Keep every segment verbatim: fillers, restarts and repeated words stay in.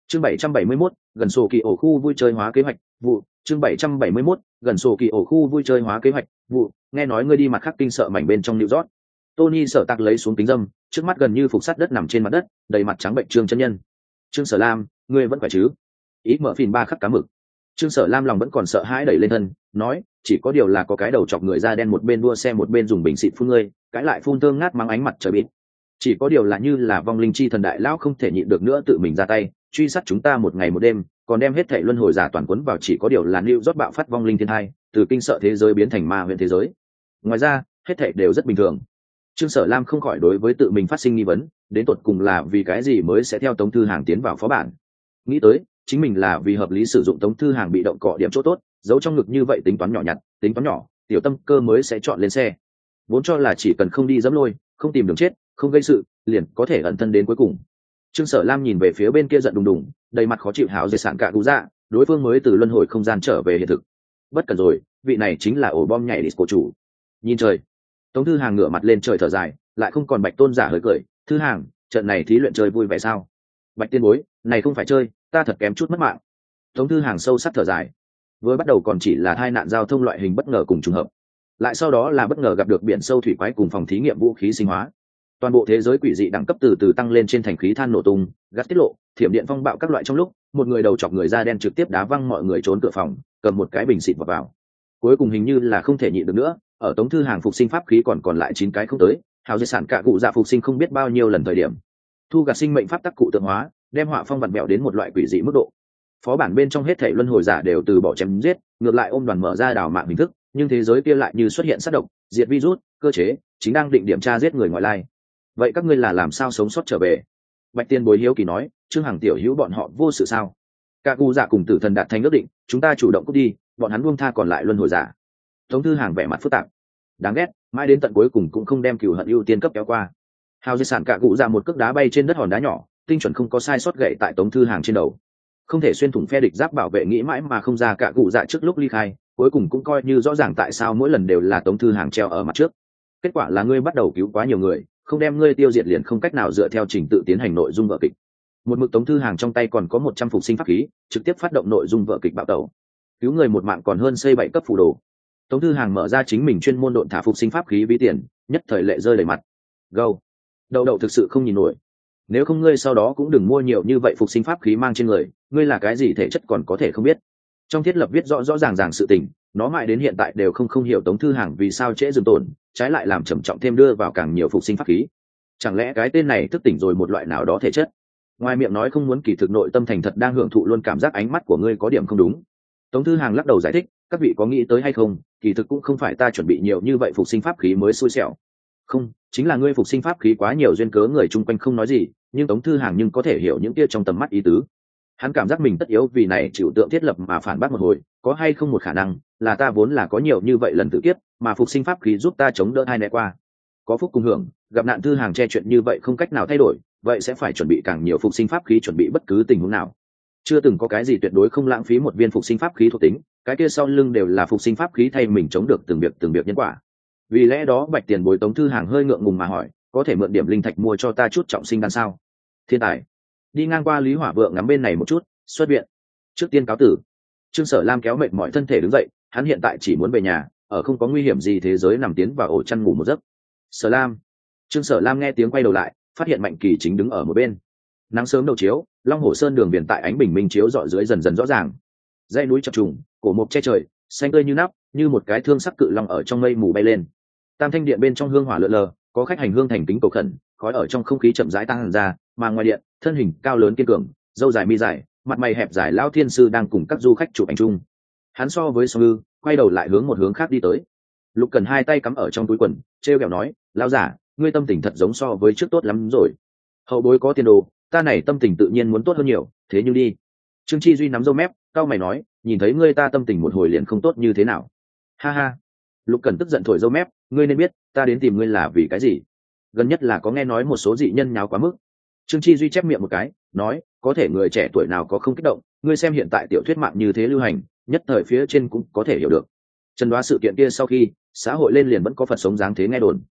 chương bảy trăm bảy mươi mốt, gần sổ kỳ ổ khu vui chơi hóa kế hoạch vụ chương bảy trăm bảy mươi mốt, gần sổ kỳ ổ khu vui chơi hóa kế hoạch vụ nghe nói ngươi đi mặt khắc kinh sợ mảnh bên trong New York. Tony Sở Tạc lấy xuống kính dâm, trước mắt gần như phục sát đất nằm trên mặt đất, đầy mặt trắng bệnh Trương chân nhân. Trương Sở Lam, ngươi vẫn khỏe chứ? Ý mở phìn ba khắc cá mực. Trương Sở Lam lòng vẫn còn sợ hãi đẩy lên thân, nói, chỉ có điều là có cái đầu chọc người da đen một bên đua xe một bên dùng bình xịt phun ngươi, cãi lại phun thơm ngát mắng ánh mặt trời bịt. Chỉ có điều là như là vong linh chi thần đại lão không thể nhịn được nữa tự mình ra tay, truy sát chúng ta một ngày một đêm, còn đem hết thảy luân hồi giả toàn cuốn vào, chỉ có điều là New York bạo phát vong linh thiên hai, từ kinh sợ thế giới biến thành ma huyện thế giới. Ngoài ra, hết thảy đều rất bình thường. Trương Sở Lam không khỏi đối với tự mình phát sinh nghi vấn, đến tột cùng là vì cái gì mới sẽ theo Tống Thư Hàng tiến vào phó bản. Nghĩ tới, chính mình là vì hợp lý sử dụng Tống Thư Hàng bị động cọ điểm chỗ tốt, giấu trong ngực như vậy tính toán nhỏ nhặt, tính toán nhỏ, tiểu tâm cơ mới sẽ chọn lên xe. Vốn cho là chỉ cần không đi dẫm lôi, không tìm đường chết, không gây sự, liền có thể ẩn thân đến cuối cùng. Trương Sở Lam nhìn về phía bên kia giận đùng đùng, đầy mặt khó chịu hảo dệt sản cả cụ dạ, đối phương mới từ luân hồi không gian trở về hiện thực. Bất cần rồi, vị này chính là ổ bom nhảy disco chủ. Nhìn trời. Tống Thư Hàng ngửa mặt lên trời thở dài, lại không còn Bạch Tôn giả hơi cười, Thư Hàng, trận này thí luyện chơi vui vẻ sao? Bạch tiên bối, này không phải chơi, ta thật kém chút mất mạng. Tống Thư Hàng sâu sắc thở dài. Vừa bắt đầu còn chỉ là tai nạn giao thông loại hình bất ngờ cùng trùng hợp, lại sau đó là bất ngờ gặp được biển sâu thủy quái cùng phòng thí nghiệm vũ khí sinh hóa. Toàn bộ thế giới quỷ dị đẳng cấp từ từ tăng lên trên thành khí than nổ tung, gas tiết lộ, thiểm điện phong bạo các loại trong lúc, một người đầu chọc người da đen trực tiếp đá văng mọi người trốn cửa phòng, cầm một cái bình xịt vào vào. Cuối cùng hình như là không thể nhịn được nữa, ở Tống Thư Hàng phục sinh pháp khí còn còn lại chín cái không tới, hào di sản cả cụ dạ phục sinh không biết bao nhiêu lần thời điểm. Thu gạt sinh mệnh pháp tắc cụ tượng hóa, đem họa phong vặn vẹo đến một loại quỷ dị mức độ. Phó bản bên trong hết thảy luân hồi giả đều từ bỏ chém giết, ngược lại ôm đoàn mở ra đào mạng hình thức, nhưng thế giới kia lại như xuất hiện sát độc, diệt virus, cơ chế, chính đang định điểm tra giết người ngoại lai. Vậy các ngươi là làm sao sống sót trở về? Bạch Tiên bối hiếu kỳ nói, Trương Hằng tiểu hữu bọn họ vô sự sao? Cả cụ giả cùng Tử Thần đạt thành ước định, chúng ta chủ động cút đi, bọn hắn buông tha còn lại luân hồi giả. Tống Thư Hàng vẻ mặt phức tạp, đáng ghét, mãi đến tận cuối cùng cũng không đem cừu hận ưu tiên cấp kéo qua. Hào di sản cả cụ giả một cước đá bay trên đất hòn đá nhỏ, tinh chuẩn không có sai sót gậy tại Tống Thư Hàng trên đầu, không thể xuyên thủng phe địch giáp bảo vệ, nghĩ mãi mà không ra cả cụ dạ trước lúc ly khai, cuối cùng cũng coi như rõ ràng tại sao mỗi lần đều là Tống Thư Hàng treo ở mặt trước. Kết quả là ngươi bắt đầu cứu quá nhiều người, không đem ngươi tiêu diệt liền không cách nào dựa theo trình tự tiến hành nội dung vở kịch. Một mực Tống Thư Hàng trong tay còn có một trăm phục sinh pháp khí, trực tiếp phát động nội dung vở kịch bạo tẩu, cứu người một mạng còn hơn xây bảy cấp phù đồ. Tống Thư Hàng mở ra chính mình chuyên môn độn thả phục sinh pháp khí ví tiền, nhất thời lệ rơi đầy mặt. Gâu, đậu đậu thực sự không nhìn nổi. Nếu không ngươi sau đó cũng đừng mua nhiều như vậy phục sinh pháp khí mang trên người, ngươi là cái gì thể chất còn có thể không biết. Trong thiết lập viết rõ rõ ràng ràng sự tình, nó mãi đến hiện tại đều không không hiểu Tống Thư Hàng vì sao trễ dừng tổn, trái lại làm trầm trọng thêm đưa vào càng nhiều phục sinh pháp khí. Chẳng lẽ cái tên này thức tỉnh rồi một loại nào đó thể chất? Ngoài miệng nói không muốn, kỳ thực nội tâm thành thật đang hưởng thụ luôn cảm giác ánh mắt của ngươi có điểm không đúng. Tống Thư Hàng lắc đầu giải thích, các vị có nghĩ tới hay không, kỳ thực cũng không phải ta chuẩn bị nhiều như vậy phục sinh pháp khí mới xui xẻo. Không, chính là ngươi phục sinh pháp khí quá nhiều duyên cớ người chung quanh không nói gì, nhưng Tống Thư Hàng nhưng có thể hiểu những kia trong tầm mắt ý tứ. Hắn cảm giác mình tất yếu vì này chịu tượng thiết lập mà phản bác một hồi, có hay không một khả năng là ta vốn là có nhiều như vậy lần tự kiếp, mà phục sinh pháp khí giúp ta chống đỡ hai né qua. Có phúc cùng hưởng, gặp nạn Thư Hàng che chuyện như vậy không cách nào thay đổi, vậy sẽ phải chuẩn bị càng nhiều phục sinh pháp khí chuẩn bị bất cứ tình huống nào. Chưa từng có cái gì tuyệt đối không lãng phí một viên phục sinh pháp khí thuộc tính, cái kia sau lưng đều là phục sinh pháp khí thay mình chống được từng việc từng việc nhân quả. Vì lẽ đó Bạch Tiền bối Tống Thư Hàng hơi ngượng ngùng mà hỏi, có thể mượn điểm linh thạch mua cho ta chút trọng sinh đan sao? Thiên tài. Đi ngang qua Lý Hỏa Vượng ngắm bên này một chút, xuất viện. Trước tiên cáo tử. Trương Sở Lam kéo mệt mỏi thân thể đứng dậy, hắn hiện tại chỉ muốn về nhà, ở không có nguy hiểm gì thế giới nằm tiến vào ổ chăn ngủ một giấc. Sở Lam. Trương Sở Lam nghe tiếng quay đầu lại, phát hiện Mạnh Kỳ chính đứng ở một bên. Nắng sớm đầu chiếu, Long Hồ Sơn đường viền tại ánh bình minh chiếu rọi dưới dần dần rõ ràng. Dãy núi chập trùng, cổ mộc che trời, xanh tươi như nắp, như một cái thương sắc cự long ở trong mây mù bay lên. Tam Thanh điện bên trong hương hỏa lượn lờ, có khách hành hương thành kính cầu khẩn, khói ở trong không khí chậm rãi tăng ra, mà ngoài điện, thân hình cao lớn kiên cường, râu dài mi dài, mặt mày hẹp dài lão thiên sư đang cùng các du khách chụp ảnh chung. Hắn so với Song Ngư, quay đầu lại hướng một hướng khác đi tới. Lục Cần hai tay cắm ở trong túi quần, trêu ghẹo nói, lão giả, ngươi tâm tình thật giống so với trước tốt lắm rồi. Hậu bối có tiền đồ, ta này tâm tình tự nhiên muốn tốt hơn nhiều, thế nhưng đi. Trương Chi Duy nắm râu mép, cao mày nói, nhìn thấy ngươi ta tâm tình một hồi liền không tốt như thế nào. Ha ha. Lục Cần tức giận thổi râu mép, ngươi nên biết, ta đến tìm ngươi là vì cái gì. Gần nhất là có nghe nói một số dị nhân nháo quá mức. Trương Chi Duy chép miệng một cái, nói, có thể người trẻ tuổi nào có không kích động, ngươi xem hiện tại tiểu thuyết mạng như thế lưu hành, nhất thời phía trên cũng có thể hiểu được. Trần đoá sự kiện kia sau khi xã hội lên liền vẫn có Phật sống dáng thế nghe đồn.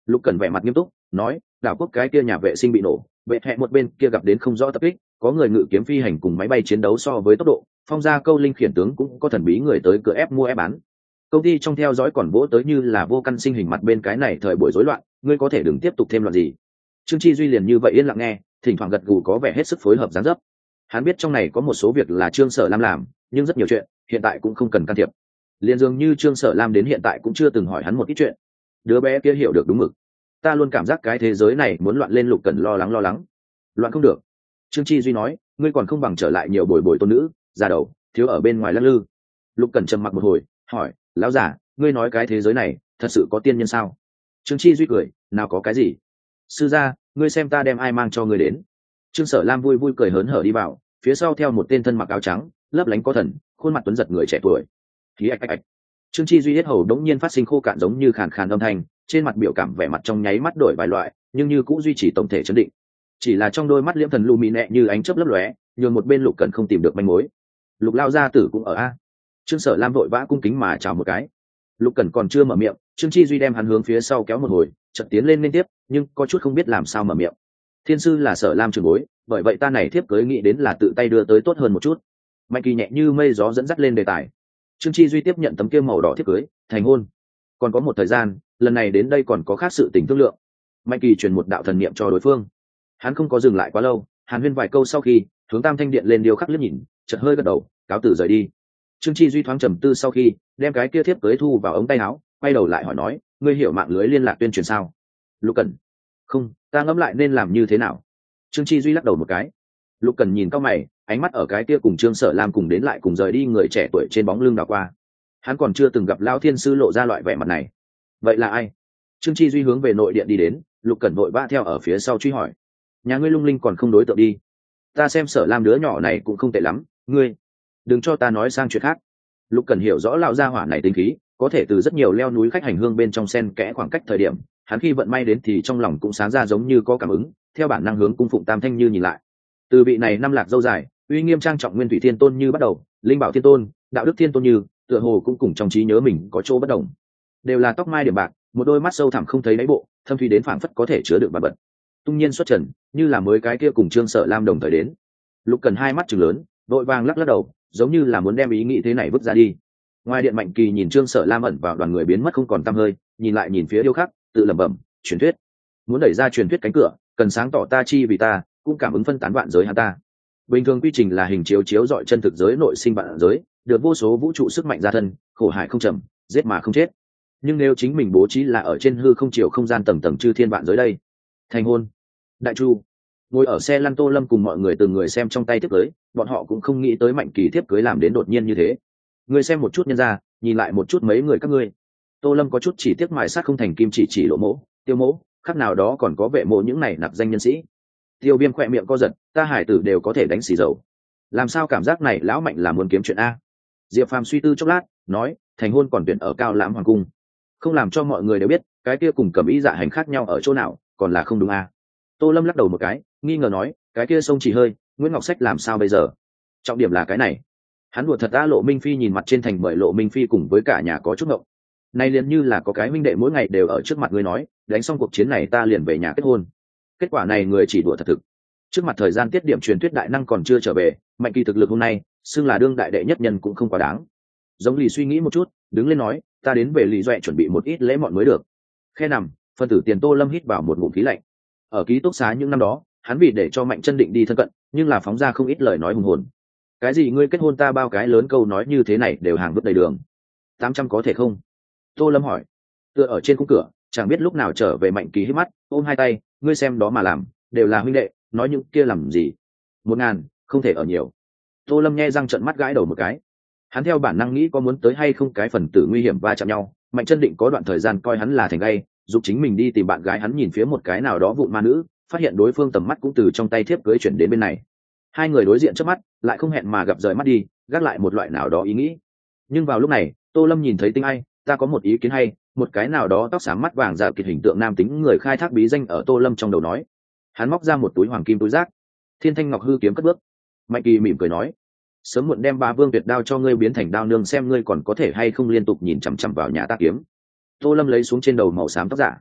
Lục Cẩn vẻ mặt nghiêm túc nói, đảo quốc cái kia nhà vệ sinh bị nổ, vệ hẹ một bên kia gặp đến không rõ tập kích, có người ngự kiếm phi hành cùng máy bay chiến đấu so với tốc độ, phong gia câu linh khiển tướng cũng có thần bí người tới cửa ép mua ép bán. Công ty trong theo dõi còn vỗ tới như là vô căn sinh hình mặt bên cái này thời buổi rối loạn, ngươi có thể đừng tiếp tục thêm loạn gì. Trương Chi Duy liền như vậy yên lặng nghe, thỉnh thoảng gật gù có vẻ hết sức phối hợp dáng dấp. Hắn biết trong này có một số việc là Trương Sở Lam làm, nhưng rất nhiều chuyện hiện tại cũng không cần can thiệp. Liên dường như Trương Sở Lam đến hiện tại cũng chưa từng hỏi hắn một ít chuyện. Đứa bé kia hiểu được đúng mực. Ta luôn cảm giác cái thế giới này muốn loạn lên, Lục Cẩn lo lắng lo lắng. Loạn không được. Trương Chi Duy nói, ngươi còn không bằng trở lại nhiều bồi bồi tôn nữ, già đầu, thiếu ở bên ngoài lắc lư. Lục Cẩn trầm mặc một hồi, hỏi, lão giả, ngươi nói cái thế giới này thật sự có tiên nhân sao? Trương Chi Duy cười, nào có cái gì. Sư gia, ngươi xem ta đem ai mang cho ngươi đến. Trương Sở Lam vui vui cười hớn hở đi vào, phía sau theo một tên thân mặc áo trắng, lấp lánh có thần, khuôn mặt tuấn giật người trẻ tuổi. Khí ạch ạch ạch. Trương Chi Duy hết hầu đống nhiên phát sinh khô cạn giống như khàn khàn âm thanh, trên mặt biểu cảm vẻ mặt trong nháy mắt đổi vài loại, nhưng như cũng duy trì tổng thể trấn định. Chỉ là trong đôi mắt liễm thần lưu mị nẹ như ánh chớp lấp lóe, nhường một bên Lục Cẩn không tìm được manh mối. Lục lao gia tử cũng ở a. Trương Sở Lam vội vã cung kính mà chào một cái. Lục Cẩn còn chưa mở miệng, Trương Chi Duy đem hắn hướng phía sau kéo một hồi, chợt tiến lên liên tiếp, nhưng có chút không biết làm sao mở miệng. Thiên sư là Sở Lam trưởng bối, bởi vậy ta này thiếp cưới nghĩ đến là tự tay đưa tới tốt hơn một chút. Mạnh Kỳ nhẹ như mây gió dẫn dắt lên đề tài. Trương Chi Duy tiếp nhận tấm kia màu đỏ thiếp cưới, thành hôn. Còn có một thời gian, lần này đến đây còn có khác sự tình thương lượng. Mạnh Kỳ truyền một đạo thần niệm cho đối phương. Hắn không có dừng lại quá lâu, hàn huyên vài câu sau khi hướng Tam Thanh điện lên điêu khắc liếc nhìn, chợt hơi gật đầu, cáo từ rời đi. Trương Chi Duy thoáng trầm tư sau khi đem cái kia thiếp cưới thu vào ống tay áo, quay đầu lại hỏi nói, ngươi hiểu mạng lưới liên lạc tuyên truyền sao? Lục Cẩn, không, ta ngẫm lại nên làm như thế nào. Trương Chi Duy lắc đầu một cái. Lục Cẩn nhìn cao mày, ánh mắt ở cái kia cùng Trương Sở Lam cùng đến lại cùng rời đi người trẻ tuổi trên bóng lưng đảo qua. Hắn còn chưa từng gặp Lão Thiên sư lộ ra loại vẻ mặt này. Vậy là ai? Trương Chi Duy hướng về nội điện đi đến, Lục Cẩn vội vã theo ở phía sau truy hỏi. Nhà ngươi Lung Linh còn không đối tượng đi. Ta xem Sở Lam đứa nhỏ này cũng không tệ lắm, ngươi đừng cho ta nói sang chuyện khác. Lục Cẩn hiểu rõ lão gia hỏa này tính khí, có thể từ rất nhiều leo núi khách hành hương bên trong sen kẽ khoảng cách thời điểm, hắn khi vận may đến thì trong lòng cũng sáng ra giống như có cảm ứng, theo bản năng hướng cung phụng Tam Thanh Như nhìn lại. Từ vị này năm lạc dâu dài, uy nghiêm trang trọng Nguyên Thủy Thiên Tôn Như bắt đầu, Linh Bảo Thiên Tôn, Đạo Đức Thiên Tôn Như, tựa hồ cũng cùng trong trí nhớ mình có chỗ bất đồng. Đều là tóc mai điểm bạc, một đôi mắt sâu thẳm không thấy đáy bộ, thâm thúy đến phảng phất có thể chứa đựng bạc bật. Tung nhiên xuất trần, như là mới cái kia cùng Trương Sở Lam đồng thời đến. Lục Cẩn hai mắt trừng lớn, vội vàng lắc lắc đầu, giống như là muốn đem ý nghĩ thế này vứt ra đi. Ngoài điện Mạnh Kỳ nhìn Trương Sở Lam ẩn vào đoàn người biến mất không còn tăm hơi, nhìn lại nhìn phía điêu khắc, tự lẩm bẩm, truyền thuyết. Muốn đẩy ra truyền thuyết cánh cửa, cần sáng tỏ ta chi vì ta, cũng cảm ứng phân tán vạn giới hắn ta. Bình thường quy trình là hình chiếu chiếu dọi chân thực giới nội sinh vạn giới, được vô số vũ trụ sức mạnh ra thân, khổ hại không trầm, giết mà không chết. Nhưng nếu chính mình bố trí là ở trên hư không chiều không gian tầng tầng chư thiên vạn giới đây. Thành hôn. Đại Chu ngồi ở xe lăn, Tô Lâm cùng mọi người từng người xem trong tay thiếp cưới, bọn họ cũng không nghĩ tới Mạnh Kỳ thiếp cưới làm đến đột nhiên như thế. Người xem một chút nhân ra, nhìn lại một chút mấy người các ngươi. Tô Lâm có chút chỉ tiếc mài sát không thành kim, chỉ chỉ Lộ Mỗ, Tiêu Mỗ, khác nào đó còn có Vệ Mỗ những này nạp danh nhân sĩ. Tiêu Viêm khỏe miệng co giật, ta hải tử đều có thể đánh xì dầu. Làm sao cảm giác này lão Mạnh là muốn kiếm chuyện a? Diệp Phàm suy tư chốc lát, nói, thành hôn còn tuyển ở Cao Lãm hoàng cung, không làm cho mọi người đều biết cái kia cùng Cẩm Ý Dạ Hành khác nhau ở chỗ nào, còn là không đúng a? Tô Lâm lắc đầu một cái, nghi ngờ nói, cái kia sông chỉ hơi, Nguyễn Ngọc Sách làm sao bây giờ? Trọng điểm là cái này. Hắn đùa thật đã. Lộ Minh Phi nhìn mặt trên thành bởi Lộ Minh Phi cùng với cả nhà có chút ngộng. Nay liền như là có cái huynh đệ mỗi ngày đều ở trước mặt ngươi nói, đánh xong cuộc chiến này ta liền về nhà kết hôn. Kết quả này người chỉ đùa thật thực. Trước mặt thời gian tiết điểm truyền thuyết đại năng còn chưa trở về, Mạnh Kỳ thực lực hôm nay, xưng là đương đại đệ nhất nhân cũng không quá đáng. Giống Lì suy nghĩ một chút, đứng lên nói, ta đến về Lì Duệ chuẩn bị một ít lễ mọn mới được. Khe nằm, phân tử Tiền Tô Lâm hít vào một ngụm khí lạnh. Ở ký túc xá những năm đó, hắn vì để cho Mạnh Chân Định đi thân cận, nhưng là phóng ra không ít lời nói hùng hồn. Cái gì ngươi kết hôn ta bao cái lớn câu nói như thế này đều hàng vứt đầy đường. Tám trăm có thể không? Tô Lâm hỏi. Tựa ở trên khung cửa, chẳng biết lúc nào trở về Mạnh Kỳ hít mắt, ôm hai tay, ngươi xem đó mà làm, đều là huynh đệ, nói những kia làm gì? Một ngàn, không thể ở nhiều. Tô Lâm nhe răng trợn mắt gãi đầu một cái. Hắn theo bản năng nghĩ có muốn tới hay không cái phần tử nguy hiểm va chạm nhau. Mạnh Chân Định có đoạn thời gian coi hắn là thành gay, giúp chính mình đi tìm bạn gái, hắn nhìn phía một cái nào đó vụn ma nữ, phát hiện đối phương tầm mắt cũng từ trong tay thiếp cưới chuyển đến bên này. Hai người đối diện trước mắt, lại không hẹn mà gặp rời mắt đi, gác lại một loại nào đó ý nghĩ. Nhưng vào lúc này, Tô Lâm nhìn thấy Tinh Ai, ta có một ý kiến hay, một cái nào đó tóc xám mắt vàng dạ kiệt hình tượng nam tính người khai thác bí danh ở Tô Lâm trong đầu nói. Hắn móc ra một túi hoàng kim túi rác, Thiên Thanh Ngọc hư kiếm cất bước. Mạnh Kỳ mỉm cười nói, sớm muộn đem Ba Vương Tuyệt đao cho ngươi biến thành đao nương, xem ngươi còn có thể hay không liên tục nhìn chằm chằm vào nhà ta kiếm. Tô Lâm lấy xuống trên đầu màu xám tóc giả.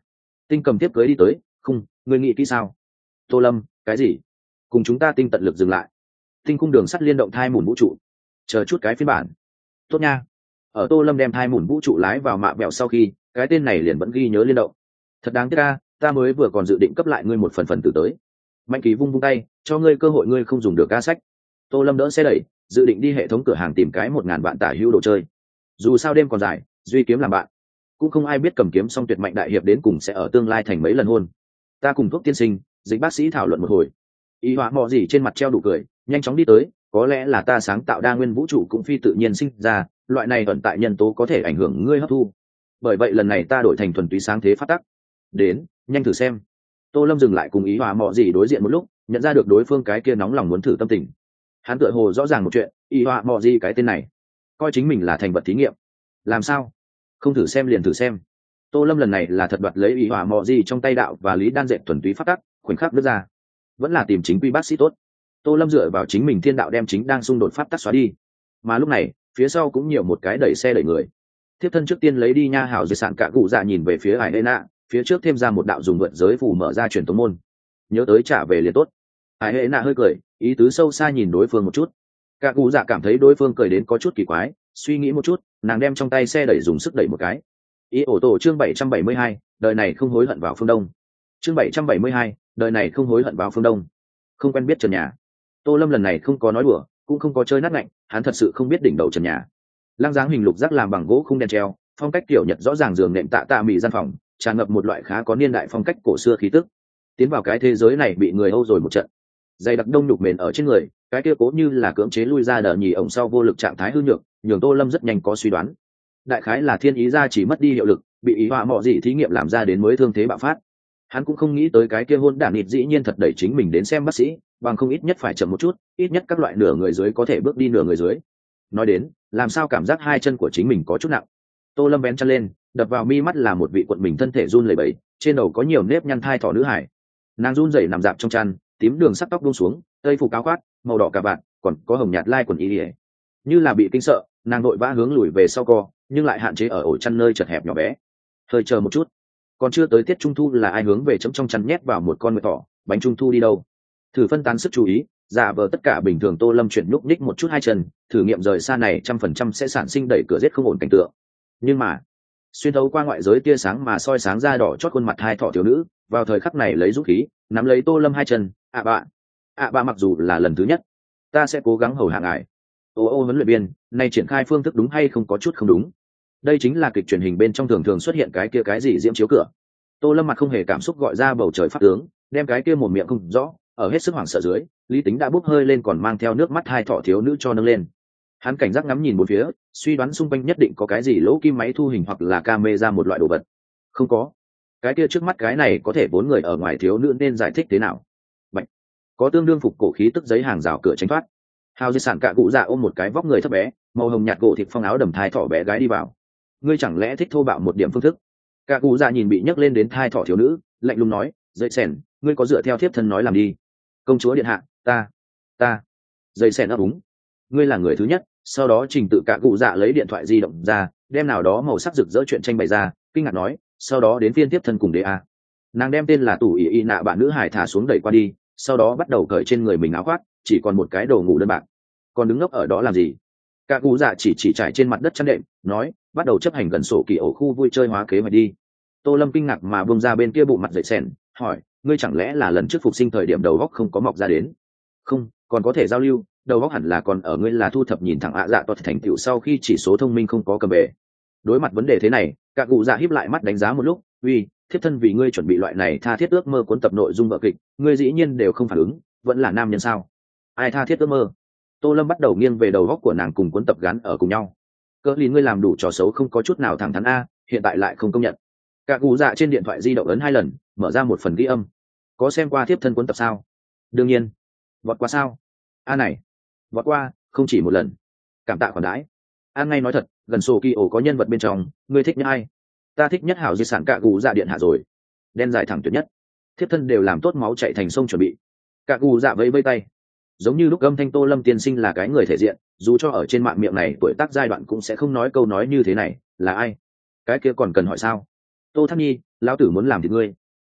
Tinh cầm tiếp cưới đi tới. Không, ngươi nghĩ kỹ sao? Tô Lâm, cái gì? Cùng chúng ta tinh tận lực dừng lại. Tinh cung đường sắt liên động thai mùn vũ trụ. Chờ chút cái phiên bản. Tốt nha. Ở Tô Lâm đem thai mùn vũ trụ lái vào mạ bẹo sau khi, cái tên này liền vẫn ghi nhớ liên động. Thật đáng tiếc ca, ta mới vừa còn dự định cấp lại ngươi một phần phần tử tới. Mạnh Kỳ vung vung tay, cho ngươi cơ hội ngươi không dùng được ca sách. Tô Lâm đỡ xe đẩy, dự định đi hệ thống cửa hàng tìm cái một ngàn vạn tả hữu đồ chơi. Dù sao đêm còn dài, duy kiếm làm bạn. Cũng không ai biết cầm kiếm xong tuyệt mạnh đại hiệp đến cùng sẽ ở tương lai thành mấy lần hôn. Ta cùng thuốc tiên sinh, dịch bác sĩ thảo luận một hồi. Y họa mọ gì trên mặt treo đủ cười, nhanh chóng đi tới. Có lẽ là ta sáng tạo đa nguyên vũ trụ cũng phi tự nhiên sinh ra, loại này ẩn tại nhân tố có thể ảnh hưởng ngươi hấp thu. Bởi vậy lần này ta đổi thành thuần túy sáng thế phát tắc. Đến, nhanh thử xem. Tô Lâm dừng lại cùng ý họa mọ gì đối diện một lúc, nhận ra được đối phương cái kia nóng lòng muốn thử tâm tình. Hắn tựa hồ rõ ràng một chuyện, ý họa mọ gì cái tên này, coi chính mình là thành vật thí nghiệm. Làm sao? Không thử xem liền thử xem. Tô Lâm lần này là thật đoạt lấy ý họa mọ gì trong tay đạo và lý đan dệt thuần túy phát tắc, khoảnh khắc đứt ra. Vẫn là tìm chính quy bác sĩ tốt. Tô Lâm dựa vào chính mình thiên đạo đem chính đang xung đột pháp tắc xóa đi. Mà lúc này, phía sau cũng nhiều một cái đẩy xe đẩy người. Thiếp thân trước tiên lấy đi nha hảo di sản cả cụ dạ nhìn về phía Hải Hệ Nạ, phía trước thêm ra một đạo dùng vượt giới phù mở ra truyền tống môn. Nhớ tới trả về liền tốt. Hải Hệ Nạ hơi cười, ý tứ sâu xa nhìn đối phương một chút. Cả cụ dạ cảm thấy đối phương cười đến có chút kỳ quái, suy nghĩ một chút, nàng đem trong tay xe đẩy dùng sức đẩy một cái. Ý ổ tổ chương bảy trăm bảy mươi hai, đời này không hối hận vào phương đông. Chương bảy trăm bảy mươi hai, đời này không hối hận vào phương đông. Không quen biết trần nhà. Tô Lâm lần này không có nói đùa, cũng không có chơi nát ngạnh, hắn thật sự không biết đỉnh đầu trần nhà. Lăng dáng hình lục giác làm bằng gỗ khung đen treo, phong cách kiểu Nhật rõ ràng, giường nệm tạ tạ mị gian phòng, tràn ngập một loại khá có niên đại phong cách cổ xưa khí tức. Tiến vào cái thế giới này bị người Âu rồi một trận. Dày đặc đông nhục mền ở trên người, cái kia cố như là cưỡng chế lui ra đờ nhì ổng sau vô lực trạng thái hư nhược, nhường Tô Lâm rất nhanh có suy đoán. Đại khái là thiên ý ra chỉ mất đi hiệu lực, bị ý họa mọ gì thí nghiệm làm ra đến mới thương thế bạo phát. Hắn cũng không nghĩ tới cái kia hôn đản nịt dĩ nhiên thật đẩy chính mình đến xem bác sĩ, bằng không ít nhất phải chậm một chút, ít nhất các loại nửa người dưới có thể bước đi nửa người dưới. Nói đến, làm sao cảm giác hai chân của chính mình có chút nặng. Tô Lâm bén chân lên, đập vào mi mắt là một vị quận mình thân thể run lẩy bẩy, trên đầu có nhiều nếp nhăn thai thỏ nữ hải. Nàng run rẩy nằm dạp trong chăn, tím đường sắc tóc buông xuống, tây phục áo khoác màu đỏ cả bạn, còn có hồng nhạt lai quần y ỉa. Như là bị kinh sợ, nàng đội vã hướng lùi về sau co, nhưng lại hạn chế ở ổ chăn nơi chật hẹp nhỏ bé. Hơi chờ một chút, còn chưa tới tiết trung thu là ai hướng về chấm trong chăn nhét vào một con nguyệt thỏ, bánh trung thu đi đâu? Thử phân tán sức chú ý, giả vờ tất cả bình thường. Tô Lâm chuyển nhúc nhích một chút hai chân, thử nghiệm rời xa này trăm phần trăm sẽ sản sinh đẩy cửa giết không ổn cảnh tượng. Nhưng mà xuyên thấu qua ngoại giới tia sáng mà soi sáng ra đỏ chót khuôn mặt hai thỏ thiếu nữ, vào thời khắc này lấy dũng khí nắm lấy Tô Lâm hai chân. ạ bạ ạ bạ mặc dù là lần thứ nhất, ta sẽ cố gắng hầu hạ ngài. Ô ô huấn luyện viên, này triển khai phương thức đúng hay không có chút không đúng? Đây chính là kịch truyền hình bên trong thường thường xuất hiện cái kia cái gì diễm chiếu cửa. Tô Lâm mặt không hề cảm xúc gọi ra bầu trời pháp tướng, đem cái kia một miệng không rõ, ở hết sức hoảng sợ dưới, lý tính đã bốc hơi lên còn mang theo nước mắt hai thỏ thiếu nữ cho nâng lên. Hắn cảnh giác ngắm nhìn bốn phía, suy đoán xung quanh nhất định có cái gì lỗ kim máy thu hình hoặc là camera một loại đồ vật. Không có. Cái kia trước mắt cái này có thể bốn người ở ngoài thiếu nữ nên giải thích thế nào? Bạch. Có tương đương phục cổ khí tức giấy hàng rào cửa tránh thoát. Hào di sản cạ cụ dạ ôm một cái vóc người thấp bé, màu hồng nhạt gỗ thịt phong áo đầm thai thỏ bé gái đi vào. Ngươi chẳng lẽ thích thô bạo một điểm phương thức? Cạ cụ dạ nhìn bị nhấc lên đến thai thỏ thiếu nữ, lạnh lùng nói, dậy sèn, ngươi có dựa theo thiếp thân nói làm đi. Công chúa điện hạ, ta, ta. Dậy sèn ấp úng. Ngươi là người thứ nhất. Sau đó trình tự cạ cụ dạ lấy điện thoại di động ra, đem nào đó màu sắc rực rỡ chuyện tranh bày ra, kinh ngạc nói, sau đó đến phiên tiếp thân cùng đế a. Nàng đem tên là tủ ỉ y nạ bạn nữ hải thả xuống đẩy qua đi, sau đó bắt đầu cởi trên người mình áo khoác, chỉ còn một cái đồ ngủ đơn bạc. Còn đứng ngốc ở đó làm gì? Cạ cụ dạ chỉ chỉ trải trên mặt đất chăn đệm, nói, bắt đầu chấp hành gần sổ kỳ ổ khu vui chơi hóa kế hoạch đi. Tô Lâm kinh ngạc mà bông ra bên kia bụng mặt dậy sèn, hỏi, ngươi chẳng lẽ là lần trước phục sinh thời điểm đầu góc không có mọc ra đến? Không, còn có thể giao lưu, đầu góc hẳn là còn ở ngươi là thu thập nhìn thẳng ạ dạ toát thành tựu sau khi chỉ số thông minh không có cầm bể. Đối mặt vấn đề thế này, cả cụ dạ híp lại mắt đánh giá một lúc, uy, thiếp thân vì ngươi chuẩn bị loại này tha thiết ước mơ cuốn tập nội dung vở kịch, ngươi dĩ nhiên đều không phản ứng, vẫn là nam nhân sao? Ai tha thiết ước mơ? Tô Lâm bắt đầu nghiêng về đầu góc của nàng cùng cuốn tập gắn ở cùng nhau. Cỡ lý ngươi làm đủ trò xấu không có chút nào thẳng thắn a, hiện tại lại không công nhận. Cả cụ dạ trên điện thoại di động ấn hai lần, mở ra một phần ghi âm. Có xem qua thiếp thân cuốn tập sao? Đương nhiên. Vọt qua sao? A này. Vọt qua, không chỉ một lần. Cảm tạ khoản đãi. An ngay nói thật, gần sổ kỳ ổ có nhân vật bên trong, ngươi thích nhất ai? Ta thích nhất hảo di sản cạ cụ dạ điện hạ rồi. Đen dài thẳng tuyệt nhất. Thiếp thân đều làm tốt máu chạy thành sông chuẩn bị. Cạ cụ dạ vẫy vây tay. Giống như lúc âm thanh Tô Lâm tiên sinh là cái người thể diện, dù cho ở trên mạng miệng này tuổi tác giai đoạn cũng sẽ không nói câu nói như thế này, là ai? Cái kia còn cần hỏi sao? Tô Thác Nhi, lão tử muốn làm thì ngươi,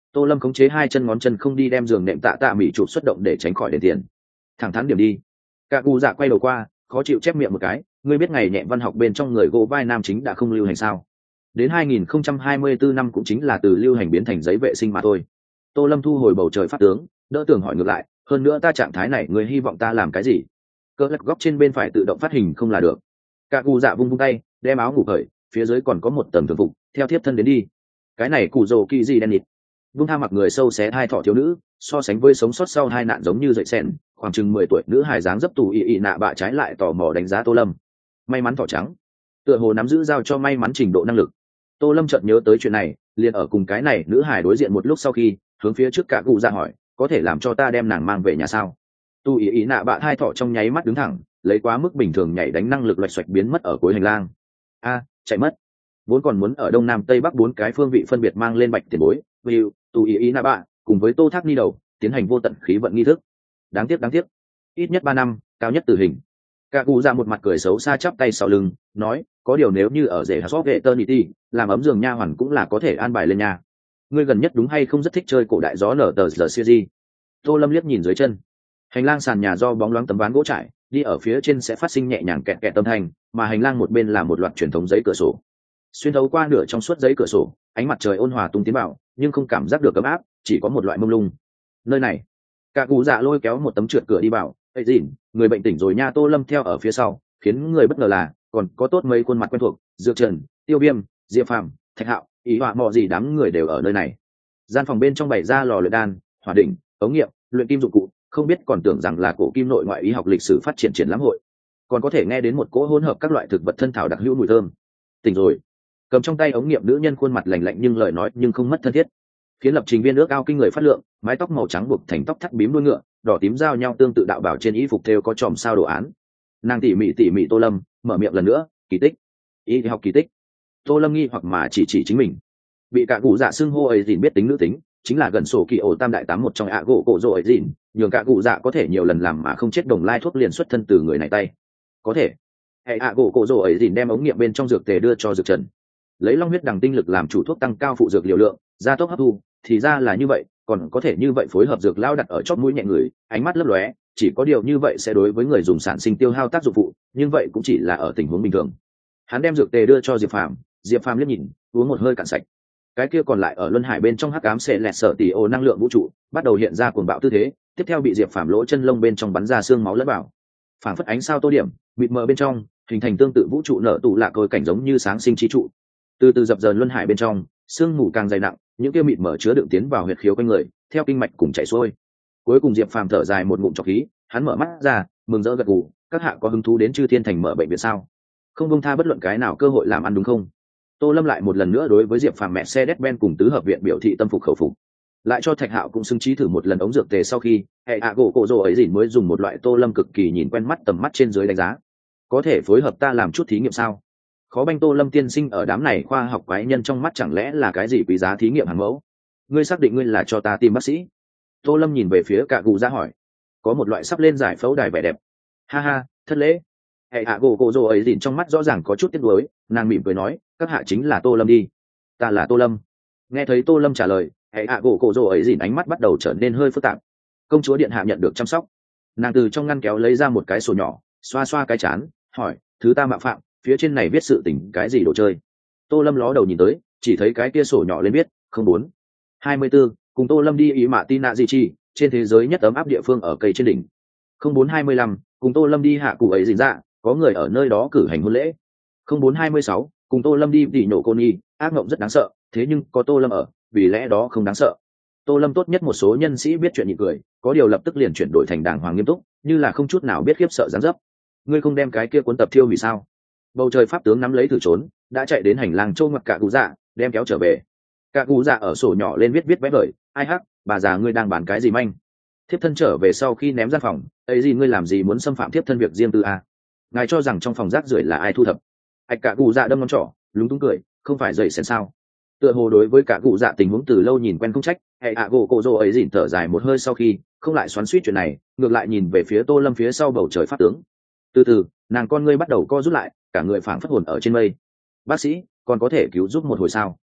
Tô Lâm khống chế hai chân ngón chân không đi đem giường nệm tạ tạ mỹ chụp xuất động để tránh khỏi đền tiền. Thẳng thắn điểm đi. Cả cụ dạ quay đầu qua, khó chịu chép miệng một cái, ngươi biết ngày nhẹ văn học bên trong người gỗ vai nam chính đã không lưu hành sao? Đến hai nghìn không trăm hai mươi tư năm cũng chính là từ lưu hành biến thành giấy vệ sinh mà thôi. Tô Lâm thu hồi bầu trời pháp tướng, đỡ tường hỏi ngược lại, hơn nữa ta trạng thái này ngươi hy vọng ta làm cái gì? Cỡ lật góc trên bên phải tự động phát hình không là được. Cả cụ dạ vung vung tay, đem áo ngủ cởi, phía dưới còn có một tầng thường phục, theo thiếp thân đến đi. Cái này cụ rồ kỳ gì đen nịt. Vung tha mặc người sâu xé hai thọ thiếu nữ, so sánh với sống sót sau hai nạn giống như dậy sen, khoảng chừng mười tuổi nữ hài dáng dấp tù ị ị nạ bạ trái lại tò mò đánh giá Tô Lâm. May mắn thỏ trắng, tựa hồ nắm giữ giao cho may mắn trình độ năng lực. Tô Lâm chợt nhớ tới chuyện này, liền ở cùng cái này nữ hài đối diện một lúc sau khi, hướng phía trước cả cụ ra hỏi, có thể làm cho ta đem nàng mang về nhà sao? Tu ý ý nạ bạ hai thọ trong nháy mắt đứng thẳng, lấy quá mức bình thường nhảy đánh năng lực loạch xoạch biến mất ở cuối hành lang. A, chạy mất. Vốn còn muốn ở đông nam tây bắc bốn cái phương vị phân biệt mang lên bạch tiền bối, Will, Tu ý ý nạ bạ, cùng với Tô Thác Ni đầu, tiến hành vô tận khí vận nghi thức. Đáng tiếc đáng tiếc, ít nhất ba năm, cao nhất tử hình. Cả cụ ra một mặt cười xấu xa chắp tay sau lưng, nói, có điều nếu như ở rể Hot Eternity, làm ấm giường nha hoàn cũng là có thể an bài lên nhà. Ngươi gần nhất đúng hay không rất thích chơi cổ đại gió nở tờ giờ series. Tô Lâm liếc nhìn dưới chân. Hành lang sàn nhà do bóng loáng tấm ván gỗ trải, đi ở phía trên sẽ phát sinh nhẹ nhàng kẹt kẹt âm thanh, mà hành lang một bên là một loạt truyền thống giấy cửa sổ. Xuyên thấu qua nửa trong suốt giấy cửa sổ, ánh mặt trời ôn hòa tung tiến vào, nhưng không cảm giác được ấm áp, chỉ có một loại mông lung. Nơi này, cả cụ dạ lôi kéo một tấm trượt cửa đi vào, "Ê dìn, người bệnh tỉnh rồi nha." Tô Lâm theo ở phía sau, khiến người bất ngờ là còn có tốt mấy khuôn mặt quen thuộc, Dược Trần, Tiêu Viêm, Diệp Phàm, Thạch Hạo, ý họa mọ gì đám người đều ở nơi này. Gian phòng bên trong bày ra lò luyện đan, hỏa đỉnh, ống nghiệm, luyện kim dụng cụ, không biết còn tưởng rằng là cổ kim nội ngoại y học lịch sử phát triển triển lãm hội, còn có thể nghe đến một cỗ hỗn hợp các loại thực vật thân thảo đặc hữu mùi thơm. Tỉnh rồi. Cầm trong tay ống nghiệm nữ nhân khuôn mặt lạnh lạnh nhưng lời nói nhưng không mất thân thiết. Khiến lập trình viên ước ao kinh người phát lượng, mái tóc màu trắng buộc thành tóc thắt bím đuôi ngựa, đỏ tím giao nhau tương tự đạo bảo trên y phục thêu có chòm sao đồ án. Nàng tỉ mỉ tỉ mỉ Tô Lâm, mở miệng lần nữa, kỳ tích. Y học kỳ tích. Tô Lâm nghi hoặc mà chỉ chỉ chính mình. Bị cả cụ dạ xưng hô ấy dìn biết tính nữ tính, chính là gần sổ kỳ ổ tam đại tám một trong ạ gỗ cổ rồ ấy dìn, nhường cả cụ dạ có thể nhiều lần làm mà không chết đồng lai thuốc liền xuất thân từ người này tay. Có thể. Hệ ạ gỗ cổ rồ ấy dìn đem ống nghiệm bên trong dược tề đưa cho Dược Trần. Lấy long huyết đằng tinh lực làm chủ thuốc tăng cao phụ dược liều lượng, gia tốc hấp thu, thì ra là như vậy, còn có thể như vậy phối hợp dược lao đặt ở chóp mũi nhẹ người, ánh mắt lấp lóe, chỉ có điều như vậy sẽ đối với người dùng sản sinh tiêu hao tác dụng phụ, nhưng vậy cũng chỉ là ở tình huống bình thường. Hắn đem dược tề đưa cho Diệp Phàm, Diệp Phàm liếc nhìn, uống một hơi cạn sạch. Cái kia còn lại ở luân hải bên trong hắc ám sẽ lẹt sở tỷ ô năng lượng vũ trụ, bắt đầu hiện ra cuồng bạo tư thế, tiếp theo bị Diệp Phàm lỗ chân lông bên trong bắn ra xương máu lẫn vào. Phảng phất ánh sao tô điểm, mịt mờ bên trong, hình thành tương tự vũ trụ nở tụ lạ côi cảnh giống như sáng sinh trí trụ. Từ từ dập dờn luân hải bên trong, xương mù càng dày nặng, những kia mịt mờ chứa đựng tiến vào huyệt khiếu quanh người, theo kinh mạch cùng chảy xuôi. Cuối cùng Diệp Phàm thở dài một ngụm trọc khí, hắn mở mắt ra, mừng rỡ gật gù, các hạ có hứng thú đến Chư Thiên Thành mở bệnh viện sao? Không buông tha bất luận cái nào cơ hội làm ăn đúng không? Tô Lâm lại một lần nữa đối với Diệp Phàm mẹ xe Mercedes-Benz cùng tứ hợp viện biểu thị tâm phục khẩu phục. Lại cho Thạch Hạo cũng xứng trí thử một lần ống dược tề sau khi, hệ ạ gỗ cổ rồ ấy dỉn mới dùng một loại Tô Lâm cực kỳ nhìn quen mắt tầm mắt trên dưới đánh giá. Có thể phối hợp ta làm chút thí nghiệm sao? Khó banh Tô Lâm tiên sinh ở đám này khoa học quái nhân trong mắt chẳng lẽ là cái gì quý giá thí nghiệm hàng mẫu? Ngươi xác định ngươi là cho ta tìm bác sĩ? Tô Lâm nhìn về phía cả cụ ra hỏi. Có một loại sắp lên giải phẫu đài vẻ đẹp. Ha ha, thất lễ. Hệ hạ gỗ cổ rồ ấy dỉn trong mắt rõ ràng có chút tiếc nuối, nàng mỉm cười nói, các hạ chính là Tô Lâm đi. Ta là Tô Lâm. Nghe thấy Tô Lâm trả lời, hệ hạ gỗ cổ rồ ấy dỉn ánh mắt bắt đầu trở nên hơi phức tạp. Công chúa điện hạ nhận được chăm sóc. Nàng từ trong ngăn kéo lấy ra một cái sổ nhỏ, xoa xoa cái chán, hỏi, thứ ta mạo phạm, phía trên này viết sự tình cái gì đồ chơi? Tô Lâm ló đầu nhìn tới, chỉ thấy cái kia sổ nhỏ lên viết, không bốn hai mươi tư, cùng Tô Lâm đi ý mạ tin nạ gì chi, trên thế giới nhất ấm áp địa phương ở cây trên đỉnh. Không bốn hai mươi lăm, cùng Tô Lâm đi hạ cụ ấy dình dạ, có người ở nơi đó cử hành hôn lễ. Không bốn hai mươi sáu, cùng Tô Lâm đi tỉ nhổ cô nhi, ác mộng rất đáng sợ, thế nhưng có Tô Lâm ở, vì lẽ đó không đáng sợ. Tô Lâm tốt nhất một số nhân sĩ biết chuyện nhịn cười, có điều lập tức liền chuyển đổi thành đàng hoàng nghiêm túc, như là không chút nào biết khiếp sợ giáng dấp. Ngươi không đem cái kia cuốn tập thiêu vì sao? Bầu trời pháp tướng nắm lấy thử trốn, đã chạy đến hành lang trô ngoặt cả cụ dạ, đem kéo trở về. Cả cụ dạ ở sổ nhỏ lên viết viết vẽ vời, ai hắc, bà già ngươi đang bán cái gì manh? Thiếp thân trở về sau khi ném ra phòng, ấy gì ngươi làm gì muốn xâm phạm thiếp thân việc riêng tư à? Ngài cho rằng trong phòng rác rưởi là ai thu thập? Ảch cả cụ dạ đâm ngón trỏ, lúng túng cười, không phải dậy xén sao? Tựa hồ đối với cả cụ dạ tình huống từ lâu nhìn quen không trách, hệ ạ gỗ cổ rồ ấy dỉn thở dài một hơi sau khi không lại xoắn xuýt chuyện này, ngược lại nhìn về phía Tô Lâm phía sau bầu trời pháp tướng. Từ từ, nàng con ngươi bắt đầu co rút lại, cả người phảng phất hồn ở trên mây. Bác sĩ, còn có thể cứu giúp một hồi sao?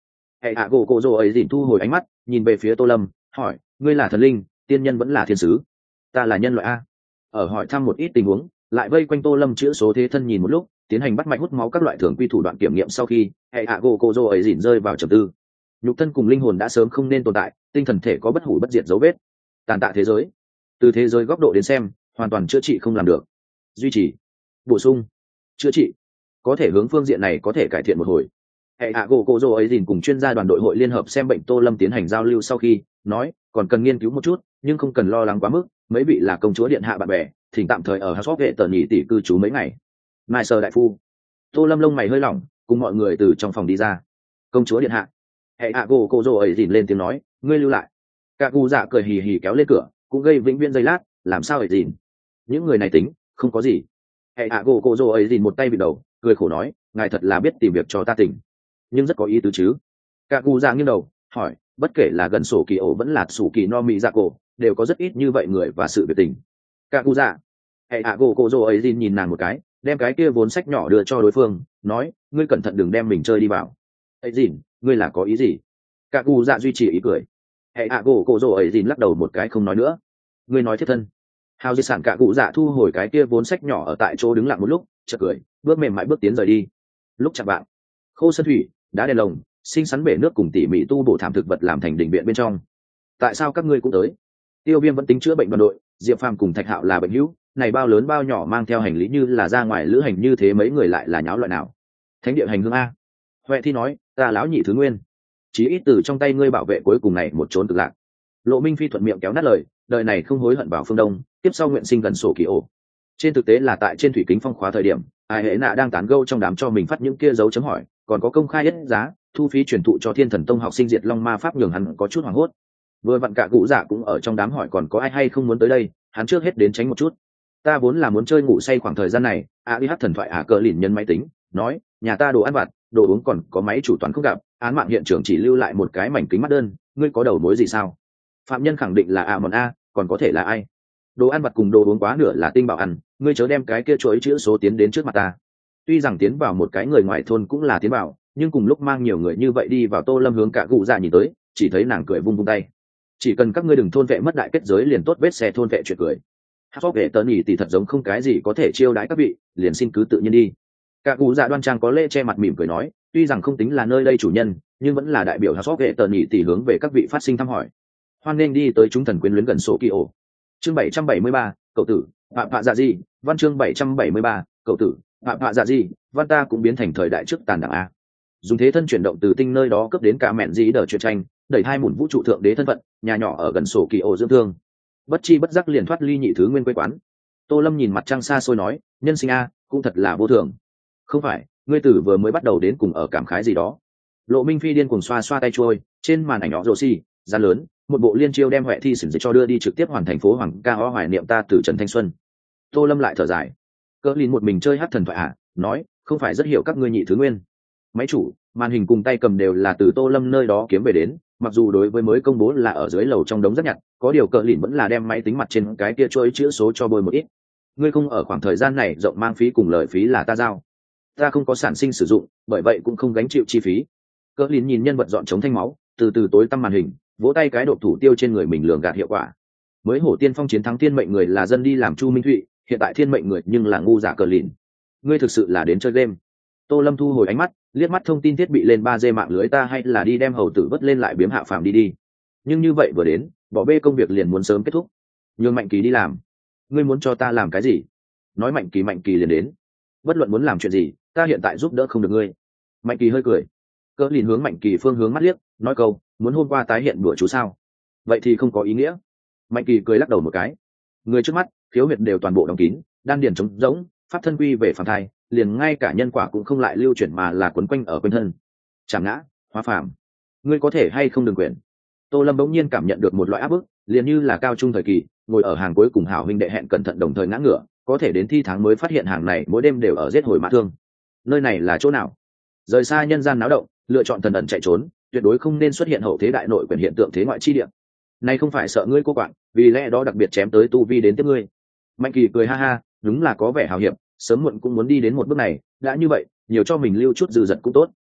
hệ hạ gỗ cổ rồ ấy dìn thu hồi ánh mắt nhìn về phía tô lâm hỏi ngươi là thần linh tiên nhân vẫn là thiên sứ? Ta là nhân loại a. Ở hỏi thăm một ít tình huống lại vây quanh tô lâm chữa số thế thân nhìn một lúc tiến hành bắt mạch hút máu các loại thường quy thủ đoạn kiểm nghiệm sau khi hệ hạ gỗ cổ rồ ấy dìn rơi vào trầm tư. Nhục thân cùng linh hồn đã sớm không nên tồn tại, tinh thần thể có bất hủ bất diệt dấu vết, tàn tạ thế giới. Từ thế giới góc độ đến xem hoàn toàn chữa trị không làm được, duy trì, bổ sung, chữa trị có thể hướng phương diện này có thể cải thiện một hồi. Hệ hạ gỗ cổ rồ ấy dìn cùng chuyên gia đoàn đội hội liên hợp xem bệnh tô lâm tiến hành giao lưu sau khi nói còn cần nghiên cứu một chút nhưng không cần lo lắng quá mức, mấy vị là công chúa điện hạ bạn bè thỉnh tạm thời ở hắc vệ tờ nhị tỷ cư trú mấy ngày. Mai sơ đại phu. Tô lâm lông mày hơi lỏng cùng mọi người từ trong phòng đi ra. Công chúa điện hạ. Hệ hạ gỗ cổ rồ ấy dìn lên tiếng nói ngươi lưu lại. Cả cụ dạ cười hì hì kéo lên cửa cũng gây vĩnh viễn giây lát làm sao ấy dìn những người này tính không có gì. Hệ hạ gỗ cổ rồ ấy dìn một tay bị đầu cười khổ nói ngài thật là biết tìm việc cho ta tỉnh nhưng rất có ý tứ chứ. Cả cụ dạ nghiêng đầu hỏi bất kể là gần sổ kỳ ổ vẫn là sủ kỳ no mỹ dạ cổ đều có rất ít như vậy người và sự biệt tình. Cả cụ dạ. Hệ hạ gỗ cổ rồ ấy dìn nhìn nàng một cái đem cái kia vốn sách nhỏ đưa cho đối phương nói ngươi cẩn thận đừng đem mình chơi đi vào. Ấy dìn ngươi là có ý gì? Cả cụ dạ duy trì ý cười. Hệ hạ gỗ cổ rồ ấy dìn lắc đầu một cái không nói nữa. Ngươi nói thiết thân. Hào di sản cả cụ dạ thu hồi cái kia vốn sách nhỏ ở tại chỗ đứng lặng một lúc chợt cười bước mềm mại bước tiến rời đi. Lúc chạm bạn khô sơn thủy đá đèn lồng xinh xắn bể nước cùng tỉ mỉ tu bổ thảm thực vật làm thành đình viện bên trong. Tại sao các ngươi cũng tới? Tiêu viêm vẫn tính chữa bệnh đoàn đội, diệp phàm cùng thạch hạo là bệnh hữu, này bao lớn bao nhỏ mang theo hành lý như là ra ngoài lữ hành như thế mấy người lại là nháo loại nào? Thánh địa hành hương a. Huệ thi nói ta lão nhị thứ nguyên chí ít từ trong tay ngươi bảo vệ cuối cùng này một trốn cực lạc. Lộ minh phi thuận miệng kéo nát lời đời này không hối hận vào phương đông tiếp sau nguyện sinh gần sổ kỳ ổ. Trên thực tế là tại trên thủy kính phong khóa thời điểm ai hệ nạ đang tán gẫu trong đám cho mình phát những kia dấu chấm hỏi còn có công khai nhất giá thu phí truyền thụ cho thiên thần tông học sinh diệt long ma pháp nhường hắn có chút hoảng hốt. Vừa vặn cả cụ dạ cũng ở trong đám hỏi còn có ai hay không muốn tới đây hắn trước hết đến tránh một chút. Ta vốn là muốn chơi ngủ say khoảng thời gian này a đi hát thần thoại ả cờ lìn nhân máy tính nói nhà ta đồ ăn vặt đồ uống còn có máy chủ toán không gặp án mạng hiện trường chỉ lưu lại một cái mảnh kính mắt đơn ngươi có đầu mối gì sao? Phạm nhân khẳng định là a mòn a còn có thể là ai? Đồ ăn vặt cùng đồ uống quá nửa là tinh bảo ăn ngươi chớ đem cái kia chuỗi chữ số tiến đến trước mặt ta. Tuy rằng tiến vào một cái người ngoài thôn cũng là tiến vào nhưng cùng lúc mang nhiều người như vậy đi vào tô lâm hướng cả cụ dạ nhìn tới chỉ thấy nàng cười vung vung tay chỉ cần các ngươi đừng thôn vệ mất đại kết giới liền tốt vết xe thôn vệ chuyện cười. Hát vệ tớ nhỉ thì thật giống không cái gì có thể chiêu đãi các vị liền xin cứ tự nhiên đi. Cả cụ dạ đoan trang có lễ che mặt mỉm cười nói tuy rằng không tính là nơi đây chủ nhân nhưng vẫn là đại biểu hát vệ tớ nhỉ thì hướng về các vị phát sinh thăm hỏi hoan nên đi tới chúng thần quyến luyến gần sổ kỳ ổ. Chương bảy trăm bảy mươi ba cậu tử phạm phạ dạ di văn chương bảy trăm bảy mươi ba cậu tử phạm phạ dạ di văn ta cũng biến thành thời đại trước tàn đảng a dùng thế thân chuyển động từ tinh nơi đó cấp đến cả mẹn dĩ đờ chuyện tranh đẩy hai mùn vũ trụ thượng đế thân phận nhà nhỏ ở gần sổ kỳ ổ dưỡng thương bất chi bất giác liền thoát ly nhị thứ nguyên quê quán. Tô lâm nhìn mặt trăng xa xôi nói nhân sinh a cũng thật là vô thường. Không phải ngươi tử vừa mới bắt đầu đến cùng ở cảm khái gì đó. Lộ minh phi điên cùng xoa xoa tay trôi trên màn ảnh nhỏ rô xi ra lớn một bộ liên chiêu đem huệ thi sửng dịch cho đưa đi trực tiếp hoàn thành phố hoàng ca ho hoài niệm ta từ trần thanh xuân. Tô lâm lại thở dài cỡ lìn một mình chơi hát thần thoại à nói không phải rất hiểu các ngươi nhị thứ nguyên. Máy chủ màn hình cùng tay cầm đều là từ tô lâm nơi đó kiếm về đến mặc dù đối với mới công bố là ở dưới lầu trong đống rất nhặt có điều cỡ lìn vẫn là đem máy tính mặt trên cái kia chuỗi chữ số cho bôi một ít. Ngươi không ở khoảng thời gian này rộng mang phí cùng lợi phí là ta giao ta không có sản sinh sử dụng bởi vậy cũng không gánh chịu chi phí. Cỡ lìn nhìn nhân vật dọn chống thanh máu từ từ tối tăm màn hình vỗ tay cái độ thủ tiêu trên người mình lường gạt hiệu quả. Mới hổ tiên phong chiến thắng thiên mệnh người là dân đi làm chu minh thụy hiện tại thiên mệnh người nhưng là ngu giả cờ lìn. Ngươi thực sự là đến chơi game. Tô lâm thu hồi ánh mắt liếc mắt thông tin thiết bị lên ba d mạng lưới ta hay là đi đem hầu tử vất lên lại biếm hạ phàm đi đi nhưng như vậy vừa đến bỏ bê công việc liền muốn sớm kết thúc nhường mạnh kỳ đi làm. Ngươi muốn cho ta làm cái gì? Nói mạnh kỳ mạnh kỳ liền đến bất luận muốn làm chuyện gì ta hiện tại giúp đỡ không được ngươi. Mạnh kỳ hơi cười cỡ lìn hướng mạnh kỳ phương hướng mắt liếc nói câu muốn hôm qua tái hiện đùa chú sao? Vậy thì không có ý nghĩa. Mạnh kỳ cười lắc đầu một cái người trước mắt khiếu huyệt đều toàn bộ đóng kín đan điền trống rỗng pháp thân quy về phàm thai liền ngay cả nhân quả cũng không lại lưu chuyển mà là quấn quanh ở quanh thân chẳng ngã hóa phàm. Ngươi có thể hay không đừng quyền. Tô lâm bỗng nhiên cảm nhận được một loại áp bức liền như là cao trung thời kỳ ngồi ở hàng cuối cùng hảo huynh đệ hẹn cẩn thận đồng thời ngã ngửa có thể đến thi tháng mới phát hiện hàng này mỗi đêm đều ở giết hồi mã thương. Nơi này là chỗ nào? Rời xa nhân gian náo động lựa chọn thần ẩn chạy trốn tuyệt đối không nên xuất hiện hậu thế đại nội quyền hiện tượng thế ngoại chi địa. Này không phải sợ ngươi cô quạng vì lẽ đó đặc biệt chém tới tu vi đến tiếp ngươi. Mạnh kỳ cười ha ha đúng là có vẻ hào hiệp sớm muộn cũng muốn đi đến một bước này đã như vậy nhiều cho mình lưu chút dư dật cũng tốt.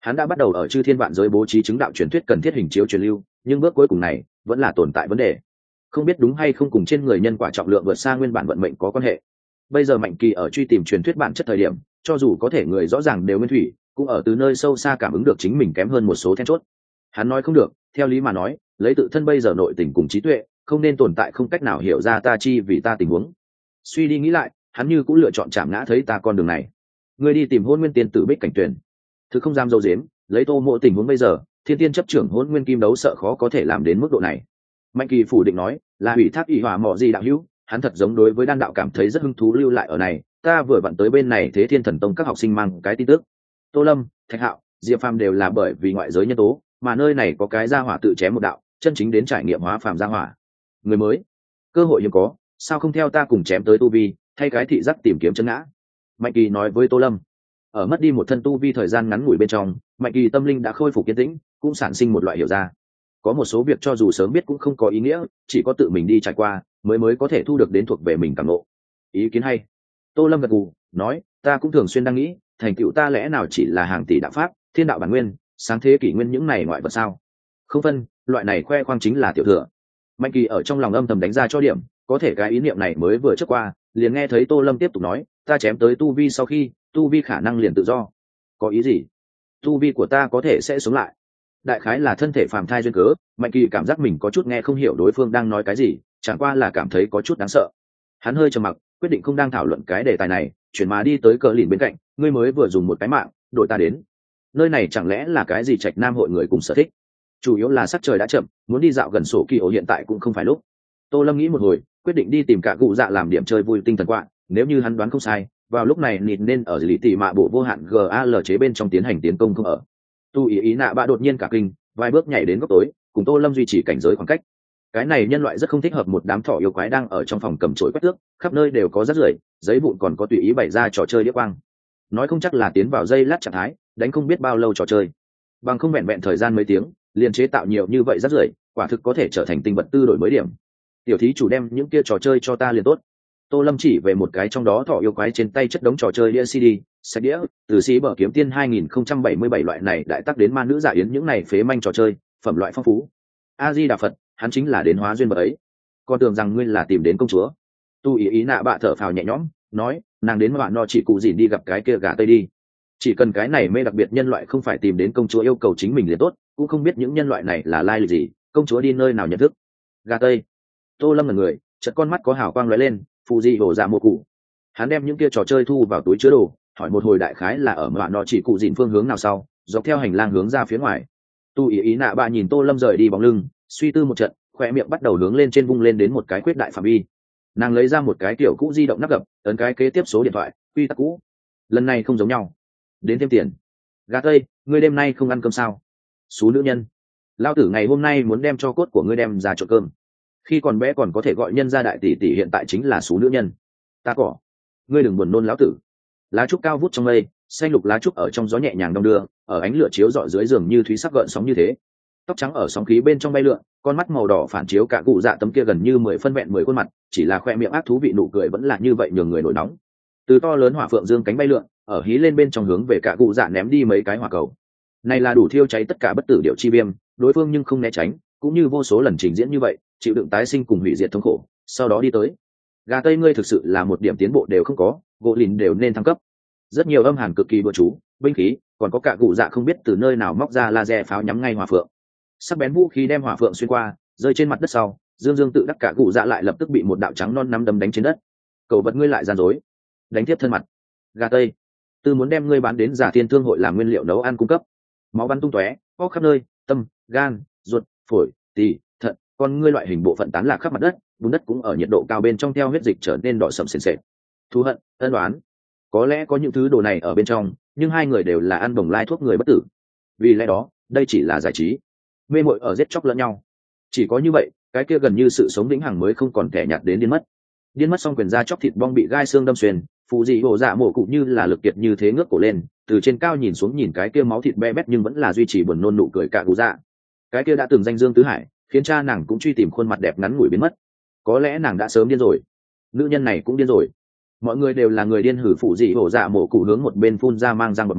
Hắn đã bắt đầu ở chư thiên vạn giới bố trí chứng đạo truyền thuyết cần thiết hình chiếu truyền lưu, nhưng bước cuối cùng này vẫn là tồn tại vấn đề, không biết đúng hay không cùng trên người nhân quả trọng lượng vượt xa nguyên bản vận mệnh có quan hệ. Bây giờ Mạnh Kỳ ở truy tìm truyền thuyết bản chất thời điểm, cho dù có thể người rõ ràng đều nguyên thủy, cũng ở từ nơi sâu xa cảm ứng được chính mình kém hơn một số then chốt. Hắn nói không được, theo lý mà nói, lấy tự thân bây giờ nội tình cùng trí tuệ, không nên tồn tại không cách nào hiểu ra ta chi vì ta tình huống. Suy đi nghĩ lại, hắn như cũng lựa chọn chạm ngã thấy ta con đường này. Ngươi đi tìm Hôn Nguyên Tiên tử Bích Cảnh Tuyền. Thứ không dám dâu dếm, lấy Tô Mộ tình huống bây giờ, Thiên Tiên chấp trưởng Hôn Nguyên Kim đấu sợ khó có thể làm đến mức độ này. Mạnh Kỳ phủ định nói, là ủy thác y hòa mọ gì đạo hữu, hắn thật giống đối với đan đạo cảm thấy rất hứng thú lưu lại ở này. Ta vừa vặn tới bên này Thế Thiên Thần Tông các học sinh mang cái tin tức. Tô Lâm, Thạch Hạo, Diệp Phàm đều là bởi vì ngoại giới nhân tố, mà nơi này có cái gia hỏa tự chém một đạo, chân chính đến trải nghiệm hóa phàm gia hỏa. Người mới, cơ hội hiếm có, sao không theo ta cùng chém tới tu vi, thay cái thị giác tìm kiếm chân ngã. Mạnh Kỳ nói với Tô Lâm. Ở mất đi một thân tu vi thời gian ngắn ngủi bên trong, Mạnh Kỳ tâm linh đã khôi phục kiên tĩnh, cũng sản sinh một loại hiểu ra. Có một số việc cho dù sớm biết cũng không có ý nghĩa, chỉ có tự mình đi trải qua mới mới có thể thu được đến thuộc về mình cảm ngộ. Ý kiến hay. Tô Lâm gật gù, nói, ta cũng thường xuyên đang nghĩ, thành tựu ta lẽ nào chỉ là hàng tỷ đạo pháp, thiên đạo bản nguyên, sáng thế kỷ nguyên những này ngoại vật sao? Không phân, loại này khoe khoang chính là tiểu thừa. Mạnh Kỳ ở trong lòng âm thầm đánh ra cho điểm, có thể cái ý niệm này mới vừa trước qua, liền nghe thấy Tô Lâm tiếp tục nói, ta chém tới tu vi sau khi, tu vi khả năng liền tự do. Có ý gì? Tu vi của ta có thể sẽ sống lại. Đại khái là thân thể phàm thai duyên cớ, Mạnh Kỳ cảm giác mình có chút nghe không hiểu đối phương đang nói cái gì, chẳng qua là cảm thấy có chút đáng sợ. Hắn hơi trầm mặc, quyết định không đang thảo luận cái đề tài này, chuyển mà đi tới cờ lìn bên cạnh, ngươi mới vừa dùng một cái mạng, đội ta đến. Nơi này chẳng lẽ là cái gì trạch nam hội người cùng sở thích? Chủ yếu là sắc trời đã chậm, muốn đi dạo gần sổ kỳ ổ hiện tại cũng không phải lúc. Tô Lâm nghĩ một hồi, quyết định đi tìm cả cụ dạ làm điểm chơi vui tinh thần quạ, nếu như hắn đoán không sai, vào lúc này nịt nên ở lý tỷ mạ bộ vô hạn gal chế bên trong tiến hành tiến công không ở. Tu ý ý nạ bạ đột nhiên cả kinh, vài bước nhảy đến góc tối, cùng Tô Lâm duy trì cảnh giới khoảng cách. Cái này nhân loại rất không thích hợp, một đám thỏ yêu quái đang ở trong phòng cầm chổi quét tước, khắp nơi đều có rác rưởi, giấy vụn còn có tùy ý bày ra trò chơi đĩa quang. Nói không chắc là tiến vào dây lát trạng thái, đánh không biết bao lâu trò chơi. Bằng không vẹn vẹn thời gian mấy tiếng, liền chế tạo nhiều như vậy rác rưởi, quả thực có thể trở thành tinh vật tư đổi mới điểm. Tiểu thí chủ đem những kia trò chơi cho ta liền tốt. Tô Lâm chỉ về một cái trong đó thỏ yêu quái trên tay chất đống trò chơi đĩa xê đê, sách đĩa, từ sĩ bờ kiếm tiên hai nghìn không trăm bảy mươi bảy loại này đại tác đến ma nữ giả yến những này phế manh trò chơi, phẩm loại phong phú. A Di Đà Phật, hắn chính là đến hóa duyên bậc ấy. Con tưởng rằng ngươi là tìm đến công chúa. Tu ý ý nạ bạ thở phào nhẹ nhõm, nói, nàng đến mà bạn no chỉ cụ gì đi gặp cái kia gà tây đi. Chỉ cần cái này mê đặc biệt nhân loại không phải tìm đến công chúa yêu cầu chính mình liền tốt, cũng không biết những nhân loại này là lai lịch gì, công chúa đi nơi nào nhận thức. Gà tây. Tô Lâm là người, chợt con mắt có hào quang lóe lên, phù dị hổ dạ một cụ. Hắn đem những kia trò chơi thu vào túi chứa đồ, hỏi một hồi đại khái là ở bạn no chỉ cụ dịn phương hướng nào sau, dọc theo hành lang hướng ra phía ngoài. Tu ý ý nạ bạ nhìn Tô Lâm rời đi bóng lưng, suy tư một trận, khỏe miệng bắt đầu hướng lên trên vung lên đến một cái khuyết đại phạm vi. Nàng lấy ra một cái kiểu cũ di động nắp gập, ấn cái kế tiếp số điện thoại, quy tắc cũ. Lần này không giống nhau, đến thêm tiền. Gà tây, ngươi đêm nay không ăn cơm sao? Xú nữ nhân, lao tử ngày hôm nay muốn đem cho cốt của ngươi đem ra trộn cơm. Khi còn bé còn có thể gọi nhân gia đại tỷ tỷ, hiện tại chính là xú nữ nhân. Ta cỏ, ngươi đừng buồn nôn lão tử. Lá trúc cao vút trong mây, xanh lục lá trúc ở trong gió nhẹ nhàng đong đưa, ở ánh lửa chiếu rọi dưới giường như thúy sắc gợn sóng như thế. Tóc trắng ở sóng khí bên trong bay lượn, con mắt màu đỏ phản chiếu cả cụ dạ tấm kia gần như mười phân vẹn mười khuôn mặt, chỉ là khoe miệng ác thú vị nụ cười vẫn là như vậy nhường người nổi nóng. Từ to lớn hỏa phượng dương cánh bay lượn, ở hí lên bên trong hướng về cả cụ dạ ném đi mấy cái hỏa cầu. Này là đủ thiêu cháy tất cả bất tử điệu chi viêm, đối phương nhưng không né tránh, cũng như vô số lần trình diễn như vậy, chịu đựng tái sinh cùng hủy diệt thống khổ, sau đó đi tới. Gà tây, ngươi thực sự là một điểm tiến bộ đều không có, gỗ lìn đều nên thăng cấp. Rất nhiều âm hàn cực kỳ bừa chú, binh khí, còn có cả cụ dạ không biết từ nơi nào móc ra laser pháo nhắm ngay hỏa phượng. Sắc bén vũ khí đem hỏa phượng xuyên qua, rơi trên mặt đất sau, dương dương tự đắc cả cụ dạ lại lập tức bị một đạo trắng non nắm đấm đánh trên đất. Cầu vật ngươi lại gian dối, đánh tiếp thân mặt. Gà tây, tư muốn đem ngươi bán đến giả thiên thương hội làm nguyên liệu nấu ăn cung cấp. Máu bắn tung tóe, có khắp nơi, tâm, gan, ruột, phổi, tỳ, thận, con ngươi loại hình bộ phận tán lạc khắp mặt đất, bùn đất cũng ở nhiệt độ cao bên trong theo huyết dịch trở nên đỏ sậm sền sệt. Thù hận, ân đoán, có lẽ có những thứ đồ này ở bên trong, nhưng hai người đều là ăn bổng lai thuốc người bất tử. Vì lẽ đó, đây chỉ là giải trí, mê mội ở giết chóc lẫn nhau. Chỉ có như vậy, cái kia gần như sự sống vĩnh hằng mới không còn kẻ nhạt đến điên mất. Điên mất xong quyền ra chóc thịt bong bị gai xương đâm xuyên, phụ dị bộ dạ mổ cụ như là lực kiệt như thế ngước cổ lên, từ trên cao nhìn xuống nhìn cái kia máu thịt be bét nhưng vẫn là duy trì buồn nôn nụ cười cả cụ dạ. Cái kia đã từng danh dương tứ hải, khiến cha nàng cũng truy tìm khuôn mặt đẹp ngắn ngủi biến mất. Có lẽ nàng đã sớm điên rồi, nữ nhân này cũng điên rồi. Mọi người đều là người điên, hử phụ dị bộ dạ mổ cụ hướng một bên phun ra mang răng bọt máu,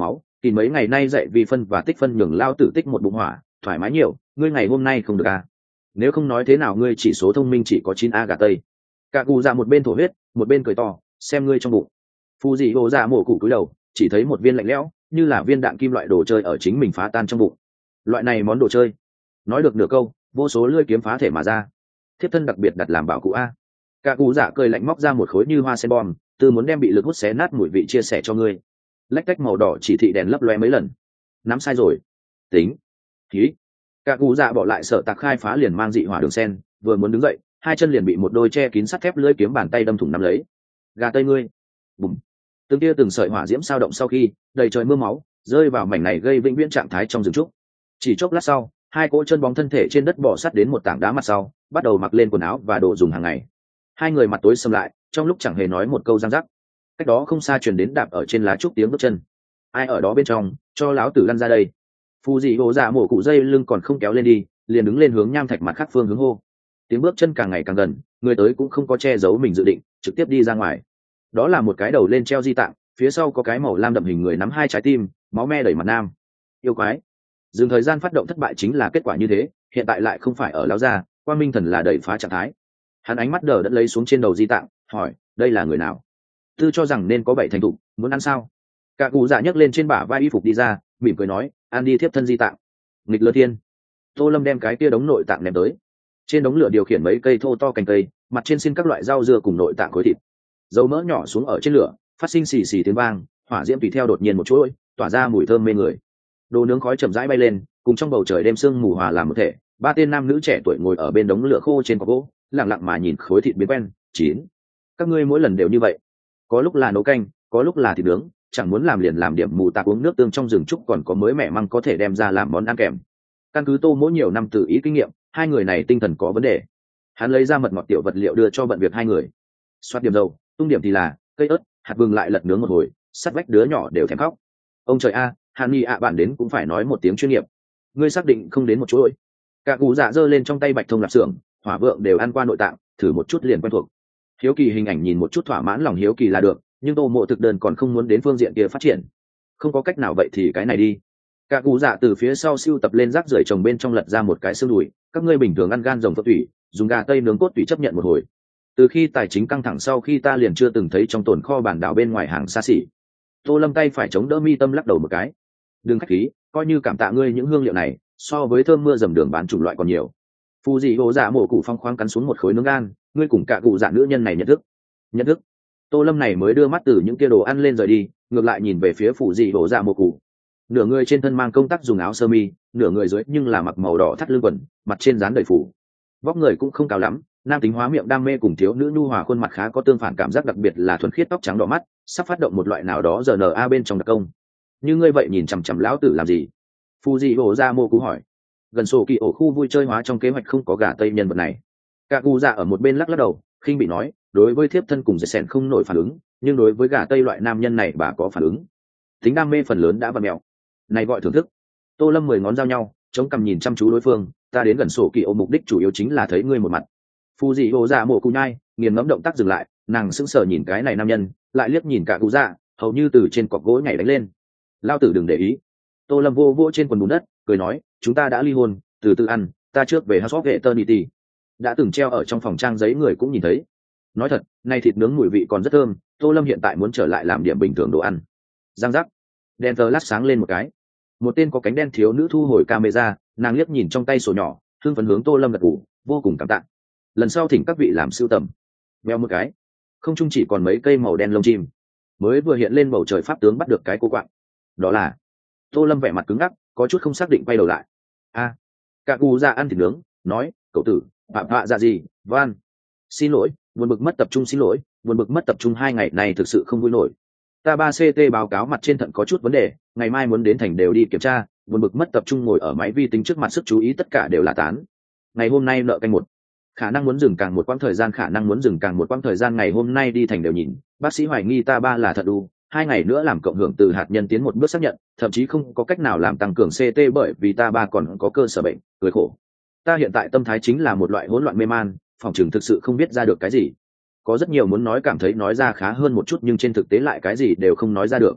kỳ mấy ngày nay dạy vì phân và tích phân nhường lao tử tích một bụng hỏa thoải mái nhiều, ngươi ngày hôm nay không được à. Nếu không nói thế nào ngươi chỉ số thông minh chỉ có chín a gà tây. Cả cụ dạ một bên thổ huyết một bên cười to, xem ngươi trong bụng. Phù dị hồ dạ mổ cụ cúi đầu, chỉ thấy một viên lạnh lẽo như là viên đạn kim loại đồ chơi ở chính mình phá tan trong bụng. Loại này món đồ chơi, nói được nửa câu vô số lưỡi kiếm phá thể mà ra. Thiếp thân đặc biệt đặt làm bảo cụ a. Cả cụ dạ cười lạnh móc ra một khối như hoa sen bom, từ muốn đem bị lực hút xé nát mùi vị chia sẻ cho ngươi. Lách tách màu đỏ chỉ thị đèn lấp loe mấy lần. Nắm sai rồi. Tính. Khí. Cả cụ dạ bỏ lại sở tạc khai phá liền mang dị hỏa đường sen, vừa muốn đứng dậy hai chân liền bị một đôi che kín sắt thép lưỡi kiếm bàn tay đâm thủng nắm lấy. Gà tây ngươi. Bùm. Từng tia từng sợi hỏa diễm sao động sau khi đầy trời mưa máu rơi vào mảnh này gây vĩnh viễn trạng thái trong rừng trúc. Chỉ chốc lát sau hai cỗ chân bóng thân thể trên đất bò sắt đến một tảng đá mặt sau, bắt đầu mặc lên quần áo và đồ dùng hàng ngày. Hai người mặt tối sầm lại, trong lúc chẳng hề nói một câu răng rắc. Cách đó không xa truyền đến đạp ở trên lá trúc tiếng bước chân. Ai ở đó bên trong, cho láo tử lăn ra đây. Phù dị hồ dạ mổ cụ dây lưng còn không kéo lên đi, liền đứng lên hướng nham thạch mặt khác phương hướng hô. Tiếng bước chân càng ngày càng gần, người tới cũng không có che giấu mình dự định, trực tiếp đi ra ngoài. Đó là một cái đầu lên treo di tạng, phía sau có cái màu lam đậm hình người nắm hai trái tim, máu me đầy mặt nam. Yêu quái. Dừng thời gian phát động thất bại chính là kết quả như thế, hiện tại lại không phải ở lão gia, Quang Minh Thần là đẩy phá trạng thái. Hắn ánh mắt đờ đẫn lấy xuống trên đầu di tạng, hỏi, đây là người nào? Tư cho rằng nên có bảy thành tụ, muốn ăn sao? Cả cụ dạ nhấc lên trên bả vai y phục đi ra, mỉm cười nói, ăn đi thiếp thân di tạng. Nghịch lơ thiên. Tô Lâm đem cái kia đống nội tạng ném tới. Trên đống lửa điều khiển mấy cây thô to cành cây, mặt trên xin các loại rau dưa cùng nội tạng khối thịt. Dầu mỡ nhỏ xuống ở trên lửa, phát sinh xì xì tiếng vang, hỏa diễm tùy theo đột nhiên một chuỗi, tỏa ra mùi thơm mê người. Đồ nướng khói chậm rãi bay lên, cùng trong bầu trời đêm sương mù hòa làm một thể. Ba tên nam nữ trẻ tuổi ngồi ở bên đống lửa khô trên cọc gỗ, lặng lặng mà nhìn khối thịt biến quen. Chín. Các ngươi mỗi lần đều như vậy. Có lúc là nấu canh, có lúc là thịt nướng, chẳng muốn làm liền làm điểm mù tạc uống nước tương trong rừng trúc còn có mới mẻ măng có thể đem ra làm món ăn kèm. Căn cứ Tô mỗi nhiều năm tự ý kinh nghiệm, hai người này tinh thần có vấn đề. Hắn lấy ra mật ngọt tiểu vật liệu đưa cho bận việc hai người. Xoát điểm dầu, tung điểm thì là cây ớt, hạt vừng lại lật nướng một hồi, sắt vách đứa nhỏ đều thèm khóc. Ông trời a, Hàn Nhi ạ bạn đến cũng phải nói một tiếng chuyên nghiệp. Ngươi xác định không đến một chỗ ơi? Cả cụ dạ giơ lên trong tay bạch thông lạp xưởng, hỏa vượng đều ăn qua nội tạng, thử một chút liền quen thuộc. Hiếu kỳ hình ảnh nhìn một chút thỏa mãn lòng hiếu kỳ là được, nhưng Tô Mộ thực đơn còn không muốn đến phương diện kia phát triển. Không có cách nào vậy thì cái này đi. Cả cụ dạ từ phía sau siêu tập lên rác rưởi chồng bên trong lật ra một cái xương đùi, các ngươi bình thường ăn gan rồng phượng tủy, dùng gà tây nướng cốt tủy chấp nhận một hồi. Từ khi tài chính căng thẳng sau khi ta liền chưa từng thấy trong tồn kho bản đảo bên ngoài hàng xa xỉ. Tô Lâm tay phải chống đỡ mi tâm lắc đầu một cái. Đừng khách khí, coi như cảm tạ ngươi những hương liệu này, so với thơm mưa dầm đường bán chủng loại còn nhiều. Phù dị hồ dạ mổ cụ phong khoáng cắn xuống một khối nướng gan, ngươi cùng cả cụ dạ nữ nhân này nhận thức. Nhận thức. Tô Lâm này mới đưa mắt từ những kia đồ ăn lên rời đi, ngược lại nhìn về phía phù dị hồ dạ mổ cụ. Nửa người trên thân mang công tác dùng áo sơ mi, nửa người dưới nhưng là mặc màu đỏ thắt lưng quần, mặt trên dán đầy phủ. Vóc người cũng không cao lắm, nam tính hóa miệng đam mê cùng thiếu nữ nhu hòa khuôn mặt khá có tương phản cảm giác, đặc biệt là thuần khiết tóc trắng đỏ mắt, sắp phát động một loại nào đó rờ en a bên trong đặc công. Như ngươi vậy nhìn chằm chằm lão tử làm gì? Phù dị hồ dạ mổ cụ hỏi. Gần sổ kỳ ổ khu vui chơi hóa trong kế hoạch không có gà tây nhân vật này. Cả cụ dạ ở một bên lắc lắc đầu, khinh bị nói, đối với thiếp thân cùng dệt sẻn không nổi phản ứng, nhưng đối với gà tây loại nam nhân này bà có phản ứng. Tính đam mê phần lớn đã vặn mèo, này gọi thưởng thức. Tô Lâm mười ngón giao nhau, chống cằm nhìn chăm chú đối phương, ta đến gần sổ kỳ ổ mục đích chủ yếu chính là thấy ngươi một mặt. Phù dị hồ dạ mổ cụ nhai, nghiền ngẫm động tác dừng lại, nàng sững sờ nhìn cái này nam nhân, lại liếc nhìn cả cụ dạ, hầu như từ trên cọc gỗ nhảy đánh lên. Lao tử đừng để ý. Tô Lâm vô vô trên quần bùn đất, cười nói, chúng ta đã ly hôn, từ từ ăn, ta trước về House of Eternity. Đã từng treo ở trong phòng trang giấy người cũng nhìn thấy. Nói thật, nay thịt nướng mùi vị còn rất thơm, Tô Lâm hiện tại muốn trở lại làm điểm bình thường đồ ăn. Giang giác. Đèn tờ lát sáng lên một cái. Một tên có cánh đen thiếu nữ thu hồi camera, nàng liếc nhìn trong tay sổ nhỏ, hương phấn hướng Tô Lâm gật gù, vô cùng cảm tạ. Lần sau thỉnh các vị làm sưu tầm. Veo một cái. Không chung chỉ còn mấy cây màu đen lông chim. Mới vừa hiện lên bầu trời pháp tướng bắt được cái cô quạng. Đó là. Tô Lâm vẻ mặt cứng ngắc, có chút không xác định quay đầu lại. A. Cả cụ ra ăn thịt nướng, nói, cậu tử, phạm họa ra gì, van. Xin lỗi, buồn bực mất tập trung xin lỗi, buồn bực mất tập trung hai ngày này thực sự không vui nổi. Ta ba ct báo cáo mặt trên thận có chút vấn đề, ngày mai muốn đến thành đều đi kiểm tra, buồn bực mất tập trung ngồi ở máy vi tính trước mặt, sức chú ý tất cả đều là tán. Ngày hôm nay nợ canh một, khả năng muốn dừng càng một quãng thời gian, khả năng muốn dừng càng một quãng thời gian, ngày hôm nay đi thành đều nhìn, bác sĩ hoài nghi ta ba là thật đu, hai ngày nữa làm cộng hưởng từ hạt nhân tiến một bước xác nhận, thậm chí không có cách nào làm tăng cường ct bởi vì ta ba còn có cơ sở bệnh, cười khổ. Ta hiện tại tâm thái chính là một loại hỗn loạn mê man, phòng trường thực sự không biết ra được cái gì. Có rất nhiều muốn nói, cảm thấy nói ra khá hơn một chút, nhưng trên thực tế lại cái gì đều không nói ra được.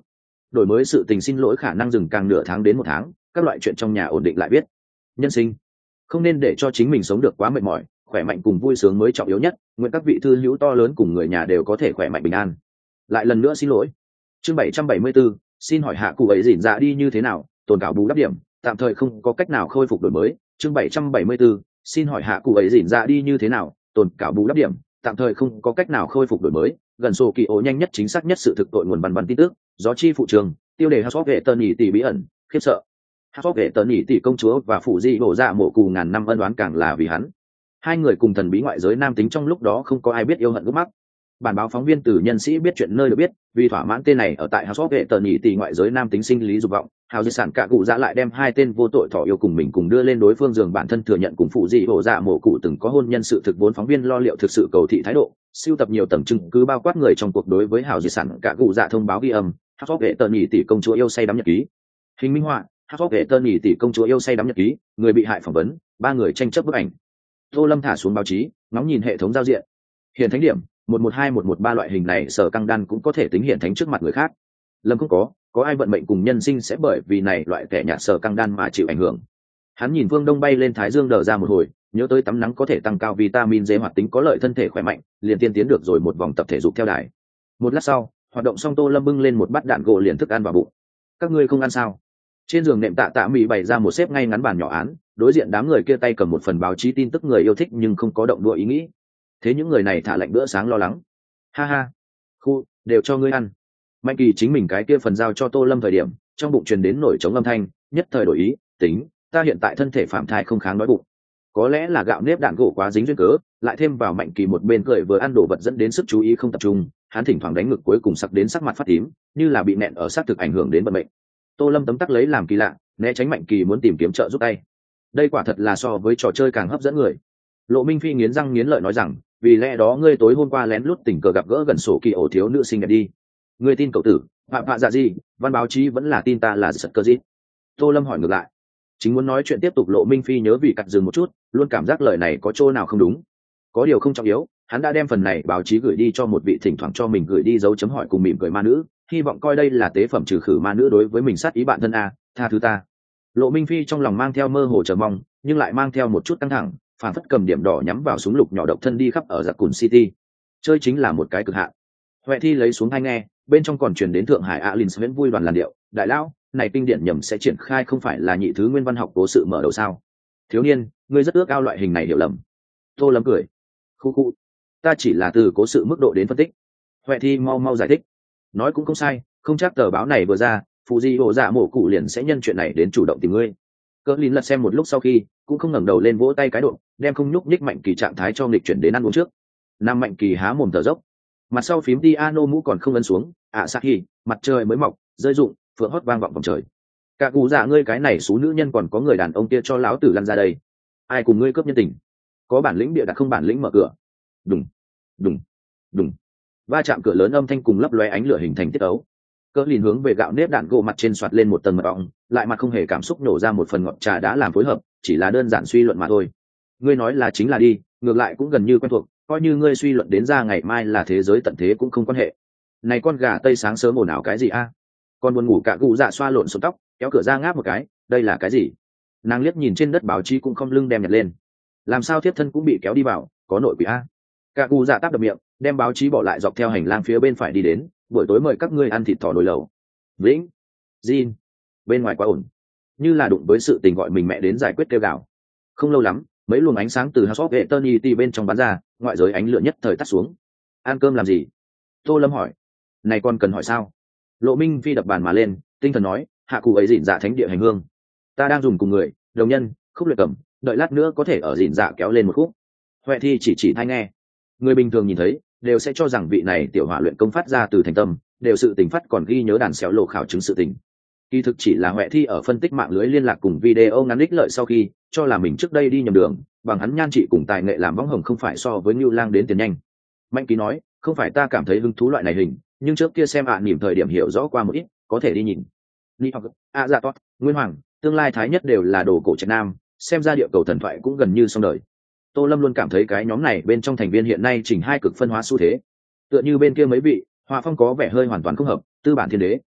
đổi mới sự tình xin lỗi khả năng dừng càng nửa tháng đến một tháng, các loại chuyện trong nhà ổn định lại biết. Nhân sinh không nên để cho chính mình sống được quá mệt mỏi, khỏe mạnh cùng vui sướng mới trọng yếu nhất. Nguyện các vị thư hữu to lớn cùng người nhà đều có thể khỏe mạnh bình an. Lại lần nữa xin lỗi. Chương bảy trăm bảy mươi bốn, xin hỏi hạ cụ ấy dỉn dạ đi như thế nào? Tồn cảo bù đắp điểm, tạm thời không có cách nào khôi phục đổi mới. Chương bảy trăm bảy mươi bốn, xin hỏi hạ cụ ấy dỉn dạ đi như thế nào? Tồn cảo bù đắp điểm, tạm thời không có cách nào khôi phục đổi mới. Gần sổ kỳ ổ nhanh nhất chính xác nhất sự thực tội nguồn văn văn tin tức, gió chi phụ trường, tiêu đề House of Vệ Tần nhị tỷ bí ẩn, khiếp sợ. House of Vệ Tần nhị tỷ công chúa và phụ di bổ dạ mộ cù ngàn năm ân oán càng là vì hắn. Hai người cùng thần bí ngoại giới nam tính trong lúc đó không có ai biết yêu hận gốc mắc. Bản báo phóng viên từ nhân sĩ biết chuyện nơi được biết, vì thỏa mãn tên này ở tại House of Vệ Tần nhị tỷ ngoại giới nam tính sinh lý dục vọng, hào di sản cả cụ dạ lại đem hai tên vô tội thỏ yêu cùng mình cùng đưa lên đối phương giường, bản thân thừa nhận cùng phụ di bổ dạ mộ cụ từng có hôn nhân sự thực, bốn phóng viên lo liệu thực sự cầu thị thái độ, siêu tập nhiều tầng chứng cứ bao quát người trong cuộc đối với hào di sản cả cụ dạ thông báo ghi âm. House of Vệ Tần nhị tỷ công chúa yêu say đắm nhật ký, hình minh họa. House of Vệ Tần nhị tỷ công chúa yêu say đắm nhật ký, người bị hại phỏng vấn, ba người tranh chấp bức ảnh. Tô Lâm thả xuống báo chí, ngóng nhìn hệ thống giao diện. Hiện thánh điểm một một hai một một ba loại hình này sở căng đan cũng có thể tính hiện thánh trước mặt người khác. Lâm không có, có ai vận mệnh cùng nhân sinh sẽ bởi vì này loại kẻ nhạt sở căng đan mà chịu ảnh hưởng. Hắn nhìn Vương Đông bay lên thái dương đờ ra một hồi, nhớ tới tắm nắng có thể tăng cao vitamin D hoạt tính có lợi thân thể khỏe mạnh, liền tiên tiến được rồi một vòng tập thể dục theo đài. Một lát sau, hoạt động xong, Tô Lâm bưng lên một bát đạn gỗ liền thức ăn vào bụng. Các ngươi không ăn sao? Trên giường nệm tạ tạ mỹ bày ra một xếp ngay ngắn bàn nhỏ án, đối diện đám người kia tay cầm một phần báo chí tin tức người yêu thích nhưng không có động đũa ý nghĩ. Thế những người này thả lệnh bữa sáng lo lắng. Ha ha, khu đều cho ngươi ăn. Mạnh Kỳ chính mình cái kia phần giao cho Tô Lâm thời điểm, trong bụng truyền đến nổi trống âm thanh, nhất thời đổi ý, tính, ta hiện tại thân thể phạm thai không kháng đói bụng. Có lẽ là gạo nếp đạn gỗ quá dính duyên cớ, lại thêm vào Mạnh Kỳ một bên cười vừa ăn đồ vật dẫn đến sức chú ý không tập trung, hắn thỉnh thoảng đánh ngực cuối cùng sặc đến sắc mặt phát tím, như là bị nẹn ở xác thực ảnh hưởng đến vận mệnh. Tô Lâm tấm tắc lấy làm kỳ lạ, né tránh Mạnh Kỳ muốn tìm kiếm trợ giúp tay. Đây quả thật là so với trò chơi càng hấp dẫn người. Lộ Minh Phi nghiến răng nghiến lợi nói rằng, vì lẽ đó ngươi tối hôm qua lén lút tình cờ gặp gỡ gần sổ kỳ ổ thiếu nữ xinh đẹp đi. Ngươi tin cậu tử phạm phạ dạ gì, văn báo chí vẫn là tin ta là sật cơ gì? Tô Lâm hỏi ngược lại. Chính muốn nói chuyện tiếp tục, Lộ Minh Phi nhớ vì cắt dừng một chút, luôn cảm giác lời này có chỗ nào không đúng. Có điều không trọng yếu, hắn đã đem phần này báo chí gửi đi cho một vị thỉnh thoảng cho mình gửi đi dấu chấm hỏi cùng mỉm cười ma nữ, hy vọng coi đây là tế phẩm trừ khử ma nữ đối với mình sát ý bạn thân a, tha thứ ta. Lộ Minh Phi trong lòng mang theo mơ hồ chờ mong, nhưng lại mang theo một chút căng thẳng, phản phất cầm điểm đỏ nhắm vào súng lục nhỏ độc thân đi khắp ở Giặc Cùn City. Chơi chính là một cái cực hạn. Huệ Thi lấy xuống hai nghe, bên trong còn truyền đến Thượng Hải Alin huyễn vui đoàn làn điệu, đại lão, này kinh điển nhầm sẽ triển khai không phải là nhị thứ nguyên văn học cố sự mở đầu sao? Thiếu niên, ngươi rất ước ao loại hình này hiểu lầm. Tô Lâm cười. Khu khu, ta chỉ là từ cố sự mức độ đến phân tích. Huệ Thi mau mau giải thích. Nói cũng không sai, không chắc tờ báo này vừa ra, phụ di hộ dạ mổ cụ liền sẽ nhân chuyện này đến chủ động tìm ngươi. Cỡ Lín lật xem một lúc sau khi, cũng không ngẩng đầu lên vỗ tay cái độ, đem không nhúc nhích Mạnh Kỳ trạng thái cho nghịch chuyển đến ăn uống trước. Nam Mạnh Kỳ há mồm thở dốc, mặt sau phím piano mũ còn không ấn xuống, ạ sát hi, mặt trời mới mọc, rơi rụng, phượng hót vang vọng vòng trời. Cả cụ dạ ngươi cái này số nữ nhân còn có người đàn ông kia cho láo tử lăn ra đây. Ai cùng ngươi cướp nhân tình? Có bản lĩnh bịa đặt không bản lĩnh mở cửa. Đùng, đùng, đùng. Va chạm cửa lớn âm thanh cùng lấp lóe ánh lửa hình thành tiết ấu. Cỡ Lín hướng về gạo nếp đạn gỗ mặt trên soạt lên một tầng mật ong, lại mặt không hề cảm xúc nổ ra một phần ngọt trà đã làm phối hợp, chỉ là đơn giản suy luận mà thôi. Ngươi nói là chính là đi, ngược lại cũng gần như quen thuộc, coi như ngươi suy luận đến ra ngày mai là thế giới tận thế cũng không quan hệ. Này con gà tây sáng sớm ồn ào cái gì a? À? Con buồn ngủ cả cụ dạ xoa lộn xộn tóc, kéo cửa ra ngáp một cái, đây là cái gì? Nàng liếc nhìn trên đất báo chí cũng không lưng đem nhặt lên. Làm sao thiếp thân cũng bị kéo đi vào, có nội quỷ a? Cả cụ dạ táp đập miệng, đem báo chí bỏ lại dọc theo hành lang phía bên phải đi đến, buổi tối mời các ngươi ăn thịt thỏ nồi lẩu. Vĩnh, Jin, bên ngoài quá ổn, như là đụng với sự tình gọi mình mẹ đến giải quyết kêu gào. Không lâu lắm, mấy luồng ánh sáng từ House of Eternity bên trong bắn ra, ngoại giới ánh lửa nhất thời tắt xuống. Ăn cơm làm gì? Tô Lâm hỏi. Này còn cần hỏi sao? Lộ Minh Phi đập bàn mà lên, tinh thần nói, hạ cụ ấy dịn dạ thánh địa hành hương. Ta đang dùng cùng người, đồng nhân, khúc luyện cầm, đợi lát nữa có thể ở dịn dạ kéo lên một khúc. Huệ Thi chỉ chỉ tai nghe. Người bình thường nhìn thấy, đều sẽ cho rằng vị này tiểu hỏa luyện công phát ra từ thành tâm, đều sự tình phát còn ghi nhớ đàn xéo lộ khảo chứng sự tình. Kỳ thực chỉ là Huệ Thi ở phân tích mạng lưới liên lạc cùng video ngắn ích lợi sau khi, cho là mình trước đây đi nhầm đường, bằng hắn nhan trị cùng tài nghệ làm võng hồng không phải so với Nưu Lang đến tiền nhanh. Mạnh Ký nói, không phải ta cảm thấy hứng thú loại này hình, nhưng trước kia xem ạ à, niệm thời điểm hiểu rõ qua một ít, có thể đi nhìn. Ni học, a dạ tốt, Nguyên Hoàng, tương lai thái nhất đều là đồ cổ Trạch Nam, xem ra địa cầu thần thoại cũng gần như xong đời. Tô Lâm luôn cảm thấy cái nhóm này bên trong thành viên hiện nay chỉnh hai cực phân hóa xu thế. Tựa như bên kia mấy vị, Họa Phong có vẻ hơi hoàn toàn không hợp, Tư Bản Thiên Đế,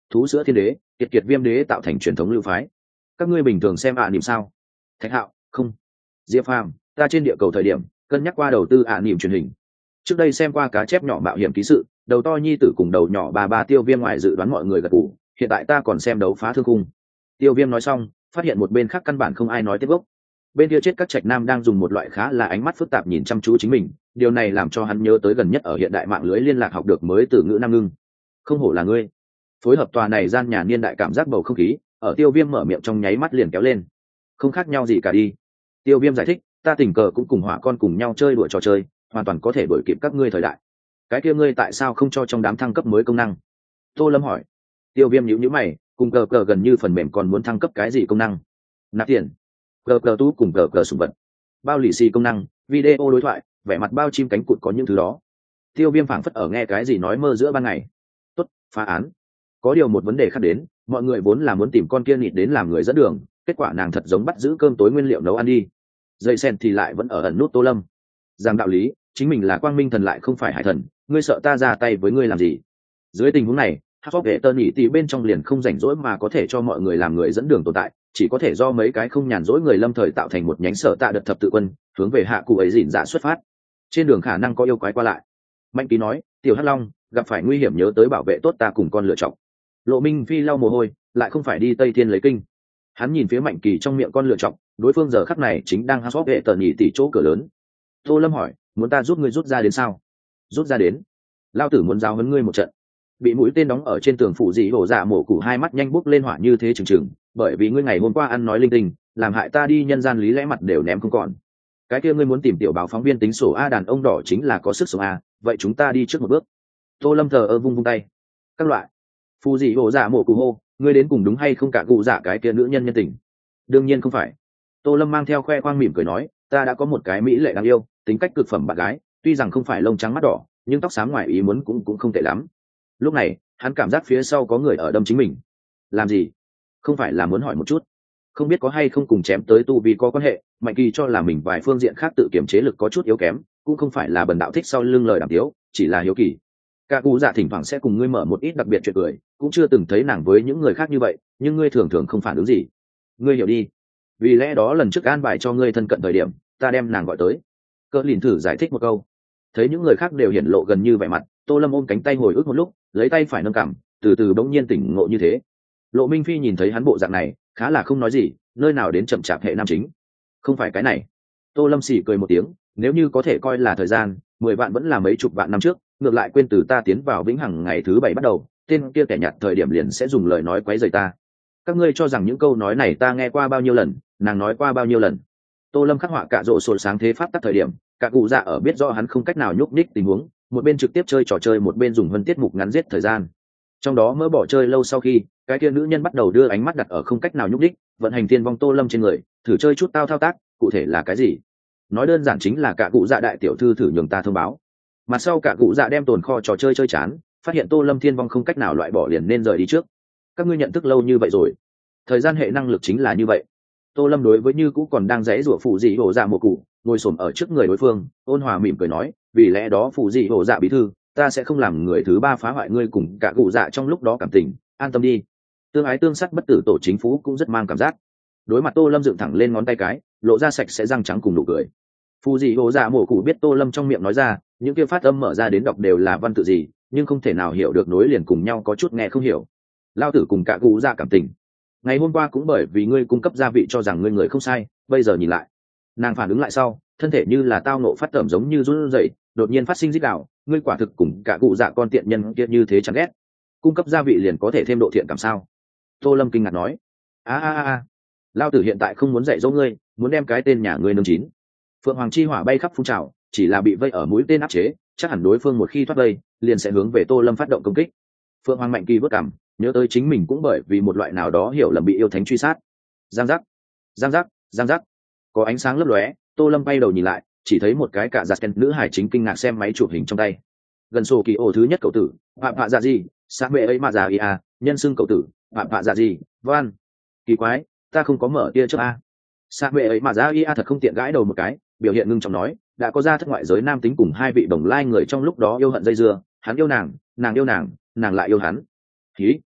thú sữa thiên đế, kiệt kiệt viêm đế tạo thành truyền thống lưu phái. Các ngươi bình thường xem ạ niệm sao? Thạch Hạo, không. Diệp Phàm, ta trên địa cầu thời điểm cân nhắc qua đầu tư ạ niệm truyền hình. Trước đây xem qua cá chép nhỏ mạo hiểm ký sự, đầu to nhi tử cùng đầu nhỏ bà ba Tiêu Viêm ngoài dự đoán mọi người gật gù. Hiện tại ta còn xem đấu phá thương khung. Tiêu Viêm nói xong, phát hiện một bên khác căn bản không ai nói tiếp gốc. Bên kia chết các trạch nam đang dùng một loại khá là ánh mắt phức tạp nhìn chăm chú chính mình, điều này làm cho hắn nhớ tới gần nhất ở hiện đại mạng lưới liên lạc học được mới từ ngữ Nam Ngưng. Không hổ là ngươi. Phối hợp tòa này gian nhà niên đại cảm giác bầu không khí, ở Tiêu Viêm mở miệng trong nháy mắt liền kéo lên. Không khác nhau gì cả đi. Tiêu Viêm giải thích, ta tình cờ cũng cùng hỏa con cùng nhau chơi đùa trò chơi, hoàn toàn có thể đuổi kịp các ngươi thời đại. Cái kia ngươi tại sao không cho trong đám thăng cấp mới công năng? Tô Lâm hỏi. Tiêu Viêm nhíu nhíu mày, cùng cờ cờ gần như phần mềm còn muốn thăng cấp cái gì công năng? Nạp tiền. Cờ cờ tú cùng cờ cờ sủng vật. Bao lì xì công năng, video đối thoại, vẻ mặt bao chim cánh cụt có những thứ đó. Tiêu Viêm phảng phất ở nghe cái gì nói mơ giữa ban ngày. Tốt, phá án. Có điều một vấn đề khác đến, mọi người vốn là muốn tìm con kia nịt đến làm người dẫn đường, kết quả nàng thật giống bắt giữ cơm tối nguyên liệu nấu ăn đi. Dây sen thì lại vẫn ở ẩn nút Tô Lâm. Rằng đạo lý, chính mình là quang minh thần lại không phải hải thần, ngươi sợ ta ra tay với ngươi làm gì? Dưới tình huống này, Hắc vệ tơn nhị tỷ bên trong liền không rảnh rỗi mà có thể cho mọi người làm người dẫn đường tồn tại, chỉ có thể do mấy cái không nhàn rỗi người lâm thời tạo thành một nhánh sở tạ đợt thập tự quân, hướng về hạ cụ ấy dịn dạ xuất phát. Trên đường khả năng có yêu quái qua lại. Mạnh Ký nói, tiểu Hắc Long gặp phải nguy hiểm nhớ tới bảo vệ tốt ta cùng con lựa chọc. Lộ Minh Phi lau mồ hôi, lại không phải đi Tây Thiên lấy kinh. Hắn nhìn phía Mạnh Kỳ trong miệng con lựa chọc, đối phương giờ khắc này chính đang Hắc vệ tơn nhị tỷ chỗ cửa lớn. Tô Lâm hỏi, muốn ta giúp ngươi rút ra đến sao? Rút ra đến? Lao tử muốn giáo huấn ngươi một trận. Bị mũi tên đóng ở trên tường phủ dị hổ dạ mổ củ hai mắt nhanh bốc lên hỏa như thế chừng chừng, bởi vì ngươi ngày hôm qua ăn nói linh tinh, làm hại ta đi nhân gian lý lẽ mặt đều ném không còn. Cái kia ngươi muốn tìm tiểu báo phóng viên tính sổ a, đàn ông đỏ chính là có sức sống a, vậy chúng ta đi trước một bước. Tô Lâm thờ ơ vung vung tay. Các loại. Phù dị hổ dạ mổ củ hô, ngươi đến cùng đúng hay không cả cụ dạ cái kia nữ nhân nhân tình? Đương nhiên không phải. Tô Lâm mang theo khoe khoang mỉm cười nói, ta đã có một cái mỹ lệ đáng yêu, tính cách cực phẩm bạn gái, tuy rằng không phải lông trắng mắt đỏ, nhưng tóc xám ngoài ý muốn cũng cũng không tệ lắm. Lúc này hắn cảm giác phía sau có người ở đâm chính mình. Làm gì? Không phải là muốn hỏi một chút, không biết có hay không cùng chém tới tu vi có quan hệ? Mạnh Kỳ cho là mình vài phương diện khác tự kiểm chế lực có chút yếu kém, cũng không phải là bần đạo thích sau lưng lời đàm tiếu, chỉ là hiếu kỳ. Cả cụ dạ thỉnh thoảng sẽ cùng ngươi mở một ít đặc biệt chuyện cười, cũng chưa từng thấy nàng với những người khác như vậy, nhưng ngươi thường thường không phản ứng gì. Ngươi hiểu đi. Vì lẽ đó lần trước an bài cho ngươi thân cận thời điểm, ta đem nàng gọi tới. Cỡ lìn thử giải thích một câu. Thấy những người khác đều hiển lộ gần như vẻ mặt, Tô Lâm ôm cánh tay hồi ức một lúc, lấy tay phải nâng cằm, từ từ bỗng nhiên tỉnh ngộ như thế. Lộ Minh Phi nhìn thấy hắn bộ dạng này, khá là không nói gì, nơi nào đến chậm chạp hệ nam chính. Không phải cái này. Tô Lâm xỉ cười một tiếng, nếu như có thể coi là thời gian, mười vạn vẫn là mấy chục vạn năm trước, ngược lại quên từ ta tiến vào vĩnh hằng ngày thứ bảy bắt đầu, tên kia kẻ nhạt thời điểm liền sẽ dùng lời nói quấy rầy ta. Các ngươi cho rằng những câu nói này ta nghe qua bao nhiêu lần, nàng nói qua bao nhiêu lần? Tô Lâm khắc họa cả rộ sồn sáng thế pháp tắc thời điểm, cả cụ dạ ở biết rõ hắn không cách nào nhúc nhích tình huống, một bên trực tiếp chơi trò chơi một bên dùng vân tiết mục ngắn giết thời gian. Trong đó mỡ bỏ chơi lâu sau khi, cái kia nữ nhân bắt đầu đưa ánh mắt đặt ở không cách nào nhúc nhích, vận hành tiên vong Tô Lâm trên người, thử chơi chút tao thao tác, cụ thể là cái gì? Nói đơn giản chính là cả cụ dạ đại tiểu thư thử nhường ta thông báo. Mặt sau cả cụ dạ đem tồn kho trò chơi chơi chán, phát hiện Tô Lâm thiên vong không cách nào loại bỏ liền nên rời đi trước. Các ngươi nhận thức lâu như vậy rồi, thời gian hệ năng lực chính là như vậy. Tô Lâm đối với như cũ còn đang rẽ rủa phụ dị hổ dạ một cụ, ngồi xổm ở trước người đối phương, ôn hòa mỉm cười nói, vì lẽ đó phụ dị hổ dạ bí thư, ta sẽ không làm người thứ ba phá hoại ngươi cùng cả cụ dạ trong lúc đó cảm tình, an tâm đi. Tương ái tương sắc bất tử tổ chính phủ cũng rất mang cảm giác. Đối mặt Tô Lâm dựng thẳng lên ngón tay cái, lộ ra sạch sẽ răng trắng cùng nụ cười. Phụ dị hổ dạ một cụ biết Tô Lâm trong miệng nói ra, những kia phát âm mở ra đến đọc đều là văn tự gì, nhưng không thể nào hiểu được nối liền cùng nhau, có chút nghe không hiểu. Lao tử cùng cả cụ dạ cảm tình. Ngày hôm qua cũng bởi vì ngươi cung cấp gia vị cho rằng ngươi người không sai, bây giờ nhìn lại, nàng phản ứng lại sau, thân thể như là tao nộ phát tẩm giống như run rẩy, đột nhiên phát sinh rít gào, ngươi quả thực cùng cả cụ dạ con tiện nhân kia như thế chẳng ghét. Cung cấp gia vị liền có thể thêm độ thiện cảm sao? Tô Lâm kinh ngạc nói. A a a, lao tử hiện tại không muốn dạy dỗ ngươi, muốn đem cái tên nhà ngươi nương chín. Phượng Hoàng chi hỏa bay khắp phun trào, chỉ là bị vây ở mũi tên áp chế, chắc hẳn đối phương một khi thoát vây, liền sẽ hướng về Tô Lâm phát động công kích. Phượng Hoàng Mạnh Kỳ vớt cằm, nhớ tới chính mình cũng bởi vì một loại nào đó hiểu lầm bị yêu thánh truy sát. Giang giác, giang giác, giang giác, có ánh sáng lấp lóe. Tô Lâm bay đầu nhìn lại, chỉ thấy một cái cả giặt ken nữ hải chính kinh ngạc xem máy chụp hình trong tay. Gần sổ kỳ ổ thứ nhất cậu tử, phạm phạ dạ gì, sát mẹ ấy mà già ia, nhân xưng cậu tử, phạm phạ dạ gì, van. Kỳ quái, ta không có mở tia trước a. Sát mẹ ấy mà già ia thật không tiện gãi đầu một cái, biểu hiện ngưng trọng nói, đã có ra thất ngoại giới nam tính cùng hai vị đồng lai người trong lúc đó yêu hận dây dưa, hắn yêu nàng, nàng yêu nàng, nàng lại yêu hắn. Hí.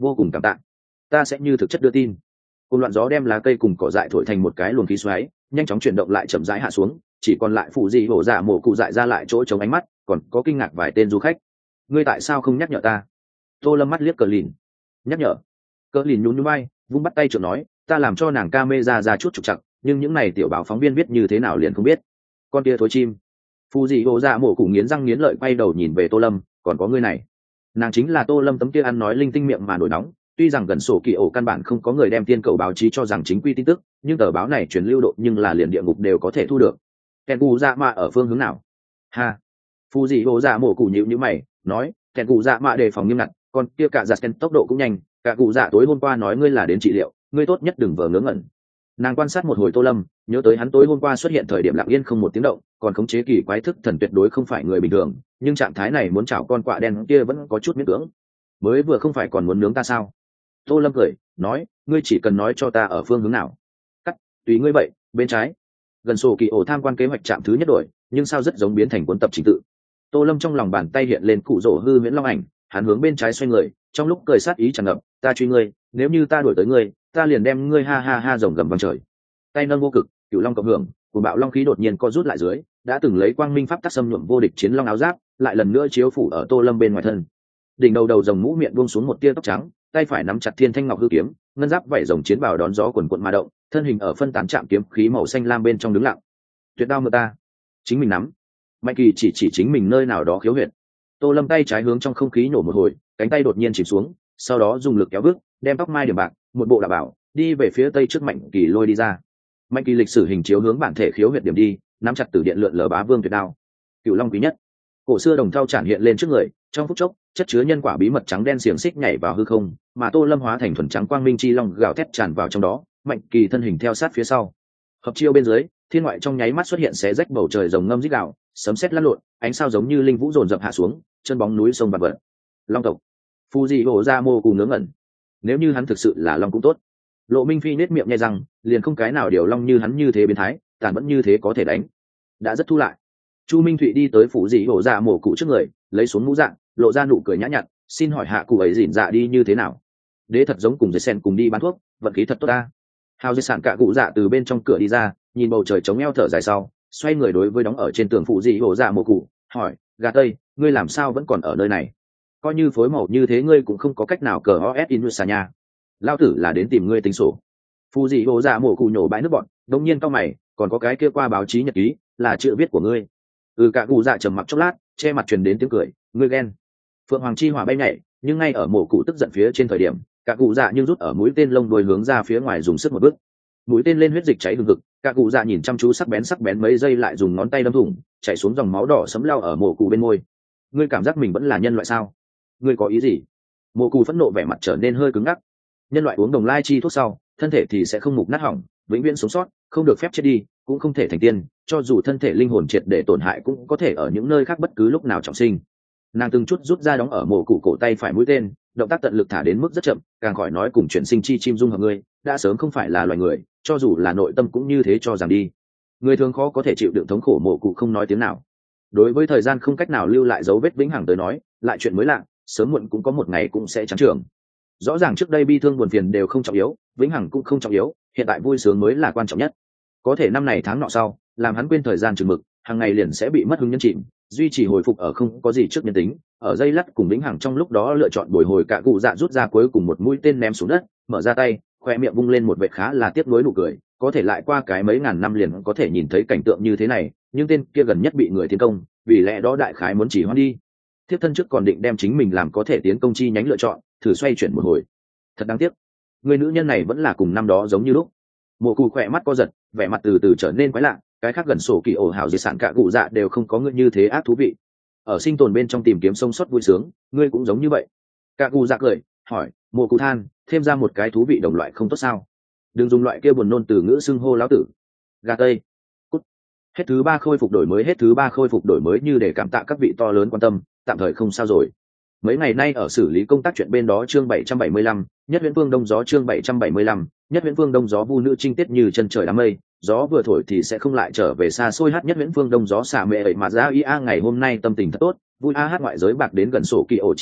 vô cùng cảm tạ. Ta sẽ như thực chất đưa tin. Cùng loạn gió đem lá cây cùng cỏ dại thổi thành một cái luồng khí xoáy, nhanh chóng chuyển động lại chậm rãi hạ xuống, chỉ còn lại phụ dị hổ dạ mổ cụ dại ra lại chỗ chống ánh mắt, còn có kinh ngạc vài tên du khách. Ngươi tại sao không nhắc nhở ta? Tô Lâm mắt liếc Cờ Lìn. Nhắc nhở? Cờ Lìn nhún nhún vai, vung bắt tay trưởng nói, ta làm cho nàng ca mê ra ra chút trục trặc, nhưng những này tiểu báo phóng viên biết như thế nào liền không biết. Con kia thối chim. Phụ dị hổ dạ mổ cụ nghiến răng nghiến lợi quay đầu nhìn về Tô Lâm, còn có ngươi này. Nàng chính là Tô Lâm tấm kia ăn nói linh tinh miệng mà nổi nóng. Tuy rằng gần sổ kỳ ổ căn bản không có người đem tiên cầu báo chí cho rằng chính quy tin tức, nhưng tờ báo này truyền lưu độ nhưng là liền địa ngục đều có thể thu được. Kèn cụ dạ mạ ở phương hướng nào? Ha. Phu dị hồ dạ mổ cụ nhịu như mày, nói, kèn cụ dạ mạ đề phòng nghiêm ngặt, còn kia cả giặt kèn tốc độ cũng nhanh, cả cụ dạ tối hôm qua nói ngươi là đến trị liệu, ngươi tốt nhất đừng vờ ngớ ngẩn. Nàng quan sát một hồi Tô Lâm, nhớ tới hắn tối hôm qua xuất hiện thời điểm lặng yên không một tiếng động, còn khống chế kỳ quái thức thần tuyệt đối không phải người bình thường, nhưng trạng thái này muốn chảo con quạ đen kia vẫn có chút miễn cưỡng. Mới vừa không phải còn muốn nướng ta sao? Tô Lâm cười, nói, ngươi chỉ cần nói cho ta ở phương hướng nào. Cắt, tùy ngươi vậy, bên trái. Gần sổ kỳ ổ tham quan kế hoạch trạm thứ nhất đổi, nhưng sao rất giống biến thành cuốn tập trình tự. Tô Lâm trong lòng bàn tay hiện lên cụ rổ hư miễn long ảnh, hắn hướng bên trái xoay người, trong lúc cười sát ý tràn ngập, ta truy ngươi, nếu như ta đuổi tới ngươi, ta liền đem ngươi ha ha ha rồng gầm vang trời. Tay nâng vô cực, cửu long cộng hưởng, của bạo long khí đột nhiên co rút lại dưới, đã từng lấy quang minh pháp tác xâm nhuộm vô địch chiến long áo giáp, lại lần nữa chiếu phủ ở Tô Lâm bên ngoài thân. Đỉnh đầu đầu rồng mũ miệng buông xuống một tia tóc trắng, tay phải nắm chặt thiên thanh ngọc hư kiếm, ngân giáp vảy rồng chiến bào đón gió quần quận ma động, thân hình ở phân tán chạm kiếm khí màu xanh lam bên trong đứng lặng. Tuyệt đao mưa ta, chính mình nắm. Mạnh Kỳ chỉ chỉ chính mình nơi nào đó khiếu huyệt. Tô Lâm tay trái hướng trong không khí nổ một hồi, cánh tay đột nhiên chìm xuống, sau đó dùng lực kéo bước, đem tóc mai điểm bạc, một bộ đạo bảo, đi về phía tây trước Mạnh Kỳ lôi đi ra. Mạnh Kỳ lịch sử hình chiếu hướng bản thể khiếu huyệt điểm đi, nắm chặt tử điện lượn lờ bá vương tuyệt đao. Cửu long quý nhất. Cổ xưa đồng thau tràn hiện lên trước người, trong phút chốc, chất chứa nhân quả bí mật trắng đen xiềng xích nhảy vào hư không, mà Tô Lâm hóa thành thuần trắng quang minh chi long gào thét tràn vào trong đó, Mạnh Kỳ thân hình theo sát phía sau. Hợp chiêu bên dưới, thiên ngoại trong nháy mắt xuất hiện xé rách bầu trời rồng ngâm rít gào, sấm sét lăn lộn, ánh sao giống như linh vũ dồn dập hạ xuống, chân bóng núi sông bạt vận. Long tộc. Fuji hổ ra mô cùng ngớ ngẩn. Nếu như hắn thực sự là long cũng tốt. Lộ Minh Phi nết miệng nhai rằng, liền không cái nào điều long như hắn như thế biến thái, tàn vẫn như thế có thể đánh. Đã rất thu lại. Chu Minh Thụy đi tới phủ dị hổ dạ mổ cụ trước người, lấy xuống mũ dạng, lộ ra nụ cười nhã nhặn, xin hỏi hạ cụ ấy dỉn dạ đi như thế nào? Đế thật giống cùng dây sen cùng đi bán thuốc, vận khí thật tốt ta. Hào dây sản cả cụ dạ từ bên trong cửa đi ra, nhìn bầu trời trống eo thở dài sau, xoay người đối với đóng ở trên tường phủ dị hổ dạ mổ cụ, hỏi, gà tây, ngươi làm sao vẫn còn ở nơi này? Coi như phối màu như thế ngươi cũng không có cách nào cờ o s in xa nha. Lao tử là đến tìm ngươi tính sổ. Phủ dị hổ dạ mổ cụ nhổ bãi nước bọn, đống nhiên cao mày, còn có cái kia qua báo chí nhật ký, là chữ viết của ngươi. Ừ, cả cụ dạ trầm mặc chốc lát, che mặt truyền đến tiếng cười, ngươi ghen. Phượng Hoàng chi hỏa bay nhảy, nhưng ngay ở mổ cụ tức giận phía trên thời điểm, cả cụ dạ nhưng rút ở mũi tên lông đuôi hướng ra phía ngoài dùng sức một bước. Mũi tên lên huyết dịch cháy hừng hực, cả cụ dạ nhìn chăm chú sắc bén sắc bén mấy giây lại dùng ngón tay đâm thủng, chảy xuống dòng máu đỏ sấm lao ở mổ cụ bên môi. Ngươi cảm giác mình vẫn là nhân loại sao? Ngươi có ý gì? Mổ cụ phẫn nộ vẻ mặt trở nên hơi cứng ngắc. Nhân loại uống đồng lai chi thuốc sau, thân thể thì sẽ không mục nát hỏng, vĩnh viễn sống sót, không được phép chết đi, cũng không thể thành tiên, cho dù thân thể linh hồn triệt để tổn hại cũng có thể ở những nơi khác bất cứ lúc nào trọng sinh. Nàng từng chút rút ra đóng ở mổ cụ cổ tay phải mũi tên, động tác tận lực thả đến mức rất chậm, càng khỏi nói cùng chuyển sinh chi chim dung hợp ngươi, đã sớm không phải là loài người, cho dù là nội tâm cũng như thế cho rằng đi. Người thường khó có thể chịu đựng thống khổ mổ cụ không nói tiếng nào. Đối với thời gian không cách nào lưu lại dấu vết vĩnh hằng tới nói, lại chuyện mới lạ, sớm muộn cũng có một ngày cũng sẽ trắng trường. Rõ ràng trước đây bi thương buồn phiền đều không trọng yếu, vĩnh hằng cũng không trọng yếu, hiện tại vui sướng mới là quan trọng nhất. Có thể năm này tháng nọ sau, làm hắn quên thời gian chừng mực, hàng ngày liền sẽ bị mất hứng nhân chìm, duy trì hồi phục ở không có gì trước nhân tính, ở dây lắt cùng vĩnh hằng trong lúc đó lựa chọn bồi hồi cả cụ dạ rút ra cuối cùng một mũi tên ném xuống đất, mở ra tay, khoe miệng vung lên một vệt khá là tiếc nuối nụ cười, có thể lại qua cái mấy ngàn năm liền có thể nhìn thấy cảnh tượng như thế này, nhưng tên kia gần nhất bị người tiến công, vì lẽ đó đại khái muốn chỉ hoãn đi. Tiếp thân trước còn định đem chính mình làm có thể tiến công chi nhánh lựa chọn, thử xoay chuyển một hồi. Thật đáng tiếc, người nữ nhân này vẫn là cùng năm đó giống như lúc. Mộ cụ khỏe mắt co giật, vẻ mặt từ từ trở nên quái lạ, cái khác gần sổ kỳ ổ hảo di sản cả cụ dạ đều không có người như thế ác thú vị. Ở sinh tồn bên trong tìm kiếm sống sót vui sướng, ngươi cũng giống như vậy. Cả cụ dạ cười, hỏi, mộ cụ than, thêm ra một cái thú vị đồng loại không tốt sao? Đừng dùng loại kia buồn nôn từ ngữ xưng hô lão tử. Gà tây. Cút. Hết thứ ba khôi phục đổi mới hết thứ ba khôi phục đổi mới như để cảm tạ các vị to lớn quan tâm, tạm thời không sao rồi. Mấy ngày nay ở xử lý công tác chuyện bên đó chương bảy trăm bảy mươi lăm, nhất Viễn Phương Đông gió chương bảy trăm bảy mươi lăm, nhất Viễn Phương Đông gió vu nữ trinh tiết như chân trời đám mây, gió vừa thổi thì sẽ không lại trở về xa xôi hát nhất Viễn Phương Đông gió xả mẹ ấy mà ra ia ngày hôm nay tâm tình thật tốt, vui a hát ngoại giới bạc đến gần sổ kỳ ổ chi ca,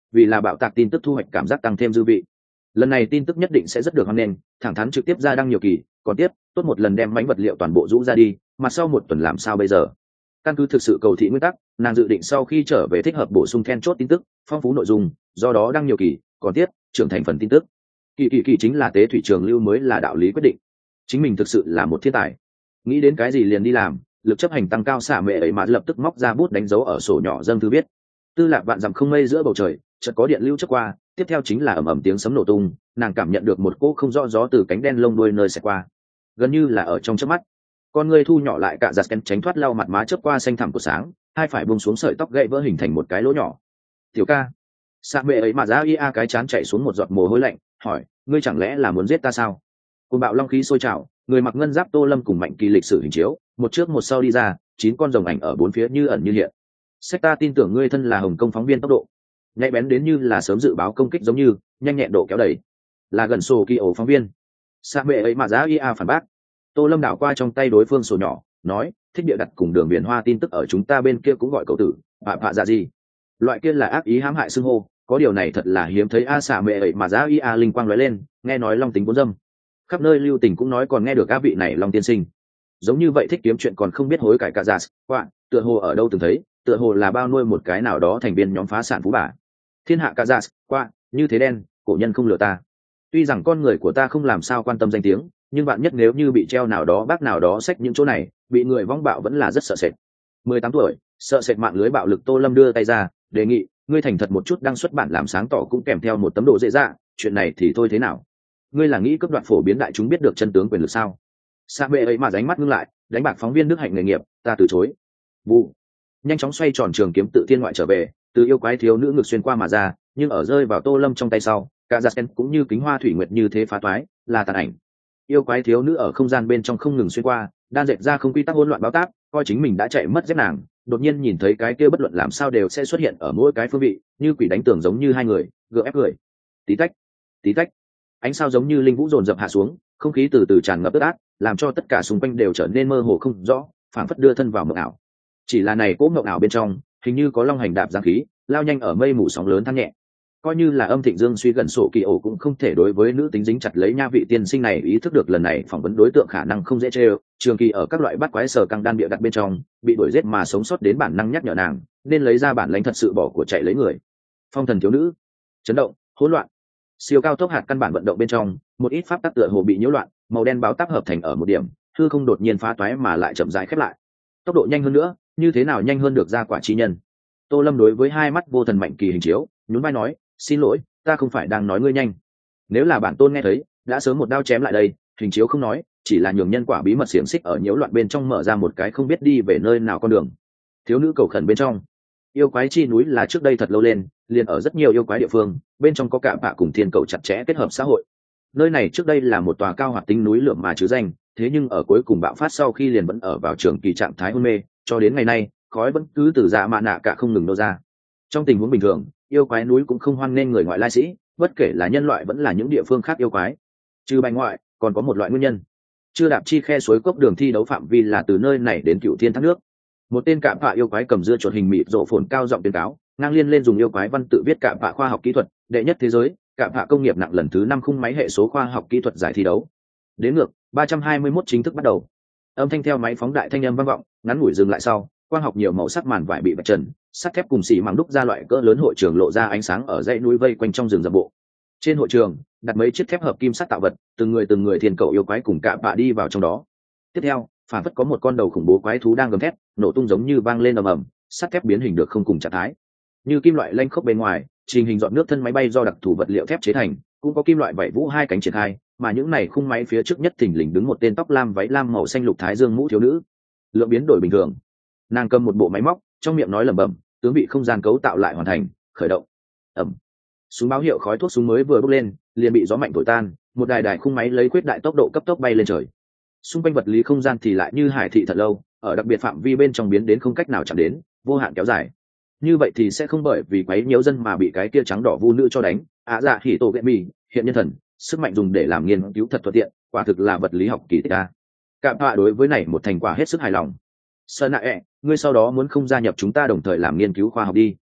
vì là bạo tạc tin tức thu hoạch cảm giác tăng thêm dư vị. Lần này tin tức nhất định sẽ rất được hoan nghênh, thẳng thắn trực tiếp ra đăng nhiều kỳ, còn tiếp tốt một lần đem mảnh vật liệu toàn bộ rũ ra đi, mà sau một tuần làm sao bây giờ. Căn cứ thực sự cầu thị nguyên tắc, nàng dự định sau khi trở về thích hợp bổ sung then chốt tin tức, phong phú nội dung, do đó đăng nhiều kỳ, còn tiếp trưởng thành phần tin tức. Kỳ kỳ kỳ chính là tế thủy trường lưu mới là đạo lý quyết định. Chính mình thực sự là một thiên tài, nghĩ đến cái gì liền đi làm. Lực chấp hành tăng cao, xả mẹ ấy mà lập tức móc ra bút đánh dấu ở sổ nhỏ dâng thư viết. Tư Lạc vạn dặm không mây giữa bầu trời, chợt có điện lưu chớp qua, tiếp theo chính là ầm ầm tiếng sấm nổ tung, nàng cảm nhận được một cỗ không rõ gió từ cánh đen lông đuôi nơi xẹt qua, gần như là ở trong chớp mắt. Con người thu nhỏ lại, cả giặt ken tránh thoát lau mặt má chớp qua xanh thẳm của sáng, hai phải buông xuống sợi tóc gãy vỡ hình thành một cái lỗ nhỏ. Tiểu ca, xả mẹ ấy mà ra ia cái chán chảy xuống một giọt mồ hôi lạnh, hỏi, ngươi chẳng lẽ là muốn giết ta sao? Cùng bạo long khí sôi trào, người mặc ngân giáp Tô Lâm cùng Mạnh Kỳ lịch sử hình chiếu, một trước một sau đi ra, chín con rồng ảnh ở bốn phía như ẩn như hiện. Sách ta tin tưởng ngươi thân là Hồng Kông phóng viên, tốc độ nhạy bén đến như là sớm dự báo công kích, giống như nhanh nhẹn độ kéo đẩy, là gần sổ kỳ ổ phóng viên. Sa mẹ ấy mà giá ia phản bác. Tô Lâm đảo qua trong tay đối phương sổ nhỏ, nói, thích địa đặt cùng đường biển hoa tin tức ở chúng ta bên kia cũng gọi cậu tử, bạ bạ dạ gì. Loại kia là ác ý hãm hại xưng hô, có điều này thật là hiếm thấy. A xả mẹ ấy mà giá ia linh quang lóe lên, nghe nói long tính bốn dâm, khắp nơi lưu tình cũng nói còn nghe được á vị này long tiên sinh giống như vậy thích kiếm chuyện còn không biết hối cải cả giả quạ, tựa hồ ở đâu từng thấy, tựa hồ là bao nuôi một cái nào đó thành viên nhóm phá sản phú bà. Thiên hạ cả giả quạ, như thế đen, cổ nhân không lừa ta. Tuy rằng con người của ta không làm sao quan tâm danh tiếng, nhưng bạn nhất nếu như bị treo nào đó bác nào đó xách những chỗ này, bị người vong bạo vẫn là rất sợ sệt. mười tám tuổi, sợ sệt mạng lưới bạo lực. Tô Lâm đưa tay ra, đề nghị, ngươi thành thật một chút, đăng xuất bản làm sáng tỏ cũng kèm theo một tấm độ dễ dạ, chuyện này thì thôi thế nào? Ngươi là nghĩ cấp đoạn phổ biến đại chúng biết được chân tướng quyền lực sao? Sa bệ ấy mà ránh mắt ngưng lại, đánh bạc phóng viên đức hạnh nghề nghiệp, ta từ chối. Vụ, nhanh chóng xoay tròn trường kiếm tự thiên ngoại trở về, từ yêu quái thiếu nữ ngực xuyên qua mà ra, nhưng ở rơi vào Tô Lâm trong tay sau, cả giặt ken cũng như kính hoa thủy nguyệt như thế phá toái, là tàn ảnh. Yêu quái thiếu nữ ở không gian bên trong không ngừng xuyên qua, đan dệt ra không quy tắc hỗn loạn báo táp, coi chính mình đã chạy mất dép nàng, đột nhiên nhìn thấy cái kia bất luận làm sao đều sẽ xuất hiện ở mỗi cái phương vị, như quỷ đánh tường giống như hai người, gượng ép người. Tí tách, tí tách, ánh sao giống như linh vũ dồn dập hạ xuống, không khí từ từ tràn ngập ướt át, làm cho tất cả xung quanh đều trở nên mơ hồ không rõ, phảng phất đưa thân vào mộng ảo. Chỉ là này cỗ mộng ảo bên trong, hình như có long hành đạp giang khí, lao nhanh ở mây mù sóng lớn than nhẹ. Coi như là Âm Thịnh Dương suy gần sổ kỳ ổ cũng không thể đối với nữ tính dính chặt lấy nha vị tiên sinh này ý thức được lần này phỏng vấn đối tượng khả năng không dễ chơi. Trường Kỳ ở các loại bắt quái sở căng đan bịa đặt bên trong, bị đuổi giết mà sống sót đến bản năng nhắc nhở nàng, nên lấy ra bản lãnh thật sự bỏ của chạy lấy người. Phong thần thiếu nữ, chấn động, hỗn loạn. Siêu cao tốc hạt căn bản vận động bên trong, một ít pháp tắc tựa hồ bị nhiễu loạn, màu đen báo táp hợp thành ở một điểm, hư không đột nhiên phá toái mà lại chậm rãi khép lại. Tốc độ nhanh hơn nữa, như thế nào nhanh hơn được ra quả chi nhân? Tô Lâm đối với hai mắt vô thần Mạnh Kỳ hình chiếu, nhún vai nói, xin lỗi, ta không phải đang nói ngươi nhanh. Nếu là bản tôn nghe thấy, đã sớm một đao chém lại đây. Hình chiếu không nói, chỉ là nhường nhân quả bí mật xiềng xích ở nhiễu loạn bên trong mở ra một cái không biết đi về nơi nào con đường. Thiếu nữ cầu khẩn bên trong. Yêu quái chi núi là trước đây thật lâu lên, liền ở rất nhiều yêu quái địa phương, bên trong có cả bạ cùng thiên cầu chặt chẽ kết hợp xã hội. Nơi này trước đây là một tòa cao hoạt tinh núi lửa mà chứ danh, thế nhưng ở cuối cùng bạo phát sau khi liền vẫn ở vào trường kỳ trạng thái hôn mê, cho đến ngày nay, khói vẫn cứ từ dạ mạ nạ cả không ngừng nô ra. Trong tình huống bình thường, yêu quái núi cũng không hoan nghênh người ngoại lai sĩ, bất kể là nhân loại vẫn là những địa phương khác yêu quái. Trừ bành ngoại, còn có một loại nguyên nhân. Chưa đạp chi khe suối cốc đường thi đấu phạm vi là từ nơi này đến Cựu Thiên thác nước. Một tên cạm phạ yêu quái cầm dưa chuột hình mịt rộ phồn cao giọng tuyên cáo, ngang liên lên dùng yêu quái văn tự viết cạm phạ khoa học kỹ thuật, đệ nhất thế giới, cạm phạ công nghiệp nặng lần thứ năm khung máy hệ số khoa học kỹ thuật giải thi đấu. Đến ngược, ba trăm hai mươi mốt chính thức bắt đầu. Âm thanh theo máy phóng đại thanh âm vang vọng, ngắn ngủi dừng lại sau, quang học nhiều màu sắc màn vải bị vạch trần, sắt thép cùng xỉ mảng đúc ra loại cỡ lớn hội trường lộ ra ánh sáng ở dãy núi vây quanh trong rừng rậm bộ. Trên hội trường, đặt mấy chiếc thép hợp kim sắt tạo vật, từng người từng người thiên cầu yêu quái cùng cạm phạ đi vào trong đó. Tiếp theo, phản phất có một con đầu khủng bố quái thú đang gầm thét, nổ tung giống như vang lên ầm ầm, sắt thép biến hình được không cùng trạng thái. Như kim loại lanh khốc bên ngoài, trình hình dọn nước thân máy bay do đặc thù vật liệu thép chế thành, cũng có kim loại vảy vũ hai cánh triển khai, mà những này khung máy phía trước nhất thình lình đứng một tên tóc lam váy lam màu xanh lục thái dương mũ thiếu nữ. Lượng biến đổi bình thường. Nàng cầm một bộ máy móc, trong miệng nói lẩm bẩm, tướng bị không gian cấu tạo lại hoàn thành, khởi động. Ầm. Súng báo hiệu khói thuốc súng mới vừa bốc lên, liền bị gió mạnh thổi tan, một đài đài khung máy lấy quyết đại tốc độ cấp tốc bay lên trời. Xung quanh vật lý không gian thì lại như hải thị thật lâu, ở đặc biệt phạm vi bên trong biến đến không cách nào chạm đến, vô hạn kéo dài. Như vậy thì sẽ không bởi vì quấy nhiễu dân mà bị cái kia trắng đỏ vu nữ cho đánh. Á dạ hỉ tổ gậy mì, hiện nhân thần, sức mạnh dùng để làm nghiên cứu thật thuận tiện, quả thực là vật lý học kỳ tích a. Cạm phạ đối với này một thành quả hết sức hài lòng. Sơn nạ ẹ, ngươi sau đó muốn không gia nhập chúng ta đồng thời làm nghiên cứu khoa học đi.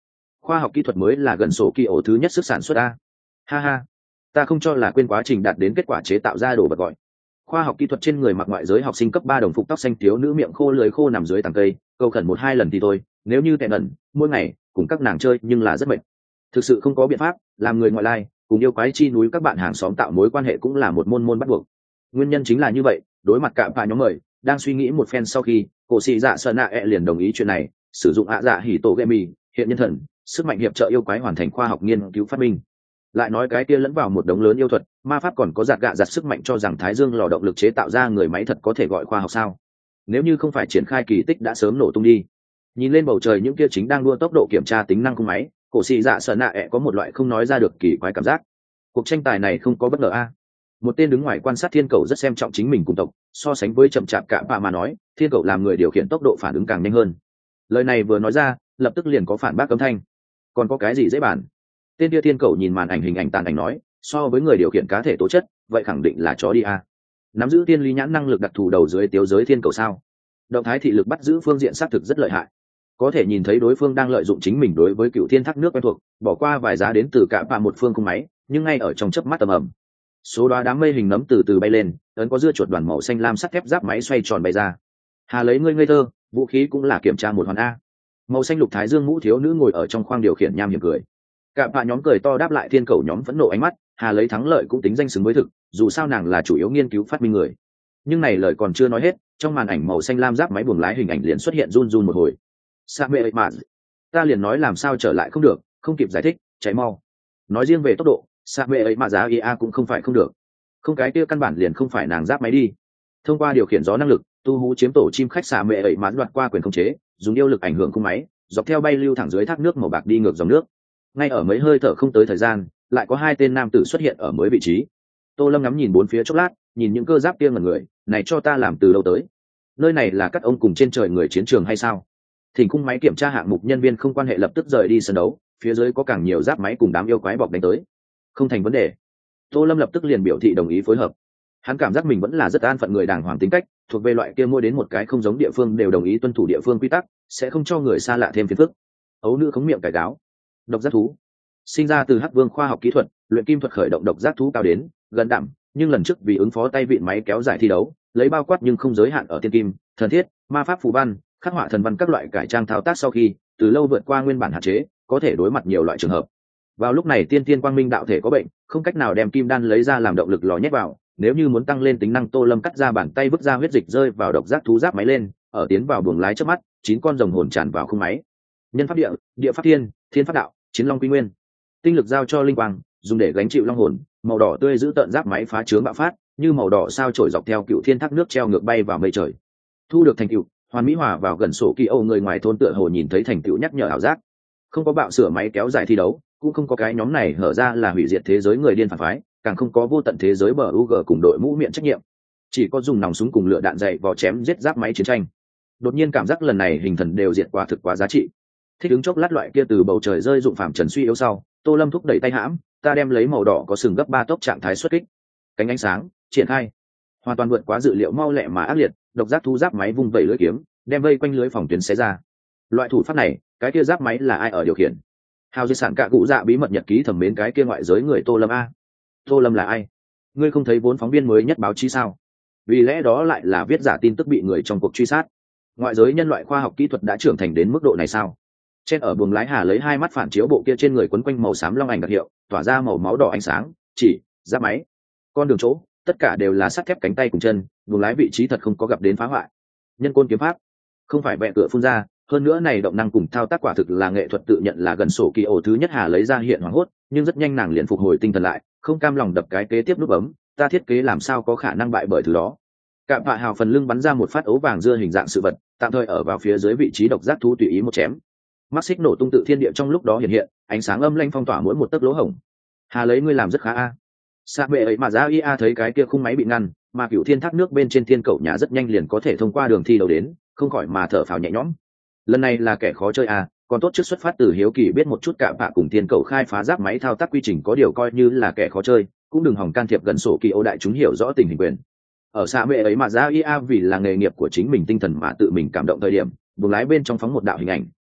khoa học kỹ thuật mới là gần sổ kỳ ổ thứ nhất sức sản xuất a. Ha ha, ta không cho là quên quá trình đạt đến kết quả chế tạo ra đồ vật gọi. Khoa học kỹ thuật trên người mặc ngoại giới học sinh cấp ba đồng phục tóc xanh thiếu nữ miệng khô lưỡi khô nằm dưới tàng cây, câu khẩn một hai lần thì thôi, nếu như tệ ẩn mỗi ngày cùng các nàng chơi nhưng là rất mệt. Thực sự không có biện pháp, làm người ngoại lai cùng yêu quái chi núi các bạn hàng xóm tạo mối quan hệ cũng là một môn môn bắt buộc. Nguyên nhân chính là như vậy, đối mặt cạm phà nhóm mời, đang suy nghĩ một phen sau khi, cổ sĩ dạ sơn nạ e liền đồng ý chuyện này, sử dụng ạ dạ hỉ tổ game mì hiện nhân thần sức mạnh hiệp trợ yêu quái hoàn thành khoa học nghiên cứu phát minh. Lại nói cái kia lẫn vào một đống lớn yêu thuật, ma pháp còn có giạt gạ giặt sức mạnh cho rằng thái dương lò động lực chế tạo ra người máy thật có thể gọi khoa học sao? Nếu như không phải triển khai kỳ tích đã sớm nổ tung đi. Nhìn lên bầu trời những kia chính đang đua tốc độ kiểm tra tính năng cung máy, cổ sĩ dạ sơn nạ e có một loại không nói ra được kỳ quái cảm giác. Cuộc tranh tài này không có bất ngờ a. Một tên đứng ngoài quan sát thiên cầu rất xem trọng chính mình cùng tộc, so sánh với chậm chạp cả bà mà nói, thiên cầu làm người điều khiển tốc độ phản ứng càng nhanh hơn. Lời này vừa nói ra, lập tức liền có phản bác âm thanh. Còn có cái gì dễ bàn? Tên kia thiên cầu nhìn màn ảnh hình ảnh tàn ảnh nói, so với người điều khiển cá thể tố chất, vậy khẳng định là chó đi a. Nắm giữ tiên lý nhãn năng lực đặc thù đầu dưới tiêu giới thiên cầu sao? Động thái thị lực bắt giữ phương diện xác thực rất lợi hại. Có thể nhìn thấy đối phương đang lợi dụng chính mình đối với cựu thiên thác nước quen thuộc, bỏ qua vài giá đến từ cả bà một phương cung máy, nhưng ngay ở trong chớp mắt tầm ầm, số đoá đám mây hình nấm từ từ bay lên, ấn có dưa chuột đoàn màu xanh lam sắt thép giáp máy xoay tròn bay ra. Hà lấy ngươi ngây thơ, vũ khí cũng là kiểm tra một hoàn a. Màu xanh lục thái dương mũ thiếu nữ ngồi ở trong khoang điều khiển nham hiểm cười. Cả bà nhóm cười to đáp lại thiên cầu nhóm phẫn nộ ánh mắt. Hà lấy thắng lợi cũng tính danh xứng với thực, dù sao nàng là chủ yếu nghiên cứu phát minh người. Nhưng này lời còn chưa nói hết, trong màn ảnh màu xanh lam giáp máy buồng lái hình ảnh liền xuất hiện run run một hồi. Sa mẹ mà, ta liền nói làm sao trở lại không được, không kịp giải thích, cháy mau. Nói riêng về tốc độ, sa mẹ ấy mà giá ia cũng không phải không được, không cái kia căn bản liền không phải nàng giáp máy đi. Thông qua điều khiển gió năng lực, tu hú chiếm tổ chim khách xà mẹ ấy mà đoạt qua quyền khống chế, dùng yêu lực ảnh hưởng khung máy, dọc theo bay lưu thẳng dưới thác nước màu bạc đi ngược dòng nước. Ngay ở mấy hơi thở không tới thời gian, lại có hai tên nam tử xuất hiện ở mới vị trí. Tô Lâm ngắm nhìn bốn phía chốc lát, nhìn những cơ giáp kia ngẩn người, này cho ta làm từ đâu tới? Nơi này là các ông cùng trên trời người chiến trường hay sao? Thỉnh khung máy kiểm tra hạng mục nhân viên không quan hệ lập tức rời đi sân đấu, phía dưới có càng nhiều giáp máy cùng đám yêu quái bọc đánh tới. Không thành vấn đề. Tô Lâm lập tức liền biểu thị đồng ý phối hợp. Hắn cảm giác mình vẫn là rất an phận người đàng hoàng tính cách, thuộc về loại kia mua đến một cái không giống địa phương đều đồng ý tuân thủ địa phương quy tắc, sẽ không cho người xa lạ thêm phiền phức. Ấu nữ khống miệng cải cáo. Độc giác thú sinh ra từ Hắc Vương khoa học kỹ thuật, luyện kim thuật khởi động độc giác thú cao đến gần đẳng, nhưng lần trước vì ứng phó tay vịn máy kéo dài thi đấu, lấy bao quát nhưng không giới hạn ở tiên kim, thần thiết, ma pháp phù văn, khắc họa thần văn các loại cải trang thao tác sau khi từ lâu vượt qua nguyên bản hạn chế, có thể đối mặt nhiều loại trường hợp. Vào lúc này tiên tiên quang minh đạo thể có bệnh, không cách nào đem kim đan lấy ra làm động lực lò nhét vào, nếu như muốn tăng lên tính năng, Tô Lâm cắt ra bàn tay vứt ra huyết dịch rơi vào độc giác thú giáp máy lên, ở tiến vào buồng lái trước mắt, chín con rồng hồn tràn vào khung máy. Nhân pháp địa, địa pháp thiên, thiên pháp đạo, chiến long quy nguyên. Tinh lực giao cho linh quang, dùng để gánh chịu long hồn, màu đỏ tươi giữ tận giáp máy phá chướng bạo phát, như màu đỏ sao trổi dọc theo cựu thiên thác nước treo ngược bay vào mây trời. Thu được thành tựu, hoàn mỹ hòa vào gần sổ kỳ Âu, người ngoài thôn tựa hồ nhìn thấy thành tựu nhắc nhở ảo giác. Không có bạo sửa máy kéo dài thi đấu, cũng không có cái nhóm này hở ra là hủy diệt thế giới người điên phản phái, càng không có vô tận thế giới bờ u g cùng đội mũ miệng trách nhiệm, chỉ có dùng nòng súng cùng lửa đạn dày vò chém giết giáp máy chiến tranh. Đột nhiên cảm giác lần này hình thần đều diệt quả thực quá giá trị. Thích ứng chốc lát loại kia từ bầu trời rơi dụng phạm trần suy yếu sau, Tô Lâm thúc đẩy tay hãm, ta đem lấy màu đỏ có sừng gấp ba tốc trạng thái xuất kích. Cánh ánh sáng triển khai, hoàn toàn vượt quá dự liệu mau lẹ mà ác liệt, độc giác thú giáp máy vung vẩy lưỡi kiếm, đem vây quanh lưới phòng tuyến xé ra. Loại thủ pháp này, cái kia giáp máy là ai ở điều khiển? Hào di sản cạ cụ dạ bí mật nhật ký thẩm mến cái kia ngoại giới người Tô Lâm a. Tô Lâm là ai? Ngươi không thấy vốn phóng viên mới nhất báo chí sao? Vì lẽ đó lại là viết giả tin tức bị người trong cuộc truy sát. Ngoại giới nhân loại khoa học kỹ thuật đã trưởng thành đến mức độ này sao? Trên ở buồng lái Hà lấy hai mắt phản chiếu bộ kia trên người quấn quanh màu xám long ảnh đặc hiệu, tỏa ra màu máu đỏ ánh sáng, chỉ giáp máy, con đường chỗ, tất cả đều là sắt thép cánh tay cùng chân, buồng lái vị trí thật không có gặp đến phá hoại. Nhân côn kiếm pháp, không phải bẹ cửa phun ra, hơn nữa này động năng cùng thao tác quả thực là nghệ thuật tự nhận là gần sổ kỳ ổ thứ nhất. Hà lấy ra hiện hoảng hốt, nhưng rất nhanh nàng liền phục hồi tinh thần lại, không cam lòng đập cái kế tiếp nút bấm, ta thiết kế làm sao có khả năng bại bởi thứ đó. Cạm Vạ Hào phần lưng bắn ra một phát ấu vàng dưa hình dạng sự vật, tạm thời ở vào phía dưới vị trí độc giác thú tùy ý một chém. Mắt xích nổ tung tự thiên địa trong lúc đó hiện hiện, ánh sáng âm lanh phong tỏa mỗi một tấc lỗ hổng. Hà lấy ngươi làm rất khá a. Sa bệ ấy mà ra ia thấy cái kia khung máy bị ngăn, mà cửu thiên thác nước bên trên thiên cậu nhà rất nhanh liền có thể thông qua đường thi đầu đến, không khỏi mà thở phào nhẹ nhõm. Lần này là kẻ khó chơi a, còn tốt trước xuất phát từ hiếu kỳ biết một chút Cạm Vạ cùng thiên cậu khai phá giáp máy thao tác quy trình có điều coi như là kẻ khó chơi, cũng đừng hòng can thiệp gần sổ kỳ ô đại chúng hiểu rõ tình hình quyền. Ở xa bệ ấy mà ra ia vì là nghề nghiệp của chính mình tinh thần mà tự mình cảm động thời điểm, buồng lái bên trong phóng một đạo hình ảnh,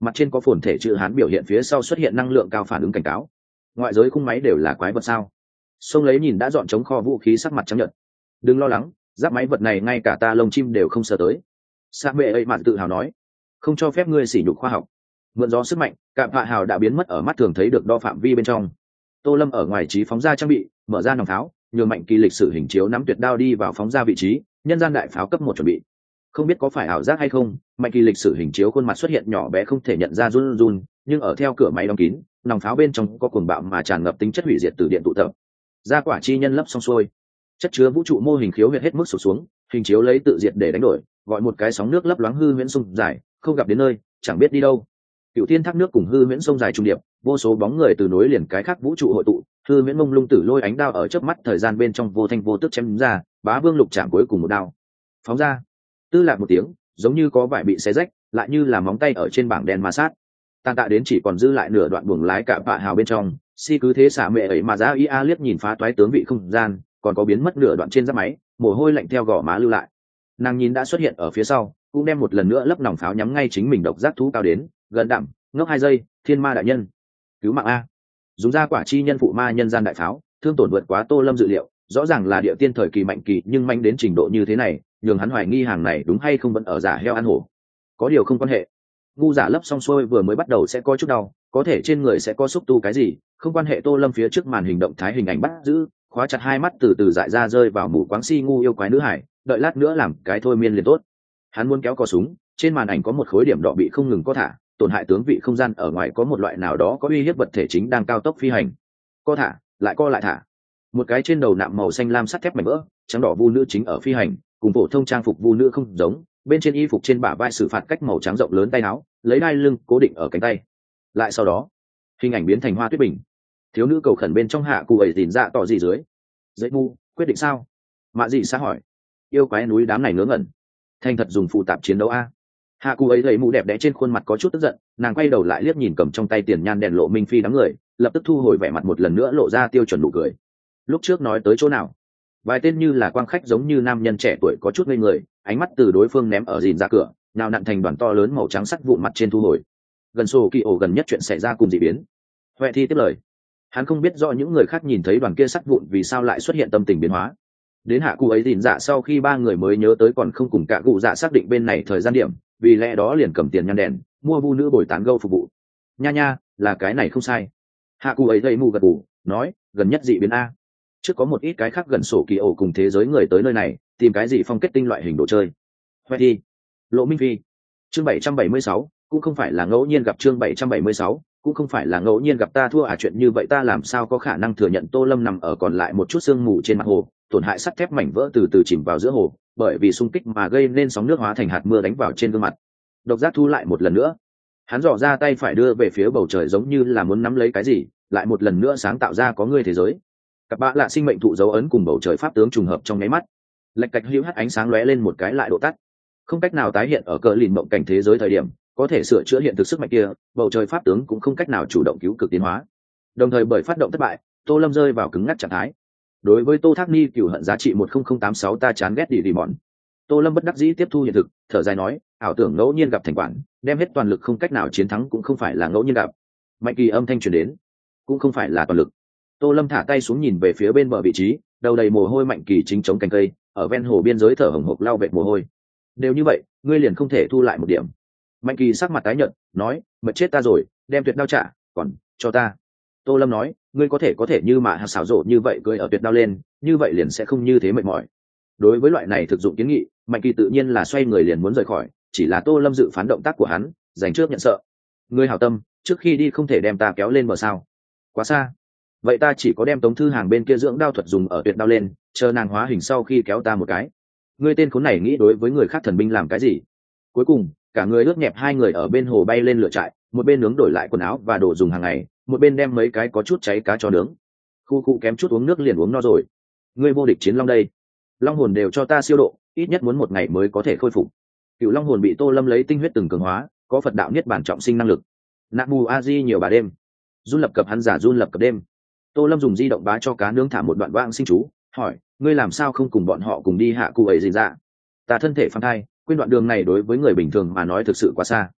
mặt trên có phồn thể chữ hán biểu hiện phía sau xuất hiện năng lượng cao phản ứng cảnh cáo. Ngoại giới khung máy đều là quái vật sao? Xông lấy nhìn đã dọn chống kho vũ khí, sắc mặt trắng nhợt. Đừng lo lắng, giáp máy vật này ngay cả ta lông chim đều không sờ tới. Sa mẹ ấy mạn tự hào nói, không cho phép ngươi sỉ nhục khoa học. Mượn gió sức mạnh, cạm hạ hào đã biến mất ở mắt thường thấy được đo phạm vi bên trong. Tô Lâm ở ngoài trí phóng ra trang bị, mở ra nòng pháo, nhường Mạnh Kỳ lịch sử hình chiếu nắm tuyệt đao đi vào phóng ra vị trí, nhân gian đại pháo cấp một chuẩn bị. Không biết có phải ảo giác hay không, Mạnh Kỳ lịch sử hình chiếu khuôn mặt xuất hiện nhỏ bé không thể nhận ra run run, nhưng ở theo cửa máy đóng kín, nòng pháo bên trong có cuồng bạo mà tràn ngập tính chất hủy diệt từ điện tụ tập. Ra quả chi nhân lấp xong xuôi, chất chứa vũ trụ mô hình khiếu huyệt hết mức sụp xuống, hình chiếu lấy tự diệt để đánh đổi, gọi một cái sóng nước lấp loáng hư huyễn sông dài, không gặp đến nơi, chẳng biết đi đâu. Cựu thiên thác nước cùng hư huyễn sông dài trung điệp, vô số bóng người từ nối liền cái khác vũ trụ hội tụ, hư huyễn mông lung tử lôi ánh đao ở chớp mắt thời gian bên trong vô thanh vô tức chém ra, bá vương lục chạm cuối cùng một đao phóng ra, tư lạc một tiếng, giống như có vải bị xé rách, lại như là móng tay ở trên bảng đen ma sát. Tàn tạ đến chỉ còn dư lại nửa đoạn buồng lái cả vạ hào bên trong, si cứ thế xả mẹ ấy mà ra ia liếc nhìn phá toái tướng vị không gian, còn có biến mất nửa đoạn trên giáp máy, mồ hôi lạnh theo gò má lưu lại. Nàng nhìn đã xuất hiện ở phía sau, cũng đem một lần nữa lấp nòng pháo nhắm ngay chính mình độc giác thú cao đến, gần đạm, ngốc hai giây, thiên ma đại nhân, cứu mạng a. Dùng ra quả chi nhân phụ ma nhân gian đại pháo, thương tổn vượt quá Tô Lâm dự liệu, rõ ràng là địa tiên thời kỳ mạnh kỳ, nhưng manh đến trình độ như thế này, nhường hắn hoài nghi hàng này đúng hay không vẫn ở giả heo ăn hổ. Có điều không quan hệ, ngu giả lấp xong xuôi vừa mới bắt đầu sẽ có chút đau, có thể trên người sẽ có xúc tu cái gì, không quan hệ. Tô Lâm phía trước màn hình động thái hình ảnh bắt giữ, khóa chặt hai mắt từ từ dại ra rơi vào mù quáng si ngu yêu quái nữ hải, đợi lát nữa làm cái thôi miên liền tốt. Hắn muốn kéo cò súng, trên màn ảnh có một khối điểm đỏ bị không ngừng có thả, tổn hại tướng vị không gian ở ngoài có một loại nào đó có uy hiếp vật thể chính đang cao tốc phi hành. Co thả, lại co lại thả. Một cái trên đầu nạm màu xanh lam sắt thép mảnh vỡ, trắng đỏ vu nữ chính ở phi hành, cùng phổ thông trang phục vu nữ không giống, bên trên y phục trên bả vai xử phạt cách màu trắng rộng lớn tay áo, lấy đai lưng cố định ở cánh tay. Lại sau đó, hình ảnh biến thành hoa tuyết bình. Thiếu nữ cầu khẩn bên trong hạ cụ ấy tìm dạ tỏ gì dưới. Dễ mu, quyết định sao? Mạ dị xã hỏi. Yêu quái núi đám này ngớ ngẩn. Thành thật dùng phụ tạp chiến đấu a. Hạ cụ ấy thấy mũ đẹp đẽ trên khuôn mặt có chút tức giận, nàng quay đầu lại liếc nhìn cầm trong tay tiền nhan đèn lộ minh phi đám người, lập tức thu hồi vẻ mặt một lần nữa lộ ra tiêu chuẩn nụ cười. Lúc trước nói tới chỗ nào? Vài tên như là quang khách giống như nam nhân trẻ tuổi có chút ngây người, ánh mắt từ đối phương ném ở dìn ra cửa, nào nặn thành đoàn to lớn màu trắng sắt vụn mặt trên thu hồi. Gần sổ kỳ ổ gần nhất chuyện xảy ra cùng dị biến. Huệ thi tiếp lời. Hắn không biết rõ những người khác nhìn thấy đoàn kia sắt vụn vì sao lại xuất hiện tâm tình biến hóa. Đến hạ cụ ấy dìn dạ sau khi ba người mới nhớ tới còn không cùng cả cụ dạ xác định bên này thời gian điểm, vì lẽ đó liền cầm tiền nhăn đèn, mua vu nữ bồi tán gâu phục vụ. Nha nha, là cái này không sai. Hạ cụ ấy dây mù gật gù, nói, gần nhất dị biến a. Trước có một ít cái khác gần sổ kỳ ổ cùng thế giới người tới nơi này, tìm cái gì phong kết tinh loại hình đồ chơi. Huệ thi. Lộ Minh Phi. Chương bảy trăm bảy mươi sáu, cũng không phải là ngẫu nhiên gặp. Chương bảy trăm bảy mươi sáu, cũng không phải là ngẫu nhiên gặp. Ta thua à? Chuyện như vậy ta làm sao có khả năng thừa nhận? Tô Lâm nằm ở còn lại một chút sương mù trên mặt hồ, tổn hại sắt thép mảnh vỡ từ từ chìm vào giữa hồ, bởi vì xung kích mà gây nên sóng nước hóa thành hạt mưa đánh vào trên gương mặt. Độc giác thu lại một lần nữa, hắn dò ra tay phải đưa về phía bầu trời giống như là muốn nắm lấy cái gì, lại một lần nữa sáng tạo ra có ngươi thế giới. Cặp bạ lạ sinh mệnh thụ dấu ấn cùng bầu trời pháp tướng trùng hợp trong nháy mắt, lệch cạch hữu hắt ánh sáng lóe lên một cái lại độ tắt, không cách nào tái hiện ở cờ lìn mộng cảnh thế giới thời điểm có thể sửa chữa hiện thực sức mạnh kia, bầu trời pháp tướng cũng không cách nào chủ động cứu cực tiến hóa. Đồng thời bởi phát động thất bại, Tô Lâm rơi vào cứng ngắc trạng thái. Đối với Tô Thác Ni cửu hận giá trị một không không tám sáu, ta chán ghét đi đi mòn. Tô Lâm bất đắc dĩ tiếp thu hiện thực, thở dài nói, ảo tưởng ngẫu nhiên gặp thành quản, đem hết toàn lực không cách nào chiến thắng cũng không phải là ngẫu nhiên gặp. Mạnh Kỳ âm thanh truyền đến, cũng không phải là toàn lực. Tô Lâm thả tay xuống nhìn về phía bên bờ vị trí, đầu đầy mồ hôi. Mạnh Kỳ chính chống cành cây, ở ven hồ biên giới thở hổn hộc lau vệt mồ hôi. Đều như vậy, ngươi liền không thể thu lại một điểm? Mạnh Kỳ sắc mặt tái nhợt, nói, mệt chết ta rồi, đem tuyệt đao trả, còn cho ta. Tô Lâm nói, ngươi có thể có thể như mà xảo rộ như vậy cưỡi ở tuyệt đao lên, như vậy liền sẽ không như thế mệt mỏi. Đối với loại này thực dụng kiến nghị, Mạnh Kỳ tự nhiên là xoay người liền muốn rời khỏi, chỉ là Tô Lâm dự phán động tác của hắn, dành trước nhận sợ. Ngươi hảo tâm, trước khi đi không thể đem ta kéo lên bờ sao? Quá xa. Vậy ta chỉ có đem Tống Thư Hàng bên kia dưỡng đao thuật dùng ở tuyệt đao lên, chờ nàng hóa hình sau khi kéo ta một cái. Ngươi tên khốn này nghĩ đối với người khác thần binh làm cái gì? Cuối cùng, cả người ướt nhẹp hai người ở bên hồ bay lên lửa trại, một bên nướng đổi lại quần áo và đồ dùng hàng ngày, một bên đem mấy cái có chút cháy cá cho nướng. Khu khu kém chút uống nước liền uống no rồi. Ngươi vô địch chiến long đây, long hồn đều cho ta siêu độ, ít nhất muốn một ngày mới có thể khôi phục. Cựu long hồn bị Tô Lâm lấy tinh huyết từng cường hóa, có Phật đạo niết bản trọng sinh năng lực. Nạp mù a di nhiều bà đêm, run lập cập hắn giả run lập cập đêm. Tô Lâm dùng di động bá cho cá nướng thả một đoạn vãng sinh chú, hỏi, ngươi làm sao không cùng bọn họ cùng đi hạ cụ ấy gì ra? Ta thân thể phăng thai, quên đoạn đường này đối với người bình thường mà nói thực sự quá xa.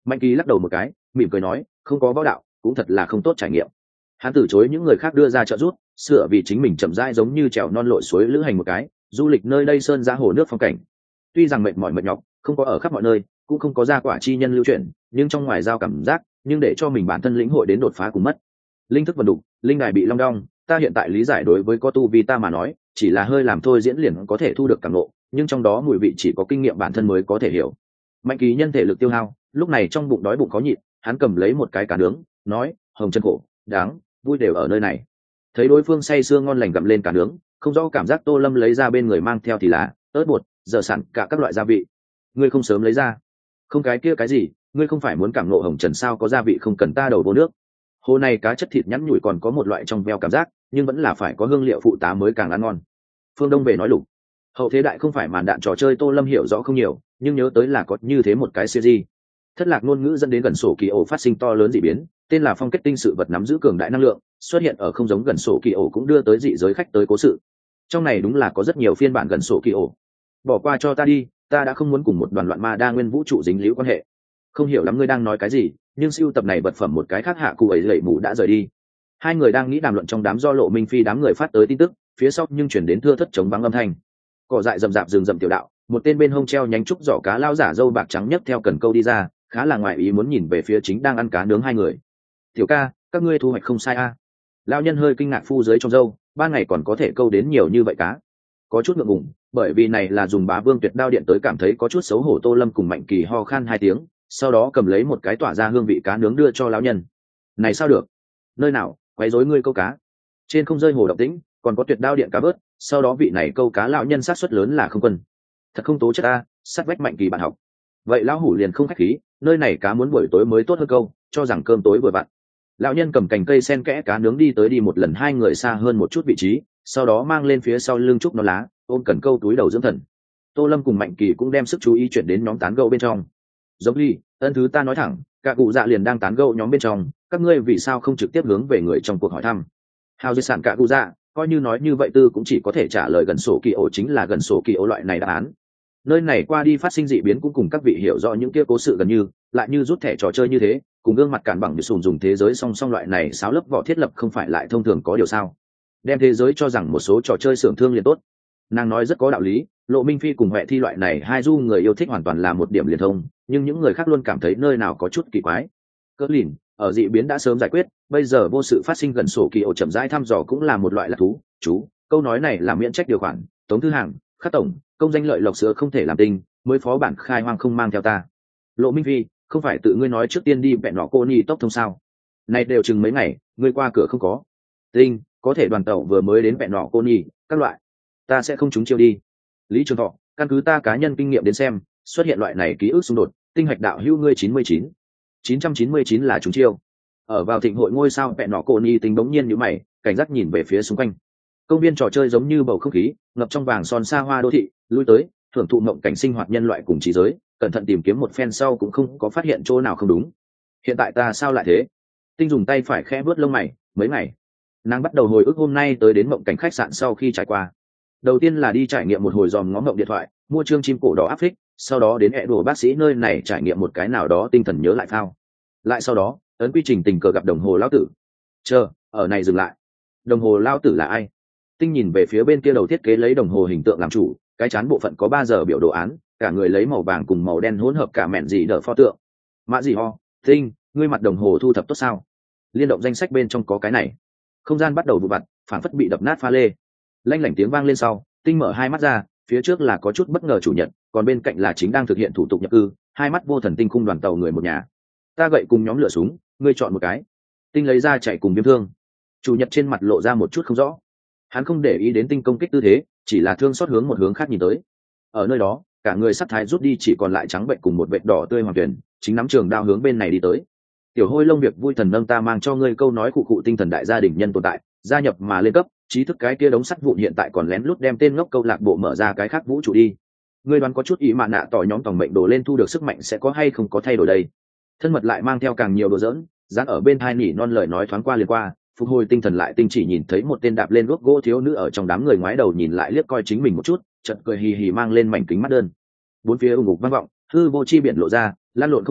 Mạnh Kỳ lắc đầu một cái, mỉm cười nói, không có võ đạo cũng thật là không tốt trải nghiệm. Hắn từ chối những người khác đưa ra trợ giúp, sửa vì chính mình chậm rãi giống như trèo non lội suối lữ hành một cái, du lịch nơi đây sơn giá hồ nước phong cảnh. Tuy rằng mệt mỏi mệt nhọc, không có ở khắp mọi nơi, cũng không có gia quả chi nhân lưu chuyển, nhưng trong ngoài giao cảm giác, nhưng để cho mình bản thân lĩnh hội đến đột phá cùng mất. Linh thức vận đục, linh đài bị long đong, ta hiện tại lý giải đối với có tu vi ta mà nói, chỉ là hơi làm thôi diễn liền có thể thu được cảm ngộ, nhưng trong đó mùi vị chỉ có kinh nghiệm bản thân mới có thể hiểu. Mạnh Kỳ nhân thể lực tiêu hao, lúc này trong bụng đói bụng khó nhịn, hắn cầm lấy một cái cá nướng, nói, hồng chân khổ, đáng, vui đều ở nơi này. Thấy đối phương say sưa ngon lành gặm lên cá nướng, không rõ cảm giác Tô Lâm lấy ra bên người mang theo thì là ớt bột, dở sẵn cả các loại gia vị. Ngươi không sớm lấy ra? Không cái kia cái gì, ngươi không phải muốn cảm ngộ hồng trần sao, có gia vị không cần ta đầu vô nước. Hồ này cá chất thịt nhẵn nhủi còn có một loại trong veo cảm giác, nhưng vẫn là phải có hương liệu phụ tá mới càng ăn ngon. Phương Đông về nói lục. Hậu thế đại không phải màn đạn trò chơi, Tô Lâm hiểu rõ không nhiều, nhưng nhớ tới là có như thế một cái series. Thất lạc ngôn ngữ dẫn đến gần sổ kỳ ổ phát sinh to lớn dị biến, tên là phong kết tinh, sự vật nắm giữ cường đại năng lượng, xuất hiện ở không giống gần sổ kỳ ổ cũng đưa tới dị giới khách tới cố sự. Trong này đúng là có rất nhiều phiên bản gần sổ kỳ ổ. Bỏ qua cho ta đi, ta đã không muốn cùng một đoàn loạn ma đa nguyên vũ trụ dính líu quan hệ. Không hiểu lắm ngươi đang nói cái gì, nhưng siêu tập này vật phẩm một cái khác hạ cụ ấy lệ mù đã rời đi. Hai người đang nghĩ đàm luận trong đám do Lộ Minh Phi đám người phát tới tin tức, phía sau nhưng chuyển đến thưa thất chống vắng âm thanh. Cỏ dại rậm rạp rừng rậm tiểu đạo, một tên bên hông treo nhánh trúc giỏ cá lao giả dâu bạc trắng nhấc theo cần câu đi ra, khá là ngoại ý muốn nhìn về phía chính đang ăn cá nướng hai người. Tiểu ca, các ngươi thu hoạch không sai a. À. Lão nhân hơi kinh ngạc phu dưới trong dâu, ba ngày còn có thể câu đến nhiều như vậy cá. Có chút ngượng ngùng, bởi vì này là dùng Bá Vương Tuyệt Đao điện tới, cảm thấy có chút xấu hổ. Tô Lâm cùng Mạnh Kỳ ho khan hai tiếng, sau đó cầm lấy một cái tỏa ra hương vị cá nướng đưa cho lão nhân. Này sao được? Nơi nào, quấy rối ngươi câu cá. Trên không rơi hồ động tĩnh, còn có Tuyệt Đao điện cá bớt, sau đó vị này câu cá lão nhân sát suất lớn là không quân. Thật không tố chất a, sát vách Mạnh Kỳ bạn học. Vậy lão hủ liền không khách khí, nơi này cá muốn buổi tối mới tốt hơn câu, cho rằng cơm tối vừa vặn. Lão nhân cầm cành cây sen kẽ cá nướng đi tới, đi một lần hai người xa hơn một chút vị trí, sau đó mang lên phía sau lưng trúc nó lá, ôm cần câu túi đầu dưỡng thần. Tô Lâm cùng Mạnh Kỳ cũng đem sức chú ý chuyển đến nhóm tán gẫu bên trong. Giống ly, ân thứ ta nói thẳng, cả cụ dạ liền đang tán gẫu nhóm bên trong, các ngươi vì sao không trực tiếp hướng về người trong cuộc hỏi thăm? Hào di sản cả cụ dạ, coi như nói như vậy tư cũng chỉ có thể trả lời gần sổ kỳ ổ chính là gần sổ kỳ ổ loại này đáp án. Nơi này qua đi phát sinh dị biến cũng cùng các vị hiểu rõ những kia cố sự gần như, lại như rút thẻ trò chơi như thế, cùng gương mặt cản bằng như sùn dùng thế giới song song loại này sáo lớp vỏ thiết lập không phải lại thông thường có điều sao? Đem thế giới cho rằng một số trò chơi xưởng thương liền tốt. Nàng nói rất có đạo lý, Lộ Minh Phi cùng Huệ Thi loại này hai du người yêu thích hoàn toàn là một điểm liền thông, nhưng những người khác luôn cảm thấy nơi nào có chút kỳ quái. Cỡ lìn, ở dị biến đã sớm giải quyết, bây giờ vô sự phát sinh gần sổ kỳ ổ chậm rãi thăm dò cũng là một loại lạc thú. Chú, câu nói này là miễn trách điều khoản, Tống Thư Hàng, Khắc tổng, công danh lợi lộc sữa không thể làm tinh, mới phó bản khai hoang không mang theo ta. Lộ Minh Phi, không phải tự ngươi nói trước tiên đi vẹn nọ cô ni tốc thông sao? Này đều chừng mấy ngày, ngươi qua cửa không có. Tinh, có thể đoàn tàu vừa mới đến vẹn nọ cô ni, các loại. Ta sẽ không trúng chiêu đi. Lý Trường Thọ, căn cứ ta cá nhân kinh nghiệm đến xem, xuất hiện loại này ký ức xung đột, tinh hạch đạo hữu ngươi chín mươi chín. chín trăm chín mươi chín là trúng chiêu. Ở vào thịnh hội ngôi sao vẹn nọ cô ni tính bỗng nhiên như mày, cảnh giác nhìn về phía xung quanh. Công viên trò chơi giống như bầu không khí, ngập trong vàng son xa hoa đô thị, lui tới, thưởng thụ mộng cảnh sinh hoạt nhân loại cùng trí giới, cẩn thận tìm kiếm một phen sau cũng không có phát hiện chỗ nào không đúng. Hiện tại ta sao lại thế? Tinh dùng tay phải khẽ vớt lông mày, mấy ngày. Nàng bắt đầu hồi ức hôm nay tới đến mộng cảnh khách sạn sau khi trải qua. Đầu tiên là đi trải nghiệm một hồi dòm ngó mộng điện thoại, mua chương chim cổ đỏ áp phích, sau đó đến hẹ đùa bác sĩ nơi này trải nghiệm một cái nào đó tinh thần nhớ lại phao. Lại sau đó, ấn quy trình tình cờ gặp đồng hồ lão tử. Chờ, ở này dừng lại. Đồng hồ lão tử là ai? Tinh nhìn về phía bên kia đầu thiết kế lấy đồng hồ hình tượng làm chủ, cái chán bộ phận có ba giờ biểu đồ án, cả người lấy màu vàng cùng màu đen hỗn hợp cả mẹn gì đỡ pho tượng. Mã gì ho, Tinh, ngươi mặt đồng hồ thu thập tốt sao? Liên động danh sách bên trong có cái này. Không gian bắt đầu vụ vặt, phản phất bị đập nát pha lê. Lanh lảnh tiếng vang lên sau, Tinh mở hai mắt ra, phía trước là có chút bất ngờ chủ nhận, còn bên cạnh là chính đang thực hiện thủ tục nhập cư, hai mắt vô thần Tinh khung đoàn tàu người một nhà. Ta gậy cùng nhóm lửa súng, ngươi chọn một cái. Tinh lấy ra chạy cùng viêm thương. Chủ nhật trên mặt lộ ra một chút không rõ. Hắn không để ý đến Tinh công kích tư thế, chỉ là thương xót hướng một hướng khác nhìn tới. Ở nơi đó, cả người sắc thái rút đi, chỉ còn lại trắng bệnh cùng một vệt đỏ tươi hoàng tuyển, chính nắm trường đao hướng bên này đi tới. Tiểu Hôi Lông việc vui thần nâng ta mang cho ngươi câu nói cụ cụ tinh thần đại gia đình nhân tồn tại, gia nhập mà lên cấp, trí thức cái kia đống sắt vụn hiện tại còn lén lút đem tên ngốc câu lạc bộ mở ra cái khác vũ trụ đi. Ngươi đoán có chút ý mà nạ tỏ nhóm tổng mệnh đồ lên thu được sức mạnh sẽ có hay không có thay đổi đây? Thân mật lại mang theo càng nhiều đồ dỡn, dán ở bên thai nỉ non lời nói thoáng qua liền qua, phục hồi tinh thần lại Tinh chỉ nhìn thấy một tên đạp lên guốc gỗ thiếu nữ ở trong đám người ngoái đầu nhìn lại liếc coi chính mình một chút, chợt cười hì hì mang lên mảnh kính mắt đơn. Bốn phía ù ngục vang vọng, hư vô chi biển lộ ra, lan lộn không ngớt,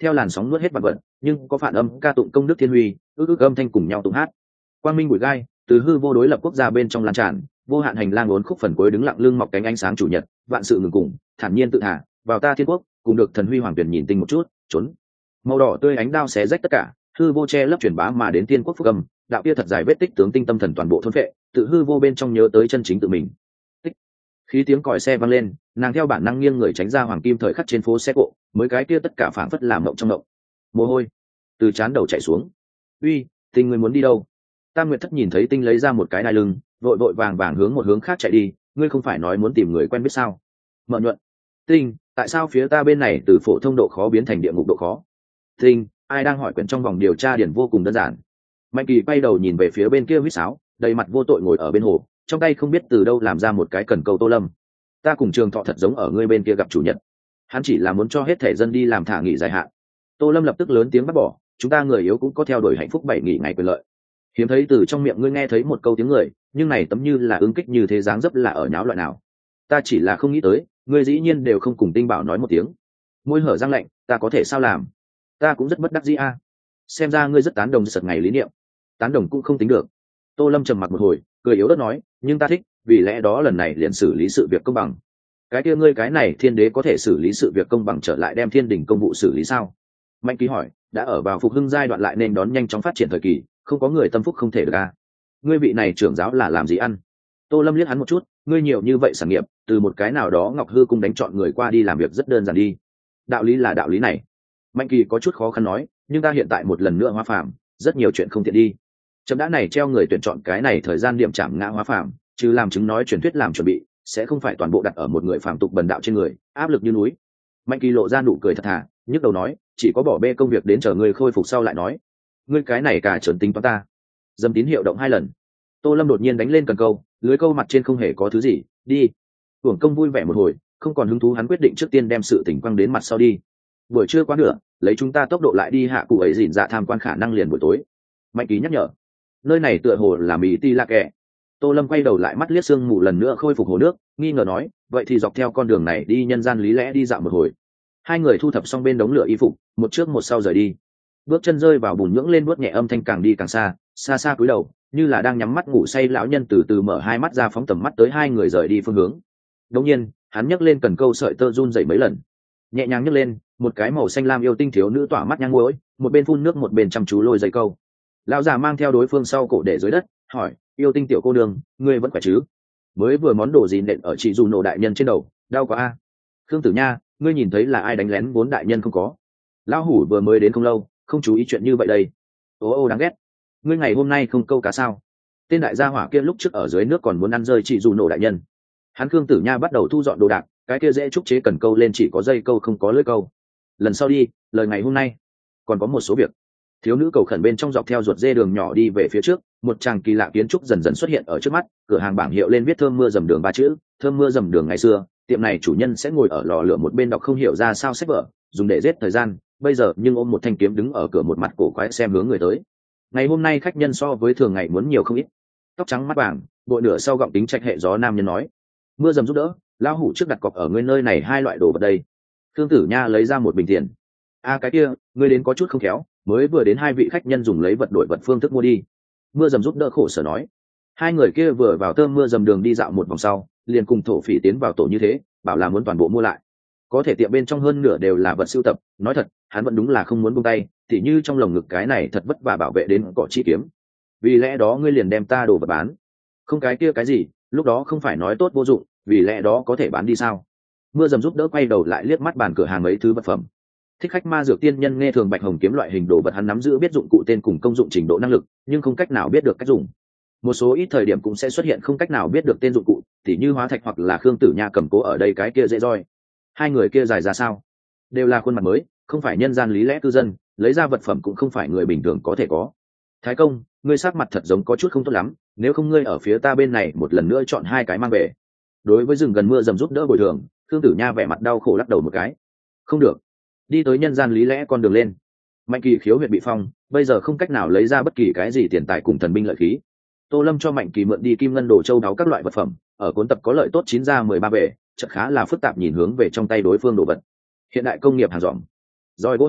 theo làn sóng nuốt hết vật vật, nhưng có phản âm ca tụng công đức thiên huy, ước ước âm thanh cùng nhau tụng hát. Quang minh bụi gai từ hư vô đối lập quốc gia bên trong lan tràn, vô hạn hành lang uốn khúc phần cuối đứng lặng lưng mọc cánh ánh sáng chủ nhật, vạn sự ngừng cùng, thản nhiên tự thả, vào ta thiên quốc, cùng được thần huy hoàng tuyển nhìn tinh một chút, trốn. Màu đỏ tươi ánh đao xé rách tất cả, hư vô che lấp truyền bá mà đến thiên quốc phúc âm, đạo kia thật dài vết tích tướng tinh tâm thần toàn bộ thôn phệ, tự hư vô bên trong nhớ tới chân chính tự mình. Tích. Khí tiếng còi xe vang lên, nàng theo bản năng nghiêng người tránh ra hoàng kim thời khắc trên phố xe cộ, mới cái kia tất cả phảng phất làm mộng trong mộng. Mồ hôi từ trán đầu chảy xuống. Uy, Tinh người muốn đi đâu? Tam Nguyệt Thất nhìn thấy Tinh lấy ra một cái đai lưng, vội vội vàng vàng hướng một hướng khác chạy đi. Ngươi không phải nói muốn tìm người quen biết sao? Mợ nhuận. Tinh, tại sao phía ta bên này từ phổ thông độ khó biến thành địa ngục độ khó? Tinh, ai đang hỏi quyển trong vòng điều tra điển vô cùng đơn giản. Mạnh Kỳ quay đầu nhìn về phía bên kia huýt sáo, đầy mặt vô tội ngồi ở bên hồ, trong tay không biết từ đâu làm ra một cái cần câu Tô Lâm. Ta cùng Trường Thọ thật giống ở ngươi bên kia gặp chủ nhật. Hắn chỉ là muốn cho hết thể dân đi làm thả nghỉ dài hạn. Tô Lâm lập tức lớn tiếng bắt bỏ, chúng ta người yếu cũng có theo đuổi hạnh phúc bảy nghỉ ngày quyền lợi. Hiếm thấy từ trong miệng ngươi nghe thấy một câu tiếng người, nhưng này tấm như là ứng kích như thế dáng dấp là ở nháo loại nào? Ta chỉ là không nghĩ tới, ngươi dĩ nhiên đều không cùng Tinh Bảo nói một tiếng. Môi hở răng lạnh, ta có thể sao làm? Ta cũng rất bất đắc dĩ a. Xem ra ngươi rất tán đồng sật ngày lý niệm. Tán đồng cũng không tính được. Tô Lâm trầm mặc một hồi, cười yếu ớt nói, nhưng ta thích, vì lẽ đó lần này liền xử lý sự việc công bằng. Cái kia ngươi cái này thiên đế có thể xử lý sự việc công bằng trở lại đem thiên đình công vụ xử lý sao? Mạnh Ký hỏi, đã ở vào phục hưng giai đoạn lại nên đón nhanh chóng phát triển thời kỳ, không có người tâm phúc không thể được à? Ngươi vị này trưởng giáo là làm gì ăn? Tô Lâm liếc hắn một chút, ngươi nhiều như vậy sản nghiệp, từ một cái nào đó Ngọc Hư cung đánh chọn người qua đi làm việc rất đơn giản đi. Đạo lý là đạo lý này. Mạnh Kỳ có chút khó khăn nói, nhưng ta hiện tại một lần nữa hóa phàm, rất nhiều chuyện không tiện đi. Chấm đã này treo người tuyển chọn cái này thời gian điểm chạm ngã hóa phàm, chứ làm chứng nói truyền thuyết làm chuẩn bị, sẽ không phải toàn bộ đặt ở một người phàm tục bần đạo trên người, áp lực như núi. Mạnh Kỳ lộ ra nụ cười thật thà, nhức đầu nói, chỉ có bỏ bê công việc đến chờ ngươi khôi phục sau lại nói. Ngươi cái này cả trấn tính toán ta. Dâm tín hiệu động hai lần. Tô Lâm đột nhiên đánh lên cần câu, lưới câu mặt trên không hề có thứ gì, đi. Hưởng công vui vẻ một hồi, không còn hứng thú hắn quyết định trước tiên đem sự tình quăng đến mặt sau đi. Buổi trưa quá nửa, lấy chúng ta tốc độ lại đi hạ cụ ấy dịn dạ tham quan khả năng liền buổi tối. Mạnh Ký nhắc nhở, nơi này tựa hồ là Mỹ Ti La Kẻ. Tô Lâm quay đầu lại mắt liếc sương mù lần nữa khôi phục hồ nước, nghi ngờ nói, vậy thì dọc theo con đường này đi nhân gian lý lẽ đi dạo một hồi. Hai người thu thập xong bên đống lửa y phục, một trước một sau rời đi. Bước chân rơi vào bùn nhưỡng lên bước nhẹ âm thanh càng đi càng xa, xa xa cúi đầu, như là đang nhắm mắt ngủ say lão nhân từ từ mở hai mắt ra phóng tầm mắt tới hai người rời đi phương hướng. Đột nhiên, hắn nhấc lên cần câu sợi tơ run rẩy mấy lần. Nhẹ nhàng nhấc lên, một cái màu xanh lam yêu tinh thiếu nữ tỏa mắt nhang muối, một bên phun nước một bên chăm chú lôi dây câu. Lão già mang theo đối phương sau cổ để dưới đất, hỏi, yêu tinh tiểu cô nương, ngươi vẫn khỏe chứ? Mới vừa món đồ gì nện ở chị dù nổ đại nhân trên đầu, đau quá a. Khương Tử Nha, ngươi nhìn thấy là ai đánh lén vốn đại nhân không có? Lão hủ vừa mới đến không lâu, không chú ý chuyện như vậy đây. Ô ô đáng ghét. Ngươi ngày hôm nay không câu cá sao? Tên đại gia hỏa kia lúc trước ở dưới nước còn muốn ăn rơi chị dù nổ đại nhân. Hắn Khương Tử Nha bắt đầu thu dọn đồ đạc, cái kia dễ trúc chế cần câu lên chỉ có dây câu không có lưỡi câu. Lần sau đi, lời ngày hôm nay còn có một số việc. Thiếu nữ cầu khẩn bên trong dọc theo ruột dê đường nhỏ đi về phía trước, một tràng kỳ lạ kiến trúc dần dần xuất hiện ở trước mắt, cửa hàng bảng hiệu lên viết thơm mưa dầm đường ba chữ, thơm mưa dầm đường ngày xưa, tiệm này chủ nhân sẽ ngồi ở lò lửa một bên đọc không hiểu ra sao sách vở, dùng để giết thời gian, bây giờ nhưng ôm một thanh kiếm đứng ở cửa một mặt cổ quái xem hướng người tới. Ngày hôm nay khách nhân so với thường ngày muốn nhiều không ít. Tóc trắng mắt vàng, bội nửa sau gọng tính trạch hệ gió nam nhân nói, mưa dầm giúp đỡ, lão hủ trước đặt cọc ở ngươi nơi này hai loại đồ vật đây. Khương Tử Nha lấy ra một bình tiền. A cái kia, ngươi đến có chút không khéo, mới vừa đến hai vị khách nhân dùng lấy vật đổi vật phương thức mua đi. Mưa dầm giúp đỡ khổ sở nói. Hai người kia vừa vào thơm mưa dầm đường đi dạo một vòng sau, liền cùng thổ phỉ tiến vào tổ như thế, bảo là muốn toàn bộ mua lại. Có thể tiệm bên trong hơn nửa đều là vật sưu tập, nói thật, hắn vẫn đúng là không muốn buông tay, tỉ như trong lồng ngực cái này thật vất vả bảo vệ đến cỏ chi kiếm. Vì lẽ đó ngươi liền đem ta đồ vật bán. Không cái kia cái gì, lúc đó không phải nói tốt vô dụng, vì lẽ đó có thể bán đi sao? Mưa dầm giúp đỡ quay đầu lại liếc mắt bàn cửa hàng mấy thứ vật phẩm. Thích khách ma dược tiên nhân nghe thường bạch hồng kiếm loại hình đồ vật hắn nắm giữ biết dụng cụ tên cùng công dụng trình độ năng lực, nhưng không cách nào biết được cách dùng. Một số ít thời điểm cũng sẽ xuất hiện không cách nào biết được tên dụng cụ, tỉ như hóa thạch hoặc là Khương Tử Nha cầm cố ở đây cái kia dễ roi. Hai người kia dài ra sao? Đều là khuôn mặt mới, không phải nhân gian lý lẽ cư dân, lấy ra vật phẩm cũng không phải người bình thường có thể có. Thái công, ngươi sát mặt thật giống có chút không tốt lắm, nếu không ngươi ở phía ta bên này một lần nữa chọn hai cái mang về. Đối với rừng gần mưa dầm giúp đỡ bồi thường, Khương Tử Nha vẻ mặt đau khổ lắc đầu một cái. Không được. Đi tới nhân gian lý lẽ con đường lên. Mạnh Kỳ khiếu huyệt bị phong, bây giờ không cách nào lấy ra bất kỳ cái gì tiền tài cùng thần binh lợi khí. Tô Lâm cho Mạnh Kỳ mượn đi kim ngân đồ châu đáo các loại vật phẩm, ở cuốn tập có lợi tốt chín ra mười ba về, chợt khá là phức tạp nhìn hướng về trong tay đối phương đồ vật. Hiện đại công nghiệp hàng rộng, roi gỗ hình,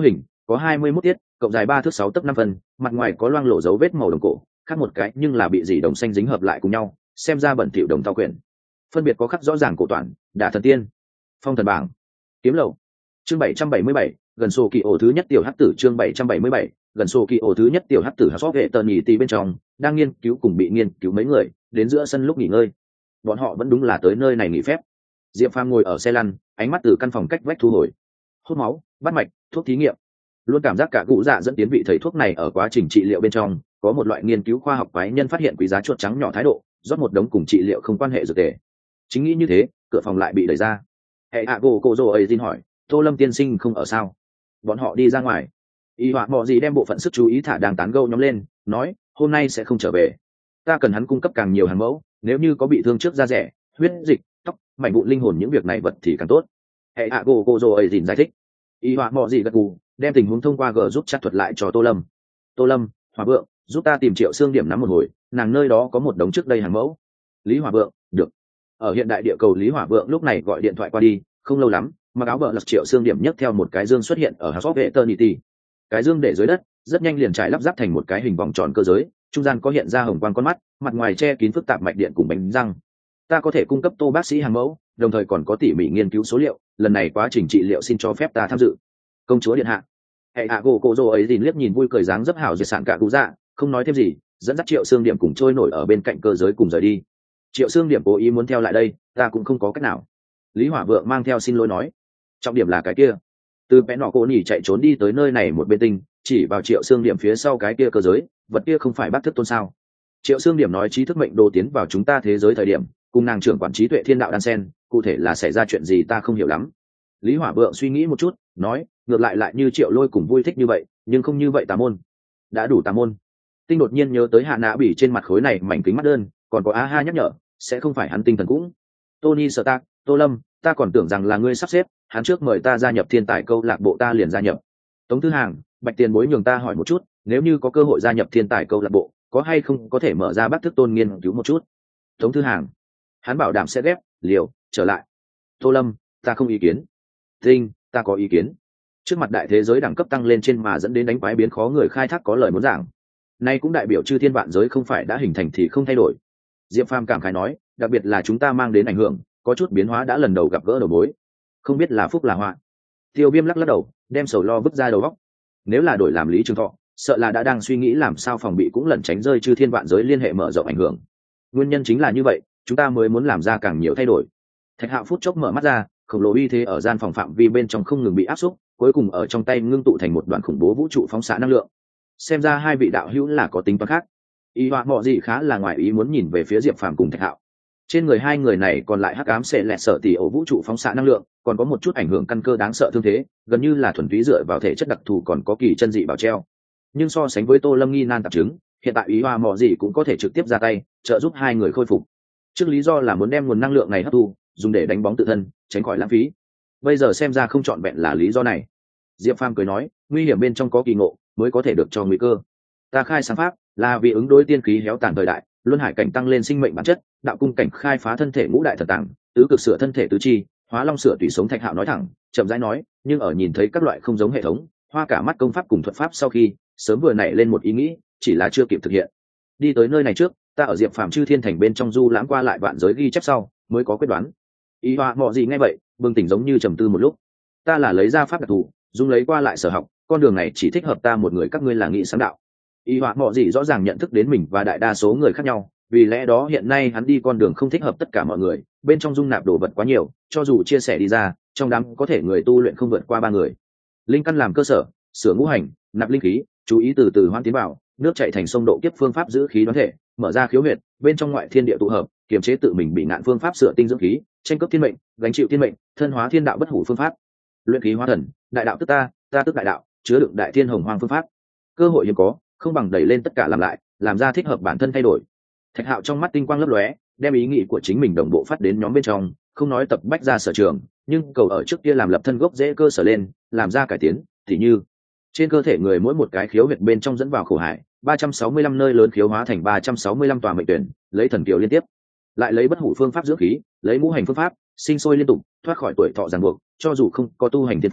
có hai mươi mốt tiết, cộng dài ba thước sáu tấc năm phân, mặt ngoài có loang lổ dấu vết màu đồng cổ, khác một cái nhưng là bị dỉ đồng xanh dính hợp lại cùng nhau, xem ra bẩn thỉu đồng thao quyển. Phân biệt có khắc rõ ràng cổ toàn, đả thần tiên, phong thần bảng, kiếm lậu. Chương bảy trăm bảy mươi bảy, gần sổ kỳ ổ thứ nhất tiểu hắc tử chương bảy trăm bảy mươi bảy, gần sổ kỳ ổ thứ nhất tiểu hắc tử Hắc hệ tần nhị tì bên trong, đang nghiên cứu cùng bị nghiên cứu mấy người, đến giữa sân lúc nghỉ ngơi. Bọn họ vẫn đúng là tới nơi này nghỉ phép. Diệp Phàm ngồi ở xe lăn, ánh mắt từ căn phòng cách vách thu hồi. Hút máu, bắt mạch, thuốc thí nghiệm. Luôn cảm giác cả cụ dạ dẫn tiến vị thầy thuốc này ở quá trình trị liệu bên trong, có một loại nghiên cứu khoa học quái nhân phát hiện quý giá chuột trắng nhỏ thái độ, rót một đống cùng trị liệu không quan hệ dược tề. Chính nghĩ như thế, cửa phòng lại bị đẩy ra. Hệ ạ gỗ cô dô ấy xin hỏi, Tô Lâm tiên sinh không ở sao? Bọn họ đi ra ngoài. Y họa mọ gì đem bộ phận sức chú ý thả đang tán gẫu nhóm lên, nói hôm nay sẽ không trở về. Ta cần hắn cung cấp càng nhiều hàng mẫu, nếu như có bị thương trước da rẻ, huyết dịch, tóc, mảnh vụn linh hồn những việc này vật thì càng tốt. Hệ ạ gỗ cô dô ấy xin giải thích. Y họa mọ gì gật gù, đem tình huống thông qua g giúp chat thuật lại cho Tô Lâm. Tô Lâm, Hòa Vượng, giúp ta tìm Triệu Xương điểm nắm một hồi, nàng nơi đó có một đống trước đây hàng mẫu. Lý Hòa Vượng, được. Ở hiện đại địa cầu Lý Hòa Vượng lúc này gọi điện thoại qua đi, không lâu lắm, mặc áo bờ lật Triệu Xương điểm nhấc theo một cái dương xuất hiện ở House of Eternity. Cái dương để dưới đất, rất nhanh liền trải lắp ráp thành một cái hình vòng tròn cơ giới, trung gian có hiện ra hồng quang con mắt, mặt ngoài che kín phức tạp mạch điện cùng bánh răng. Ta có thể cung cấp Tô bác sĩ hàng mẫu, đồng thời còn có tỉ mỉ nghiên cứu số liệu, lần này quá trình trị liệu xin cho phép ta tham dự. Công chúa điện hạ. Hệ hạ gỗ cổ rồ ấy dìn liếc nhìn vui cười dáng dấp hảo diệt sản cả cụ dạ, không nói thêm gì, dẫn dắt Triệu Xương điểm cùng trôi nổi ở bên cạnh cơ giới cùng rời đi. Triệu Xương điểm cố ý muốn theo lại đây, ta cũng không có cách nào. Lý Hỏa Vượng mang theo xin lỗi nói, trọng điểm là cái kia. Từ bé nọ cô nhỉ chạy trốn đi tới nơi này một bên tinh, chỉ vào Triệu Xương điểm phía sau cái kia cơ giới, vật kia không phải bác thức tôn sao? Triệu Xương điểm nói trí thức mệnh đồ tiến vào chúng ta thế giới thời điểm, cùng nàng trưởng quản trí tuệ thiên đạo đan sen, cụ thể là xảy ra chuyện gì ta không hiểu lắm. Lý Hỏa Vượng suy nghĩ một chút, nói, ngược lại lại như Triệu Lôi cùng vui thích như vậy, nhưng không như vậy tà môn. Đã đủ tà môn. Tinh đột nhiên nhớ tới Hạ Nã Bỉ trên mặt khối này mảnh kính mắt đơn, còn có A Ha nhắc nhở, sẽ không phải hắn tinh thần cũng. Tony Stark, Tô Lâm, ta còn tưởng rằng là ngươi sắp xếp, hắn trước mời ta gia nhập thiên tài câu lạc bộ ta liền gia nhập. Tống Thư Hàng, Bạch Tiền Bối nhường ta hỏi một chút, nếu như có cơ hội gia nhập thiên tài câu lạc bộ, có hay không có thể mở ra bác thức tôn nghiên cứu một chút. Tống Thư Hàng, hắn bảo đảm sẽ ghép, liều, trở lại. Tô Lâm, ta không ý kiến. Tinh, ta có ý kiến. Trước mặt đại thế giới đẳng cấp tăng lên trên mà dẫn đến đánh quái biến khó người khai thác có lời muốn giảng. Nay cũng đại biểu chư thiên vạn giới không phải đã hình thành thì không thay đổi. Diệp Phàm cảm khái nói, đặc biệt là chúng ta mang đến ảnh hưởng, có chút biến hóa đã lần đầu gặp gỡ đầu mối, không biết là phúc là họa. Tiêu Viêm lắc lắc đầu, đem sầu lo vứt ra đầu góc. Nếu là đổi làm Lý Trường Thọ, sợ là đã đang suy nghĩ làm sao phòng bị cũng lẩn tránh rơi chư thiên vạn giới liên hệ mở rộng ảnh hưởng. Nguyên nhân chính là như vậy, chúng ta mới muốn làm ra càng nhiều thay đổi. Thạch Hạo phút chốc mở mắt ra, khổng lồ uy thế ở gian phòng phạm vi bên trong không ngừng bị áp xúc, cuối cùng ở trong tay ngưng tụ thành một đoàn khủng bố vũ trụ phóng xạ năng lượng. Xem ra hai vị đạo hữu là có tính toán khác. Y Họa Mọ gì khá là ngoài ý muốn nhìn về phía Diệp Phàm cùng Thạch Hạo. Trên người hai người này còn lại hắc ám sẽ lẹt sợ tỉ ổ vũ trụ phóng xạ năng lượng, còn có một chút ảnh hưởng căn cơ đáng sợ thương thế, gần như là thuần túy dựa vào thể chất đặc thù còn có kỳ chân dị bảo treo. Nhưng so sánh với Tô Lâm nghi nan tạp chứng, hiện tại Y Họa Mọ gì cũng có thể trực tiếp ra tay, trợ giúp hai người khôi phục. Trước lý do là muốn đem nguồn năng lượng này hấp thu, dùng để đánh bóng tự thân, tránh khỏi lãng phí. Bây giờ xem ra không trọn vẹn là lý do này. Diệp Phàm cười nói, nguy hiểm bên trong có kỳ ngộ, mới có thể được cho nguy cơ. Ta khai sáng pháp là vì ứng đối tiên khí héo tàn thời đại, luân hải cảnh tăng lên sinh mệnh bản chất, đạo cung cảnh khai phá thân thể ngũ đại thần tàng, tứ cực sửa thân thể tứ chi, hóa long sửa tùy sống. Thạch Hạo nói thẳng, chậm rãi nói, nhưng ở nhìn thấy các loại không giống hệ thống, hoa cả mắt công pháp cùng thuật pháp sau khi, sớm vừa nảy lên một ý nghĩ, chỉ là chưa kịp thực hiện. Đi tới nơi này trước, ta ở Diệp Phàm chư thiên thành bên trong du lãm qua lại vạn giới ghi chép sau, mới có quyết đoán. Y Họa Mọ gì nghe vậy, bừng tỉnh giống như trầm tư một lúc. Ta là lấy ra pháp đặc thù, dùng lấy qua lại sở học, con đường này chỉ thích hợp ta một người, các ngươi là nghĩ sáng đạo. Y Họa Mọ gì rõ ràng nhận thức đến mình và đại đa số người khác nhau, vì lẽ đó hiện nay hắn đi con đường không thích hợp tất cả mọi người, bên trong dung nạp đồ vật quá nhiều, cho dù chia sẻ đi ra, trong đám có thể người tu luyện không vượt qua ba người. Linh căn làm cơ sở, sửa ngũ hành, nạp linh khí, chú ý từ từ hoan tiến vào, nước chảy thành sông độ kiếp phương pháp giữ khí đoán thể, mở ra khiếu huyệt, bên trong ngoại thiên địa tụ hợp, kiềm chế tự mình bị ngạn phương pháp sửa tinh dưỡng khí, tranh cấp thiên mệnh, gánh chịu thiên mệnh, thân hóa thiên đạo bất hủ phương pháp, luyện khí hóa thần, đại đạo tức ta, ta tức đại đạo, chứa đựng đại thiên hồng hoang phương pháp. Cơ hội hiếm có, không bằng đẩy lên tất cả làm lại, làm ra thích hợp bản thân thay đổi. Thạch Hạo trong mắt tinh quang lấp lóe, đem ý nghĩ của chính mình đồng bộ phát đến nhóm bên trong, không nói tập bách ra sở trường, nhưng cầu ở trước kia làm lập thân gốc dễ cơ sở lên, làm ra cải tiến, thì như trên cơ thể người mỗi một cái khiếu huyệt bên trong dẫn vào khổ hải, ba trăm sáu mươi lăm nơi lớn khiếu hóa thành ba trăm sáu mươi lăm tòa mệnh tuyển, lấy thần kiều liên tiếp, lại lấy bất hủ phương pháp dưỡng khí, lấy ngũ hành phương pháp sinh sôi liên tục, thoát khỏi tuổi thọ ràng buộc, cho dù không có tu hành thiên phú,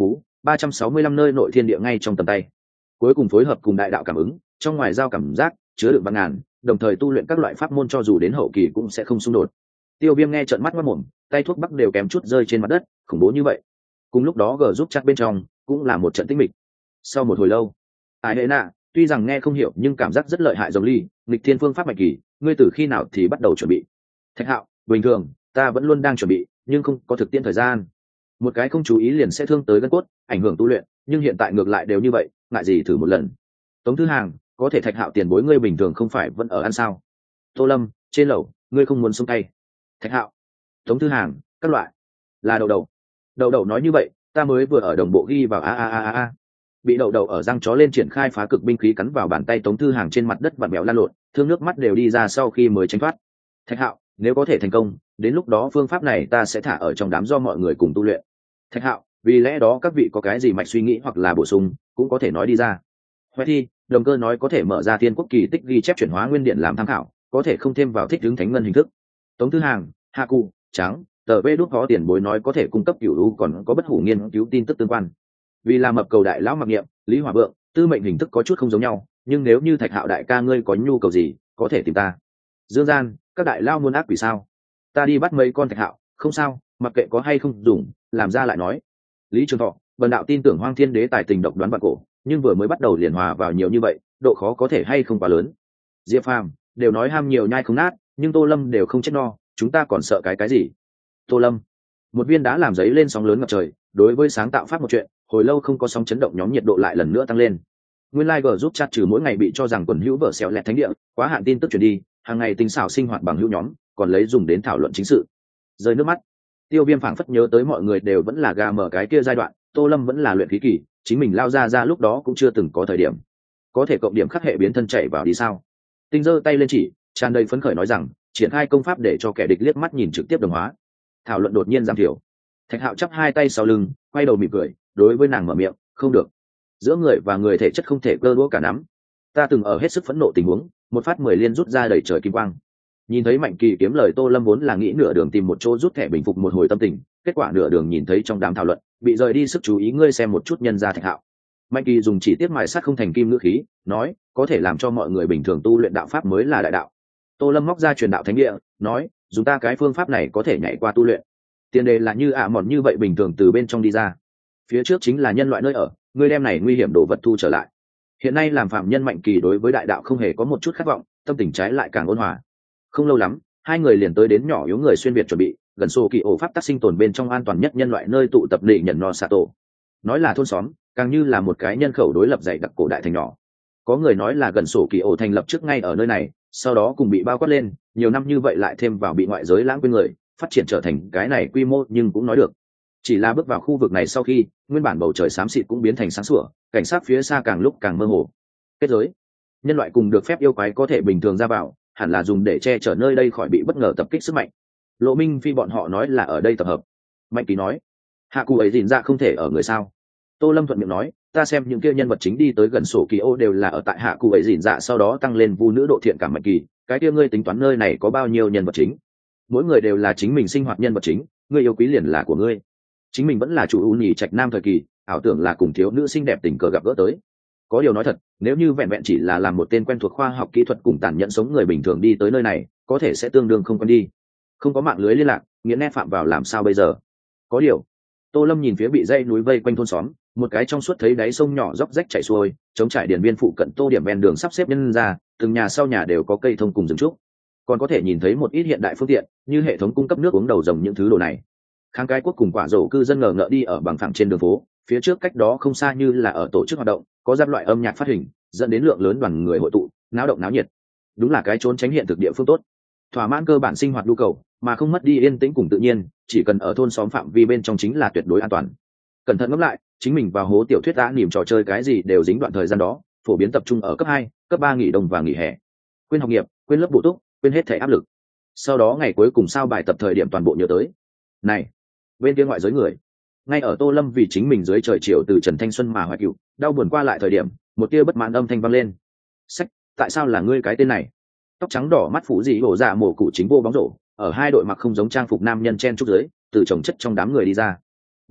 ba trăm sáu mươi lăm nơi nội thiên địa ngay trong tầm tay. Cuối cùng phối hợp cùng đại đạo cảm ứng, trong ngoài giao cảm giác, chứa đựng băng ngàn, đồng thời tu luyện các loại pháp môn cho dù đến hậu kỳ cũng sẽ không xung đột. Tiêu Viêm nghe trợn mắt mắt mồm, tay thuốc bắc đều kém chút rơi trên mặt đất, khủng bố như vậy. Cùng lúc đó gờ giúp chat bên trong cũng là một trận tĩnh mịch. Sau một hồi lâu, ai hệ nạ, tuy rằng nghe không hiểu nhưng cảm giác rất lợi hại giống ly, nghịch thiên phương pháp mạch kỳ, ngươi từ khi nào thì bắt đầu chuẩn bị? Thạch Hạo, bình thường, ta vẫn luôn đang chuẩn bị, nhưng không có thực tiễn thời gian. Một cái không chú ý liền sẽ thương tới gân cốt, ảnh hưởng tu luyện, nhưng hiện tại ngược lại đều như vậy, ngại gì thử một lần. Tống Thư Hàng, có thể Thạch Hạo tiền bối ngươi bình thường không phải vẫn ở ăn sao? Tô Lâm, trên lầu, ngươi không muốn xuống tay. Thạch Hạo, Tống Thư Hàng, các loại. Là đậu đậu. Đậu đậu nói như vậy, ta mới vừa ở đồng bộ ghi vào a a a a a. Bị đậu đậu ở răng chó lên triển khai phá cực binh khí cắn vào bàn tay Tống Thư Hàng trên mặt đất vặn mèo lan lộn, thương nước mắt đều đi ra sau khi mới tránh thoát. Thạch Hạo, nếu có thể thành công, đến lúc đó phương pháp này ta sẽ thả ở trong đám do mọi người cùng tu luyện. Thạch Hạo, vì lẽ đó các vị có cái gì mạch suy nghĩ hoặc là bổ sung, cũng có thể nói đi ra. Hoài Thi, đồng cơ nói có thể mở ra thiên quốc kỳ tích ghi chép chuyển hóa nguyên điện làm tham khảo, có thể không thêm vào thích ứng thánh ngân hình thức. Tống Thư Hàng, Hạ Cụ, Trắng, tờ vê đút có tiền bối nói có thể cung cấp cửu u còn có bất hủ nghiên cứu tin tức tương quan. Vì là mập cầu đại lão mặc niệm, Lý Hòa Vượng, tư mệnh hình thức có chút không giống nhau, nhưng nếu như Thạch Hạo đại ca ngươi có nhu cầu gì, có thể tìm ta. Dương Gian, các đại lao muốn ác quỷ sao? Ta đi bắt mấy con Thạch Hạo, không sao, mặc kệ có hay không dùng, làm ra lại nói. Lý Trường Thọ, bần đạo tin tưởng Hoang Thiên Đế tài tình độc đoán vạn cổ, nhưng vừa mới bắt đầu liền hòa vào nhiều như vậy, độ khó có thể hay không quá lớn. Diệp Phàm, đều nói ham nhiều nhai không nát, nhưng Tô Lâm đều không chết no, chúng ta còn sợ cái cái gì? Tô Lâm, một viên đá làm giấy lên sóng lớn ngập trời, đối với sáng tạo pháp một chuyện, hồi lâu không có sóng chấn động nhóm nhiệt độ lại lần nữa tăng lên. Nguyên lai like giúp chat trừ mỗi ngày bị cho rằng quần hữu vợ xéo lẹt thánh địa, quá hạn tin tức truyền đi, hàng ngày tinh xảo sinh hoạt bằng hữu nhóm, còn lấy dùng đến thảo luận chính sự. Rơi nước mắt. Tiêu Viêm phảng phất nhớ tới mọi người đều vẫn là gà mở cái kia giai đoạn, Tô Lâm vẫn là luyện khí kỳ, chính mình lao ra ra lúc đó cũng chưa từng có thời điểm. Có thể cộng điểm khắc hệ biến thân chạy vào đi sao? Tinh giơ tay lên chỉ, tràn đầy phấn khởi nói rằng, triển khai công pháp để cho kẻ địch liếc mắt nhìn trực tiếp đồng hóa. Thảo luận đột nhiên giảm thiểu. Thạch Hạo chắp hai tay sau lưng, quay đầu mỉm cười, đối với nàng mở miệng, không được. Giữa người và người thể chất không thể cơ đũa cả nắm. Ta từng ở hết sức phẫn nộ tình huống, một phát mười liên rút ra đầy trời kim quang. Nhìn thấy Mạnh Kỳ kiếm lời Tô Lâm vốn là nghĩ nửa đường tìm một chỗ rút thẻ bình phục một hồi tâm tình, kết quả nửa đường nhìn thấy trong đám thảo luận, bị rời đi sức chú ý ngươi xem một chút nhân gia Thạch Hạo. Mạnh Kỳ dùng chỉ tiết mài sắt không thành kim ngữ khí, nói, có thể làm cho mọi người bình thường tu luyện đạo pháp mới là đại đạo. Tô Lâm móc ra truyền đạo thánh địa, nói, dùng ta cái phương pháp này có thể nhảy qua tu luyện. Tiền đề là như ạ à mòn như vậy bình thường từ bên trong đi ra. Phía trước chính là nhân loại nơi ở, ngươi đem này nguy hiểm đồ vật thu trở lại. Hiện nay làm phạm nhân Mạnh Kỳ đối với đại đạo không hề có một chút khát vọng, tâm tình trái lại càng ôn hòa. Không lâu lắm, hai người liền tới đến nhỏ yếu người xuyên việt chuẩn bị, gần sổ kỳ ổ pháp tác sinh tồn bên trong an toàn nhất nhân loại nơi tụ tập để nhận no sato. Nói là thôn xóm, càng như là một cái nhân khẩu đối lập dày đặc cổ đại thành nhỏ. Có người nói là gần sổ kỳ ổ thành lập trước ngay ở nơi này, sau đó cùng bị bao quát lên, nhiều năm như vậy lại thêm vào bị ngoại giới lãng quên người, phát triển trở thành cái này quy mô nhưng cũng nói được. Chỉ là bước vào khu vực này sau khi, nguyên bản bầu trời xám xịt cũng biến thành sáng sủa, cảnh sát phía xa càng lúc càng mơ hồ. Kết giới, nhân loại cùng được phép yêu quái có thể bình thường ra vào, hẳn là dùng để che chở nơi đây khỏi bị bất ngờ tập kích sức mạnh. Lộ Minh Phi bọn họ nói là ở đây tập hợp. Mạnh Kỳ nói, hạ cụ ấy dìn ra không thể ở người sao? Tô Lâm thuận miệng nói, ta xem những kia nhân vật chính đi tới gần sổ kỳ ô đều là ở tại hạ cụ ấy dìn dạ, sau đó tăng lên vu nữ độ thiện cảm Mạnh Kỳ, cái kia ngươi tính toán nơi này có bao nhiêu nhân vật chính? Mỗi người đều là chính mình sinh hoạt nhân vật chính, ngươi yêu quý liền là của ngươi. Chính mình vẫn là chủ ưu nhì trạch nam thời kỳ, ảo tưởng là cùng thiếu nữ xinh đẹp tình cờ gặp gỡ tới. Có điều nói thật, nếu như vẹn vẹn chỉ là làm một tên quen thuộc khoa học kỹ thuật cùng tàn nhẫn sống người bình thường đi tới nơi này, có thể sẽ tương đương không quen đi. Không có mạng lưới liên lạc, nghĩa nét phạm vào làm sao bây giờ? Có điều, Tô Lâm nhìn phía bị dãy núi vây quanh thôn xóm, một cái trong suốt thấy đáy sông nhỏ róc rách chảy xuôi, chống trải điển biên phụ cận tô điểm ven đường sắp xếp nhân ra, từng nhà sau nhà đều có cây thông cùng rừng trúc. Còn có thể nhìn thấy một ít hiện đại phương tiện, như hệ thống cung cấp nước uống đầu dòng những thứ đồ này. Kháng cái quốc cùng quả rổ cư dân ngờ ngợ đi ở bằng phẳng trên đường phố, phía trước cách đó không xa như là ở tổ chức hoạt động, có giáp loại âm nhạc phát hình, dẫn đến lượng lớn đoàn người hội tụ, náo động náo nhiệt. Đúng là cái trốn tránh hiện thực địa phương tốt, thỏa mãn cơ bản sinh hoạt nhu cầu, mà không mất đi yên tĩnh cùng tự nhiên, chỉ cần ở thôn xóm phạm vi bên trong chính là tuyệt đối an toàn. Cẩn thận ngẫm lại, chính mình vào hố tiểu thuyết đã niềm trò chơi cái gì đều dính đoạn thời gian đó, phổ biến tập trung ở cấp hai, cấp ba nghỉ đông và nghỉ hè. Quên học nghiệp, quên lớp bổ túc, quên hết thể áp lực. Sau đó ngày cuối cùng sao bài tập thời điểm toàn bộ nhớ tới. Này, bên kia ngoại giới người, ngay ở Tô Lâm vì chính mình dưới trời chiều từ Trần Thanh Xuân mà hoài cựu, đau buồn qua lại thời điểm, một tia bất mãn âm thanh vang lên. Sách, tại sao là ngươi cái tên này? Tóc trắng đỏ mắt phủ dị hổ dạ mổ cụ chính vô bóng rổ, ở hai đội mặc không giống trang phục nam nhân chen trúc dưới, từ chồng chất trong đám người đi ra.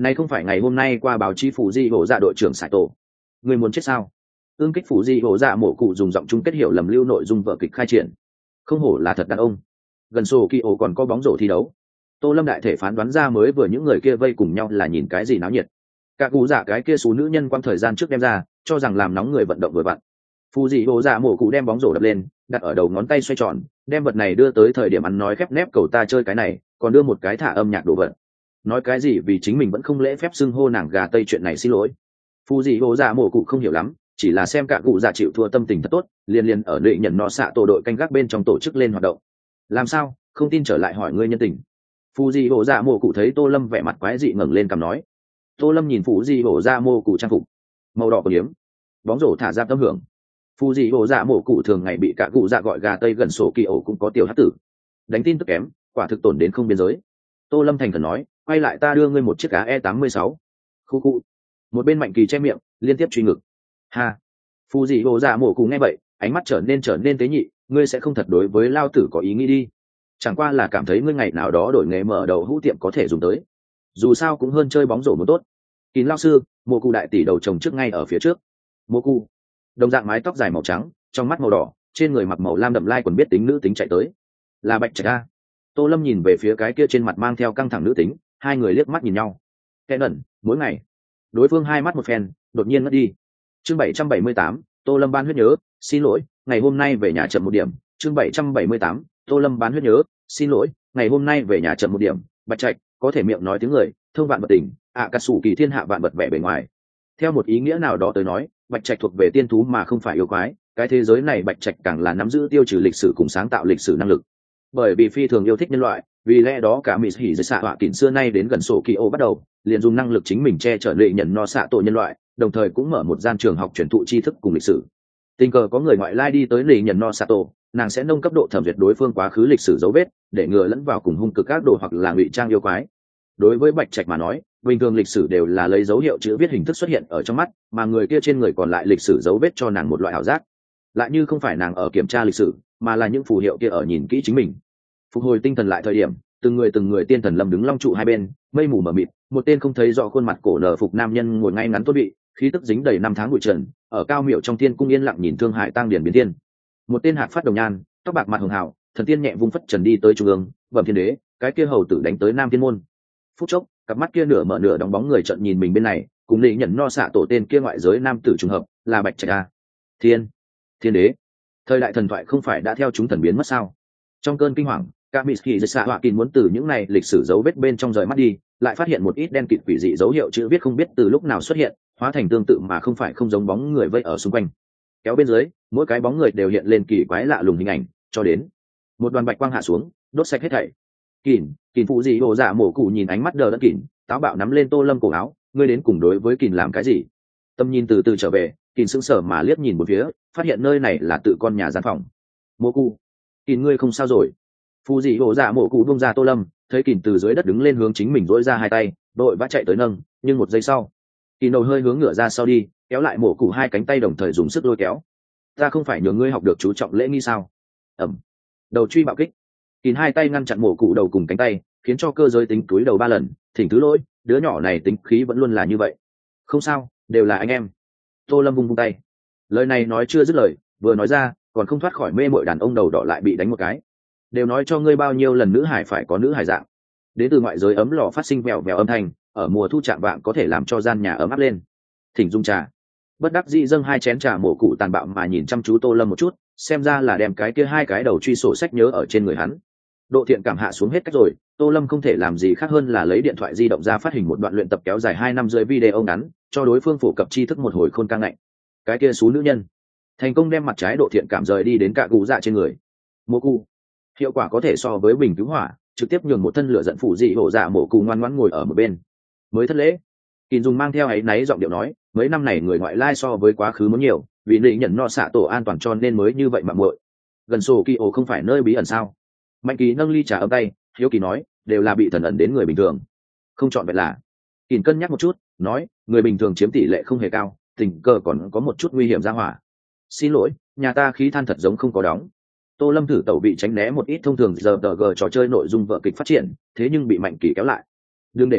Này không phải ngày hôm nay qua báo chí phủ di hổ dạ đội trưởng sải tổ, người muốn chết sao? Ương kích phủ di hổ dạ mổ cụ dùng giọng chung kết hiểu lầm lưu nội dung vở kịch khai triển. Không hổ là thật đàn ông. Gần sổ kỳ ổ còn có bóng rổ thi đấu. Tô Lâm đại thể phán đoán ra mới vừa những người kia vây cùng nhau là nhìn cái gì náo nhiệt. Cả cụ dạ cái kia số nữ nhân quang thời gian trước đem ra, cho rằng làm nóng người vận động vừa vặn. Phù dị hồ dạ mổ cụ đem bóng rổ đập lên, đặt ở đầu ngón tay xoay tròn, đem vật này đưa tới thời điểm ăn nói khép nép cầu ta chơi cái này, còn đưa một cái thả âm nhạc đồ vật. Nói cái gì vì chính mình vẫn không lễ phép xưng hô nàng gà tây chuyện này xin lỗi. Phù dị hồ dạ mổ cụ không hiểu lắm, chỉ là xem cả cụ dạ chịu thua tâm tình thật tốt, liền liền ở đệ nhận nó xạ tổ đội canh gác bên trong tổ chức lên hoạt động. Làm sao, không tin trở lại hỏi ngươi nhân tình. Phù dị hồ dạ mổ cụ thấy Tô Lâm vẻ mặt quái dị ngẩng lên cằm nói. Tô Lâm nhìn Phù dị hồ dạ mổ cụ trang phục màu đỏ của liếm, bóng rổ thả ra tâm hưởng. Phù dị hồ dạ mổ cụ thường ngày bị cả cụ dạ gọi gà tây gần sổ kỳ ổ cũng có tiểu hát tử, đánh tin tức kém, quả thực tổn đến không biên giới. Tô Lâm thành khẩn nói, quay lại ta đưa ngươi một chiếc cá e tám mươi sáu. Khu cụ. Một bên Mạnh Kỳ che miệng, liên tiếp truy ngực. Ha. Phù dị hồ dạ mổ cụ nghe vậy, ánh mắt trở nên trở nên tế nhị, ngươi sẽ không thật đối với lao tử có ý nghĩ đi. Chẳng qua là cảm thấy ngươi ngày nào đó đổi nghề mở đầu hũ tiệm có thể dùng tới. Dù sao cũng hơn chơi bóng rổ một tốt. Kín lao sư, mổ cụ đại tỷ đầu chồng trước ngay ở phía trước. Mổ cụ. Đồng dạng mái tóc dài màu trắng, trong mắt màu đỏ, trên người mặc màu lam đậm lai quần biết tính nữ tính chạy tới. Là Bạch Trạch a. Tô Lâm nhìn về phía cái kia trên mặt mang theo căng thẳng nữ tính, hai người liếc mắt nhìn nhau. Kẻ ẩn, mỗi ngày. Đối phương hai mắt một phen, đột nhiên mất đi. Chương bảy trăm bảy mươi tám, Tô Lâm ban huyết nhớ, xin lỗi, ngày hôm nay về nhà chậm một điểm. Chương bảy trăm bảy mươi tám, Tô Lâm bán huyết nhớ, xin lỗi, ngày hôm nay về nhà chậm một điểm. Bạch Trạch, có thể miệng nói tiếng người, thông vạn vật tình, ạ cà sủ kỳ thiên hạ vạn vật vẻ bề ngoài. Theo một ý nghĩa nào đó tới nói, Bạch Trạch thuộc về tiên thú mà không phải yêu quái, cái thế giới này Bạch Trạch càng là nắm giữ tiêu trừ lịch sử cùng sáng tạo lịch sử năng lực. Bởi vì phi thường yêu thích nhân loại, vì lẽ đó cả mỹ hỉ dây xạ họa kỉnh xưa nay đến gần sổ kỳ ô bắt đầu liền dùng năng lực chính mình che chở lệ nhận no xạ tổ nhân loại, đồng thời cũng mở một gian trường học truyền thụ tri thức cùng lịch sử. Tình cờ có người ngoại lai đi tới lệ nhận no xạ tổ, nàng sẽ nâng cấp độ thẩm duyệt đối phương quá khứ lịch sử dấu vết để ngừa lẫn vào cùng hung cực các đồ hoặc là ngụy trang yêu quái. Đối với Bạch Trạch mà nói, bình thường lịch sử đều là lấy dấu hiệu chữ viết hình thức xuất hiện ở trong mắt, mà người kia trên người còn lại lịch sử dấu vết cho nàng một loại ảo giác, lại như không phải nàng ở kiểm tra lịch sử, mà là những phù hiệu kia ở nhìn kỹ chính mình. Phục hồi tinh thần lại thời điểm, từng người từng người tiên thần lâm đứng long trụ hai bên, mây mù mờ mịt, một tên không thấy rõ khuôn mặt cổ nở phục nam nhân ngồi ngay ngắn tốt bị, khí tức dính đầy năm tháng bụi trần, ở cao miệu trong thiên cung yên lặng nhìn thương hại tăng điển biến thiên. Một tên hạc phát đồng nhan, tóc bạc mặt hường hào, thần tiên nhẹ vung phất trần đi tới trung ương, bẩm thiên đế, cái kia hầu tử đánh tới nam thiên môn. Phút chốc, cặp mắt kia nửa mở nửa đóng bóng người trận nhìn mình bên này, cùng lệ nhận no xạ tổ tên kia ngoại giới nam tử trùng hợp, là Bạch Trạch a. Thiên, thiên đế. Thời đại thần thoại không phải đã theo chúng thần biến mất sao? Trong cơn kinh hoàng, cả mỹ kỳ xạ họa kín muốn từ những này lịch sử dấu vết bên trong rời mắt đi, lại phát hiện một ít đen kịt quỷ dị dấu hiệu chữ viết không biết từ lúc nào xuất hiện, hóa thành tương tự mà không phải không giống bóng người vây ở xung quanh. Kéo bên dưới, mỗi cái bóng người đều hiện lên kỳ quái lạ lùng hình ảnh, cho đến một đoàn bạch quang hạ xuống, đốt sạch hết thảy. Kình, Kình phụ gì hồ dạ mổ cụ nhìn ánh mắt đờ đẫn Kình, táo bạo nắm lên Tô Lâm cổ áo, ngươi đến cùng đối với Kình làm cái gì? Tâm nhìn từ từ trở về, Kình sững sờ mà liếc nhìn một phía, phát hiện nơi này là tự con nhà gian phòng. Mổ cụ, Kình ngươi không sao rồi? Phụ gì hồ dạ mổ cụ buông ra Tô Lâm, thấy Kình từ dưới đất đứng lên hướng chính mình duỗi ra hai tay, đội vã chạy tới nâng, nhưng một giây sau, Kình đầu hơi hướng ngửa ra sau đi, kéo lại mổ cụ hai cánh tay đồng thời dùng sức lôi kéo. Ta không phải nhường ngươi học được chú trọng lễ nghi sao? Ẩm, đầu truy bạo kích. Kình hai tay ngăn chặn mổ cụ đầu cùng cánh tay, khiến cho cơ giới tính túi đầu ba lần, thỉnh thứ lỗi, đứa nhỏ này tính khí vẫn luôn là như vậy. Không sao, đều là anh em. Tô Lâm vung vung tay, lời này nói chưa dứt lời, vừa nói ra còn không thoát khỏi mê mội đàn ông đầu đỏ lại bị đánh một cái. Đều nói cho ngươi bao nhiêu lần nữ hải phải có nữ hải dạng. Đến từ ngoại giới ấm lò phát sinh vèo vèo âm thanh, ở mùa thu chạm vạng có thể làm cho gian nhà ấm áp lên. Thỉnh dung trà. Bất đắc dĩ dâng hai chén trà mổ cụ tàn bạo mà nhìn chăm chú Tô Lâm một chút, xem ra là đem cái kia hai cái đầu truy sổ sách nhớ ở trên người hắn. Độ thiện cảm hạ xuống hết cách rồi, Tô Lâm không thể làm gì khác hơn là lấy điện thoại di động ra phát hình một đoạn luyện tập kéo dài hai năm rưỡi video ngắn, cho đối phương phổ cập tri thức một hồi khôn căng ngạnh. Cái kia xú nữ nhân, thành công đem mặt trái độ thiện cảm rời đi đến cả cụ dạ trên người. Mổ cụ, hiệu quả có thể so với bình cứu hỏa, trực tiếp nhường một thân lửa giận phụ dị hổ dạ mổ cụ ngoan ngoãn ngồi ở một bên. Mới thất lễ, Kình dùng mang theo áy náy giọng điệu nói, mấy năm này người ngoại lai so với quá khứ muốn nhiều, vì lệ nhận no xạ tổ an toàn cho nên mới như vậy mà muội. Gần sổ kỳ ổ không phải nơi bí ẩn sao? Mạnh Kỳ nâng ly trà ấm tay, hiếu kỳ nói, đều là bị thần ẩn đến người bình thường, không chọn vậy là. Kình cân nhắc một chút, nói, người bình thường chiếm tỷ lệ không hề cao, tình cờ còn có một chút nguy hiểm ra hỏa. Xin lỗi, nhà ta khí than thật giống không có đóng. Tô Lâm thử tẩu bị tránh né một ít thông thường giờ tờ g trò chơi nội dung vở kịch phát triển, thế nhưng bị Mạnh Kỳ kéo lại. Đừng để ý,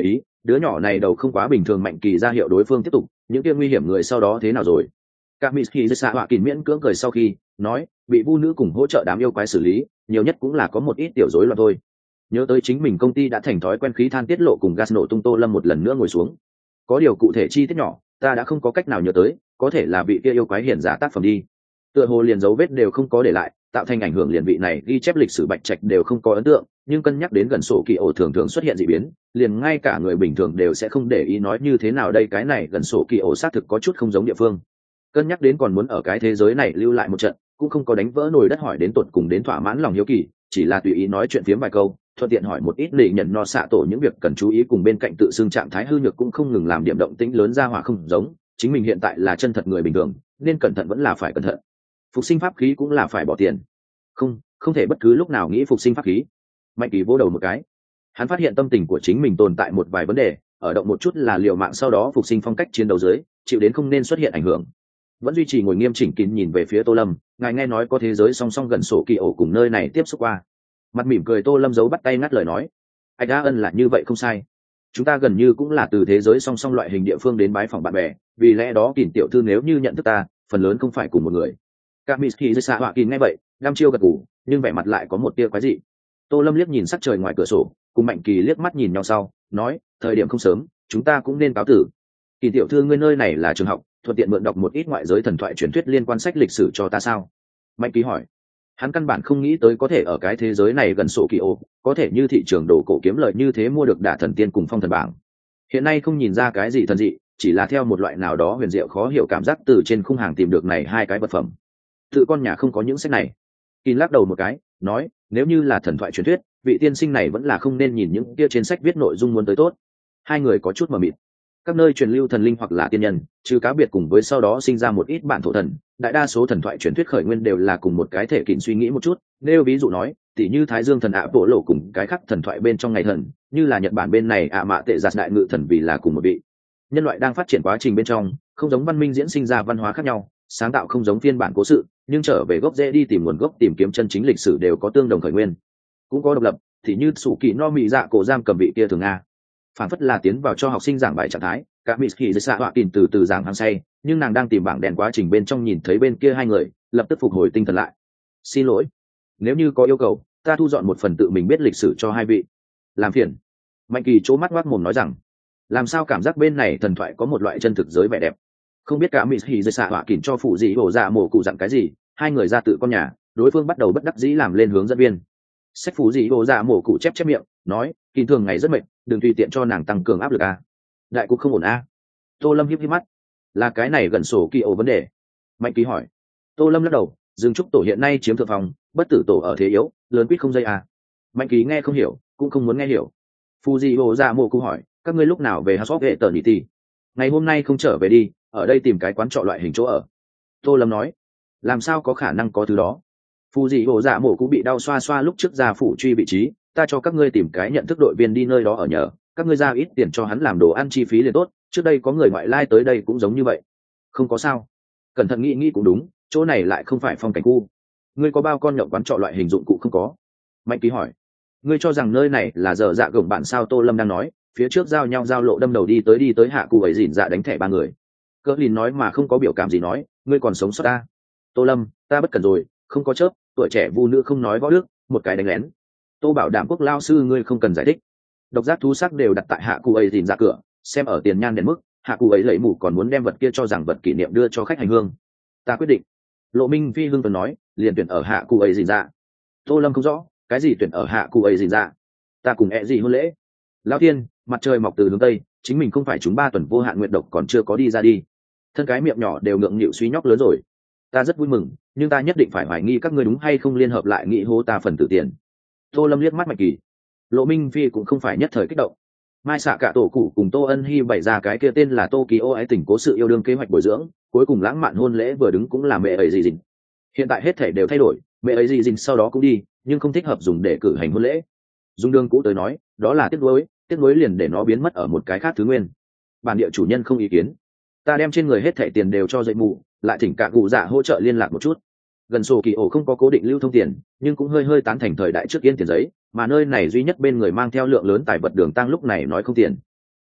đứa nhỏ này đầu không quá bình thường. Mạnh Kỳ ra hiệu đối phương tiếp tục. Những kia nguy hiểm người sau đó thế nào rồi? Các mỹ khi xạ họa kỳ miễn cưỡng cười sau khi nói, bị vu nữ cùng hỗ trợ đám yêu quái xử lý, nhiều nhất cũng là có một ít tiểu rối loạn thôi. Nhớ tới chính mình công ty đã thành thói quen khí than tiết lộ cùng gas nổ tung, Tô Lâm một lần nữa ngồi xuống. Có điều cụ thể chi tiết nhỏ ta đã không có cách nào nhớ tới, có thể là vị kia yêu quái hiển giả tác phẩm đi. Tựa hồ liền dấu vết đều không có để lại, tạo thành ảnh hưởng liền vị này ghi chép lịch sử Bạch Trạch đều không có ấn tượng. Nhưng cân nhắc đến gần sổ kỳ ổ thường thường xuất hiện dị biến, liền ngay cả người bình thường đều sẽ không để ý. Nói như thế nào đây, cái này gần sổ kỳ ổ xác thực có chút không giống địa phương. Cân nhắc đến còn muốn ở cái thế giới này lưu lại một trận, cũng không có đánh vỡ nồi đất hỏi đến tột cùng đến thỏa mãn lòng hiếu kỳ, chỉ là tùy ý nói chuyện phiếm vài câu, thuận tiện hỏi một ít để nhận no xạ tổ những việc cần chú ý, cùng bên cạnh tự xưng trạng thái hư nhược cũng không ngừng làm điểm động tĩnh lớn ra hỏa không giống. Chính mình hiện tại là chân thật người bình thường, nên cẩn thận vẫn là phải cẩn thận. Phục sinh pháp khí cũng là phải bỏ tiền, không không thể bất cứ lúc nào nghĩ phục sinh pháp khí. Mạnh Kỳ vỗ đầu một cái, hắn phát hiện tâm tình của chính mình tồn tại một vài vấn đề, ở động một chút là liều mạng, sau đó phục sinh phong cách chiến đấu dưới chịu đến không nên xuất hiện ảnh hưởng. Vẫn duy trì ngồi nghiêm chỉnh kín nhìn về phía Tô Lâm, ngài nghe nói có thế giới song song gần sổ kỳ ổ cùng nơi này tiếp xúc qua. Mặt mỉm cười Tô Lâm giấu bắt tay ngắt lời nói, anh đã ân là như vậy không sai, chúng ta gần như cũng là từ thế giới song song loại hình địa phương đến bái phòng bạn bè, vì lẽ đó Kình tiểu thư nếu như nhận thức ta, phần lớn không phải cùng một người. Các mỹ kỳ xạ họa kỳ nghe vậy đăm chiêu gật gù, nhưng vẻ mặt lại có một tia quái dị. Tô Lâm liếc nhìn sắc trời ngoài cửa sổ, cùng Mạnh Kỳ liếc mắt nhìn nhau sau nói, thời điểm không sớm, chúng ta cũng nên cáo tử. Kỳ tiểu thư, ngươi nơi này là trường học, thuận tiện mượn đọc một ít ngoại giới thần thoại truyền thuyết liên quan sách lịch sử cho ta sao? Mạnh Kỳ hỏi. Hắn căn bản không nghĩ tới có thể ở cái thế giới này gần sổ kỳ ô có thể như thị trường đồ cổ kiếm lợi như thế mua được đả thần tiên cùng phong thần bảng. Hiện nay không nhìn ra cái gì thần dị, chỉ là theo một loại nào đó huyền diệu khó hiểu cảm giác từ trên khung hàng tìm được này hai cái vật phẩm. Tự con nhà không có những sách này. Kỳ lắc đầu một cái nói, nếu như là thần thoại truyền thuyết, vị tiên sinh này vẫn là không nên nhìn những kia trên sách viết nội dung muốn tới tốt. Hai người có chút mờ mịt. Các nơi truyền lưu thần linh hoặc là tiên nhân, trừ cá biệt cùng với sau đó sinh ra một ít bản thổ thần, đại đa số thần thoại truyền thuyết khởi nguyên đều là cùng một cái thể kỷ suy nghĩ một chút. Nếu ví dụ nói, tỷ như Thái Dương thần ạ bộ lộ cùng cái khác thần thoại bên trong ngày thần, như là Nhật Bản bên này ạ mạ tệ giạt đại ngự thần vì là cùng một vị. Nhân loại đang phát triển quá trình bên trong, không giống văn minh diễn sinh ra văn hóa khác nhau, sáng tạo không giống phiên bản cố sự, nhưng trở về gốc rễ đi tìm nguồn gốc, tìm kiếm chân chính lịch sử đều có tương đồng khởi nguyên, cũng có độc lập. Thì như sủ kỳ no mị dạ cổ giam cầm vị kia thường nga, phản phất là tiến vào cho học sinh giảng bài trạng thái. Cả mỹ kỳ xạ họa kìm từ từ giảng hàng say, nhưng nàng đang tìm bảng đèn quá trình bên trong nhìn thấy bên kia hai người, lập tức phục hồi tinh thần lại. Xin lỗi, nếu như có yêu cầu, ta thu dọn một phần tự mình biết lịch sử cho hai vị. Làm phiền. Mạnh Kỳ trố mắt ngoác mồm nói rằng, làm sao cảm giác bên này thần thoại có một loại chân thực giới vẻ đẹp. Không biết cả mỹ kỳ xạ họa kìm cho phụ gì hổ dạ mổ cụ dặn cái gì, hai người ra tự con nhà, đối phương bắt đầu bất đắc dĩ làm lên hướng dẫn viên. Sách phú gì hổ dạ mổ cụ chép chép miệng nói, kỳ thường ngày rất mệt, đừng tùy tiện cho nàng tăng cường áp lực a. Đại cục không ổn a. Tô Lâm híp híp mắt, là cái này gần sổ kỳ ổ vấn đề. Mạnh Kỳ hỏi. Tô Lâm lắc đầu, Dương Trúc tổ hiện nay chiếm thượng phòng, bất tử tổ ở thế yếu, lớn quýt không dây a. Mạnh Kỳ nghe không hiểu, cũng không muốn nghe hiểu. Fujio ra mộ cụ hỏi, các ngươi lúc nào về House of Eternity? Ngày hôm nay không trở về đi, ở đây tìm cái quán trọ loại hình chỗ ở. Tô Lâm nói. Làm sao có khả năng có thứ đó? Fujio dạ mộ cụ bị đau xoa xoa lúc trước ra phủ truy vị trí, ta cho các ngươi tìm cái nhận thức đội viên đi nơi đó ở nhờ, các ngươi ra ít tiền cho hắn làm đồ ăn chi phí liền tốt, trước đây có người ngoại lai tới đây cũng giống như vậy. Không có sao. Cẩn thận nghĩ nghĩ cũng đúng, chỗ này lại không phải phong cảnh khu. Ngươi có bao con nhậu quán trọ loại hình dụng cụ không có? Mạnh Ký hỏi. Ngươi cho rằng nơi này là giờ dạ gồng bạn sao? Tô Lâm đang nói, phía trước giao nhau giao lộ đâm đầu đi tới đi tới hạ cụ ấy dỉn dạ đánh thẻ ba người. Cỡ lìn nói mà không có biểu cảm gì nói, ngươi còn sống sót ta. Tô Lâm, ta bất cần rồi, không có chớp, tuổi trẻ vu nữ không nói võ đức, một cái đánh lén. Tô Bảo Đảm Quốc lao sư, ngươi không cần giải thích. Độc giác thú sắc đều đặt tại hạ cụ ấy dỉn dạ cửa, xem ở tiền nhan đèn mức, hạ cụ ấy lấy mù còn muốn đem vật kia cho rằng vật kỷ niệm đưa cho khách hành hương. Ta quyết định. Lộ Minh Phi hưng tuần nói, liền tuyển ở hạ cụ ấy dỉn dạ. Tô Lâm không rõ, cái gì tuyển ở hạ cụ ấy dỉn dạ? Ta cùng ẹ gì hôn lễ? Lão Thiên, mặt trời mọc từ hướng tây, chính mình không phải chúng ba tuần vô hạn nguyện độc còn chưa có đi ra đi. Thân cái miệng nhỏ đều ngượng nghịu suy nhóc lớn rồi. Ta rất vui mừng, nhưng ta nhất định phải hoài nghi các ngươi đúng hay không liên hợp lại nghị hô ta phần tử tiền. Tô Lâm liếc mắt Mạnh Kỳ. Lộ Minh Phi cũng không phải nhất thời kích động. Mai xạ cả tổ cụ cùng Tô Ân Hi bày ra cái kia tên là Tokyo ái tình cố sự yêu đương kế hoạch bồi dưỡng, cuối cùng lãng mạn hôn lễ vừa đứng cũng là mẹ ấy gì dình. Hiện tại hết thể đều thay đổi, mẹ ấy gì dình sau đó cũng đi, nhưng không thích hợp dùng để cử hành hôn lễ. Dung đương cũ tới nói, đó là tiếc nuối, tiếc nuối liền để nó biến mất ở một cái khác thứ nguyên. Bản địa chủ nhân không ý kiến. Ta đem trên người hết thẻ tiền đều cho dậy mù, lại thỉnh cả cụ dạ hỗ trợ liên lạc một chút. Gần sổ kỳ ổ không có cố định lưu thông tiền, nhưng cũng hơi hơi tán thành thời đại trước yên tiền giấy, mà nơi này duy nhất bên người mang theo lượng lớn tài vật đường tăng lúc này nói không tiền.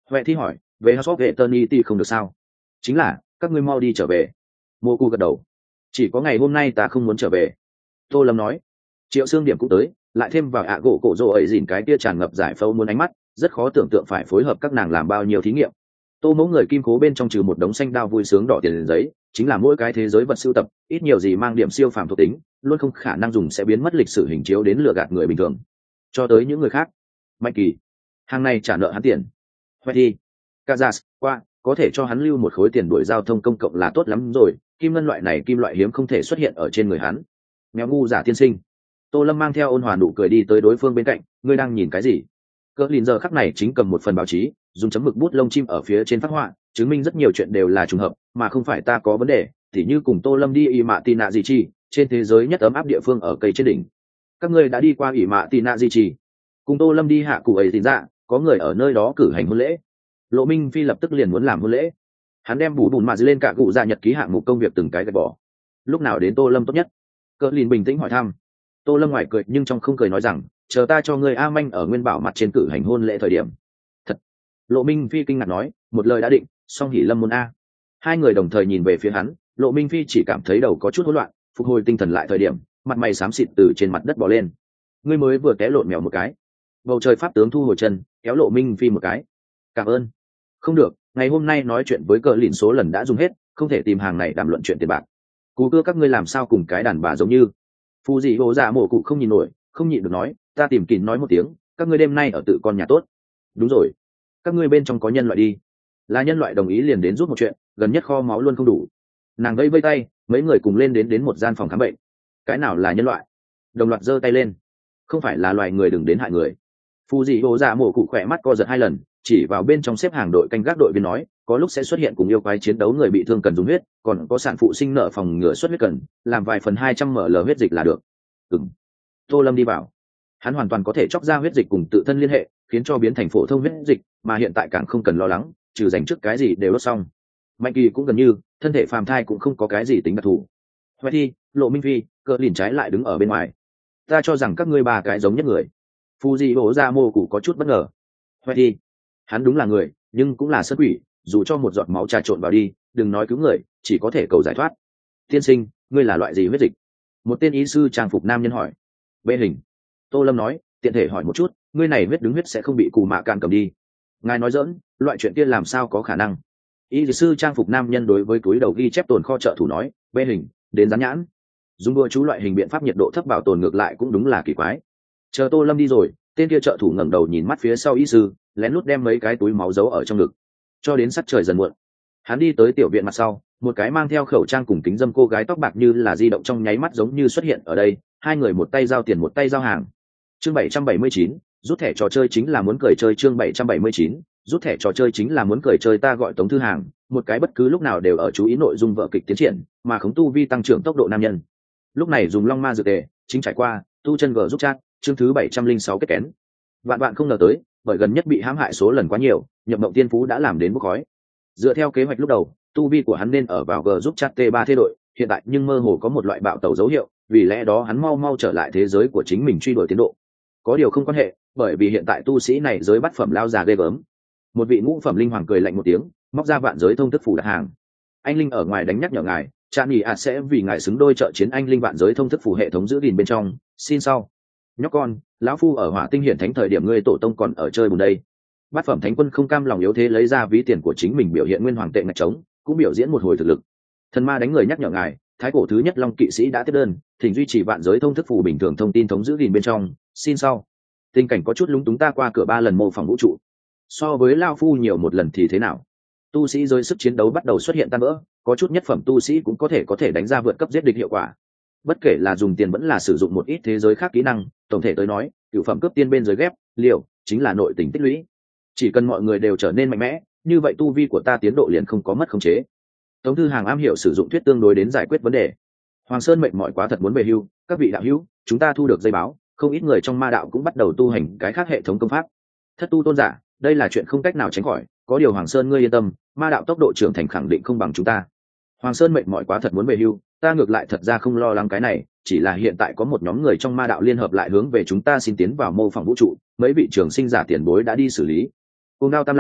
Huệ thi hỏi, về House of Eternity không được sao? Chính là, các ngươi mau đi trở về. Mô Cụ gật đầu. Chỉ có ngày hôm nay ta không muốn trở về. Tô Lâm nói. Triệu Xương Điểm cũng tới, lại thêm vào ạ gỗ cổ rồ ấy dìn cái kia tràn ngập giải phẫu muốn ánh mắt, rất khó tưởng tượng phải phối hợp các nàng làm bao nhiêu thí nghiệm. Tô mẫu người kim cố bên trong trừ một đống xanh đao vui sướng đỏ tiền giấy, chính là mỗi cái thế giới vật sưu tập, ít nhiều gì mang điểm siêu phàm thuộc tính, luôn không khả năng dùng sẽ biến mất lịch sử hình chiếu đến lừa gạt người bình thường. Cho tới những người khác, Mạnh Kỳ, hàng này trả nợ hắn tiền. Huệ thi, Kazas, qua, có thể cho hắn lưu một khối tiền đuổi giao thông công cộng là tốt lắm rồi, kim ngân loại này kim loại hiếm không thể xuất hiện ở trên người hắn. Nghèo ngu giả tiên sinh. Tô Lâm mang theo ôn hòa nụ cười đi tới đối phương bên cạnh, ngươi đang nhìn cái gì? Cỡ lìn giờ khắc này chính cầm một phần báo chí, dùng chấm mực bút lông chim ở phía trên phác họa, chứng minh rất nhiều chuyện đều là trùng hợp, mà không phải ta có vấn đề, tỉ như cùng Tô Lâm đi ỉ mạ tì nạ gì chi, trên thế giới nhất ấm áp địa phương ở cây trên đỉnh. Các ngươi đã đi qua ỉ mạ tì nạ gì chi? Cùng Tô Lâm đi hạ cụ ấy thì ra, có người ở nơi đó cử hành hôn lễ. Lộ Minh Phi lập tức liền muốn làm hôn lễ. Hắn đem bù bùn mà dư lên cả cụ dạ nhật ký hạng mục công việc từng cái gạch bỏ. Lúc nào đến Tô Lâm tốt nhất? Cỡ lìn bình tĩnh hỏi thăm. Tô Lâm ngoài cười nhưng trong không cười nói rằng, chờ ta cho ngươi a manh ở nguyên bảo mặt trên cử hành hôn lễ thời điểm. Thật. Lộ Minh Phi kinh ngạc nói, một lời đã định, song hỉ lâm môn a. Hai người đồng thời nhìn về phía hắn, Lộ Minh Phi chỉ cảm thấy đầu có chút hỗn loạn, phục hồi tinh thần lại thời điểm, mặt mày xám xịt từ trên mặt đất bò lên. Ngươi mới vừa té lộn mèo một cái. Bầu trời pháp tướng thu hồi chân, kéo Lộ Minh Phi một cái. Cảm ơn. Không được, ngày hôm nay nói chuyện với cờ lìn số lần đã dùng hết, không thể tìm hàng này đàm luận chuyện tiền bạc. Cú cưa các ngươi làm sao cùng cái đàn bà giống như. Phù dị hồ dạ mổ cụ không nhìn nổi, không nhịn được nói, ta tìm kín nói một tiếng, các ngươi đêm nay ở tự con nhà tốt. Đúng rồi, các ngươi bên trong có nhân loại đi. Là nhân loại đồng ý liền đến giúp một chuyện, gần nhất kho máu luôn không đủ. Nàng vây vây tay, mấy người cùng lên đến đến một gian phòng khám bệnh. Cái nào là nhân loại? Đồng loạt giơ tay lên. Không phải là loài người đừng đến hại người. Phù dị hồ dạ mổ cụ khỏe mắt co giật hai lần, chỉ vào bên trong xếp hàng đội canh gác đội viên nói, có lúc sẽ xuất hiện cùng yêu quái chiến đấu người bị thương cần dùng huyết, còn có sản phụ sinh nợ phòng ngừa xuất huyết cần, làm vài phần hai trăm ml huyết dịch là được. Ừm. Tô Lâm đi vào. Hắn hoàn toàn có thể chọc ra huyết dịch cùng tự thân liên hệ, khiến cho biến thành phổ thông huyết dịch, mà hiện tại càng không cần lo lắng, trừ dành trước cái gì đều đốt xong. Mạnh Kỳ cũng gần như, thân thể phàm thai cũng không có cái gì tính đặc thù. Huệ thi, Lộ Minh Phi, cỡ lìn trái lại đứng ở bên ngoài. Ta cho rằng các ngươi ba cái giống nhất người. Phu Di Bố Ra Mô Cụ có chút bất ngờ. Huệ thi, hắn đúng là người, nhưng cũng là sân quỷ, dù cho một giọt máu trà trộn vào đi, đừng nói cứu người, chỉ có thể cầu giải thoát. Tiên sinh, ngươi là loại gì huyết dịch? Một tên y sư trang phục nam nhân hỏi. Bê hình. Tô Lâm nói, tiện thể hỏi một chút, ngươi này huyết đứng huyết sẽ không bị cù mạ cạn cầm đi. Ngài nói dỡn, loại chuyện kia làm sao có khả năng? Y sư trang phục nam nhân đối với túi đầu ghi chép tồn kho trợ thủ nói, bê hình, đến rán nhãn. Dùng đua chú loại hình biện pháp nhiệt độ thấp bảo tồn ngược lại cũng đúng là kỳ quái. Chờ Tô Lâm đi rồi, tên kia trợ thủ ngẩng đầu nhìn mắt phía sau y sư, lén lút đem mấy cái túi máu giấu ở trong ngực. Cho đến sắc trời dần muộn, hắn đi tới tiểu viện mặt sau, một cái mang theo khẩu trang cùng kính dâm cô gái tóc bạc như là di động trong nháy mắt giống như xuất hiện ở đây, hai người một tay giao tiền một tay giao hàng. Chương bảy trăm bảy mươi chín, rút thẻ trò chơi chính là muốn cười chơi. Chương bảy trăm bảy mươi chín, rút thẻ trò chơi chính là muốn cười chơi. Ta gọi Tống Thư Hàng, một cái bất cứ lúc nào đều ở chú ý nội dung vở kịch tiến triển, mà khống tu vi tăng trưởng tốc độ nam nhân. Lúc này dùng long ma dược tề, chính trải qua, tu chân gờ giúp chat, chương thứ bảy trăm linh sáu kết kén. Vạn bạn không ngờ tới, bởi gần nhất bị hãm hại số lần quá nhiều, nhập mộng tiên phú đã làm đến bốc khói. Dựa theo kế hoạch lúc đầu, tu vi của hắn nên ở vào G giúp chat T ba thế đội, hiện tại nhưng mơ hồ có một loại bạo tẩu dấu hiệu, vì lẽ đó hắn mau mau trở lại thế giới của chính mình truy đuổi tiến độ. Có điều không quan hệ, bởi vì hiện tại tu sĩ này giới bắt phẩm lao già ghê gớm. Một vị ngũ phẩm linh hoàng cười lạnh một tiếng, móc ra vạn giới thông thức phủ đặt hàng. Anh linh ở ngoài đánh nhắc nhở ngài, Trạm Nghị ạt sẽ vì ngài xứng đôi trợ chiến anh linh vạn giới thông thức phủ hệ thống giữ gìn bên trong, xin sau. Nhóc con, lão phu ở Hỏa Tinh Hiển Thánh thời điểm ngươi tổ tông còn ở chơi bùn đây. Bát phẩm thánh quân không cam lòng yếu thế lấy ra ví tiền của chính mình biểu hiện nguyên hoàng tệ ngạch trống, cũng biểu diễn một hồi thực lực. Thần ma đánh người nhắc nhở ngài, thái cổ thứ nhất long kỵ sĩ đã tiếp đơn, thỉnh duy trì vạn giới thông thức phủ bình thường thông tin thống giữ gìn bên trong, xin sau. Tình cảnh có chút lúng túng, ta qua cửa ba lần mô phỏng vũ trụ. So với lao phu nhiều một lần thì thế nào? Tu sĩ giới sức chiến đấu bắt đầu xuất hiện tan vỡ, có chút nhất phẩm tu sĩ cũng có thể có thể đánh ra vượt cấp giết địch hiệu quả. Bất kể là dùng tiền vẫn là sử dụng một ít thế giới khác kỹ năng, tổng thể tới nói, cửu phẩm cướp tiên bên giới ghép, liều, chính là nội tình tích lũy. Chỉ cần mọi người đều trở nên mạnh mẽ, như vậy tu vi của ta tiến độ liền không có mất khống chế. Tống Thư Hàng am hiểu sử dụng thuyết tương đối đến giải quyết vấn đề. Hoàng Sơn mệt mỏi quá thật muốn về hưu, các vị đạo hữu, chúng ta thu được dây báo, không ít người trong ma đạo cũng bắt đầu tu hành cái khác hệ thống công pháp. Thất tu tôn giả, đây là chuyện không cách nào tránh khỏi, có điều Hoàng Sơn ngươi yên tâm, ma đạo tốc độ trưởng thành khẳng định không bằng chúng ta. Hoàng Sơn mệt mỏi quá thật muốn về hưu, ta ngược lại thật ra không lo lắng cái này, chỉ là hiện tại có một nhóm người trong ma đạo liên hợp lại hướng về chúng ta xin tiến vào mô phỏng vũ trụ, mấy vị trường sinh giả tiền bối đã đi xử lý. Cùng Đao Tam Lãng,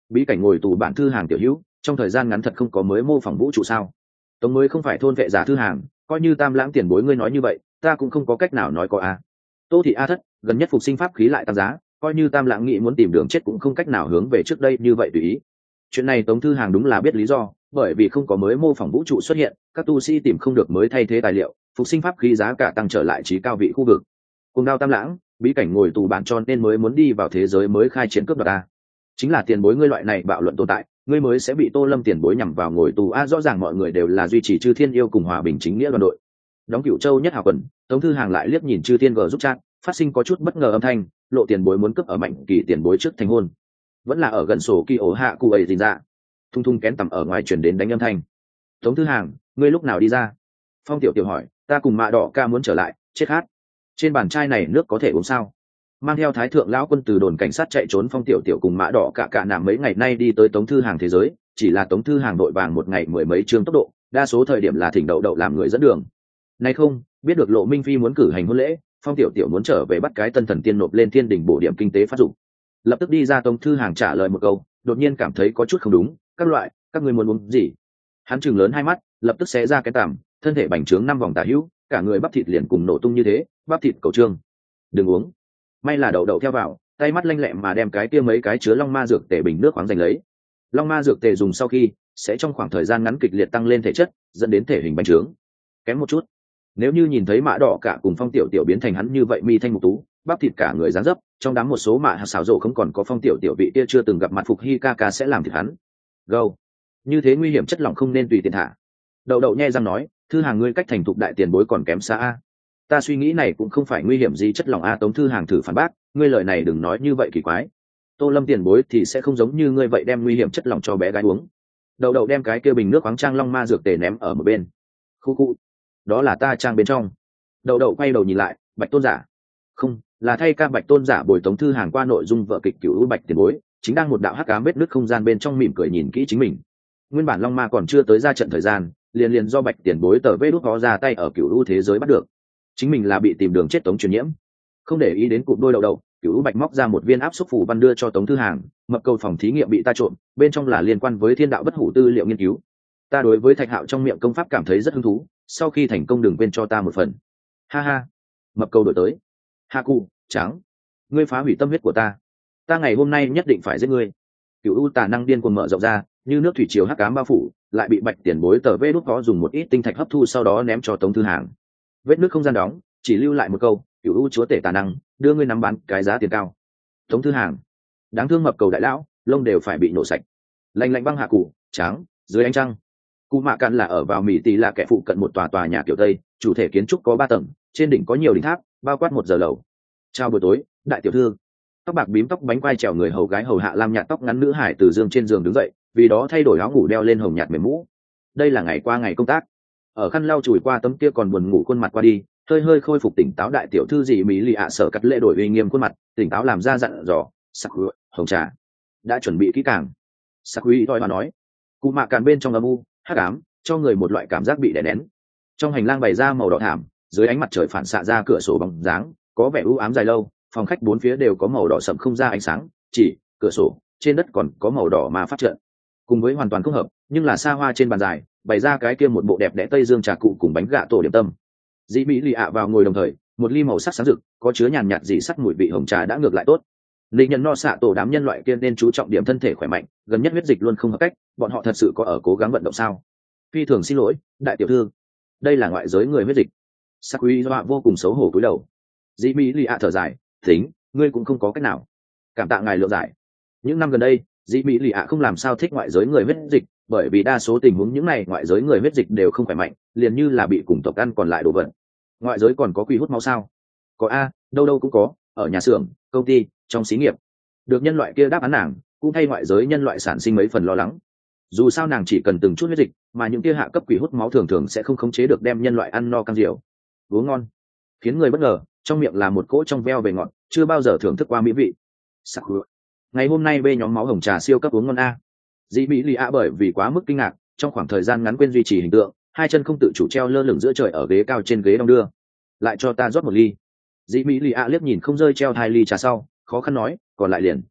bí cảnh ngồi tù bản thư hàng tiểu hữu, trong thời gian ngắn thật không có mới mô phỏng vũ trụ sao? Tống mới không phải thôn vệ giả thư hàng, coi như Tam Lãng tiền bối ngươi nói như vậy, ta cũng không có cách nào nói có a. Tô thị a thất, gần nhất phục sinh pháp khí lại tăng giá, coi như Tam Lãng nghĩ muốn tìm đường chết cũng không cách nào hướng về trước đây như vậy tùy ý. Chuyện này Tống thư hàng đúng là biết lý do, bởi vì không có mới mô phỏng vũ trụ xuất hiện, các tu sĩ tìm không được mới thay thế tài liệu, phục sinh pháp khí giá cả tăng trở lại trí cao vị khu vực. Cùng đao Tam Lãng, bí cảnh ngồi tù bản cho nên mới muốn đi vào thế giới mới khai triển cướp đoạt ta. Chính là tiền bối ngươi loại này bạo luận tồn tại, ngươi mới sẽ bị Tô Lâm tiền bối nhằm vào ngồi tù a. Rõ ràng mọi người đều là duy trì chư thiên yêu cùng hòa bình chính nghĩa đoàn đội. Đóng Cửu Châu nhất hào quần, Tống thư hàng lại liếc nhìn chư thiên gờ giúp chat, phát sinh có chút bất ngờ âm thanh, lộ tiền bối muốn cướp ở mạnh kỳ tiền bối trước thành hôn, vẫn là ở gần sổ kỳ ổ hạ cụ ấy gì ra. Thung thung kén tầm ở ngoài truyền đến đánh âm thanh. Tống thư hàng, ngươi lúc nào đi ra? Phong tiểu tiểu hỏi, ta cùng mạ đỏ ca muốn trở lại, chết khát. Trên bàn chai này nước có thể uống sao? Mang theo thái thượng lão quân từ đồn cảnh sát chạy trốn Phong tiểu tiểu cùng mã đỏ cả cả nằm mấy ngày nay đi tới Tống thư hàng thế giới, chỉ là Tống thư hàng đội vàng một ngày mười mấy chương tốc độ, đa số thời điểm là thỉnh đậu đậu làm người dẫn đường. Nay không, biết được Lộ Minh Phi muốn cử hành hôn lễ, Phong tiểu tiểu muốn trở về bắt cái tân thần tiên nộp lên thiên đỉnh bổ điểm kinh tế phát dụng. Lập tức đi ra Tống thư hàng trả lời một câu, đột nhiên cảm thấy có chút không đúng, các loại, các ngươi muốn uống gì? Hắn chừng lớn hai mắt, lập tức xé ra cái tằm, thân thể bành trướng năm vòng tả hữu, cả người bắp thịt liền cùng nổ tung như thế, bắp thịt cầu trương. Đừng uống. May là đậu đậu theo vào, tay mắt lanh lẹ mà đem cái kia mấy cái chứa long ma dược tề bình nước khoáng giành lấy. Long ma dược tề dùng sau khi sẽ trong khoảng thời gian ngắn kịch liệt tăng lên thể chất, dẫn đến thể hình bành trướng. Kém một chút, nếu như nhìn thấy mã đỏ cả cùng Phong tiểu tiểu biến thành hắn như vậy mi thanh mục tú, bắp thịt cả người dáng dấp, trong đám một số mạ xảo rộ không còn có Phong tiểu tiểu vị kia chưa từng gặp mặt Phục Hy ca ca sẽ làm thịt hắn. Gâu, như thế nguy hiểm chất lỏng không nên tùy tiện thả. Đậu đậu nhe răng nói, thư hàng ngươi cách thành thục đại tiền bối còn kém xa a. Ta suy nghĩ này cũng không phải nguy hiểm gì chất lỏng a. Tống thư hàng thử phản bác, ngươi lời này đừng nói như vậy kỳ quái. Tô Lâm tiền bối thì sẽ không giống như ngươi vậy đem nguy hiểm chất lỏng cho bé gái uống. Đậu đậu đem cái kia bình nước khoáng trang long ma dược tề ném ở một bên. Khu khu, đó là ta trang bên trong. Đậu đậu quay đầu nhìn lại, Bạch tôn giả. Không, là thay ca Bạch tôn giả bồi Tống thư hàng qua nội dung vợ kịch Cửu Bạch tiền bối, chính đang một đạo hắc ám vết nước không gian bên trong mỉm cười nhìn kỹ chính mình. Nguyên bản long ma còn chưa tới ra trận thời gian, liền liền do Bạch tiền bối tờ vê đút có ra tay ở Cửu U thế giới bắt được. Chính mình là bị tìm đường chết Tống truyền nhiễm. Không để ý đến cụm đôi đậu đậu, Cửu U Bạch móc ra một viên áp xúc phủ văn đưa cho Tống thư hàng, mập cầu phòng thí nghiệm bị ta trộm, bên trong là liên quan với thiên đạo bất hủ tư liệu nghiên cứu. Ta đối với Thạch Hạo trong miệng công pháp cảm thấy rất hứng thú, sau khi thành công đừng quên cho ta một phần. Ha ha. Mập cầu đổi tới. Ha cụ, trắng. Ngươi phá hủy tâm huyết của ta. Ta ngày hôm nay nhất định phải giết ngươi. Cửu U tà năng điên cuồng mở rộng ra, như nước thủy triều hắc ám bao phủ, lại bị Bạch tiền bối tờ vê đút có dùng một ít tinh thạch hấp thu sau đó ném cho Tống thư hàng. Vết nước không gian đóng, chỉ lưu lại một câu, Cửu U chúa tể tà năng, đưa ngươi nắm bán cái giá tiền cao. Tống thư hàng, đáng thương mập cầu đại lão, lông đều phải bị nổ sạch. Lạnh lạnh băng hạ cụ, trắng, dưới ánh trăng. Cụ mạ cạn là ở vào Mỹ tỷ là kẻ phụ cận một tòa tòa nhà kiểu Tây, chủ thể kiến trúc có ba tầng, trên đỉnh có nhiều đỉnh tháp, bao quát một giờ lầu. Chào buổi tối, đại tiểu thư. Tóc bạc bím tóc bánh quai trèo người hầu gái hầu hạ lam nhạt tóc ngắn nữ hải từ giường trên giường đứng dậy, vì đó thay đổi áo ngủ đeo lên hồng nhạt mềm mũ. Đây là ngày qua ngày công tác. Ở khăn lau chùi qua tấm kia còn buồn ngủ khuôn mặt qua đi, hơi hơi khôi phục tỉnh táo đại tiểu thư gì mỹ lì ạ sở cắt lệ đổi uy nghiêm khuôn mặt, tỉnh táo làm ra dặn dò, sắc hứa, hồng trà đã chuẩn bị kỹ càng. Sắc huy đòi mà nói, cụ mạ càn bên trong âm u hắc ám, cho người một loại cảm giác bị đè nén. Trong hành lang bày ra màu đỏ thảm, dưới ánh mặt trời phản xạ ra cửa sổ bóng dáng, có vẻ u ám dài lâu, phòng khách bốn phía đều có màu đỏ sậm không ra ánh sáng, chỉ cửa sổ trên đất còn có màu đỏ mà phát trận. Cùng với hoàn toàn không hợp, nhưng là xa hoa trên bàn dài, bày ra cái kia một bộ đẹp đẽ tây dương trà cụ cùng bánh gạ tổ điểm tâm. Dĩ mỹ lì ạ vào ngồi đồng thời, một ly màu sắc sáng rực, có chứa nhàn nhạt dị sắc mùi vị hồng trà đã ngược lại tốt. Linh nhân no xạ tổ đám nhân loại kia nên chú trọng điểm thân thể khỏe mạnh, gần nhất huyết dịch luôn không hợp cách, bọn họ thật sự có ở cố gắng vận động sao? Phi thường xin lỗi, đại tiểu thư, đây là ngoại giới người huyết dịch. Sắc quý dọa vô cùng xấu hổ cúi đầu. Dĩ mỹ lì ạ thở dài, tính, ngươi cũng không có cách nào. Cảm tạ ngài lượng giải. Những năm gần đây, dĩ mỹ lì ạ không làm sao thích ngoại giới người huyết dịch, bởi vì đa số tình huống những này ngoại giới người huyết dịch đều không khỏe mạnh, liền như là bị cùng tộc ăn còn lại đồ vật. Ngoại giới còn có quỷ hút máu sao? Có a, đâu đâu cũng có, ở nhà xưởng, công ty, trong xí nghiệp. Được nhân loại kia đáp án nàng, cũng thay ngoại giới nhân loại sản sinh mấy phần lo lắng. Dù sao nàng chỉ cần từng chút huyết dịch, mà những kia hạ cấp quỷ hút máu thường thường sẽ không khống chế được đem nhân loại ăn no căng rượu. Uống ngon, khiến người bất ngờ, trong miệng là một cỗ trong veo về ngọt, chưa bao giờ thưởng thức qua mỹ vị. Sắc hứa. Ngày hôm nay bê nhóm máu hồng trà siêu cấp uống ngon a. Dĩ mỹ lì ạ bởi vì quá mức kinh ngạc, trong khoảng thời gian ngắn quên duy trì hình tượng, hai chân không tự chủ treo lơ lửng giữa trời ở ghế cao trên ghế đong đưa. Lại cho ta rót một ly. Dĩ mỹ lì ạ liếc nhìn không rơi treo hai ly trà sau, khó khăn nói, còn lại liền.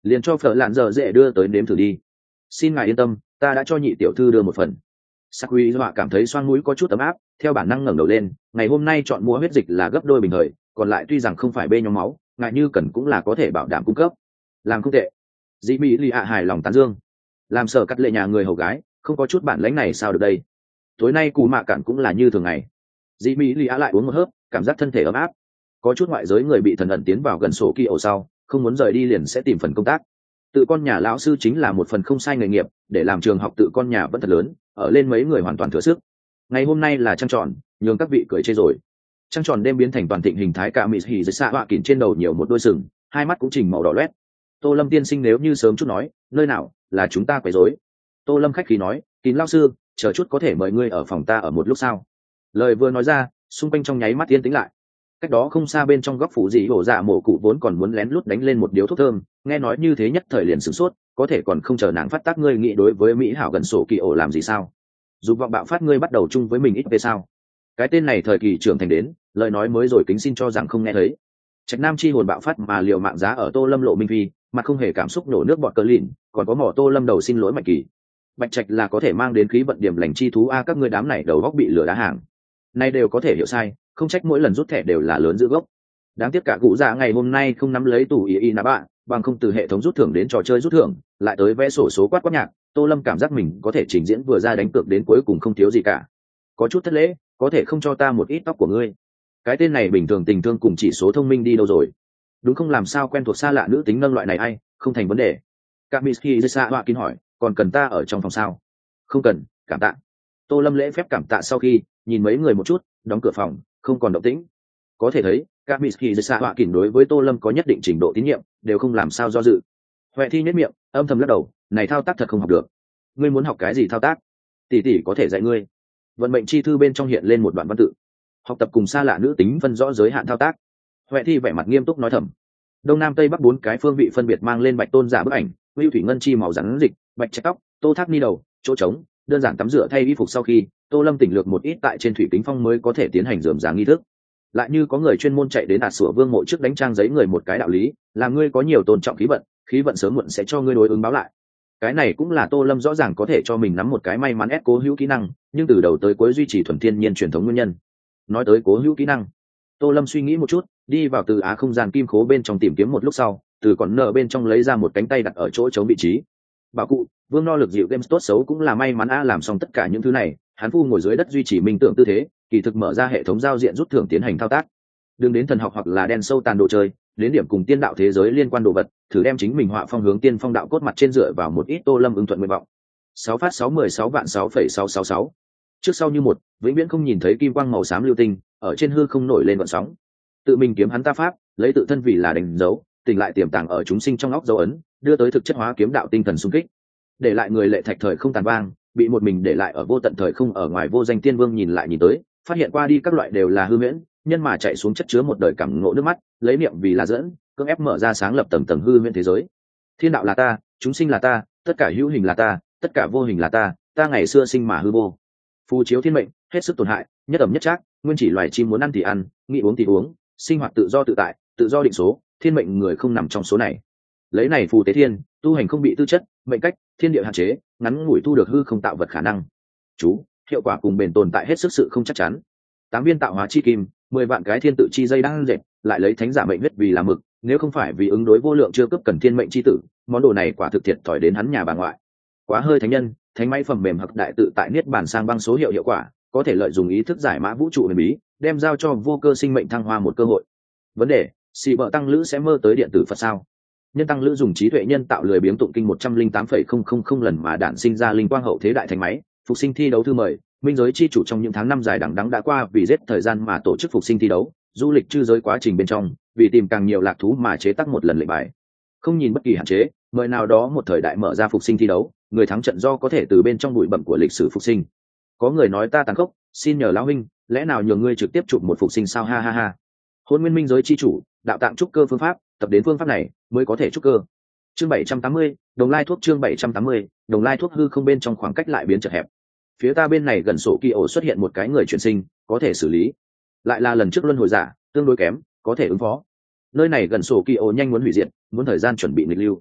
liền cho phở lạn dở dễ đưa tới nếm thử đi. Xin ngài yên tâm, ta đã cho nhị tiểu thư đưa một phần. Sắc Huy Dọa cảm thấy xoang mũi có chút ấm áp, theo bản năng ngẩng đầu lên. Ngày hôm nay chọn mua huyết dịch là gấp đôi bình thời, còn lại tuy rằng không phải bê nhóm máu, ngại như cần cũng là có thể bảo đảm cung cấp. Làm không tệ. Dĩ Mỹ Lì ạ hài lòng tán dương. Làm sở cắt lệ nhà người hầu gái, không có chút bản lãnh này sao được đây? Tối nay cù mạ cản cũng là như thường ngày. Dĩ Mỹ Lì ạ lại uống một hớp, cảm giác thân thể ấm áp. Có chút ngoại giới người bị thần ẩn tiến vào gần sổ kỳ ổ sau, không muốn rời đi liền sẽ tìm phần công tác. Tự con nhà lão sư chính là một phần không sai nghề nghiệp, để làm trường học tự con nhà vẫn thật lớn, ở lên mấy người hoàn toàn thừa sức. Ngày hôm nay là trăng tròn, nhường các vị cười chê rồi. Trăng tròn đêm biến thành toàn thịnh hình thái cả mịt hỉ dưới xạ họa kín trên đầu nhiều một đôi sừng, hai mắt cũng chỉnh màu đỏ loét. Tô Lâm tiên sinh nếu như sớm chút nói, nơi nào là chúng ta quấy rối. Tô Lâm khách khí nói, kín lão sư, chờ chút có thể mời ngươi ở phòng ta ở một lúc sao? Lời vừa nói ra, xung quanh trong nháy mắt yên tĩnh lại. Cách đó không xa bên trong góc phủ dị hổ dạ mổ cụ vốn còn muốn lén lút đánh lên một điếu thuốc thơm, nghe nói như thế nhất thời liền sửng sốt, có thể còn không chờ nàng phát tác ngươi nghĩ đối với mỹ hảo gần sổ kỳ ổ làm gì sao? Dù vọng bạo phát ngươi bắt đầu chung với mình ít về sao? Cái tên này thời kỳ trưởng thành đến, lời nói mới rồi kính xin cho rằng không nghe thấy. Trạch Nam chi hồn bạo phát mà liều mạng giá ở Tô Lâm lộ minh phi, mặt không hề cảm xúc nổ nước bọt cờ lìn, còn có mỏ Tô Lâm đầu xin lỗi Mạnh Kỳ. Bạch Trạch là có thể mang đến khí vận điểm lành chi thú a, các ngươi đám này đầu góc bị lửa đá hàng. Nay đều có thể hiểu sai, không trách mỗi lần rút thẻ đều là lớn giữ gốc. Đáng tiếc cả cụ già ngày hôm nay không nắm lấy tủ y y nạ bạn, bằng không từ hệ thống rút thưởng đến trò chơi rút thưởng, lại tới vẽ sổ số quát quát nhạc, Tô Lâm cảm giác mình có thể trình diễn vừa ra đánh cược đến cuối cùng không thiếu gì cả. Có chút thất lễ, có thể không cho ta một ít tóc của ngươi? Cái tên này bình thường tình thương cùng chỉ số thông minh đi đâu rồi? Đúng không, làm sao quen thuộc xa lạ nữ tính nâng loại này ai, không thành vấn đề. Kamiski Jesa Hoa kín hỏi, còn cần ta ở trong phòng sao? Không cần, cảm tạ. Tô Lâm lễ phép cảm tạ sau khi nhìn mấy người một chút, đóng cửa phòng, không còn động tĩnh. Có thể thấy, Kamiski Jesa Hoa kín đối với Tô Lâm có nhất định trình độ tín nhiệm, đều không làm sao do dự. Huệ Thi nhếch miệng, âm thầm lắc đầu, này thao tác thật không học được. Ngươi muốn học cái gì thao tác? Tỷ tỷ có thể dạy ngươi. Vận mệnh chi thư bên trong hiện lên một đoạn văn tự. Học tập cùng xa lạ nữ tính phân rõ giới hạn thao tác. Huệ Thi vẻ mặt nghiêm túc nói thầm. Đông Nam Tây Bắc bốn cái phương vị phân biệt mang lên bạch tôn giả bức ảnh, Hưu Thủy Ngân chi màu rắn dịch, bạch chặt tóc, Tô Thác ni đầu, chỗ trống, đơn giản tắm rửa thay y phục sau khi, Tô Lâm tỉnh lược một ít tại trên thủy kính phong mới có thể tiến hành rườm rà nghi thức. Lại như có người chuyên môn chạy đến đạt sủa vương mộ trước đánh trang giấy người một cái đạo lý, là ngươi có nhiều tôn trọng khí vận, khí vận sớm muộn sẽ cho ngươi đối ứng báo lại. Cái này cũng là Tô Lâm rõ ràng có thể cho mình nắm một cái may mắn ép cố hữu kỹ năng, nhưng từ đầu tới cuối duy trì thuần thiên nhiên truyền thống nguyên nhân. Nói tới cố hữu kỹ năng, Tô Lâm suy nghĩ một chút, đi vào từ á không gian kim khố bên trong tìm kiếm một lúc sau, từ còn nợ bên trong lấy ra một cánh tay đặt ở chỗ chống vị trí. Bảo cụ, vương no lực dịu games tốt xấu cũng là may mắn a, làm xong tất cả những thứ này, hắn phu ngồi dưới đất duy trì minh tưởng tư thế, kỳ thực mở ra hệ thống giao diện rút thưởng tiến hành thao tác. Đừng đến thần học hoặc là đen sâu tàn đồ chơi, đến điểm cùng tiên đạo thế giới liên quan đồ vật, thử đem chính mình họa phong hướng tiên phong đạo cốt mặt trên dựa vào một ít Tô Lâm ứng thuận nguyện vọng. Sáu phát sáu mười sáu vạn sáu phẩy sáu sáu sáu. Trước sau như một, vĩnh viễn không nhìn thấy kim quang màu xám lưu tinh, ở trên hư không nổi lên gợn sóng. Tự mình kiếm hắn ta pháp, lấy tự thân vì là đánh dấu, tỉnh lại tiềm tàng ở chúng sinh trong óc dấu ấn, đưa tới thực chất hóa kiếm đạo tinh thần xung kích. Để lại người lệ thạch thời không tàn vang, bị một mình để lại ở vô tận thời không ở ngoài vô danh tiên vương nhìn lại nhìn tới, phát hiện qua đi các loại đều là hư huyễn, nhân mà chạy xuống chất chứa một đời cảm ngộ nước mắt, lấy niệm vì là dẫn, cưỡng ép mở ra sáng lập tầng tầng hư huyễn thế giới. Thiên đạo là ta, chúng sinh là ta, tất cả hữu hình là ta, tất cả vô hình là ta, ta ngày xưa sinh mà hư vô. Phù chiếu thiên mệnh, hết sức tổn hại, nhất ẩm nhất trác, nguyên chỉ loài chim muốn ăn thì ăn, nghĩ uống thì uống, sinh hoạt tự do tự tại, tự do định số, thiên mệnh người không nằm trong số này. Lấy này phù tế thiên, tu hành không bị tư chất, mệnh cách, thiên địa hạn chế, ngắn ngủi thu được hư không tạo vật khả năng. Chú, hiệu quả cùng bền tồn tại hết sức sự không chắc chắn. Tám viên tạo hóa chi kim, mười vạn cái thiên tự chi dây đang dệt, lại lấy thánh giả mệnh huyết vì là mực, nếu không phải vì ứng đối vô lượng chưa cấp cần thiên mệnh chi tử, món đồ này quả thực thiệt thòi đến hắn nhà bà ngoại. Quá hơi thánh nhân, thánh máy phẩm mềm hặc đại tự tại niết bàn sang băng số hiệu hiệu quả, có thể lợi dụng ý thức giải mã vũ trụ huyền bí, đem giao cho vô cơ sinh mệnh thăng hoa một cơ hội. Vấn đề, xì bợ tăng lữ sẽ mơ tới điện tử Phật sao? Nhân tăng lữ dùng trí tuệ nhân tạo lười biếng tụng kinh một trăm linh tám phẩy không không không lần mà đản sinh ra linh quang hậu thế đại thánh máy, phục sinh thi đấu thư mời, minh giới chi chủ trong những tháng năm dài đằng đẵng đã qua vì giết thời gian mà tổ chức phục sinh thi đấu, du lịch chư giới quá trình bên trong, vì tìm càng nhiều lạc thú mà chế tác một lần lệnh bài. Không nhìn bất kỳ hạn chế, mời nào đó một thời đại mở ra phục sinh thi đấu, người thắng trận do có thể từ bên trong bụi bặm của lịch sử phục sinh. Có người nói ta tàn khốc, xin nhờ lão huynh, lẽ nào nhường ngươi trực tiếp chụp một phục sinh sao, ha ha ha. Hôn nguyên minh giới chi chủ, đạo tạng trúc cơ phương pháp, tập đến phương pháp này mới có thể trúc cơ. Chương bảy trăm tám mươi, đồng lai thuốc chương bảy trăm tám mươi, đồng lai thuốc hư không bên trong khoảng cách lại biến chật hẹp. Phía ta bên này gần sổ kỳ ổ xuất hiện một cái người chuyển sinh, có thể xử lý. Lại là lần trước luân hồi giả, tương đối kém, có thể ứng phó. Nơi này gần sổ kỳ ổ nhanh muốn hủy diệt, muốn thời gian chuẩn bị nghịch lưu.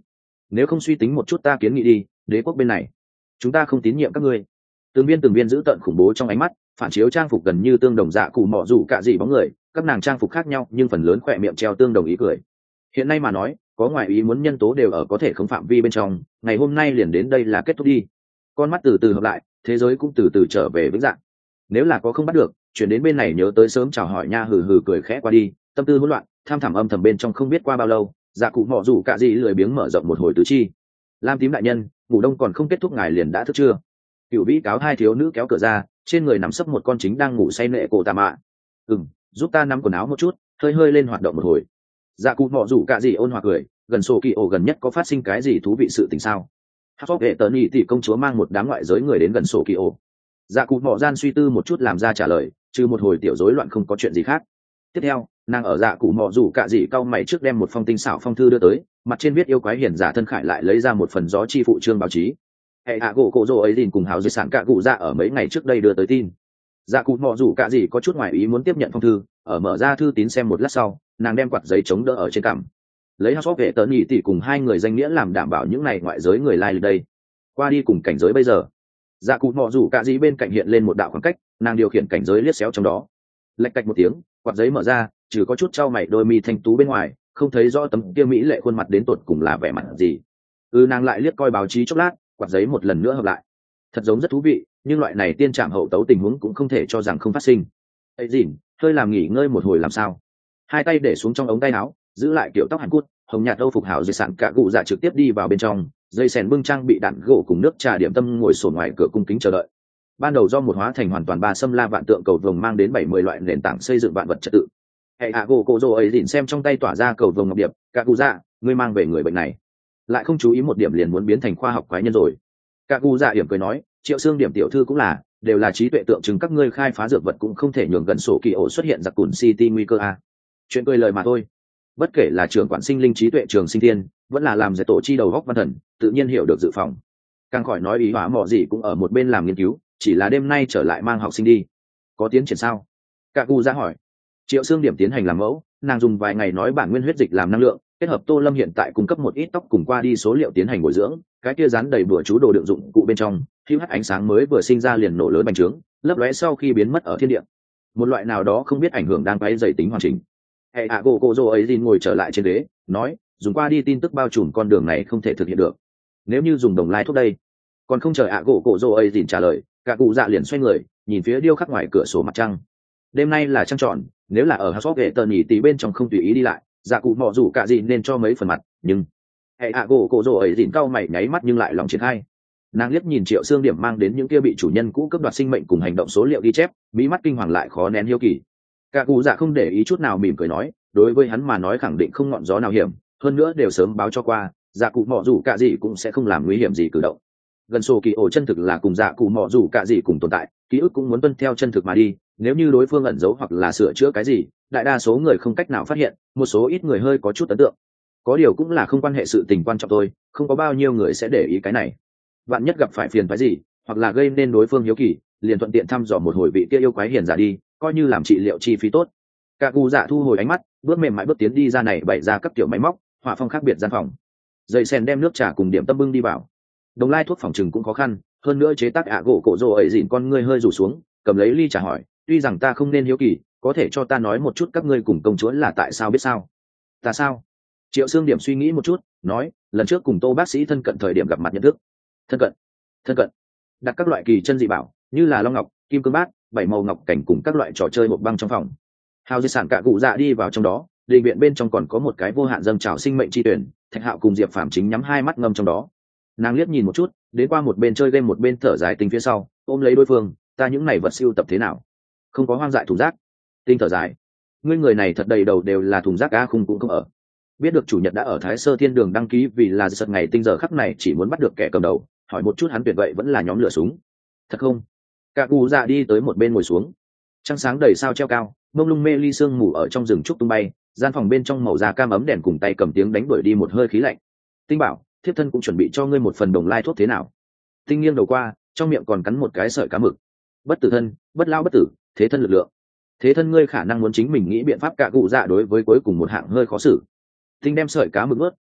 nếu không suy tính một chút ta kiến nghị đi, đế quốc bên này chúng ta không tín nhiệm các ngươi. Từng viên từng viên giữ tợn khủng bố trong ánh mắt phản chiếu trang phục gần như tương đồng dạ cụ mọ dù cả gì bóng người, các nàng trang phục khác nhau nhưng phần lớn khỏe miệng treo tương đồng ý cười. Hiện nay mà nói, có ngoại ý muốn nhân tố đều ở có thể không phạm vi bên trong, ngày hôm nay liền đến đây là kết thúc đi. Con mắt từ từ hợp lại, thế giới cũng từ từ trở về vững dạng. Nếu là có không bắt được, chuyển đến bên này nhớ tới sớm chào hỏi nha, hừ hừ cười khẽ qua đi, tâm tư hỗn loạn, tham thẳm âm thầm bên trong không biết qua bao lâu, dạ cụ mọ dù cả gì lười biếng mở rộng một hồi tứ chi. Lam tím đại nhân, ngủ đông còn không kết thúc, ngài liền đã thức chưa? Cựu vĩ cáo hai thiếu nữ kéo cửa ra, trên người nằm sấp một con chính đang ngủ say nệ cổ tà mạ. Ừm, giúp ta nắm quần áo một chút, hơi hơi lên hoạt động một hồi. Dạ cụ mọ dù cả gì ôn hòa cười, gần sổ kỳ ổ gần nhất có phát sinh cái gì thú vị sự tình sao? Hát phóc hệ tờ nhị tỷ công chúa mang một đám ngoại giới người đến gần sổ kỳ ổ. Dạ cụ mọ gian suy tư một chút làm ra trả lời, trừ một hồi tiểu rối loạn không có chuyện gì khác. Tiếp theo, nàng ở dạ cụ mọ dù cả gì cau mày trước đem một phong tinh xảo phong thư đưa tới, mặt trên viết yêu quái hiền giả thân khải lại lấy ra một phần gió chi phụ trương báo chí. Hệ hạ gỗ cổ rồ ấy liền cùng hào di sản cả cụ dạ ở mấy ngày trước đây đưa tới tin. Dạ cụ mọ dù cả gì có chút ngoài ý muốn tiếp nhận phong thư, ở mở ra thư tín xem một lát sau, nàng đem quạt giấy chống đỡ ở trên cằm, lấy hot vệ tớ nhị tỷ cùng hai người danh nghĩa làm đảm bảo những này ngoại giới người lai like đây. Qua đi cùng cảnh giới bây giờ. Dạ cụ mọ dù cả gì bên cạnh hiện lên một đạo khoảng cách, nàng điều khiển cảnh giới liếc xéo trong đó. Lạch cạch một tiếng, quạt giấy mở ra, trừ có chút trao mày đôi mi thanh tú bên ngoài, không thấy rõ tấm kia mỹ lệ khuôn mặt đến tột cùng là vẻ mặt gì. Ừ, nàng lại liếc coi báo chí chốc lát, quạt giấy một lần nữa hợp lại. Thật giống rất thú vị, nhưng loại này tiên trảm hậu tấu tình huống cũng không thể cho rằng không phát sinh. Ấy dỉn, hơi làm nghỉ ngơi một hồi làm sao? Hai tay để xuống trong ống tay áo, giữ lại kiểu tóc hàn cút, hồng nhạt âu phục hảo dây sạn cả cụ dạ trực tiếp đi vào bên trong, dây sèn bưng trang bị đạn gỗ cùng nước trà điểm tâm ngồi sổ ngoài cửa cung kính chờ đợi. Ban đầu do một hóa thành hoàn toàn ba xâm la vạn tượng cầu vồng mang đến bảy mươi loại nền tảng xây dựng vạn vật trật tự. Hệ hạ gỗ cổ rồ ấy dỉn xem trong tay tỏa ra cầu vồng ngọc điệp, cả cụ dạ, ngươi mang về người bệnh này, lại không chú ý một điểm liền muốn biến thành khoa học quái nhân rồi. Cả cụ dạ hiểm cười nói, triệu xương điểm tiểu thư cũng là, đều là trí tuệ tượng trưng các ngươi khai phá dược vật cũng không thể nhường gần sổ kỳ ổ xuất hiện giặc cùn city nguy cơ a. Chuyện cười lời mà thôi. Bất kể là trường quản sinh linh trí tuệ trường sinh thiên, vẫn là làm giải tổ chi đầu góc văn thần, tự nhiên hiểu được dự phòng. Càng khỏi nói ý hóa mọ gì cũng ở một bên làm nghiên cứu, chỉ là đêm nay trở lại mang học sinh đi. Có tiến triển sao? Cả cụ ra hỏi. Triệu xương điểm tiến hành làm mẫu, nàng dùng vài ngày nói bản nguyên huyết dịch làm năng lượng, kết hợp tô lâm hiện tại cung cấp một ít tóc cùng qua đi số liệu tiến hành bồi dưỡng, cái kia dán đầy bừa chú đồ đựng dụng cụ bên trong, hữu hắt ánh sáng mới vừa sinh ra liền nổ lớn bành trướng, lấp lóe sau khi biến mất ở thiên địa. Một loại nào đó không biết ảnh hưởng đang quấy dày tính hoàn chỉnh. Hệ hạ gỗ cổ rồ ấy din ngồi trở lại trên ghế, nói, dùng qua đi tin tức bao trùm con đường này không thể thực hiện được. Nếu như dùng đồng lai thuốc đây, còn không chờ hạ gỗ cổ rồ ấy din trả lời, cả cụ dạ liền xoay người, nhìn phía điêu khắc ngoài cửa sổ mặt trăng. Đêm nay là trăng tròn, nếu là ở house of tờ nhỉ tí bên trong không tùy ý đi lại, dạ cụ mọ rủ cả gì nên cho mấy phần mặt, nhưng hệ hạ gỗ cổ rồ ấy din cau mày nháy mắt nhưng lại lòng triển khai. Nàng liếc nhìn triệu xương điểm mang đến những kia bị chủ nhân cũ cướp đoạt sinh mệnh cùng hành động số liệu ghi chép, mỹ mắt kinh hoàng lại khó nén hiếu kỳ. Cả cụ dạ không để ý chút nào mỉm cười nói, đối với hắn mà nói khẳng định không ngọn gió nào hiểm, hơn nữa đều sớm báo cho qua, dạ cụ mọ rủ cả gì cũng sẽ không làm nguy hiểm gì cử động. Gần sổ kỳ ổ chân thực là cùng dạ cụ mọ rủ cả gì cùng tồn tại, ký ức cũng muốn tuân theo chân thực mà đi, nếu như đối phương ẩn giấu hoặc là sửa chữa cái gì, đại đa số người không cách nào phát hiện, một số ít người hơi có chút ấn tượng. Có điều cũng là không quan hệ sự tình quan trọng thôi, không có bao nhiêu người sẽ để ý cái này. Vạn nhất gặp phải phiền phái gì, hoặc là gây nên đối phương hiếu kỳ, liền thuận tiện thăm dò một hồi vị kia yêu quái hiền giả đi, coi như làm trị liệu chi phí tốt. Cả cụ dạ thu hồi ánh mắt, bước mềm mại bước tiến đi ra này bày ra các kiểu máy móc, hỏa phong khác biệt gian phòng. Dây sen đem nước trà cùng điểm tâm bưng đi vào. Đồng lai thuốc phòng trừng cũng khó khăn, hơn nữa chế tác ạ gỗ cổ rồ ấy dịn con ngươi hơi rủ xuống, cầm lấy ly trà hỏi, tuy rằng ta không nên hiếu kỳ, có thể cho ta nói một chút các ngươi cùng công chúa là tại sao biết sao? Ta sao? Triệu xương điểm suy nghĩ một chút, nói, lần trước cùng Tô bác sĩ thân cận thời điểm gặp mặt nhận thức. Thân cận? Thân cận? Đặt các loại kỳ chân dị bảo, như là long ngọc, kim cương bát, bảy màu ngọc cảnh cùng các loại trò chơi hộp băng trong phòng. Hào di sản cả cụ dạ đi vào trong đó, đình viện bên trong còn có một cái vô hạn dâng trào sinh mệnh chi tuyển, Thạch Hạo cùng Diệp Phàm chính nhắm hai mắt ngâm trong đó. Nàng liếc nhìn một chút, đến qua một bên chơi game một bên thở dài tình phía sau, ôm lấy đối phương, ta những này vật siêu tập thế nào? Không có hoang dại thùng rác. Tinh thở dài, ngươi người này thật đầy đầu đều là thùng rác, a khung cũng không ở. Biết được chủ nhật đã ở Thái Sơ Thiên Đường đăng ký vì là giật ngày tinh giờ khắc này chỉ muốn bắt được kẻ cầm đầu, hỏi một chút hắn tuyệt vậy vẫn là nhóm lửa súng. Thật không? Cả cụ dạ đi tới một bên ngồi xuống. Trăng sáng đầy sao treo cao, mông lung mê ly sương mù ở trong rừng trúc tung bay, gian phòng bên trong màu da cam ấm đèn cùng tay cầm tiếng đánh đuổi đi một hơi khí lạnh. Tinh bảo, thiếp thân cũng chuẩn bị cho ngươi một phần đồng lai thuốc thế nào? Tinh nghiêng đầu qua, trong miệng còn cắn một cái sợi cá mực. Bất tử thân, bất lao bất tử, thế thân lực lượng. Thế thân ngươi khả năng muốn chính mình nghĩ biện pháp. Cả cụ dạ đối với cuối cùng một hạng hơi khó xử. Tinh đem sợi cá mực ướt, hỏi,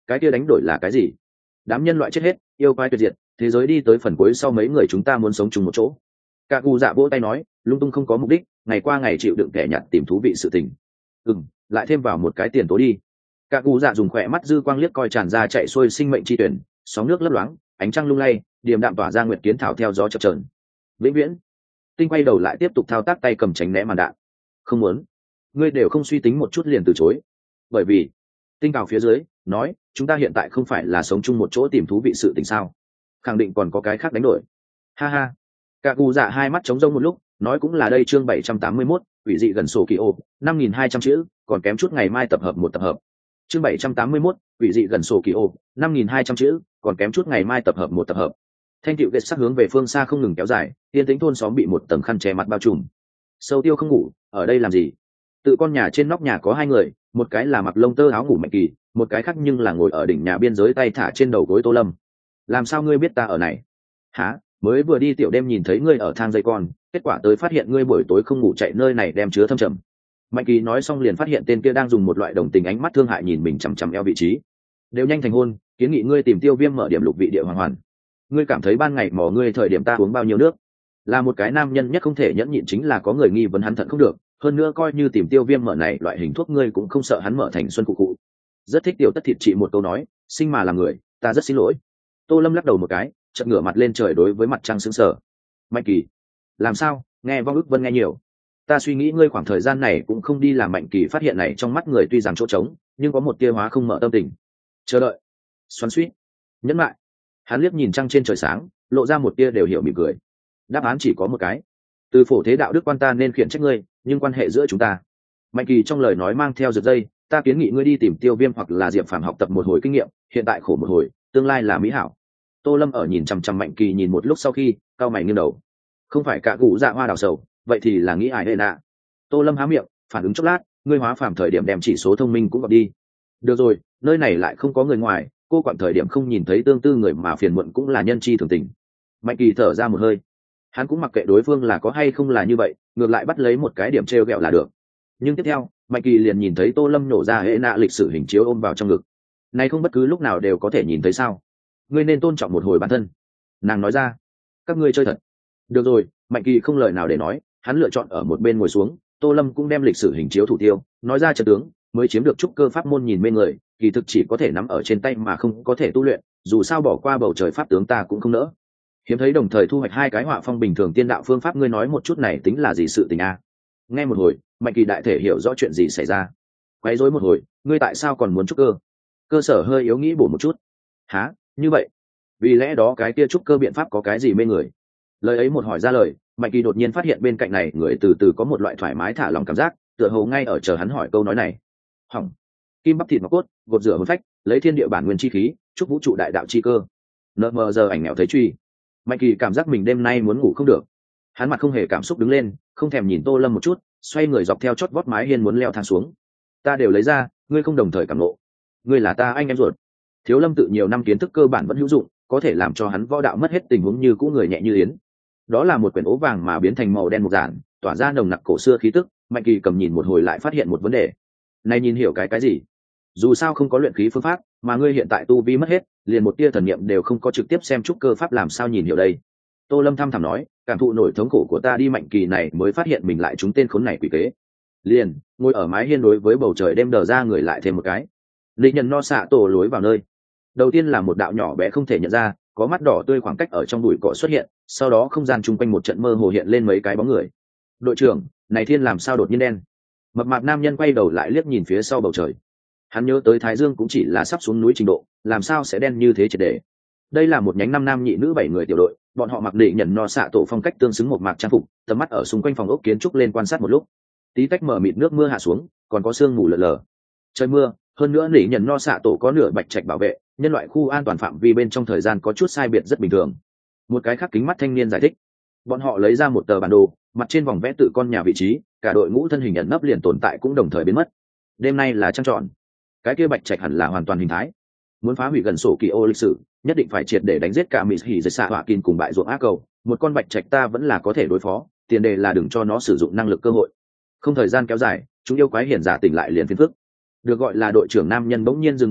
Cái kia đánh đổi là cái gì? Đám nhân loại chết hết, yêu quái tuyệt diệt, thế giới đi tới phần cuối sau mấy người chúng ta muốn sống chung một chỗ. Cả cụ dạ vỗ tay nói, lung tung không có mục đích, ngày qua ngày chịu đựng kẻ nhặt tìm thú vị sự tình. Ừm, lại thêm vào một cái tiền tố đi. Cả cụ dạ dùng khỏe mắt dư quang liếc coi tràn ra chạy xuôi sinh mệnh chi tuyển, sóng nước lấp loáng, ánh trăng lung lay, điềm đạm tỏa ra nguyệt kiến thảo theo gió chập chờn. Vĩnh viễn. Tinh quay đầu lại tiếp tục thao tác tay cầm tránh né màn đạn. Không muốn. Ngươi đều không suy tính một chút liền từ chối. Bởi vì, Tinh cào phía dưới nói, chúng ta hiện tại không phải là sống chung một chỗ tìm thú vị sự tình sao? Khẳng định còn có cái khác đánh đổi. Ha ha. Cả cụ dạ hai mắt trống rỗng một lúc, nói cũng là đây chương bảy trăm tám mươi mốt, quỷ dị gần sổ kỳ ô, năm nghìn hai trăm chữ, còn kém chút ngày mai tập hợp một tập hợp. Chương bảy trăm tám mươi mốt, quỷ dị gần sổ kỳ ô, năm nghìn hai trăm chữ, còn kém chút ngày mai tập hợp một tập hợp. Thanh tịu ghét sắc hướng về phương xa không ngừng kéo dài, tiên tính thôn xóm bị một tầng khăn che mặt bao trùm. Sâu tiêu không ngủ, ở đây làm gì? Tự con nhà trên nóc nhà có hai người, một cái là mặc lông tơ áo ngủ Mạnh Kỳ, một cái khác nhưng là ngồi ở đỉnh nhà biên giới tay thả trên đầu gối Tô Lâm. Làm sao ngươi biết ta ở này? Hả? Mới vừa đi tiểu đêm nhìn thấy ngươi ở thang dây con, kết quả tới phát hiện ngươi buổi tối không ngủ chạy nơi này đem chứa thâm trầm. Mạnh Kỳ nói xong liền phát hiện tên kia đang dùng một loại đồng tình ánh mắt thương hại nhìn mình chằm chằm eo vị trí. Đều nhanh thành hôn, kiến nghị ngươi tìm Tiêu Viêm mở điểm lục vị địa hoàng hoàn. Ngươi cảm thấy ban ngày mò ngươi thời điểm ta uống bao nhiêu nước? Là một cái nam nhân nhất không thể nhẫn nhịn chính là có người nghi vấn hắn thận không được, hơn nữa coi như tìm Tiêu Viêm mở này loại hình thuốc ngươi cũng không sợ hắn mở thành xuân cụ cụ. Rất thích tiểu tất thịt chị một câu nói, sinh mà là người, ta rất xin lỗi. Tô Lâm lắc đầu một cái, chợt ngửa mặt lên trời đối với mặt trăng sững sờ. Mạnh Kỳ, làm sao? Nghe vong ức vân nghe nhiều. Ta suy nghĩ ngươi khoảng thời gian này cũng không đi làm. Mạnh Kỳ phát hiện này trong mắt người tuy rằng chỗ trống, nhưng có một tia hóa không mở tâm tình. Chờ đợi, xoắn xuýt, nhẫn lại. Hắn liếc nhìn trăng trên trời sáng, lộ ra một tia đều hiểu mỉm cười. Đáp án chỉ có một cái. Từ phổ thế đạo đức quan ta nên khiển trách ngươi, nhưng quan hệ giữa chúng ta. Mạnh Kỳ trong lời nói mang theo giật dây, ta kiến nghị ngươi đi tìm Tiêu Viêm hoặc là Diệp Phàm học tập một hồi kinh nghiệm, hiện tại khổ một hồi, tương lai là mỹ hảo. Tô Lâm ở nhìn chằm chằm Mạnh Kỳ nhìn một lúc sau khi, cao mày nghiêng đầu. Không phải cả cụ dạ hoa đào sầu, vậy thì là nghĩ ai đây nạ. Tô Lâm há miệng, phản ứng chốc lát, ngươi hóa phàm thời điểm đem chỉ số thông minh cũng gặp đi. Được rồi, nơi này lại không có người ngoài, cô quản thời điểm không nhìn thấy tương tư người mà phiền muộn cũng là nhân chi thường tình. Mạnh Kỳ thở ra một hơi. Hắn cũng mặc kệ đối phương là có hay không là như vậy, ngược lại bắt lấy một cái điểm treo gẹo là được. Nhưng tiếp theo, Mạnh Kỳ liền nhìn thấy Tô Lâm nổ ra hệ nạ lịch sử hình chiếu ôm vào trong ngực. Này không bất cứ lúc nào đều có thể nhìn thấy sao? Ngươi nên tôn trọng một hồi bản thân. Nàng nói ra. Các ngươi chơi thật. Được rồi, Mạnh Kỳ không lời nào để nói, hắn lựa chọn ở một bên ngồi xuống. Tô Lâm cũng đem lịch sử hình chiếu thủ tiêu, nói ra trận tướng mới chiếm được trúc cơ pháp môn nhìn mê người, kỳ thực chỉ có thể nắm ở trên tay mà không có thể tu luyện, dù sao bỏ qua bầu trời pháp tướng ta cũng không nỡ. Hiếm thấy đồng thời thu hoạch hai cái họa phong bình thường tiên đạo phương pháp, ngươi nói một chút này tính là gì sự tình a? Nghe một hồi, Mạnh Kỳ đại thể hiểu rõ chuyện gì xảy ra. Quấy rối một hồi, ngươi tại sao còn muốn trúc cơ? Cơ sở hơi yếu nghĩ bổ một chút. Hả? Như vậy? Vì lẽ đó cái kia trúc cơ biện pháp có cái gì mê người? Lời ấy một hỏi ra lời, Mạnh Kỳ đột nhiên phát hiện bên cạnh này người từ từ có một loại thoải mái thả lòng cảm giác, tựa hồ ngay ở chờ hắn hỏi câu nói này. Hỏng. Kim bắp thịt ngọc cốt, gột rửa hồn phách, lấy thiên địa bản nguyên chi khí, chúc vũ trụ đại đạo chi cơ. Nợ mờ giờ ảnh nghèo thấy truy. Mạnh Kỳ cảm giác mình đêm nay muốn ngủ không được. Hắn mặt không hề cảm xúc đứng lên, không thèm nhìn Tô Lâm một chút, xoay người dọc theo chót vót mái hiên muốn leo thang xuống. Ta đều lấy ra, ngươi không đồng thời cảm ngộ. Ngươi là ta anh em ruột. Thiếu Lâm tự nhiều năm kiến thức cơ bản vẫn hữu dụng, có thể làm cho hắn võ đạo mất hết tình huống như cũ người nhẹ như yến. Đó là một quyển ố vàng mà biến thành màu đen mục giản, tỏa ra nồng nặc cổ xưa khí tức. Mạnh Kỳ cầm nhìn một hồi lại phát hiện một vấn đề. Này nhìn hiểu cái cái gì? Dù sao không có luyện khí phương pháp, mà ngươi hiện tại tu vi mất hết, liền một tia thần niệm đều không có, trực tiếp xem trúc cơ pháp làm sao nhìn hiểu đây? Tô Lâm thăm thẳm nói, cảm thụ nổi thống khổ của ta đi. Mạnh Kỳ này mới phát hiện mình lại trúng tên khốn này quỷ kế. Liền ngồi ở mái hiên đối với bầu trời đêm đờ ra người lại thêm một cái. Lý Nhân no xạ tổ lối vào nơi. Đầu tiên là một đạo nhỏ bé không thể nhận ra, có mắt đỏ tươi khoảng cách ở trong bụi cỏ xuất hiện, sau đó không gian chung quanh một trận mơ hồ hiện lên mấy cái bóng người. Đội trưởng, này thiên làm sao đột nhiên đen? Mập mạp nam nhân quay đầu lại liếc nhìn phía sau bầu trời. Hắn nhớ tới Thái Dương cũng chỉ là sắp xuống núi trình độ, làm sao sẽ đen như thế triệt để. Đây là một nhánh năm nam nhị nữ bảy người tiểu đội, bọn họ mặc Đệ Nhận no xạ tổ phong cách tương xứng một mạc trang phục, tầm mắt ở xung quanh phòng ốc kiến trúc lên quan sát một lúc. Tí tách mở mịt nước mưa hạ xuống, còn có sương mù lờ lờ. Trời mưa, hơn nữa Đệ Nhận no xạ tổ có nửa bạch trạch bảo vệ, nhân loại khu an toàn phạm vi bên trong thời gian có chút sai biệt rất bình thường. Một cái khác kính mắt thanh niên giải thích, bọn họ lấy ra một tờ bản đồ, mặt trên vòng vẽ tự con nhà vị trí, cả đội ngũ thân hình ẩn nấp liền tồn tại cũng đồng thời biến mất. Đêm nay là trăng tròn, cái kia bạch trạch hẳn là hoàn toàn hình thái. Muốn phá hủy gần sổ kỳ ô lịch sử, nhất định phải triệt để đánh giết cả mỹ hỉ dây xạ hỏa kín cùng bại ruộng ác cầu. Một con bạch trạch ta vẫn là có thể đối phó, tiền đề là đừng cho nó sử dụng năng lực cơ hội. Không thời gian kéo dài, chúng yêu quái hiển giả tỉnh lại liền phiền phức. Được gọi là đội trưởng nam nhân bỗng nhiên dừng bước lại,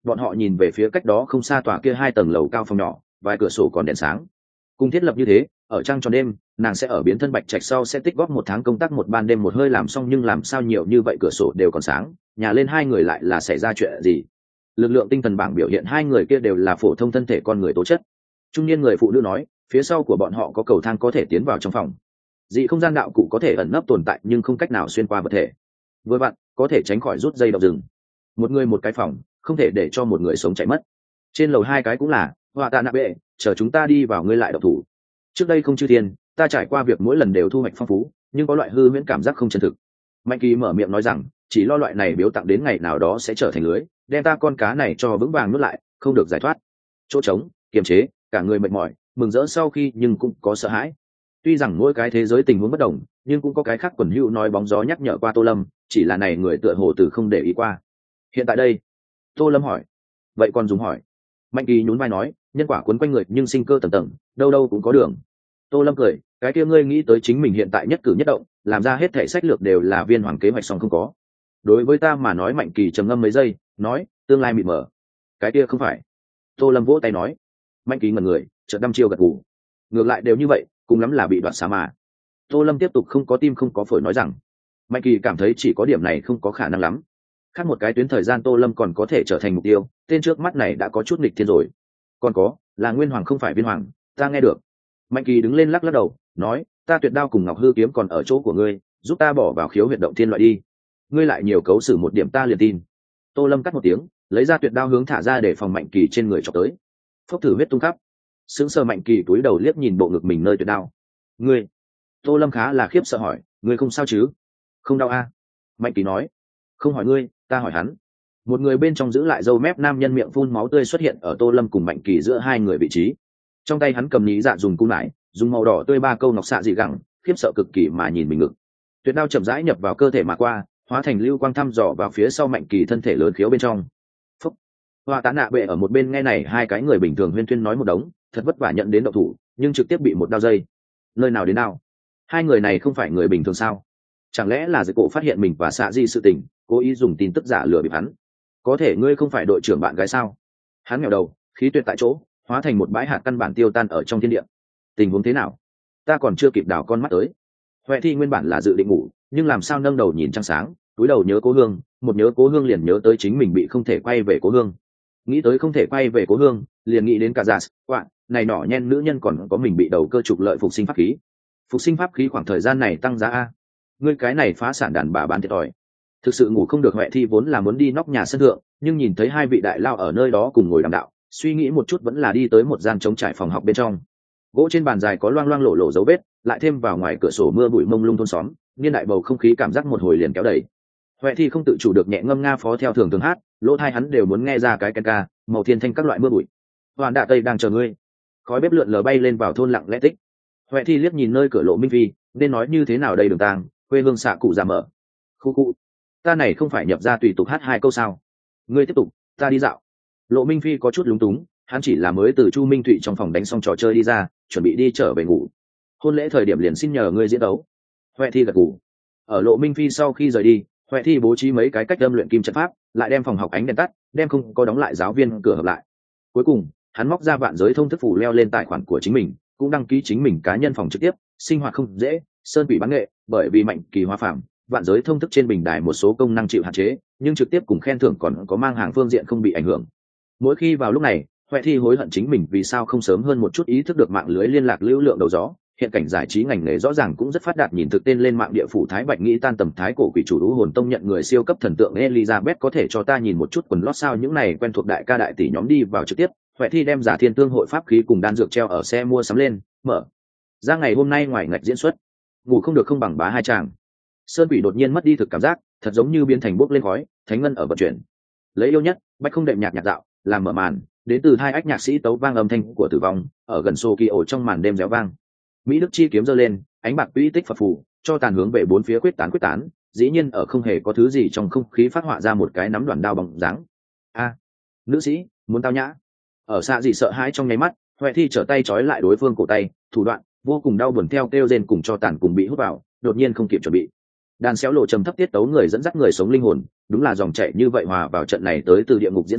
bọn họ nhìn về phía cách đó không xa tòa kia hai tầng lầu cao phòng nhỏ, vài cửa sổ còn đèn sáng. Cùng thiết lập như thế, ở trăng tròn đêm, nàng sẽ ở biến thân bạch trạch sau sẽ tích góp một tháng công tác một ban đêm một hơi làm xong, nhưng làm sao nhiều như vậy cửa sổ đều còn sáng, nhà lên hai người lại là xảy ra chuyện gì? Lực lượng tinh thần bảng biểu hiện hai người kia đều là phổ thông thân thể con người tố chất. Trung niên người phụ nữ nói, phía sau của bọn họ có cầu thang có thể tiến vào trong phòng. Dị không gian đạo cụ có thể ẩn nấp tồn tại nhưng không cách nào xuyên qua vật thể. Với bạn, có thể tránh khỏi rút dây động rừng. Một người một cái phòng, không thể để cho một người sống chạy mất. Trên lầu hai cái cũng là, họa tạ nạ bệ, chờ chúng ta đi vào ngươi lại độc thủ. Trước đây không chư thiên, ta trải qua việc mỗi lần đều thu hoạch phong phú, nhưng có loại hư huyễn cảm giác không chân thực. Mạnh Kỳ mở miệng nói rằng, chỉ lo loại này biếu tặng đến ngày nào đó sẽ trở thành lưới, đem ta con cá này cho vững vàng nuốt lại, không được giải thoát. Chỗ trống, kiềm chế, cả người mệt mỏi, mừng rỡ sau khi nhưng cũng có sợ hãi. Tuy rằng mỗi cái thế giới tình huống bất đồng, nhưng cũng có cái khác quần hữu nói bóng gió nhắc nhở qua Tô Lâm, chỉ là này người tựa hồ từ không để ý qua. Hiện tại đây, Tô Lâm hỏi, vậy còn dùng hỏi? Mạnh Kỳ nhún vai nói, nhân quả cuốn quanh người nhưng sinh cơ tầng tầng, đâu đâu cũng có đường. Tô Lâm cười, cái kia ngươi nghĩ tới chính mình hiện tại nhất cử nhất động, làm ra hết thể sách lược đều là viên hoàng kế hoạch xong không có. Đối với ta mà nói. Mạnh Kỳ trầm ngâm mấy giây, nói, tương lai mịt mờ. Cái kia không phải. Tô Lâm vỗ tay nói. Mạnh Kỳ ngẩn người, chợt đăm chiêu gật gù. Ngược lại đều như vậy, cùng lắm là bị đoạt xá mà. Tô Lâm tiếp tục không có tim không có phổi nói rằng, Mạnh Kỳ cảm thấy chỉ có điểm này không có khả năng lắm. Khác một cái tuyến thời gian Tô Lâm còn có thể trở thành mục tiêu, tên trước mắt này đã có chút nghịch thiên rồi. Còn có, là nguyên hoàng không phải viên hoàng, ta nghe được. Mạnh Kỳ đứng lên lắc lắc đầu, nói, ta tuyệt đao cùng ngọc hư kiếm còn ở chỗ của ngươi, giúp ta bỏ vào khiếu huyệt động thiên loại đi. Ngươi lại nhiều cấu xử một điểm ta liền tin. Tô Lâm cắt một tiếng, lấy ra tuyệt đao hướng thả ra để phòng Mạnh Kỳ trên người chọc tới. Phốc thử huyết tung khắp. Sững sờ Mạnh Kỳ cúi đầu liếc nhìn bộ ngực mình nơi tuyệt đao. Ngươi? Tô Lâm khá là khiếp sợ hỏi, ngươi không sao chứ? Không đau a? À? Mạnh Kỳ nói, không hỏi ngươi, ta hỏi hắn. Một người bên trong giữ lại râu mép nam nhân miệng phun máu tươi xuất hiện ở Tô Lâm cùng Mạnh Kỳ giữa hai người vị trí. Trong tay hắn cầm nhí dạ dùng cung lại, dùng màu đỏ tươi ba câu ngọc xạ dị gẳng, khiếp sợ cực kỳ mà nhìn mình ngực. Tuyệt đao chậm rãi nhập vào cơ thể mà qua, hóa thành lưu quang thăm dò vào phía sau Mạnh Kỳ thân thể lớn khiếu bên trong. Phúc. Hoa tá nạ bệ ở một bên nghe này hai cái người bình thường huyên thuyên nói một đống, thật vất vả nhận đến động thủ, nhưng trực tiếp bị một đao dây. Nơi nào đến nào? Hai người này không phải người bình thường sao? Chẳng lẽ là Dư Cổ phát hiện mình và xạ di sự tình, cố ý dùng tin tức giả lừa bịp hắn? Có thể ngươi không phải đội trưởng bạn gái sao? Hắn nghèo đầu, khí tuyệt tại chỗ, hóa thành một bãi hạt căn bản tiêu tan ở trong thiên địa. Tình huống thế nào? Ta còn chưa kịp đào con mắt tới. Huệ Thi nguyên bản là dự định ngủ, nhưng làm sao nâng đầu nhìn trăng sáng, túi đầu nhớ Cố Hương, một nhớ Cố Hương liền nhớ tới chính mình bị không thể quay về Cố Hương. Nghĩ tới không thể quay về Cố Hương, liền nghĩ đến cả giả, quạ, này nhỏ nhen nữ nhân còn có mình bị đầu cơ trục lợi phục sinh pháp khí. Phục sinh pháp khí khoảng thời gian này tăng giá a. Ngươi cái này phá sản đàn bà bán thiệt thòi. Thực sự ngủ không được. Huệ Thi vốn là muốn đi nóc nhà sân thượng, nhưng nhìn thấy hai vị đại lao ở nơi đó cùng ngồi đàm đạo, suy nghĩ một chút vẫn là đi tới một gian trống trải phòng học bên trong. Gỗ trên bàn dài có loang loang lổ lổ dấu vết, lại thêm vào ngoài cửa sổ mưa bụi mông lung thôn xóm, niên đại bầu không khí cảm giác một hồi liền kéo đầy. Huệ Thi không tự chủ được nhẹ ngâm nga phó theo thường thường hát, lỗ tai hắn đều muốn nghe ra cái ca ca, màu thiên thanh các loại mưa bụi. Hoàn Đạ Tây đang chờ ngươi. Khói bếp lượn lờ bay lên vào thôn lặng lẽ tích. Huệ Thi liếc nhìn nơi cửa lộ Minh Phi, nên nói như thế nào đây Đường Tàng, quê hương xạ cụ già mở. Khu cụ, ta này không phải nhập ra tùy tục hát hai câu sao? Ngươi tiếp tục, ta đi dạo. Lộ Minh Phi có chút lúng túng, hắn chỉ là mới từ Chu Minh Thụy trong phòng đánh xong trò chơi đi ra, chuẩn bị đi trở về ngủ. Hôn lễ thời điểm liền xin nhờ ngươi diễn đấu. Huệ Thi gật gù. Ở Lộ Minh Phi sau khi rời đi, Huệ Thi bố trí mấy cái cách âm luyện kim trận pháp, lại đem phòng học ánh đèn tắt, đem không có đóng lại giáo viên cửa hợp lại. Cuối cùng, hắn móc ra vạn giới thông thức phủ leo lên tài khoản của chính mình, cũng đăng ký chính mình cá nhân phòng trực tiếp, sinh hoạt không dễ, sơn bị bán nghệ, bởi vì Mạnh Kỳ hóa phàm, vạn giới thông thức trên bình đài một số công năng chịu hạn chế, nhưng trực tiếp cùng khen thưởng còn có mang hàng phương diện không bị ảnh hưởng. Mỗi khi vào lúc này, Huệ Thi hối hận chính mình vì sao không sớm hơn một chút ý thức được mạng lưới liên lạc lưu lượng đầu gió. Hiện cảnh giải trí ngành nghề rõ ràng cũng rất phát đạt, nhìn thực tên lên mạng địa phủ Thái Bạch nghĩ tan tầm thái cổ quỷ chủ đũ hồn tông nhận người siêu cấp thần tượng Elizabeth có thể cho ta nhìn một chút quần lót sao? Những này quen thuộc đại ca đại tỷ nhóm đi vào trực tiếp. Huệ Thi đem giả thiên tương hội pháp khí cùng đan dược treo ở xe mua sắm lên, mở ra ngày hôm nay ngoài ngạch diễn xuất. Ngủ không được không bằng bá hai chàng. Sơn Quỷ đột nhiên mất đi thực cảm giác, thật giống như biến thành bốc lên khói, thánh ngân ở vận chuyển. Lấy yêu nhất, bách không đệm nhạc nhạc dạo, làm mở màn, đến từ hai ách nhạc sĩ tấu vang âm thanh của tử vong, ở gần sô kỳ ổ trong màn đêm réo vang. Mỹ Đức chi kiếm giơ lên, ánh bạc uy tích phập phù, cho tàn hướng về bốn phía quyết tán quyết tán, dĩ nhiên ở không hề có thứ gì trong không khí phát họa ra một cái nắm đoàn đao bóng dáng. A, nữ sĩ, muốn tao nhã. Ở xa gì sợ hãi trong nháy mắt, Huệ Thi trở tay trói lại đối phương cổ tay, thủ đoạn vô cùng đau buồn theo kêu rên cùng cho tàn cùng bị hút vào, đột nhiên không kịp chuẩn bị. Đàn xéo lộ trầm thấp tiết tấu người dẫn dắt người sống linh hồn, đúng là dòng chảy như vậy hòa vào trận này tới từ địa ngục diễn xuất,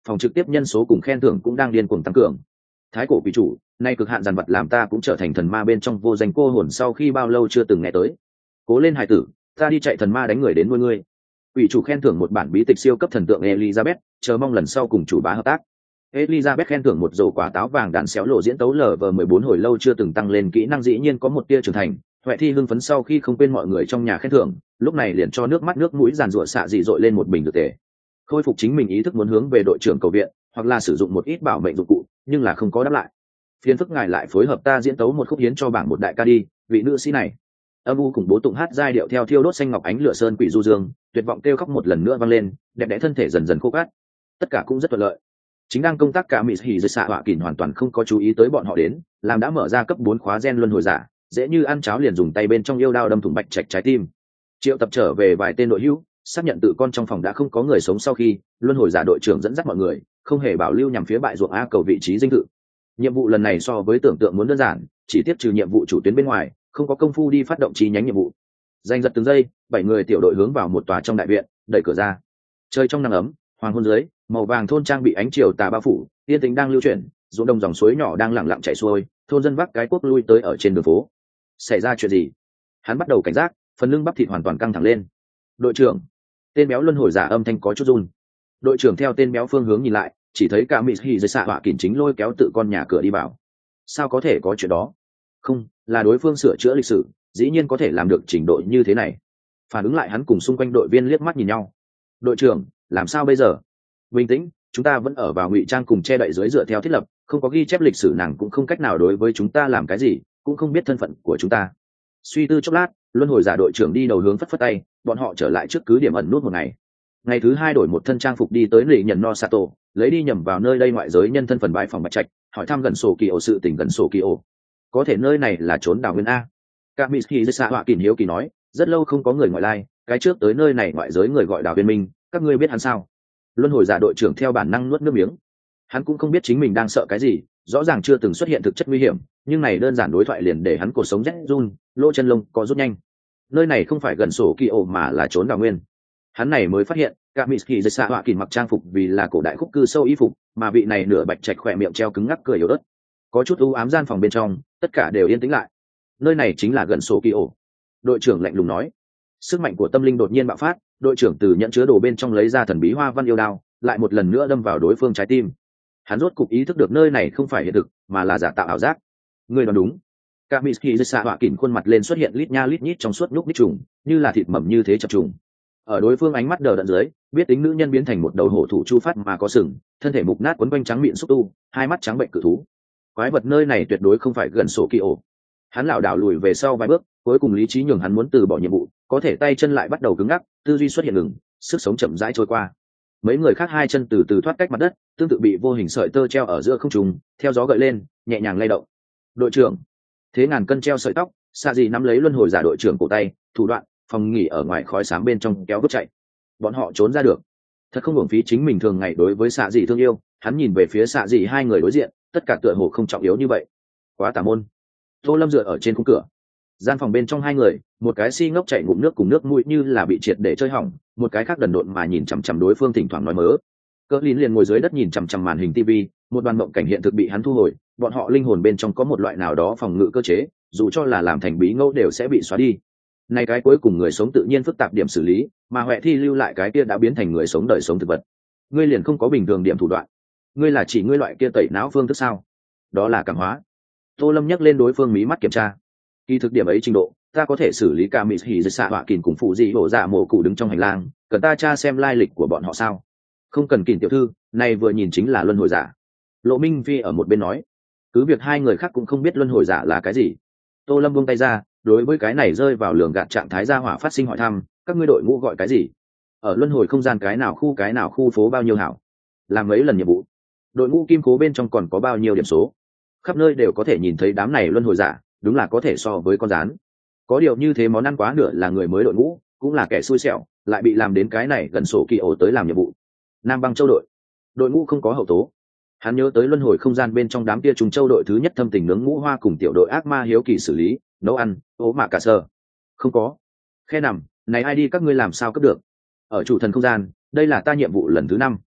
phòng trực tiếp nhân số cùng khen thưởng cũng đang điên cuồng tăng cường. Thái cổ quỷ chủ, nay cực hạn dàn vật làm ta cũng trở thành thần ma bên trong vô danh cô hồn sau khi bao lâu chưa từng nghe tới. Cố lên hài tử, ta đi chạy thần ma đánh người đến nuôi ngươi. Quỷ chủ khen thưởng một bản bí tịch siêu cấp thần tượng Elizabeth, chờ mong lần sau cùng chủ bá hợp tác. Elizabeth khen thưởng một rổ quả táo vàng đạn xéo lộ diễn tấu lờ vờ mười bốn hồi lâu chưa từng tăng lên kỹ năng dĩ nhiên có một tia trưởng thành. Huệ Thi hưng phấn sau khi không quên mọi người trong nhà khen thưởng, lúc này liền cho nước mắt nước mũi giàn rủa xạ dị dội lên một bình dược tề. Khôi phục chính mình ý thức muốn hướng về đội trưởng cầu viện, hoặc là sử dụng một ít bảo mệnh dụng cụ, nhưng là không có đáp lại. Phiên phức ngài lại phối hợp ta diễn tấu một khúc hiến cho bảng một đại ca đi, vị nữ sĩ này. Âm u cùng bố tụng hát giai điệu theo thiêu đốt xanh ngọc ánh lửa sơn quỷ du dương, tuyệt vọng kêu khóc một lần nữa vang lên, đẹp đẽ thân thể dần dần khô cát. Tất cả cũng rất thuận lợi. Chính đang công tác cả mỹ hỉ dưới xạ họa kình hoàn toàn không có chú ý tới bọn họ đến, làm đã mở ra cấp bốn khóa gen luân hồi giả, dễ như ăn cháo liền dùng tay bên trong yêu đao đâm thủng bạch trạch trái tim. Triệu tập trở về vài tên đội hữu, xác nhận tự con trong phòng đã không có người sống sau khi, luân hồi giả đội trưởng dẫn dắt mọi người, không hề bảo lưu nhằm phía bại ruộng a cầu vị trí dinh thự. Nhiệm vụ lần này so với tưởng tượng muốn đơn giản, chỉ tiếp trừ nhiệm vụ chủ tuyến bên ngoài, không có công phu đi phát động chi nhánh nhiệm vụ. Giành giật từng giây, bảy người tiểu đội hướng vào một tòa trong đại viện, đẩy cửa ra. Chơi trong nắng ấm, hoàng hôn dưới, màu vàng thôn trang bị ánh chiều tà bao phủ, yên tĩnh đang lưu chuyển, ruộng đồng dòng suối nhỏ đang lặng lặng chảy xuôi, thôn dân vác cái cuốc lui tới ở trên đường phố. Xảy ra chuyện gì? Hắn bắt đầu cảnh giác, phần lưng bắp thịt hoàn toàn căng thẳng lên. Đội trưởng, tên béo luân hồi giả âm thanh có chút run. Đội trưởng theo tên béo phương hướng nhìn lại, chỉ thấy cả mỹ hì dưới xạ họa kỉnh chính lôi kéo tự con nhà cửa đi vào. Sao có thể có chuyện đó? Không, là đối phương sửa chữa lịch sử, dĩ nhiên có thể làm được trình độ như thế này. Phản ứng lại hắn cùng xung quanh đội viên liếc mắt nhìn nhau. Đội trưởng, làm sao bây giờ? Bình tĩnh, chúng ta vẫn ở vào ngụy trang cùng che đậy dưới dựa theo thiết lập, không có ghi chép lịch sử, nàng cũng không cách nào đối với chúng ta làm cái gì, cũng không biết thân phận của chúng ta. Suy tư chốc lát, luân hồi giả đội trưởng đi đầu hướng phất phất tay, bọn họ trở lại trước cứ điểm ẩn nút một ngày. Ngày thứ hai đổi một thân trang phục đi tới lì nhận no sato, lấy đi nhầm vào nơi đây ngoại giới nhân thân phần bãi phòng bạch trạch, hỏi thăm gần sổ kỳ ổ sự tình gần sổ kỳ ổ. Có thể nơi này là trốn đào nguyên a? Cả mỹ kỳ xạ họa kỳn hiếu kỳ nói, rất lâu không có người ngoại lai, cái trước tới nơi này ngoại giới người gọi đào viên minh, các ngươi biết hắn sao? Luân hồi giả đội trưởng theo bản năng nuốt nước miếng. Hắn cũng không biết chính mình đang sợ cái gì, rõ ràng chưa từng xuất hiện thực chất nguy hiểm, nhưng này đơn giản đối thoại liền để hắn cột sống rét run, lỗ chân lông có rút nhanh. Nơi này không phải gần sổ kỳ ổ mà là trốn đào nguyên. Hắn này mới phát hiện, cả mỹ kỳ xạ họa kỳn mặc trang phục vì là cổ đại khúc cư sâu y phục, mà vị này nửa bạch trạch khỏe miệng treo cứng ngắc cười yếu ớt. Có chút u ám gian phòng bên trong, tất cả đều yên tĩnh lại. Nơi này chính là gần sổ kỳ ổ. Đội trưởng lạnh lùng nói. Sức mạnh của tâm linh đột nhiên bạo phát, đội trưởng từ nhận chứa đồ bên trong lấy ra thần bí hoa văn yêu đao, lại một lần nữa đâm vào đối phương trái tim. Hắn rốt cục ý thức được nơi này không phải hiện thực, mà là giả tạo ảo giác. Người đoán đúng. Cả mỹ kỳ xạ họa kỉnh khuôn mặt lên xuất hiện lít nha lít nhít trong suốt nhúc nhích trùng, như là thịt mầm như thế chập trùng. Ở đối phương ánh mắt đờ đẫn dưới, biết tính nữ nhân biến thành một đầu hổ thủ chu phát mà có sừng, thân thể mục nát quấn quanh trắng miệng xúc tu, hai mắt trắng bệnh cự thú. Quái vật nơi này tuyệt đối không phải gần sổ kỳ ổ. Hắn lảo đảo lùi về sau vài bước, cuối cùng lý trí nhường hắn muốn từ bỏ nhiệm vụ, có thể tay chân lại bắt đầu cứng ngắc, tư duy xuất hiện ngừng, sức sống chậm rãi trôi qua. Mấy người khác hai chân từ từ thoát cách mặt đất, tương tự bị vô hình sợi tơ treo ở giữa không trung, theo gió gợi lên, nhẹ nhàng lay động. Đội trưởng, thế ngàn cân treo sợi tóc, xạ dị nắm lấy luân hồi giả đội trưởng cổ tay, thủ đoạn, phòng nghỉ ở ngoài khói xám bên trong kéo vứt chạy. Bọn họ trốn ra được. Thật không uổng phí chính mình thường ngày đối với xạ dị thương yêu. Hắn nhìn về phía xạ dị hai người đối diện, tất cả tựa hồ không trọng yếu như vậy. Quá tà môn. Tô Lâm dựa ở trên khung cửa. Gian phòng bên trong hai người, một cái si ngốc chạy ngụm nước cùng nước mũi như là bị triệt để chơi hỏng, một cái khác đần độn mà nhìn chằm chằm đối phương thỉnh thoảng nói mớ. Cỡ lín liền ngồi dưới đất nhìn chằm chằm màn hình tivi, một đoàn mộng cảnh hiện thực bị hắn thu hồi, bọn họ linh hồn bên trong có một loại nào đó phòng ngự cơ chế, dù cho là làm thành bí ngẫu đều sẽ bị xóa đi. Này cái cuối cùng người sống tự nhiên phức tạp điểm xử lý, mà Huệ Thi lưu lại cái kia đã biến thành người sống đời sống thực vật. Ngươi liền không có bình thường điểm thủ đoạn. Ngươi là chỉ ngươi loại kia tẩy não phương thức sao? Đó là cảm hóa. Tô Lâm nhắc lên đối phương mí mắt kiểm tra. Kỳ thực điểm ấy trình độ, ta có thể xử lý cả mỹ hỉ xạ họa kìn cùng phụ dị hổ dạ mổ cụ đứng trong hành lang, cần ta tra xem lai lịch của bọn họ sao? Không cần kìn tiểu thư, này vừa nhìn chính là luân hồi giả. Lộ Minh Phi ở một bên nói, cứ việc hai người khác cũng không biết luân hồi giả là cái gì. Tô Lâm buông tay ra, đối với cái này rơi vào lường gạt trạng thái gia hỏa phát sinh hỏi thăm, các ngươi đội ngũ gọi cái gì? Ở luân hồi không gian cái nào khu cái nào khu phố bao nhiêu hảo? Làm mấy lần nhiệm vụ? Đội ngũ kim cố bên trong còn có bao nhiêu điểm số? Khắp nơi đều có thể nhìn thấy đám này luân hồi giả, đúng là có thể so với con rán. Có điều như thế món ăn quá nửa là người mới đội ngũ, cũng là kẻ xui xẻo, lại bị làm đến cái này gần sổ kỳ ổ tới làm nhiệm vụ. Nam Băng Châu đội, đội ngũ không có hậu tố. Hắn nhớ tới luân hồi không gian bên trong đám kia trùng châu đội thứ nhất thâm tình nướng ngũ hoa cùng tiểu đội ác ma hiếu kỳ xử lý, nấu ăn, ố mạ cả sơ. Không có. Khe nằm, này ai đi các ngươi làm sao cấp được? Ở chủ thần không gian, đây là ta nhiệm vụ lần thứ năm.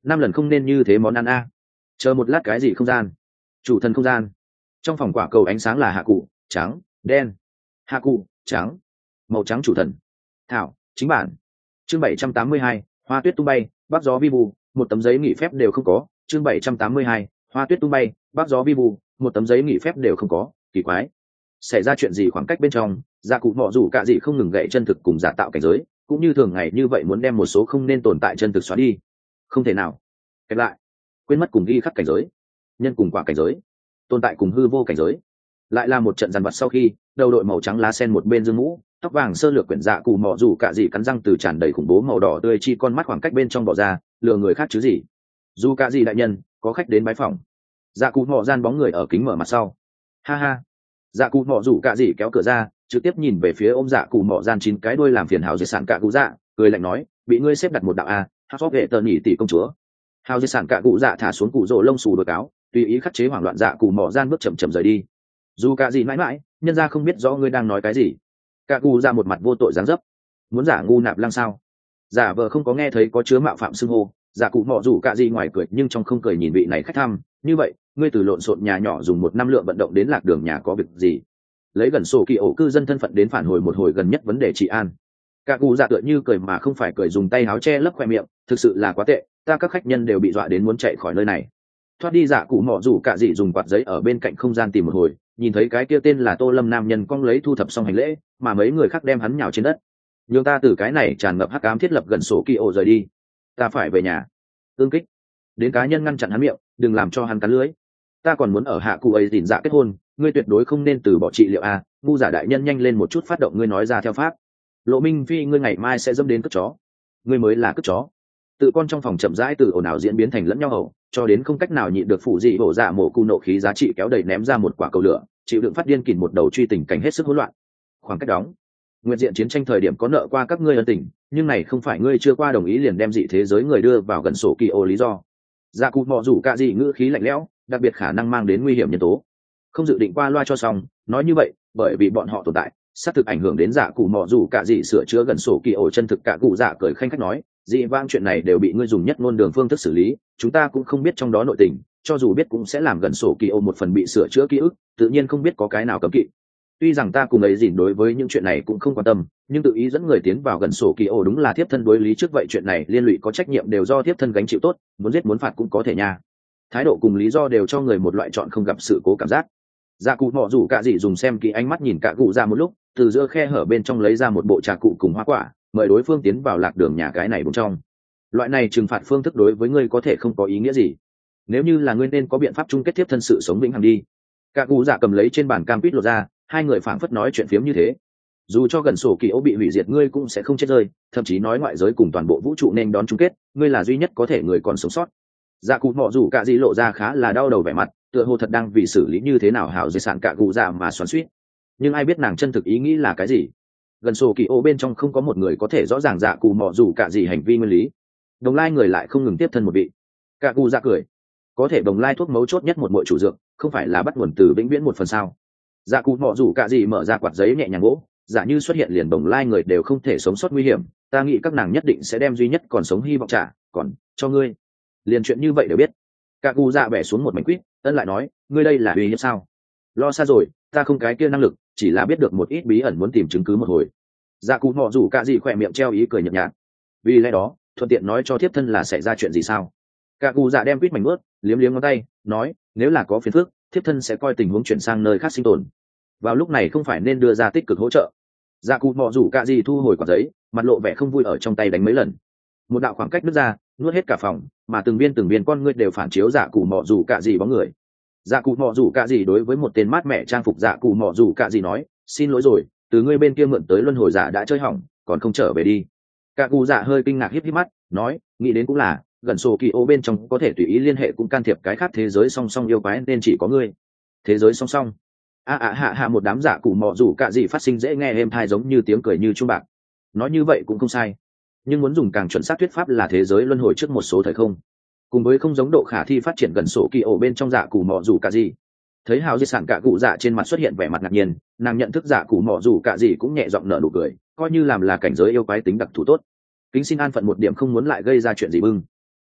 năm lần không nên như thế món ăn a. Chờ một lát, cái gì không gian? Chủ thần không gian. Trong phòng quả cầu ánh sáng là hạ cụ trắng đen, hạ cụ trắng, màu trắng chủ thần thảo chính bản. Chương bảy trăm tám mươi hai, hoa tuyết tung bay bắc gió vi vu, một tấm giấy nghỉ phép đều không có. Chương bảy trăm tám mươi hai, hoa tuyết tung bay bắc gió vi vu, một tấm giấy nghỉ phép đều không có. Kỳ quái, xảy ra chuyện gì? Khoảng cách bên trong, gia cụ mọ rủ cả gì không ngừng gậy chân thực cùng giả tạo cảnh giới, cũng như thường ngày như vậy muốn đem một số không nên tồn tại chân thực xóa đi. Không thể nào. Kẹp lại, quên mất cùng ghi khắc cảnh giới, nhân cùng quả cảnh giới, tồn tại cùng hư vô cảnh giới. Lại là một trận dằn vặt sau khi, đầu đội màu trắng lá sen một bên dương mũ, tóc vàng sơ lược quyển dạ cụ mọ rủ cả gì cắn răng từ tràn đầy khủng bố màu đỏ tươi chi con mắt khoảng cách bên trong bỏ ra, lừa người khác chứ gì. Dù cả gì đại nhân, có khách đến bái phòng. Dạ cụ mọ gian bóng người ở kính mở mặt sau. Ha ha. Dạ cụ mọ rủ cả gì kéo cửa ra, trực tiếp nhìn về phía ôm dạ cụ mọ gian chín cái đuôi làm phiền hào dây sản cả cụ dạ, cười lạnh nói, bị ngươi xếp đặt một đạo a, hát phóc hệ tờ nhỉ tỷ công chúa. Hào dây sản cả cụ dạ thả xuống cụ rổ lông xù đôi cáo, tùy ý khắc chế hoảng loạn dạ cụ mọ gian bước chậm chậm rời đi. Dù cả gì mãi mãi, nhân ra không biết rõ ngươi đang nói cái gì. Cả cụ ra một mặt vô tội dáng dấp, muốn giả ngu nạp lăng sao? Giả vờ không có nghe thấy có chứa mạo phạm xưng hô. Giả cụ mọ rủ cả gì ngoài cười nhưng trong không cười nhìn vị này khách thăm. Như vậy, ngươi từ lộn xộn nhà nhỏ dùng một năm lượng vận động đến lạc đường nhà có việc gì? Lấy gần sổ kỳ ổ cư dân thân phận đến phản hồi một hồi gần nhất vấn đề trị an. Cả cụ dạ tựa như cười mà không phải cười, dùng tay áo che lấp khoe miệng, thực sự là quá tệ, ta các khách nhân đều bị dọa đến muốn chạy khỏi nơi này. Thoát đi, giả cụ mọ rủ cả gì dùng quạt giấy ở bên cạnh không gian tìm một hồi, nhìn thấy cái kia tên là Tô Lâm nam nhân cong lấy thu thập xong hành lễ, mà mấy người khác đem hắn nhào trên đất. Nhưng ta từ cái này tràn ngập hắc ám thiết lập gần sổ kỳ ổ rời đi, ta phải về nhà. Tương kích đến cá nhân ngăn chặn hắn miệng, đừng làm cho hắn cắn lưới. Ta còn muốn ở hạ cụ ấy dìn dạ kết hôn, ngươi tuyệt đối không nên từ bỏ trị liệu a. Ngu giả đại nhân nhanh lên một chút phát động, ngươi nói ra theo pháp. Lộ Minh Phi, ngươi ngày mai sẽ dâm đến cất chó, ngươi mới là cất chó. Tự con trong phòng chậm rãi từ ồn ào diễn biến thành lẫn nhau hậu, cho đến không cách nào nhịn được phủ dị bổ dạ mổ cu nộ khí giá trị kéo đầy ném ra một quả cầu lửa, chịu đựng phát điên kìm một đầu truy tình cảnh hết sức hỗn loạn. Khoảng cách đóng, nguyện diện chiến tranh thời điểm có nợ qua các ngươi ân tình, nhưng này không phải ngươi chưa qua đồng ý liền đem dị thế giới người đưa vào gần sổ kỳ ô lý do. Dạ cụ mọ rủ cả dị ngữ khí lạnh lẽo, đặc biệt khả năng mang đến nguy hiểm nhân tố. Không dự định qua loa cho xong, nói như vậy, bởi vì bọn họ tồn tại, xác thực ảnh hưởng đến dạ cụ mọ rủ cả dị sửa chữa gần sổ kỳ ô chân thực. Cả cụ dạ cười khanh khách nói, dị vang chuyện này đều bị ngươi dùng nhất ngôn đường phương thức xử lý, chúng ta cũng không biết trong đó nội tình, cho dù biết cũng sẽ làm gần sổ kỳ ô một phần bị sửa chữa ký ức, tự nhiên không biết có cái nào cấm kỵ. Tuy rằng ta cùng ấy dìn đối với những chuyện này cũng không quan tâm, nhưng tự ý dẫn người tiến vào gần sổ kỳ ô đúng là thiếp thân đối lý trước, vậy chuyện này liên lụy có trách nhiệm đều do thiếp thân gánh chịu tốt, muốn giết muốn phạt cũng có thể nha. Thái độ cùng lý do đều cho người một loại chọn không gặp sự cố cảm giác. Dạ cụ mọ rủ cả gì dùng xem kỹ ánh mắt nhìn cả cụ ra một lúc, từ giữa khe hở bên trong lấy ra một bộ trà cụ cùng hoa quả, mời đối phương tiến vào lạc đường nhà cái này bên trong. Loại này trừng phạt phương thức đối với ngươi có thể không có ý nghĩa gì, nếu như là ngươi nên có biện pháp chung kết tiếp thân sự sống vĩnh hằng đi. Cả cụ giả cầm lấy trên bàn cam quýt lột ra, hai người phảng phất nói chuyện phiếm như thế. Dù cho gần sổ kỳ ố bị hủy diệt, ngươi cũng sẽ không chết rơi, thậm chí nói ngoại giới cùng toàn bộ vũ trụ nên đón chung kết, ngươi là duy nhất có thể người còn sống sót. Dạ cụ mọ rủ cả gì lộ ra khá là đau đầu vẻ mặt, tựa hồ thật đang vì xử lý như thế nào hảo di sản cả cụ giả mà xoắn xuýt. Nhưng ai biết nàng chân thực ý nghĩ là cái gì? Gần sổ kỳ ố bên trong không có một người có thể rõ ràng dạ cụ mọ rủ cả gì hành vi nguyên lý. Đồng lai người lại không ngừng tiếp thân một vị. Cả cụ giả cười, có thể đồng lai thuốc mấu chốt nhất một bội chủ dược, không phải là bắt nguồn từ vĩnh viễn một phần sao? Dạ cụ mọ rủ cả gì mở ra quạt giấy nhẹ nhàng gỗ, giả như xuất hiện liền đồng lai người đều không thể sống sót nguy hiểm, ta nghĩ các nàng nhất định sẽ đem duy nhất còn sống hy vọng trả, còn cho ngươi liền chuyện như vậy đều biết. Cả cụ dạ bẻ xuống một mảnh quýt, ân lại nói, ngươi đây là uy hiếp sao? Lo xa rồi, ta không cái kia năng lực, chỉ là biết được một ít bí ẩn muốn tìm chứng cứ một hồi. Dạ cụ mọ rủ cả gì khỏe miệng treo ý cười nhợt nhạt, vì lẽ đó thuận tiện nói cho thiếp thân là xảy ra chuyện gì sao? Cả cụ dạ đem quýt mảnh ướt, liếm liếm ngón tay, nói, nếu là có phiền phức, thiếp thân sẽ coi tình huống chuyển sang nơi khác sinh tồn. Vào lúc này không phải nên đưa ra tích cực hỗ trợ. Dạ cụ mọ rủ cả gì thu hồi quả giấy, mặt lộ vẻ không vui ở trong tay đánh mấy lần. Một đạo khoảng cách nứt ra, nuốt hết cả phòng, mà từng viên từng viên con ngươi đều phản chiếu dạ cụ mọ rủ cả gì bóng người. Dạ cụ mọ rủ cả gì đối với một tên mát mẹ trang phục dạ cụ mọ rủ cả gì nói, xin lỗi rồi, từ ngươi bên kia mượn tới luân hồi giả đã chơi hỏng, còn không trở về đi. Cả cụ dạ hơi kinh ngạc híp híp mắt, nói, nghĩ đến cũng là, gần sổ kỳ ô bên trong có thể tùy ý liên hệ cũng can thiệp cái khác thế giới song song yêu quái nên chỉ có ngươi. Thế giới song song? a à, à, hạ hạ một đám giả cụ mọ rủ cả gì phát sinh dễ nghe êm thai giống như tiếng cười như chuông bạc. Nói như vậy cũng không sai, nhưng muốn dùng càng chuẩn xác thuyết pháp là thế giới luân hồi trước một số thời không, cùng với không giống độ khả thi phát triển gần sổ kỳ ổ bên trong giả cụ mọ rủ cả gì. Thấy hào di sản cả cụ dạ trên mặt xuất hiện vẻ mặt ngạc nhiên, nàng nhận thức giả cụ mọ rủ cả gì cũng nhẹ giọng nở nụ cười, coi như làm là cảnh giới yêu quái tính đặc thù tốt. Kính xin an phận một điểm, không muốn lại gây ra chuyện gì bưng.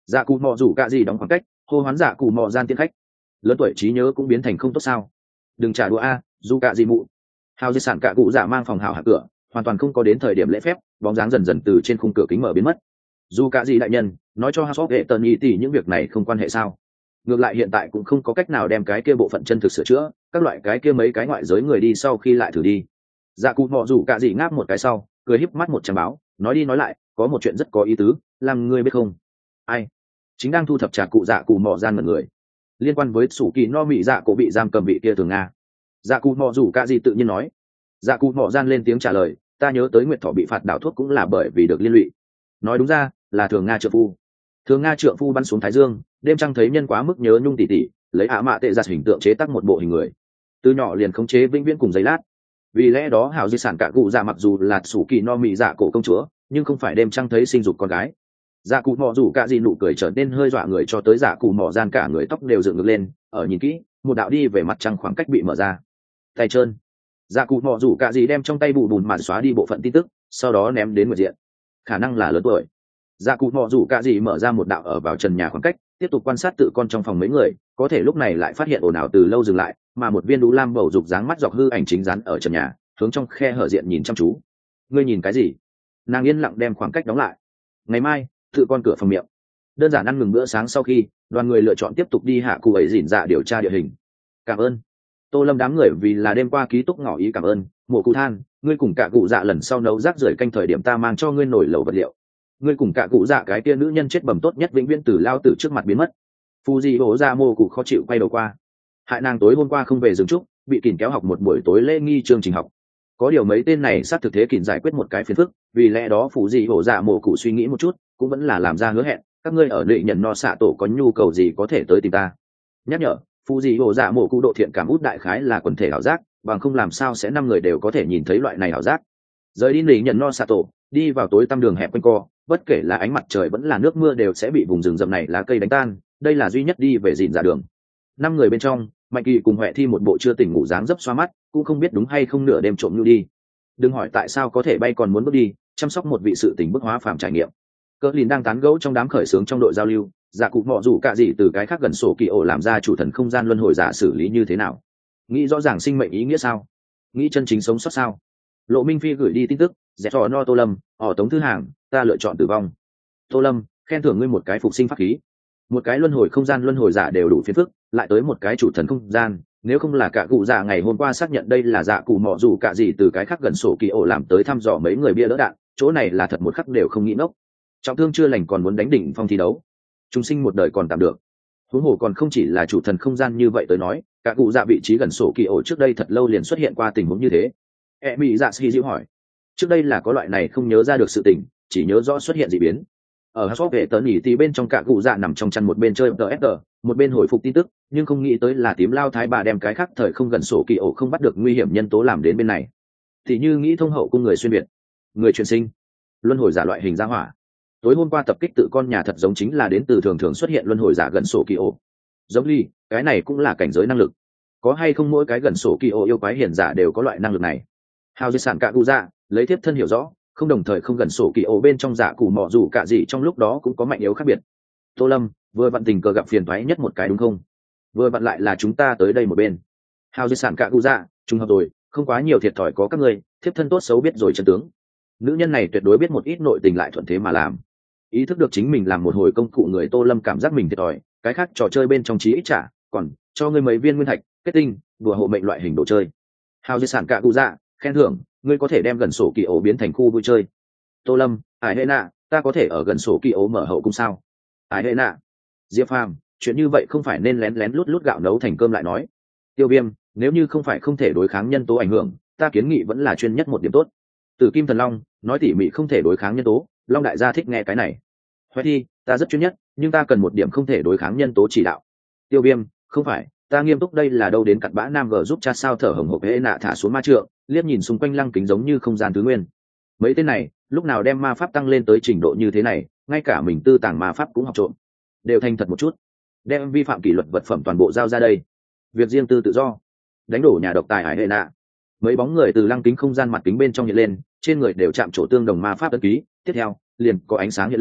Dạ cụ mò rủ cạ gì đóng khoảng cách, hô hoán dạ cụ mò gian tiên khách. Lớn tuổi trí nhớ cũng biến thành không tốt sao? Đừng trả đũa a, dù cạ gì mụ. Hào di sản cạ cụ dạ mang phòng hào hạ cửa, hoàn toàn không có đến thời điểm lễ phép, bóng dáng dần dần từ trên khung cửa kính mở biến mất. Dù cạ gì đại nhân, nói cho House of hệ tần y tỷ những việc này không quan hệ sao? Ngược lại hiện tại cũng không có cách nào đem cái kia bộ phận chân thực sửa chữa, các loại cái kia mấy cái ngoại giới người đi sau khi lại thử đi. Dạ cụ mò rủ cạ gì ngáp một cái sau, cười híp mắt một trang báo, nói đi nói lại, có một chuyện rất có ý tứ, làm ngươi biết không? Ai? Chính đang thu thập trà cụ dạ cụ mò gian mật người, liên quan với sủ kỳ no mị dạ cổ bị giam cầm vị kia thường nga. Dạ cụ mò rủ cạ gì tự nhiên nói. Dạ cụ mò gian lên tiếng trả lời, ta nhớ tới nguyệt thọ bị phạt đảo thuốc cũng là bởi vì được liên lụy. Nói đúng ra là thường nga trượng phu. Thường nga trượng phu bắn xuống thái dương, đêm trăng thấy nhân quá mức nhớ nhung tỉ tỉ, lấy ả mạ tệ giặt hình tượng chế tác một bộ hình người, từ nhỏ liền khống chế vĩnh viễn cùng giấy lát. Vì lẽ đó hào di sản cả cụ dạ mặc dù là sủ kỳ no mị dạ cổ công chúa, nhưng không phải đêm trăng thấy sinh dục con gái. Dạ cụ mò rủ cạ gì nụ cười trở nên hơi dọa người cho tới dạ cụ mò gian cả người tóc đều dựng ngược lên, ở nhìn kỹ một đạo đi về mặt trăng khoảng cách bị mở ra. Tay trơn. Dạ cụ mò rủ cạ gì đem trong tay bù bùn màn xóa đi bộ phận tin tức, sau đó ném đến một diện. Khả năng là lớn tuổi. Dạ cụ mò rủ cạ gì mở ra một đạo ở vào trần nhà khoảng cách, tiếp tục quan sát tự con trong phòng mấy người, có thể lúc này lại phát hiện ồn ào từ lâu dừng lại, mà một viên đũ lam bầu dục dáng mắt dọc hư ảnh chính rắn ở trần nhà, hướng trong khe hở diện nhìn chăm chú. Ngươi nhìn cái gì? Nàng yên lặng đem khoảng cách đóng lại. Ngày mai tự con cửa phòng miệng. Đơn giản ăn mừng bữa sáng sau khi đoàn người lựa chọn tiếp tục đi hạ cụ ấy dỉn dạ điều tra địa hình. Cảm ơn Tô Lâm đám người vì là đêm qua ký túc ngỏ ý cảm ơn. Mộ cụ than, ngươi cùng cả cụ dạ lần sau nấu rác rưởi canh thời điểm ta mang cho ngươi nổi lẩu vật liệu. Ngươi cùng cả cụ dạ cái kia nữ nhân chết bầm tốt nhất vĩnh viễn từ lao tử trước mặt biến mất. Fuji bố ra mô cụ khó chịu quay đầu qua. Hại nàng tối hôm qua không về dừng trúc, bị kỉn kéo học một buổi tối lễ nghi chương trình học. Có điều mấy tên này sát thực thế kỉn giải quyết một cái phiền phức, vì lẽ đó Fuji bố ra mô cụ suy nghĩ một chút, cũng vẫn là làm ra hứa hẹn, các ngươi ở lệ nhận no xạ tổ có nhu cầu gì có thể tới tìm ta. Nhắc nhở, Fuji bố ra mô cụ độ thiện cảm út đại khái là quần thể ảo giác, bằng không làm sao sẽ năm người đều có thể nhìn thấy loại này ảo giác. Rời đi lệ nhận no xạ tổ, đi vào tối tăm đường hẹp quanh co, bất kể là ánh mặt trời vẫn là nước mưa đều sẽ bị vùng rừng rậm này lá cây đánh tan, đây là duy nhất đi về dìn ra đường. Năm người bên trong, Mạnh Kỳ cùng Huệ Thi một bộ chưa tỉnh ngủ dáng dấp xoa mắt, cũng không biết đúng hay không nửa đêm trộm nhu đi. Đừng hỏi tại sao có thể bay còn muốn bước đi, chăm sóc một vị sự tình bức hóa phàm trải nghiệm. Cỡ Lìn đang tán gẫu trong đám khởi sướng trong đội giao lưu, dạ cụ mọ rủ cả gì từ cái khác gần sổ kỳ ổ làm ra chủ thần không gian luân hồi giả xử lý như thế nào. Nghĩ rõ ràng sinh mệnh ý nghĩa sao? Nghĩ chân chính sống sót sao? Lộ Minh Phi gửi đi tin tức, dẹp trò no Tô Lâm, ở Tống Thư Hàng, ta lựa chọn tử vong. Tô Lâm, khen thưởng ngươi một cái phục sinh pháp khí. Một cái luân hồi không gian luân hồi giả đều đủ phiền phức, lại tới một cái chủ thần không gian, nếu không là cả cụ dạ ngày hôm qua xác nhận đây là dạ cụ mọ rủ cả gì từ cái khác gần sổ kỳ ổ làm tới thăm dò mấy người bia đỡ đạn, chỗ này là thật một khắc đều không nghĩ ngốc. Trọng thương chưa lành còn muốn đánh đỉnh phong thi đấu, chúng sinh một đời còn tạm được. Huống hồ còn không chỉ là chủ thần không gian như vậy tới nói, cả cụ dạ vị trí gần sổ kỳ ổ trước đây thật lâu liền xuất hiện qua tình huống như thế. E mỹ dạ sĩ dịu hỏi, trước đây là có loại này không nhớ ra được sự tình, chỉ nhớ rõ xuất hiện dị biến. Ở hot vệ tớ nhỉ thì bên trong cả cụ dạ nằm trong chăn một bên chơi tờ ép tờ, một bên hồi phục tin tức, nhưng không nghĩ tới là tím lao thái bà đem cái khác thời không gần sổ kỳ ổ không bắt được nguy hiểm nhân tố làm đến bên này. Thì như nghĩ thông hậu cung người xuyên việt, người truyền sinh, luân hồi giả loại hình gia hỏa. Tối hôm qua tập kích tự con nhà thật giống chính là đến từ thường thường xuất hiện luân hồi giả gần sổ kỳ ổ. Giống ly, cái này cũng là cảnh giới năng lực. Có hay không mỗi cái gần sổ kỳ ổ yêu quái hiển giả đều có loại năng lực này. Hào di sản cả cụ dạ, lấy tiếp thân hiểu rõ, không đồng thời không gần sổ kỳ ổ bên trong giả cụ mọ dù cả gì trong lúc đó cũng có mạnh yếu khác biệt. Tô Lâm, vừa vặn tình cờ gặp phiền toái nhất một cái đúng không? Vừa vặn lại là chúng ta tới đây một bên. Hào di sản cả cụ dạ, trùng hợp rồi, không quá nhiều thiệt thòi có các ngươi, thiếp thân tốt xấu biết rồi chân tướng. Nữ nhân này tuyệt đối biết một ít nội tình lại thuận thế mà làm. Ý thức được chính mình làm một hồi công cụ người, Tô Lâm cảm giác mình thiệt thòi, cái khác trò chơi bên trong trí ít trả, còn cho ngươi mấy viên nguyên thạch, kết tinh, đùa hộ mệnh loại hình đồ chơi. Hào di sản cả cụ dạ, khen thưởng, ngươi có thể đem gần sổ kỳ ổ biến thành khu vui chơi. Tô Lâm, ải hệ nạ, ta có thể ở gần sổ kỳ ổ mở hậu cung sao? Ải hệ nạ, Diệp Phàm, chuyện như vậy không phải nên lén lén lút lút gạo nấu thành cơm lại nói. Tiêu Viêm, nếu như không phải không thể đối kháng nhân tố ảnh hưởng, ta kiến nghị vẫn là chuyên nhất một điểm tốt. Từ Kim Thần Long, nói tỉ mỉ không thể đối kháng nhân tố, Long đại gia thích nghe cái này. Huệ Thi, ta rất chuyên nhất, nhưng ta cần một điểm không thể đối kháng nhân tố chỉ đạo. Tiêu Viêm, không phải, ta nghiêm túc, đây là đâu đến cặn bã nam vợ giúp cha sao thở hồng hộc hệ nạ thả xuống ma trượng, liếc nhìn xung quanh lăng kính giống như không gian thứ nguyên. Mấy tên này lúc nào đem ma pháp tăng lên tới trình độ như thế này, ngay cả mình tư tàng ma pháp cũng học trộm. Đều thành thật một chút, đem vi phạm kỷ luật vật phẩm toàn bộ giao ra đây. Việc riêng tư tự do, đánh đổ nhà độc tài hải hệ nạ. Mấy bóng người từ lăng kính không gian mặt kính bên trong hiện lên, trên người đều chạm chỗ tương đồng ma pháp ấn ký. Tiếp theo liền có ánh sáng hiện lên,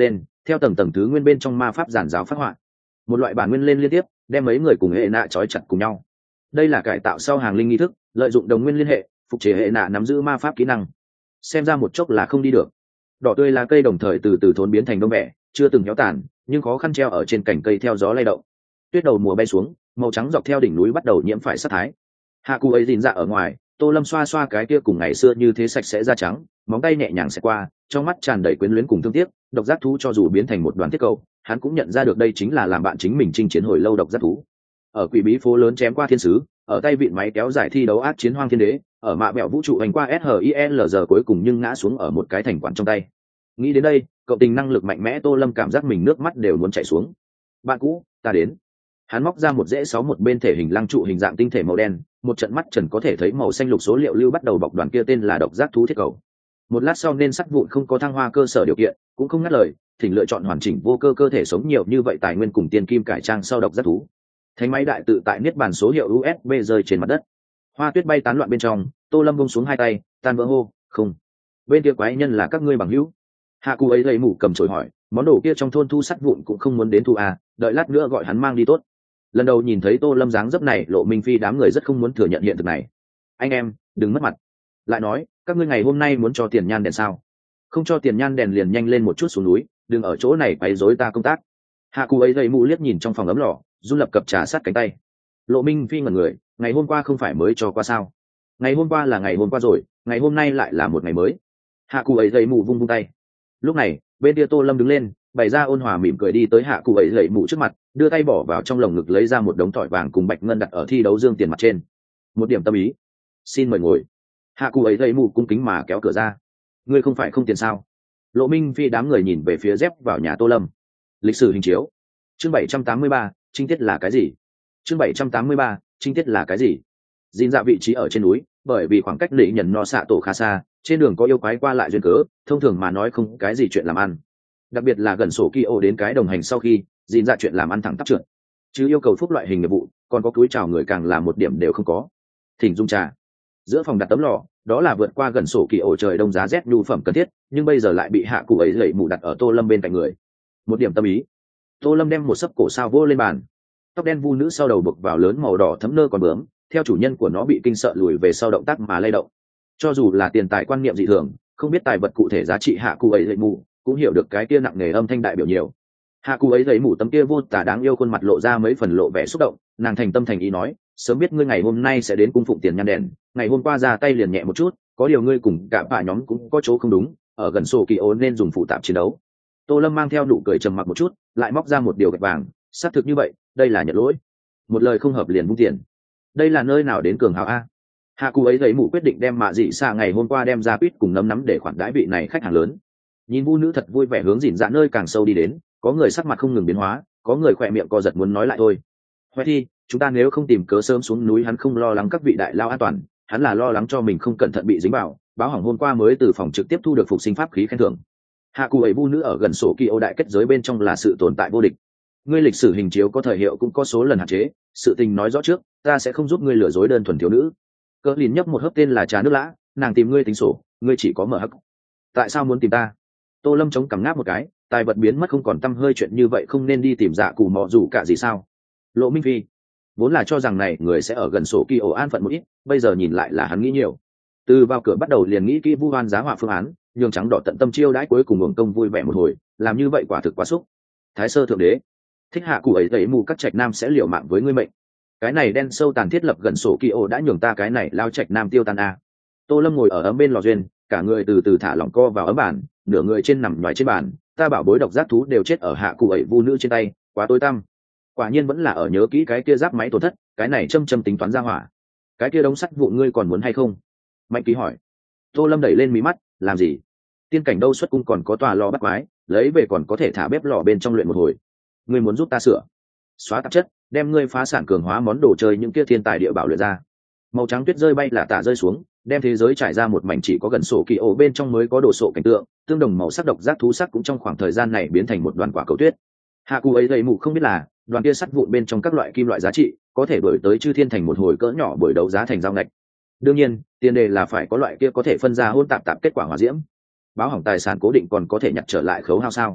theo tầng tầng thứ nguyên bên trong ma pháp giản giáo phát họa một loại bản nguyên lên liên tiếp, đem mấy người cùng hệ nạ trói chặt cùng nhau. Đây là cải tạo sau hàng linh nghi thức, lợi dụng đồng nguyên liên hệ phục chế hệ nạ nắm giữ ma pháp kỹ năng. Xem ra một chốc là không đi được. Đỏ tươi lá cây đồng thời từ từ thốn biến thành đông vẻ, chưa từng héo tàn, nhưng khó khăn treo ở trên cành cây theo gió lay động. Tuyết đầu mùa bay xuống, màu trắng dọc theo đỉnh núi bắt đầu nhiễm phải sát thái. Hạ Cụ ấy dìn dạ ở ngoài, Tô Lâm xoa xoa cái kia cùng ngày xưa như thế sạch sẽ da trắng, móng tay nhẹ nhàng xẹt qua, trong mắt tràn đầy quyến luyến cùng thương tiếc. Độc giác thú cho dù biến thành một đoàn thiết cầu, hắn cũng nhận ra được đây chính là làm bạn chính mình chinh chiến hồi lâu độc giác thú. Ở quỷ bí phố lớn chém qua thiên sứ, ở tay vịn máy kéo dài thi đấu ác chiến hoang thiên đế, ở mạ bẹo vũ trụ hành qua SHINLG cuối cùng nhưng ngã xuống ở một cái thành quản trong tay. Nghĩ đến đây, cậu tình năng lực mạnh mẽ Tô Lâm cảm giác mình nước mắt đều muốn chảy xuống. Bạn cũ, ta đến. Hắn móc ra một rễ sáu một bên thể hình lăng trụ hình dạng tinh thể màu đen, một trận mắt trần có thể thấy màu xanh lục số liệu lưu bắt đầu bọc đoàn kia tên là độc giác thú thiết cầu. Một lát sau nên sắt vụn không có thăng hoa cơ sở điều kiện, cũng không ngắt lời, thỉnh lựa chọn hoàn chỉnh vô cơ cơ thể sống nhiều như vậy tài nguyên cùng tiền kim cải trang sau độc giác thú. Thánh máy đại tự tại niết bàn số hiệu u ét bê rơi trên mặt đất. Hoa tuyết bay tán loạn bên trong, Tô Lâm buông xuống hai tay, tan vỡ hô, không. Bên kia quái nhân là các ngươi bằng hữu. Hạ Cụ ấy gầy mủ cầm chổi hỏi, món đồ kia trong thôn thu sắt vụn cũng không muốn đến thu à, đợi lát nữa gọi hắn mang đi tốt. Lần đầu nhìn thấy Tô Lâm dáng dấp này, Lộ Minh Phi đám người rất không muốn thừa nhận hiện thực này. Anh em, đừng mất mặt. Lại nói, các ngươi ngày hôm nay muốn cho tiền nhan đèn sao? Không cho tiền nhan đèn liền nhanh lên một chút xuống núi, đừng ở chỗ này quấy rối ta công tác. Hạ Cụ ấy gầy mủ liếc nhìn trong phòng ấm lò, run lập cập trà sát cánh tay. Lộ Minh Phi ngẩn người, ngày hôm qua không phải mới cho qua sao? Ngày hôm qua là ngày hôm qua rồi, ngày hôm nay lại là một ngày mới. Hạ Cụ ấy gầy mủ vung vung tay. Lúc này, bên kia Tô Lâm đứng lên, bày ra ôn hòa mỉm cười đi tới Hạ Cụ ấy gầy mủ trước mặt, đưa tay bỏ vào trong lồng ngực lấy ra một đống tỏi vàng cùng bạch ngân đặt ở thi đấu dương tiền mặt trên. Một điểm tâm ý. Xin mời ngồi. Hạ Cụ ấy gầy mủ cung kính mà kéo cửa ra. Ngươi không phải không tiền sao? Lộ Minh Phi đám người nhìn về phía dép vào nhà Tô Lâm. Lịch sử hình chiếu. Chương bảy trăm tám mươi ba, trinh tiết là cái gì? Chương bảy trăm tám mươi ba, trinh tiết là cái gì? Dìn dạ vị trí ở trên núi, bởi vì khoảng cách lỵ nhận no xạ tổ khá xa, trên đường có yêu quái qua lại duyên cớ, thông thường mà nói không cái gì chuyện làm ăn. Đặc biệt là gần sổ Kyo đến cái đồng hành sau khi, dìn dạ chuyện làm ăn thẳng tắp trượt. Chứ yêu cầu phúc loại hình nghiệp vụ, còn có túi chào người càng là một điểm đều không có. Thỉnh dung trà. Giữa phòng đặt tấm lò, đó là vượt qua gần sổ Kyo trời đông giá rét nhu phẩm cần thiết, nhưng bây giờ lại bị Hạ Cụ ấy lẩy mù đặt ở Tô Lâm bên cạnh người. Một điểm tâm ý. Tô Lâm đem một sấp cổ sao vô lên bàn. Tóc đen vu nữ sau đầu buộc vào lớn màu đỏ thấm nơ còn bướm, theo chủ nhân của nó bị kinh sợ lùi về sau động tác mà lay động. Cho dù là tiền tài quan niệm dị thường, không biết tài vật cụ thể giá trị Hạ Cụ ấy lẩy mù, cũng hiểu được cái kia nặng nề âm thanh đại biểu nhiều. Hạ Cụ ấy lẩy mù tấm kia vô tả đáng yêu khuôn mặt lộ ra mấy phần lộ vẻ xúc động, nàng thành tâm thành ý nói, sớm biết ngươi ngày hôm nay sẽ đến cung phụng tiền nhan đèn, ngày hôm qua ra tay liền nhẹ một chút, có điều ngươi cùng cả bà nhóm cũng có chỗ không đúng, ở gần sổ Kyo nên dùng phụ tạp chiến đấu. Tô Lâm mang theo nụ cười trầm mặc một chút, lại móc ra một điều gạch vàng, xác thực như vậy, đây là nhận lỗi. Một lời không hợp liền vung tiền. Đây là nơi nào đến cường hào a? Hạ Cụ ấy gầy mụ quyết định đem mạ dị xạ ngày hôm qua đem ra quýt cùng nấm nắm để khoản đãi vị này khách hàng lớn. Nhìn vu nữ thật vui vẻ hướng dìn dạ nơi càng sâu đi đến, có người sắc mặt không ngừng biến hóa, có người khỏe miệng co giật muốn nói lại thôi. Huệ thi, chúng ta nếu không tìm cớ sớm xuống núi, hắn không lo lắng các vị đại lao an toàn, hắn là lo lắng cho mình không cẩn thận bị dính vào. Báo hỏng hôm qua mới từ phòng trực tiếp thu được phục sinh pháp khí khen thưởng. Hạ Cụ ấy vu nữ ở gần sổ Kyo đại kết giới bên trong là sự tồn tại vô địch. Ngươi lịch sử hình chiếu có thời hiệu cũng có số lần hạn chế, sự tình nói rõ trước, ta sẽ không giúp ngươi lừa dối đơn thuần thiếu nữ. Cỡ lìn nhấp một hớp tên là trà nước lã, nàng tìm ngươi tính sổ, ngươi chỉ có mở hắc. Tại sao muốn tìm ta? Tô Lâm chống cằm ngáp một cái, tài vật biến mất không còn tâm hơi chuyện như vậy không nên đi tìm Dạ Cù mọ rủ cả gì sao? Lộ Minh Phi vốn là cho rằng này người sẽ ở gần sổ Kyo an phận một ít, bây giờ nhìn lại là hắn nghĩ nhiều. Từ vào cửa bắt đầu liền nghĩ kỹ vu oan giá họa phương án, nhường trắng đỏ tận tâm chiêu đãi cuối cùng hưởng công vui vẻ một hồi, làm như vậy quả thực quá xúc. Thái sơ thượng đế thích Hạ Cụ ấy tẩy mù các trạch nam sẽ liều mạng với ngươi mệnh. Cái này đen sâu tàn thiết lập gần sổ Kyo đã nhường ta cái này lao trạch nam tiêu tan a. Tô Lâm ngồi ở ấm bên lò duyên, cả người từ từ thả lỏng co vào ấm bàn, nửa người trên nằm ngoài trên bàn, ta bảo bối độc giác thú đều chết ở Hạ Cụ ấy vu nữ trên tay, quá tối tăm. Quả nhiên vẫn là ở nhớ kỹ cái kia giáp máy tổn thất, cái này châm châm tính toán ra hỏa. Cái kia đống sắt vụn ngươi còn muốn hay không? Mạnh Ký hỏi. Tô Lâm đẩy lên mí mắt, làm gì? Tiên cảnh đâu xuất cung còn có tòa lò bắt quái, lấy về còn có thể thả bếp lò bên trong luyện một hồi. Ngươi muốn giúp ta sửa, xóa tạp chất, đem ngươi phá sản cường hóa món đồ chơi những kia thiên tài địa bảo luyện ra. Màu trắng tuyết rơi bay là tả rơi xuống, đem thế giới trải ra một mảnh chỉ có gần sổ kỳ ổ bên trong mới có đồ sộ cảnh tượng, tương đồng màu sắc độc giác thú sắc cũng trong khoảng thời gian này biến thành một đoàn quả cầu tuyết. Hạ Cụ ấy dậy mù không biết là đoàn kia sắt vụn bên trong các loại kim loại giá trị có thể đổi tới chư thiên thành một hồi cỡ nhỏ buổi đấu giá thành giao ngạch. Đương nhiên, tiền đề là phải có loại kia có thể phân ra hôn tạp tạp kết quả hòa diễm. Báo hỏng tài sản cố định còn có thể nhặt trở lại khấu hao sao?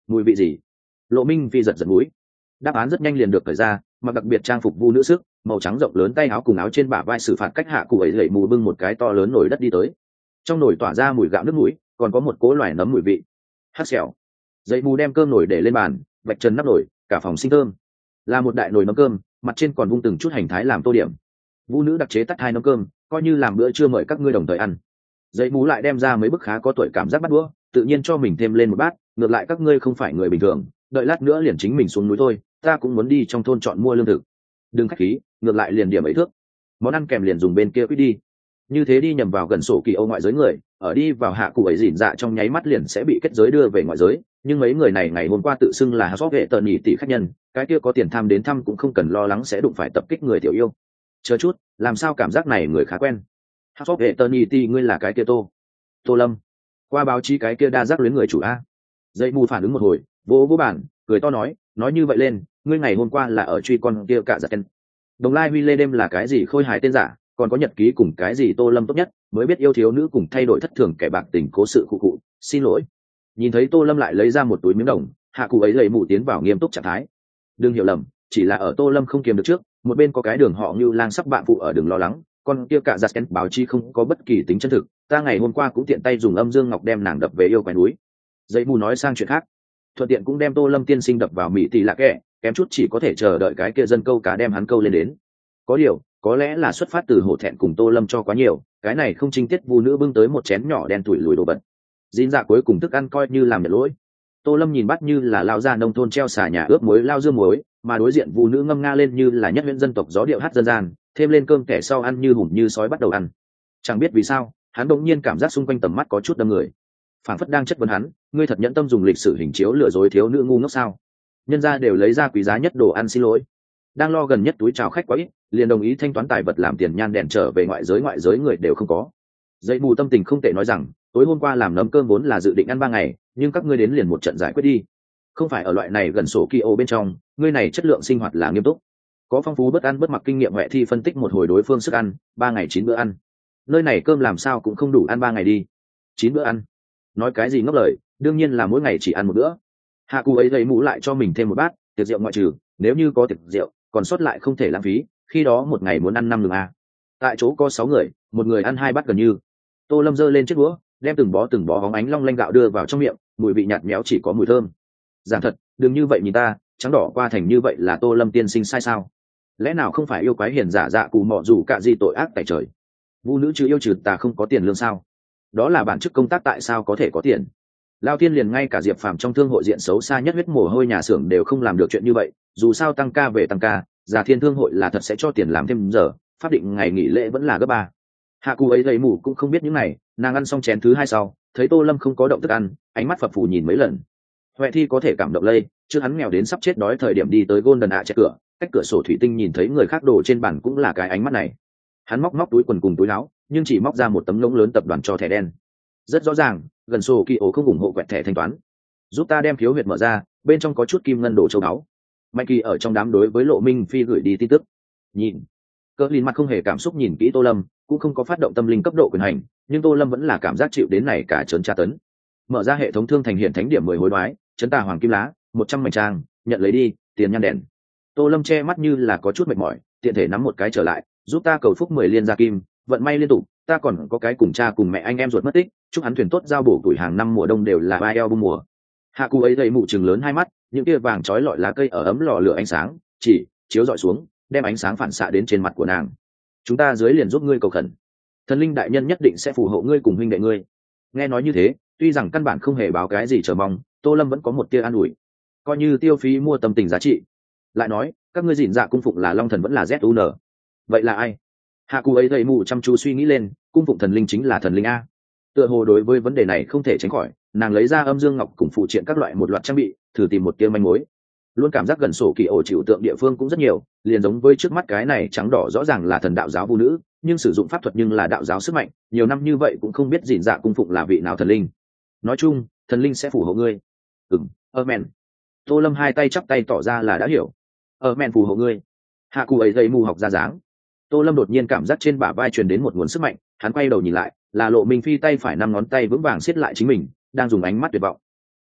mùi vị gì? Lộ Minh Phi giật giật mũi. Đáp án rất nhanh liền được thời ra, mặc đặc biệt trang phục vu nữ sức, màu trắng rộng lớn tay áo cùng áo trên bả vai xử phạt cách hạ cụ ấy lẩy mù bưng một cái to lớn nồi đất đi tới. Trong nồi tỏa ra mùi gạo nước mũi, còn có một cỗ loài nấm mùi vị. Hắc xẻo. Dậy mù đem cơm nồi để lên bàn, vạch trần nắp nồi, cả phòng sinh thơm. Là một đại nồi nấm cơm, mặt trên còn vung từng chút hành thái làm tô điểm. Vu nữ đặc chế tắt hai nấm cơm, coi như làm bữa trưa mời các ngươi đồng thời ăn. Dậy mù lại đem ra mấy bức khá có tuổi cảm giác bắt đũa, tự nhiên cho mình thêm lên một bát, ngược lại các ngươi không phải người bình thường, đợi lát nữa liền chính mình xuống núi thôi, ta cũng muốn đi trong thôn chọn mua lương thực. Đừng khách khí, ngược lại liền điểm ấy thước. Món ăn kèm liền dùng bên kia quýt đi. Như thế đi nhầm vào gần sổ kỳ Âu ngoại giới người, ở đi vào hạ cụ ấy dỉn dạ trong nháy mắt liền sẽ bị kết giới đưa về ngoại giới, nhưng mấy người này ngày hôm qua tự xưng là shop hệ tần nhị tỷ khách nhân, cái kia có tiền tham đến thăm cũng không cần lo lắng sẽ đụng phải tập kích người tiểu yêu. Chờ chút, làm sao cảm giác này người khá quen. Shop hệ tần nhị tỷ ngươi là cái kia Tô Tô Lâm, qua báo chí cái kia đa giác luyến người chủ a. Dậy mù phản ứng một hồi, vỗ vỗ bản, cười to nói, nói như vậy lên, ngươi ngày hôm qua là ở truy con kia cả giật tên. Đồng lai huy lê đêm là cái gì khôi hài tên giả, còn có nhật ký cùng cái gì Tô Lâm tốt nhất, mới biết yêu thiếu nữ cùng thay đổi thất thường kẻ bạc tình cố sự khu cụ, xin lỗi. Nhìn thấy Tô Lâm lại lấy ra một túi miếng đồng, hạ cụ ấy lấy mù tiến vào nghiêm túc trạng thái. Đừng hiểu lầm, chỉ là ở Tô Lâm không kiềm được trước, một bên có cái đường họ như lang sắp bạn phụ ở đường lo lắng, con kia cả giật tên báo chí không có bất kỳ tính chân thực, ta ngày hôm qua cũng tiện tay dùng âm dương ngọc đem nàng đập về yêu quái núi. Dậy mù nói sang chuyện khác, thuận tiện cũng đem Tô Lâm tiên sinh đập vào mỹ tỷ lạc kẻ, kém chút chỉ có thể chờ đợi cái kia dân câu cá đem hắn câu lên đến. Có điều, có lẽ là xuất phát từ hổ thẹn cùng Tô Lâm cho quá nhiều, cái này không trinh tiết vu nữ bưng tới một chén nhỏ đen tuổi lùi đồ vật. Dín dạ cuối cùng thức ăn coi như làm nhận lỗi. Tô Lâm nhìn bắt như là lao ra nông thôn treo xà nhà ướp muối lao dương muối, mà đối diện vu nữ ngâm nga lên như là nhất huyện dân tộc gió điệu hát dân gian, thêm lên cơm kẻ sau ăn như hùm như sói bắt đầu ăn. Chẳng biết vì sao, hắn đột nhiên cảm giác xung quanh tầm mắt có chút đâm người. Phản phất đang chất vấn hắn, ngươi thật nhẫn tâm dùng lịch sử hình chiếu lừa dối thiếu nữ ngu ngốc sao? Nhân gia đều lấy ra quý giá nhất đồ ăn xin lỗi. Đang lo gần nhất túi chào khách quá ít, liền đồng ý thanh toán tài vật làm tiền nhan đèn trở về ngoại giới ngoại giới người đều không có. Dậy mù tâm tình không tệ nói rằng, tối hôm qua làm nấm cơm vốn là dự định ăn ba ngày, nhưng các ngươi đến liền một trận giải quyết đi. Không phải ở loại này gần sổ kỳ ô bên trong, ngươi này chất lượng sinh hoạt là nghiêm túc. Có phong phú bất ăn bất mặc kinh nghiệm huệ thi phân tích một hồi đối phương sức ăn, ba ngày chín bữa ăn. Nơi này cơm làm sao cũng không đủ ăn ba ngày đi. Chín bữa ăn. Nói cái gì ngốc lời, đương nhiên là mỗi ngày chỉ ăn một bữa. Hạ cụ ấy lấy mũ lại cho mình thêm một bát, tiệc rượu ngoại trừ, nếu như có tiệc rượu, còn sót lại không thể lãng phí, khi đó một ngày muốn ăn năm lừng a. Tại chỗ có sáu người, một người ăn hai bát gần như. Tô Lâm giơ lên chiếc đũa, đem từng bó từng bó hóng ánh long lanh gạo đưa vào trong miệng, mùi vị nhạt méo chỉ có mùi thơm. Giảng thật, đừng như vậy nhìn ta, trắng đỏ qua thành như vậy là Tô Lâm tiên sinh sai sao? Lẽ nào không phải yêu quái hiền giả dạ cù mọ dù cả gì tội ác tại trời? Vu nữ chứ yêu trừ ta không có tiền lương sao? Đó là bản chức công tác tại sao có thể có tiền? Lao Thiên liền ngay cả Diệp Phàm trong thương hội diện xấu xa nhất huyết mồ hôi nhà xưởng đều không làm được chuyện như vậy, dù sao tăng ca về tăng ca, Già Thiên thương hội là thật sẽ cho tiền làm thêm giờ, pháp định ngày nghỉ lễ vẫn là gấp ba. Hạ cụ ấy lấy mù cũng không biết những này, nàng ăn xong chén thứ hai sau, thấy Tô Lâm không có động thức ăn, ánh mắt phập phù nhìn mấy lần. Huệ Thi có thể cảm động lây, chứ hắn nghèo đến sắp chết đói thời điểm đi tới Golden ạ chạy cửa, cách cửa sổ thủy tinh nhìn thấy người khác đổ trên bàn cũng là cái ánh mắt này. Hắn móc móc túi quần cùng túi áo, nhưng chỉ móc ra một tấm lông lớn tập đoàn cho thẻ đen. Rất rõ ràng, gần sổ kỳ ổ không ủng hộ quẹt thẻ thanh toán. Giúp ta đem phiếu huyệt mở ra, bên trong có chút kim ngân đổ châu báu. Mạnh Kỳ ở trong đám đối với Lộ Minh Phi gửi đi tin tức. Nhìn, Cỡ Lìn mặt không hề cảm xúc nhìn kỹ Tô Lâm, cũng không có phát động tâm linh cấp độ quyền hành, nhưng Tô Lâm vẫn là cảm giác chịu đến này cả trấn tra tấn. Mở ra hệ thống thương thành hiện thánh điểm mười hối đoái, chấn tà hoàng kim lá, một trăm mảnh trang, nhận lấy đi, tiền nhan đèn. Tô Lâm che mắt như là có chút mệt mỏi, tiện thể nắm một cái trở lại, giúp ta cầu phúc mười liên gia kim, vận may liên tục, ta còn có cái cùng cha cùng mẹ anh em ruột mất tích, chúc hắn thuyền tốt giao bổ tuổi hàng năm mùa đông đều là vai eo bung mùa. Hạ cụ ấy dậy mụ trừng lớn hai mắt, những kia vàng chói lọi lá cây ở ấm lò lửa ánh sáng, chỉ chiếu dọi xuống, đem ánh sáng phản xạ đến trên mặt của nàng. Chúng ta dưới liền giúp ngươi cầu khẩn, thần linh đại nhân nhất định sẽ phù hộ ngươi cùng huynh đệ ngươi. Nghe nói như thế, tuy rằng căn bản không hề báo cái gì chờ mong, Tô Lâm vẫn có một tia an ủi, coi như tiêu phí mua tâm tình giá trị. Lại nói, các ngươi dịn dạ cung phụng là long thần vẫn là zun, vậy là ai? Hạ cụ ấy dậy mụ chăm chú suy nghĩ lên, cung phụng thần linh chính là thần linh a. Tựa hồ đối với vấn đề này không thể tránh khỏi, nàng lấy ra âm dương ngọc cùng phụ triện các loại một loạt trang bị, thử tìm một tia manh mối. Luôn cảm giác gần sổ kỳ ổ chịu tượng địa phương cũng rất nhiều, liền giống với trước mắt cái này trắng đỏ rõ ràng là thần đạo giáo vu nữ, nhưng sử dụng pháp thuật nhưng là đạo giáo sức mạnh, nhiều năm như vậy cũng không biết dịn dạ cung phụng là vị nào thần linh. Nói chung, thần linh sẽ phù hộ ngươi. Ừm, amen. Tô Lâm hai tay chắp tay tỏ ra là đã hiểu. Amen phù hộ ngươi. Hạ cụ ấy dây mù học ra dáng. Tô Lâm đột nhiên cảm giác trên bả vai truyền đến một nguồn sức mạnh, hắn quay đầu nhìn lại, là Lộ Minh Phi tay phải năm ngón tay vững vàng siết lại chính mình, đang dùng ánh mắt tuyệt vọng.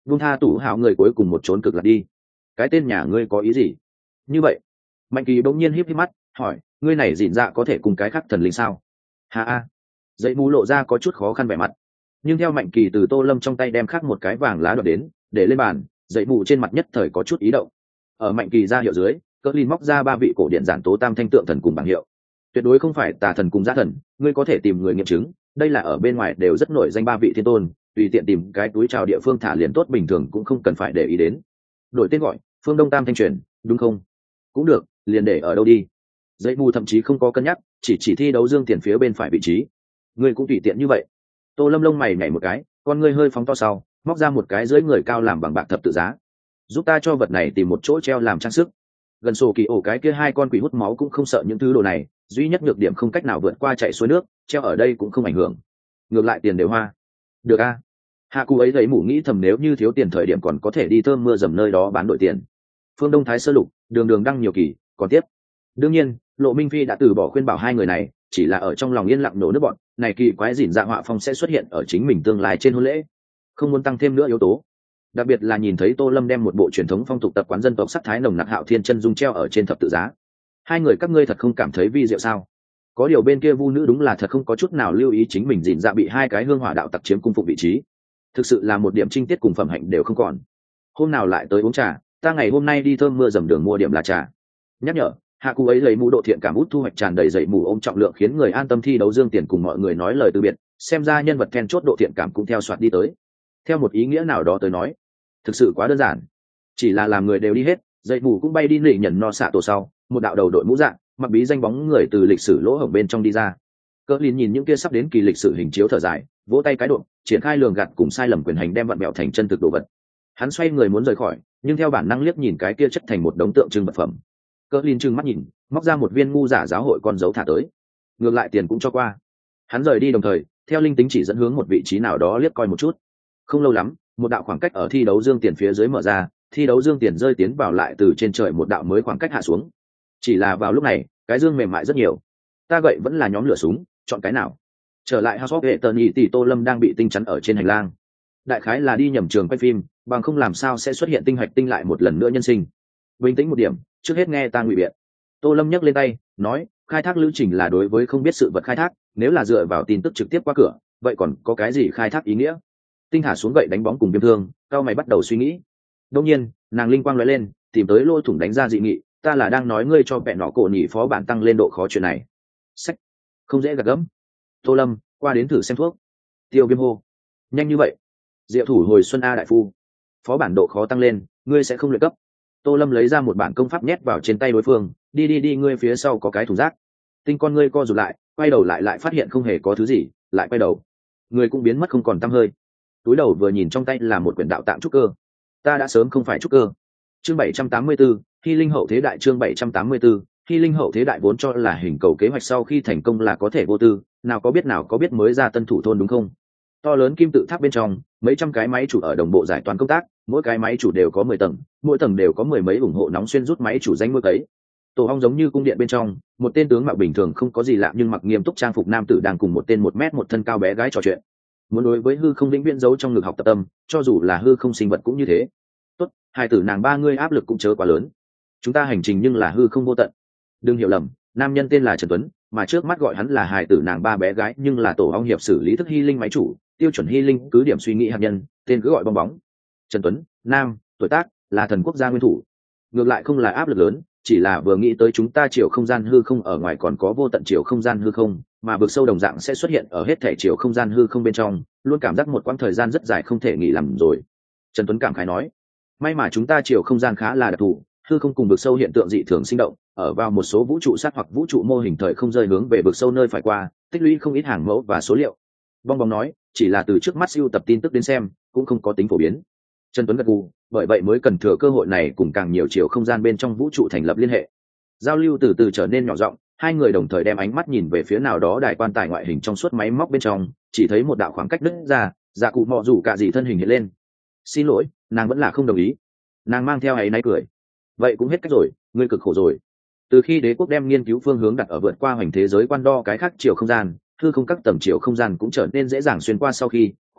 vung tha tủ hào người cuối cùng một trốn cực lạc đi. Cái tên nhà ngươi có ý gì? Như vậy Mạnh Kỳ bỗng nhiên híp híp mắt hỏi, ngươi này dịn dạ có thể cùng cái khác thần linh sao? Ha a. Dậy mù lộ ra có chút khó khăn vẻ mặt, nhưng theo Mạnh Kỳ từ Tô Lâm trong tay đem khác một cái vàng lá đoạt đến để lên bàn, dậy mù trên mặt nhất thời có chút ý động. Ở Mạnh Kỳ ra hiệu dưới, cỡ lin móc ra ba vị cổ điện giản tố tam thanh tượng thần cùng bảng hiệu, tuyệt đối không phải tà thần cùng giá thần, ngươi có thể tìm người nghiệm chứng, đây là ở bên ngoài đều rất nổi danh ba vị thiên tôn, tùy tiện tìm cái túi trào địa phương thả liền tốt, bình thường cũng không cần phải để ý đến. Đổi tên gọi Phương Đông Tam Thanh Truyền, đúng không? Cũng được, liền để ở đâu đi. Dậy mù thậm chí không có cân nhắc, chỉ chỉ thi đấu dương tiền phía bên phải vị trí. Ngươi cũng tùy tiện như vậy. Tô Lâm lông mày nhảy một cái, con ngươi hơi phóng to sau, móc ra một cái dưới người cao làm bằng bạc thập tự giá. Giúp ta cho vật này tìm một chỗ treo làm trang sức. Gần sổ kỳ ổ cái kia hai con quỷ hút máu cũng không sợ những thứ đồ này, duy nhất nhược điểm không cách nào vượt qua chạy xuôi nước, treo ở đây cũng không ảnh hưởng. Ngược lại tiền đều hoa. Được a. Hạ Cú ấy thấy mù nghĩ thầm nếu như thiếu tiền thời điểm còn có thể đi thơm mưa dầm nơi đó bán đổi tiền. Phương Đông Thái Sơ Lục, đường đường đăng nhiều kỳ, còn tiếp. Đương nhiên, Lộ Minh Phi đã từ bỏ khuyên bảo hai người này, chỉ là ở trong lòng yên lặng nổ nước bọn, này kỳ quái dỉn dạ họa phong sẽ xuất hiện ở chính mình tương lai trên hôn lễ. Không muốn tăng thêm nữa yếu tố. Đặc biệt là nhìn thấy Tô Lâm đem một bộ truyền thống phong tục tập quán dân tộc sắc thái nồng nặc Hạo Thiên chân dung treo ở trên thập tự giá. Hai người các ngươi thật không cảm thấy vi diệu sao? Có điều bên kia vu nữ đúng là thật không có chút nào lưu ý chính mình dỉn dạ bị hai cái hương hỏa đạo tặc chiếm cung phục vị trí. Thực sự là một điểm trinh tiết cùng phẩm hạnh đều không còn. Hôm nào lại tới uống trà, ta ngày hôm nay đi thơm mưa dầm đường mua điểm là trà. Nhắc nhở, Hạ Cú ấy lấy mũ độ thiện cảm út thu hoạch tràn đầy dậy mù ôm trọng lượng khiến người an tâm thi đấu dương tiền cùng mọi người nói lời từ biệt, xem ra nhân vật then chốt độ thiện cảm cũng theo soạt đi tới. Theo một ý nghĩa nào đó tới nói, thực sự quá đơn giản, chỉ là làm người đều đi hết, dậy mù cũng bay đi nỉ nhận no xạ tổ sau, một đạo đầu đội mũ dạng, mặc bí danh bóng người từ lịch sử lỗ hổng bên trong đi ra. Cỡ Lin nhìn những kia sắp đến kỳ lịch sử hình chiếu thở dài, vỗ tay cái độ, triển khai lường gạt cùng sai lầm quyền hành đem vặn bẹo thành chân thực đồ vật. Hắn xoay người muốn rời khỏi, nhưng theo bản năng liếc nhìn cái kia chất thành một đống tượng trưng vật phẩm. Cỡ Lin trừng mắt nhìn, móc ra một viên ngu giả giáo hội con dấu thả tới. Ngược lại tiền cũng cho qua. Hắn rời đi đồng thời, theo linh tính chỉ dẫn hướng một vị trí nào đó liếc coi một chút. Không lâu lắm, một đạo khoảng cách ở thi đấu dương tiền phía dưới mở ra, thi đấu dương tiền rơi tiến vào lại từ trên trời một đạo mới khoảng cách hạ xuống. Chỉ là vào lúc này, cái dương mềm mại rất nhiều. Ta gậy vẫn là nhóm lửa súng, chọn cái nào? Trở lại House of Eternity tỷ Tô Lâm đang bị tinh chắn ở trên hành lang. Đại khái là đi nhầm trường quay phim, bằng không làm sao sẽ xuất hiện tinh hạch tinh lại một lần nữa nhân sinh. Bình tĩnh một điểm, trước hết nghe ta ngụy biện. Tô Lâm nhấc lên tay, nói, khai thác lưu trình là đối với không biết sự vật khai thác, nếu là dựa vào tin tức trực tiếp qua cửa, vậy còn có cái gì khai thác ý nghĩa? Tinh thả xuống gậy đánh bóng cùng viêm thương, cao mày bắt đầu suy nghĩ. Đương nhiên, nàng linh quang lóe lên, tìm tới lỗ thủng đánh ra dị nghị, ta là đang nói ngươi cho vẹn nọ cổ nhị phó bản tăng lên độ khó chuyện này. Sách, không dễ gạt gẫm. Tô Lâm, qua đến thử xem thuốc. Tiêu Viêm hô, nhanh như vậy? Diệu thủ hồi xuân a đại phu, phó bản độ khó tăng lên, ngươi sẽ không luyện cấp. Tô Lâm lấy ra một bản công pháp nhét vào trên tay đối phương, đi đi đi, ngươi phía sau có cái thùng rác. Tinh con ngươi co rụt lại, quay đầu lại lại phát hiện không hề có thứ gì, lại quay đầu, người cũng biến mất không còn tăm hơi. Túi đầu vừa nhìn trong tay là một quyển đạo tạng trúc cơ. Ta đã sớm không phải trúc cơ. Chương bảy trăm tám mươi tư, Hy linh hậu thế đại. Chương bảy trăm tám mươi tư, Hy linh hậu thế đại vốn cho là hình cầu kế hoạch sau khi thành công là có thể vô tư, nào có biết nào có biết mới ra tân thủ thôn đúng không? To lớn kim tự tháp bên trong, mấy trăm cái máy chủ ở đồng bộ giải toàn công tác, mỗi cái máy chủ đều có mười tầng, mỗi tầng đều có mười mấy ủng hộ nóng xuyên rút máy chủ danh mưa cấy. Tổ ong giống như cung điện bên trong, một tên tướng mạo bình thường không có gì lạ nhưng mặc nghiêm túc trang phục nam tử đang cùng một tên một mét một thân cao bé gái trò chuyện. Muốn đối với hư không vĩnh viễn giấu trong ngực học tập tâm, cho dù là hư không sinh vật cũng như thế. Tốt, hai tử nàng ba ngươi áp lực cũng chớ quá lớn. Chúng ta hành trình nhưng là hư không vô tận. Đừng hiểu lầm, nam nhân tên là Trần Tuấn, mà trước mắt gọi hắn là hài tử nàng ba bé gái nhưng là tổ ong hiệp xử lý thức hy linh máy chủ, tiêu chuẩn hy linh cứ điểm suy nghĩ hạt nhân, tên cứ gọi bong bóng. Trần Tuấn, nam, tuổi tác là thần quốc gia nguyên thủ. Ngược lại không là áp lực lớn, chỉ là vừa nghĩ tới chúng ta chiều không gian hư không ở ngoài còn có vô tận chiều không gian hư không, mà vực sâu đồng dạng sẽ xuất hiện ở hết thể chiều không gian hư không bên trong, luôn cảm giác một quãng thời gian rất dài không thể nghỉ làm rồi. Trần Tuấn cảm khái nói, may mà chúng ta chiều không gian khá là đặc thù, hư không cùng vực sâu hiện tượng dị thường sinh động, ở vào một số vũ trụ sát hoặc vũ trụ mô hình thời không rơi hướng về vực sâu nơi phải qua, tích lũy không ít hàng mẫu và số liệu. Bong bóng nói, chỉ là từ trước mắt siêu tập tin tức đến xem, cũng không có tính phổ biến. Trần Tuấn gật gù, bởi vậy mới cần thừa cơ hội này cùng càng nhiều chiều không gian bên trong vũ trụ thành lập liên hệ. Giao lưu từ từ trở nên nhỏ giọng, hai người đồng thời đem ánh mắt nhìn về phía nào đó đài quan tài ngoại hình trong suốt máy móc bên trong, chỉ thấy một đạo khoảng cách đứt ra, dạ cụ mọ rủ cả gì thân hình hiện lên. Xin lỗi, nàng vẫn là không đồng ý. Nàng mang theo áy náy cười. Vậy cũng hết cách rồi, ngươi cực khổ rồi. Từ khi đế quốc đem nghiên cứu phương hướng đặt ở vượt qua hoành thế giới quan đo cái khác chiều không gian, hư không các tầng chiều không gian cũng trở nên dễ dàng xuyên qua sau khi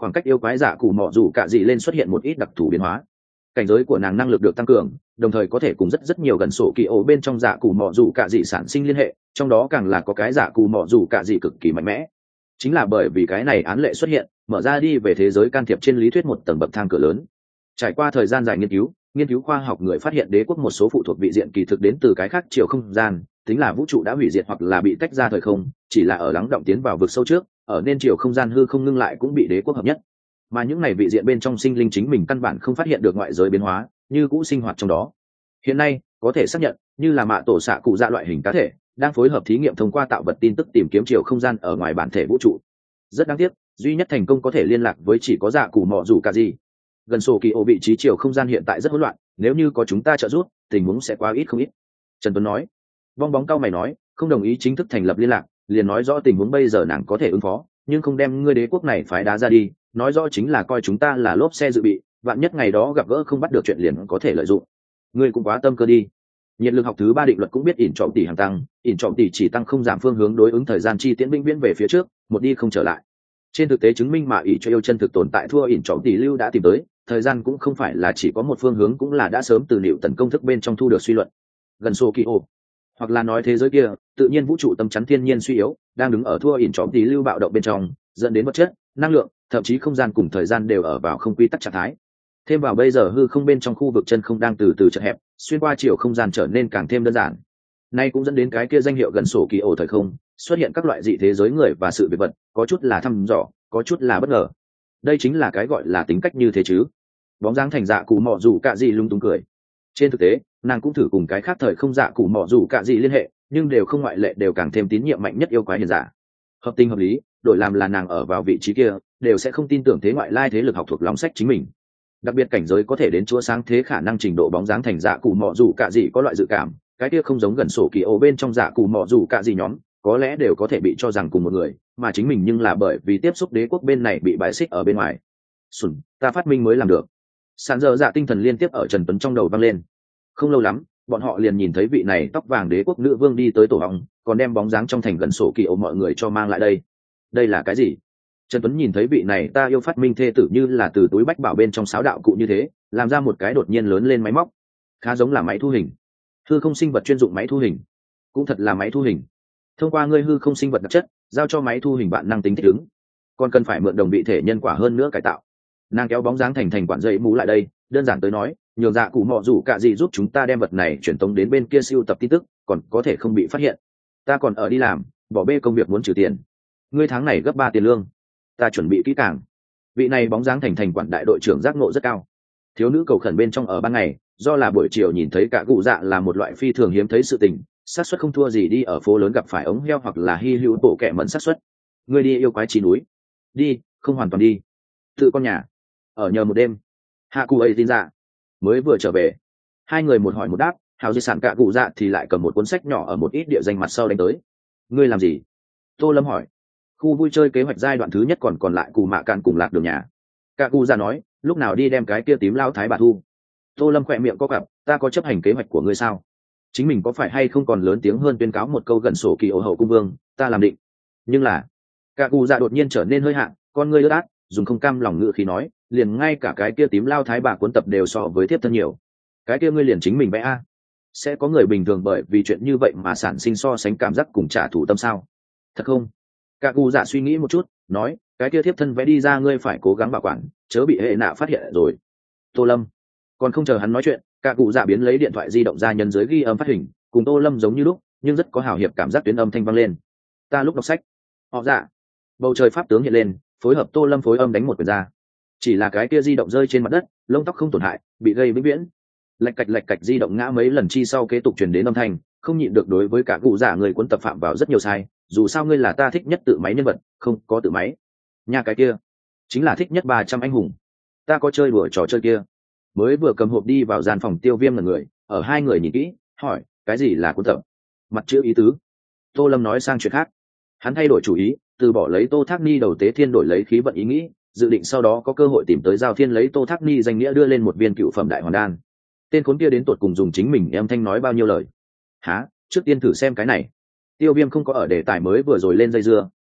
khoảng cách yêu quái giả cụ mọ dù cả gì lên xuất hiện một ít đặc thù biến hóa. Cảnh giới của nàng năng lực được tăng cường, đồng thời có thể cùng rất rất nhiều gần sổ kỳ ổ bên trong giả cụ mọ dù cả gì sản sinh liên hệ, trong đó càng là có cái giả cụ mọ dù cả gì cực kỳ mạnh mẽ. Chính là bởi vì cái này án lệ xuất hiện, mở ra đi về thế giới can thiệp trên lý thuyết một tầng bậc thang cửa lớn. Trải qua thời gian dài nghiên cứu, nghiên cứu khoa học người phát hiện đế quốc một số phụ thuộc vị diện kỳ thực đến từ cái khác chiều không gian, tính là vũ trụ đã hủy diệt hoặc là bị tách ra thời không, chỉ là ở lắng động tiến vào vực sâu trước, ở nên chiều không gian hư không ngưng lại cũng bị đế quốc hợp nhất. Mà những này vị diện bên trong sinh linh chính mình căn bản không phát hiện được ngoại giới biến hóa, như cũ sinh hoạt trong đó. Hiện nay có thể xác nhận, như là mạ tổ xạ cụ dạ loại hình cá thể đang phối hợp thí nghiệm thông qua tạo vật tin tức tìm kiếm chiều không gian ở ngoài bản thể vũ trụ. Rất đáng tiếc, duy nhất thành công có thể liên lạc với chỉ có dạ cụ mọ dù cả gì. Gần sổ kỳ ổ vị trí chiều không gian hiện tại rất hỗn loạn, nếu như có chúng ta trợ giúp, tình huống sẽ quá ít không ít. Trần Tuấn nói. Vong bóng cao mày nói, không đồng ý chính thức thành lập liên lạc, liền nói rõ tình huống bây giờ nàng có thể ứng phó, nhưng không đem ngươi đế quốc này phái đá ra đi, nói rõ chính là coi chúng ta là lốp xe dự bị, vạn nhất ngày đó gặp gỡ không bắt được chuyện liền có thể lợi dụng. Ngươi cũng quá tâm cơ đi. Nhiệt lực học thứ ba định luật cũng biết ỉn trọng tỷ hàng tăng, ỉn trọng tỷ chỉ tăng không giảm phương hướng đối ứng thời gian chi tiễn vĩnh viễn về phía trước, một đi không trở lại. Trên thực tế chứng minh mà ỷ cho yêu chân thực tồn tại thua ỉn trọng tỷ lưu đã tìm tới, thời gian cũng không phải là chỉ có một phương hướng, cũng là đã sớm từ liệu tấn công thức bên trong thu được suy luận. Gần sổ kỳ ổ, hoặc là nói thế giới kia, tự nhiên vũ trụ tâm chắn thiên nhiên suy yếu, đang đứng ở thua ỉn trọng tỷ lưu bạo động bên trong, dẫn đến vật chất, năng lượng, thậm chí không gian cùng thời gian đều ở vào không quy tắc trạng thái. Thêm vào bây giờ hư không bên trong khu vực chân không đang từ từ chật hẹp, xuyên qua chiều không gian trở nên càng thêm đơn giản. Nay cũng dẫn đến cái kia danh hiệu gần sổ kỳ ổ thời không, xuất hiện các loại dị thế giới người và sự việc vật, có chút là thăm dò, có chút là bất ngờ. Đây chính là cái gọi là tính cách như thế chứ. Bóng dáng thành dạ cụ mọ dù cả gì lung tung cười. Trên thực tế, nàng cũng thử cùng cái khác thời không dạ cụ mọ dù cả gì liên hệ, nhưng đều không ngoại lệ đều càng thêm tín nhiệm mạnh nhất yêu quái hiền giả. Hợp tình hợp lý, đổi làm là nàng ở vào vị trí kia, đều sẽ không tin tưởng thế ngoại lai thế lực học thuộc lòng sách chính mình. Đặc biệt cảnh giới có thể đến chúa sáng thế khả năng trình độ bóng dáng thành dạ cụ mọ dù cả gì có loại dự cảm, cái kia không giống gần sổ kỳ ổ bên trong dạ cụ mọ dù cả gì nhóm, có lẽ đều có thể bị cho rằng cùng một người, mà chính mình nhưng là bởi vì tiếp xúc đế quốc bên này bị bãi xích ở bên ngoài. Sùn, ta phát minh mới làm được. Sàn giờ dạ tinh thần liên tiếp ở Trần Tuấn trong đầu vang lên. Không lâu lắm, bọn họ liền nhìn thấy vị này tóc vàng đế quốc nữ vương đi tới tổ hong, còn đem bóng dáng trong thành gần sổ kỳ ổ mọi người cho mang lại đây. Đây là cái gì? Trần Tuấn nhìn thấy vị này ta yêu phát minh thê tử như là từ túi bách bảo bên trong sáo đạo cụ như thế, làm ra một cái đột nhiên lớn lên máy móc, khá giống là máy thu hình. Hư không sinh vật chuyên dụng máy thu hình, cũng thật là máy thu hình. Thông qua ngươi hư không sinh vật đặc chất, giao cho máy thu hình bạn năng tính thích ứng, còn cần phải mượn đồng vị thể nhân quả hơn nữa cải tạo. Nàng kéo bóng dáng thành thành quản dây mũ lại đây, đơn giản tới nói, nhường dạ cụ mọ rủ cả gì giúp chúng ta đem vật này chuyển tống đến bên kia siêu tập tin tức, còn có thể không bị phát hiện. Ta còn ở đi làm, bỏ bê công việc muốn trừ tiền. Ngươi tháng này gấp ba tiền lương. Ta chuẩn bị kỹ càng. Vị này bóng dáng thành thành quản đại đội trưởng giác ngộ rất cao. Thiếu nữ cầu khẩn bên trong ở ban ngày, do là buổi chiều nhìn thấy cả cụ dạ là một loại phi thường hiếm thấy sự tình, xác suất không thua gì đi ở phố lớn gặp phải ống heo hoặc là hy hữu bộ kẻ mẫn xác suất. Ngươi đi yêu quái trí núi. Đi, không hoàn toàn đi. Tự con nhà. Ở nhờ một đêm. Hạ cụ ấy tin dạ. Mới vừa trở về. Hai người một hỏi một đáp, hào di sản cả cụ dạ thì lại cầm một cuốn sách nhỏ ở một ít địa danh mặt sau đánh tới. Ngươi làm gì? Tô Lâm hỏi. Khu vui chơi kế hoạch giai đoạn thứ nhất còn còn lại cù mạ cạn cùng lạc đường nhà. Cả cụ dạ nói, lúc nào đi đem cái kia tím lao thái bà thu. Tô Lâm khỏe miệng có cặp, ta có chấp hành kế hoạch của ngươi sao? Chính mình có phải hay không còn lớn tiếng hơn tuyên cáo một câu gần sổ kỳ ổ hậu cung vương, ta làm định. Nhưng là, cả cụ dạ đột nhiên trở nên hơi hạn, con ngươi ướt át, dùng không cam lòng ngữ khí nói, liền ngay cả cái kia tím lao thái bà cuốn tập đều so với thiếp thân nhiều. Cái kia ngươi liền chính mình vẽ a. Sẽ có người bình thường bởi vì chuyện như vậy mà sản sinh so sánh cảm giác cùng trả thù tâm sao? Thật không? Cả cụ dạ suy nghĩ một chút, nói, cái kia thiếp thân vẽ đi ra ngươi phải cố gắng bảo quản, chớ bị hệ nạ phát hiện rồi. Tô Lâm còn không chờ hắn nói chuyện, cả cụ dạ biến lấy điện thoại di động ra nhân dưới ghi âm phát hình, cùng Tô Lâm giống như lúc, nhưng rất có hào hiệp cảm giác tuyến âm thanh vang lên. Ta lúc đọc sách. Họ dạ. Bầu trời pháp tướng hiện lên, phối hợp Tô Lâm phối âm đánh một quyền ra. Chỉ là cái kia di động rơi trên mặt đất, lông tóc không tổn hại, bị gây vĩnh viễn. Lạch cạch lạch cạch di động ngã mấy lần chi sau kế tục truyền đến âm thanh, không nhịn được đối với cả cụ dạ người cuốn tập phạm vào rất nhiều sai, dù sao ngươi là ta thích nhất tự máy nhân vật, không có tự máy. Nhà cái kia, chính là thích nhất ba trăm anh hùng. Ta có chơi đùa trò chơi kia. Mới vừa cầm hộp đi vào gian phòng Tiêu Viêm là người, ở hai người nhìn kỹ, hỏi, cái gì là cuốn tập? Mặt chữ ý tứ. Tô Lâm nói sang chuyện khác. Hắn thay đổi chủ ý, từ bỏ lấy Tô Thác Ni đầu tế thiên đổi lấy khí vận ý nghĩ, dự định sau đó có cơ hội tìm tới Giao Thiên lấy Tô Thác Ni danh nghĩa đưa lên một viên cựu phẩm đại hoàn đan. Tên khốn kia đến tột cùng dùng chính mình em thanh nói bao nhiêu lời. Hả, trước tiên thử xem cái này. Tiêu Viêm không có ở đề tài mới vừa rồi lên dây dưa,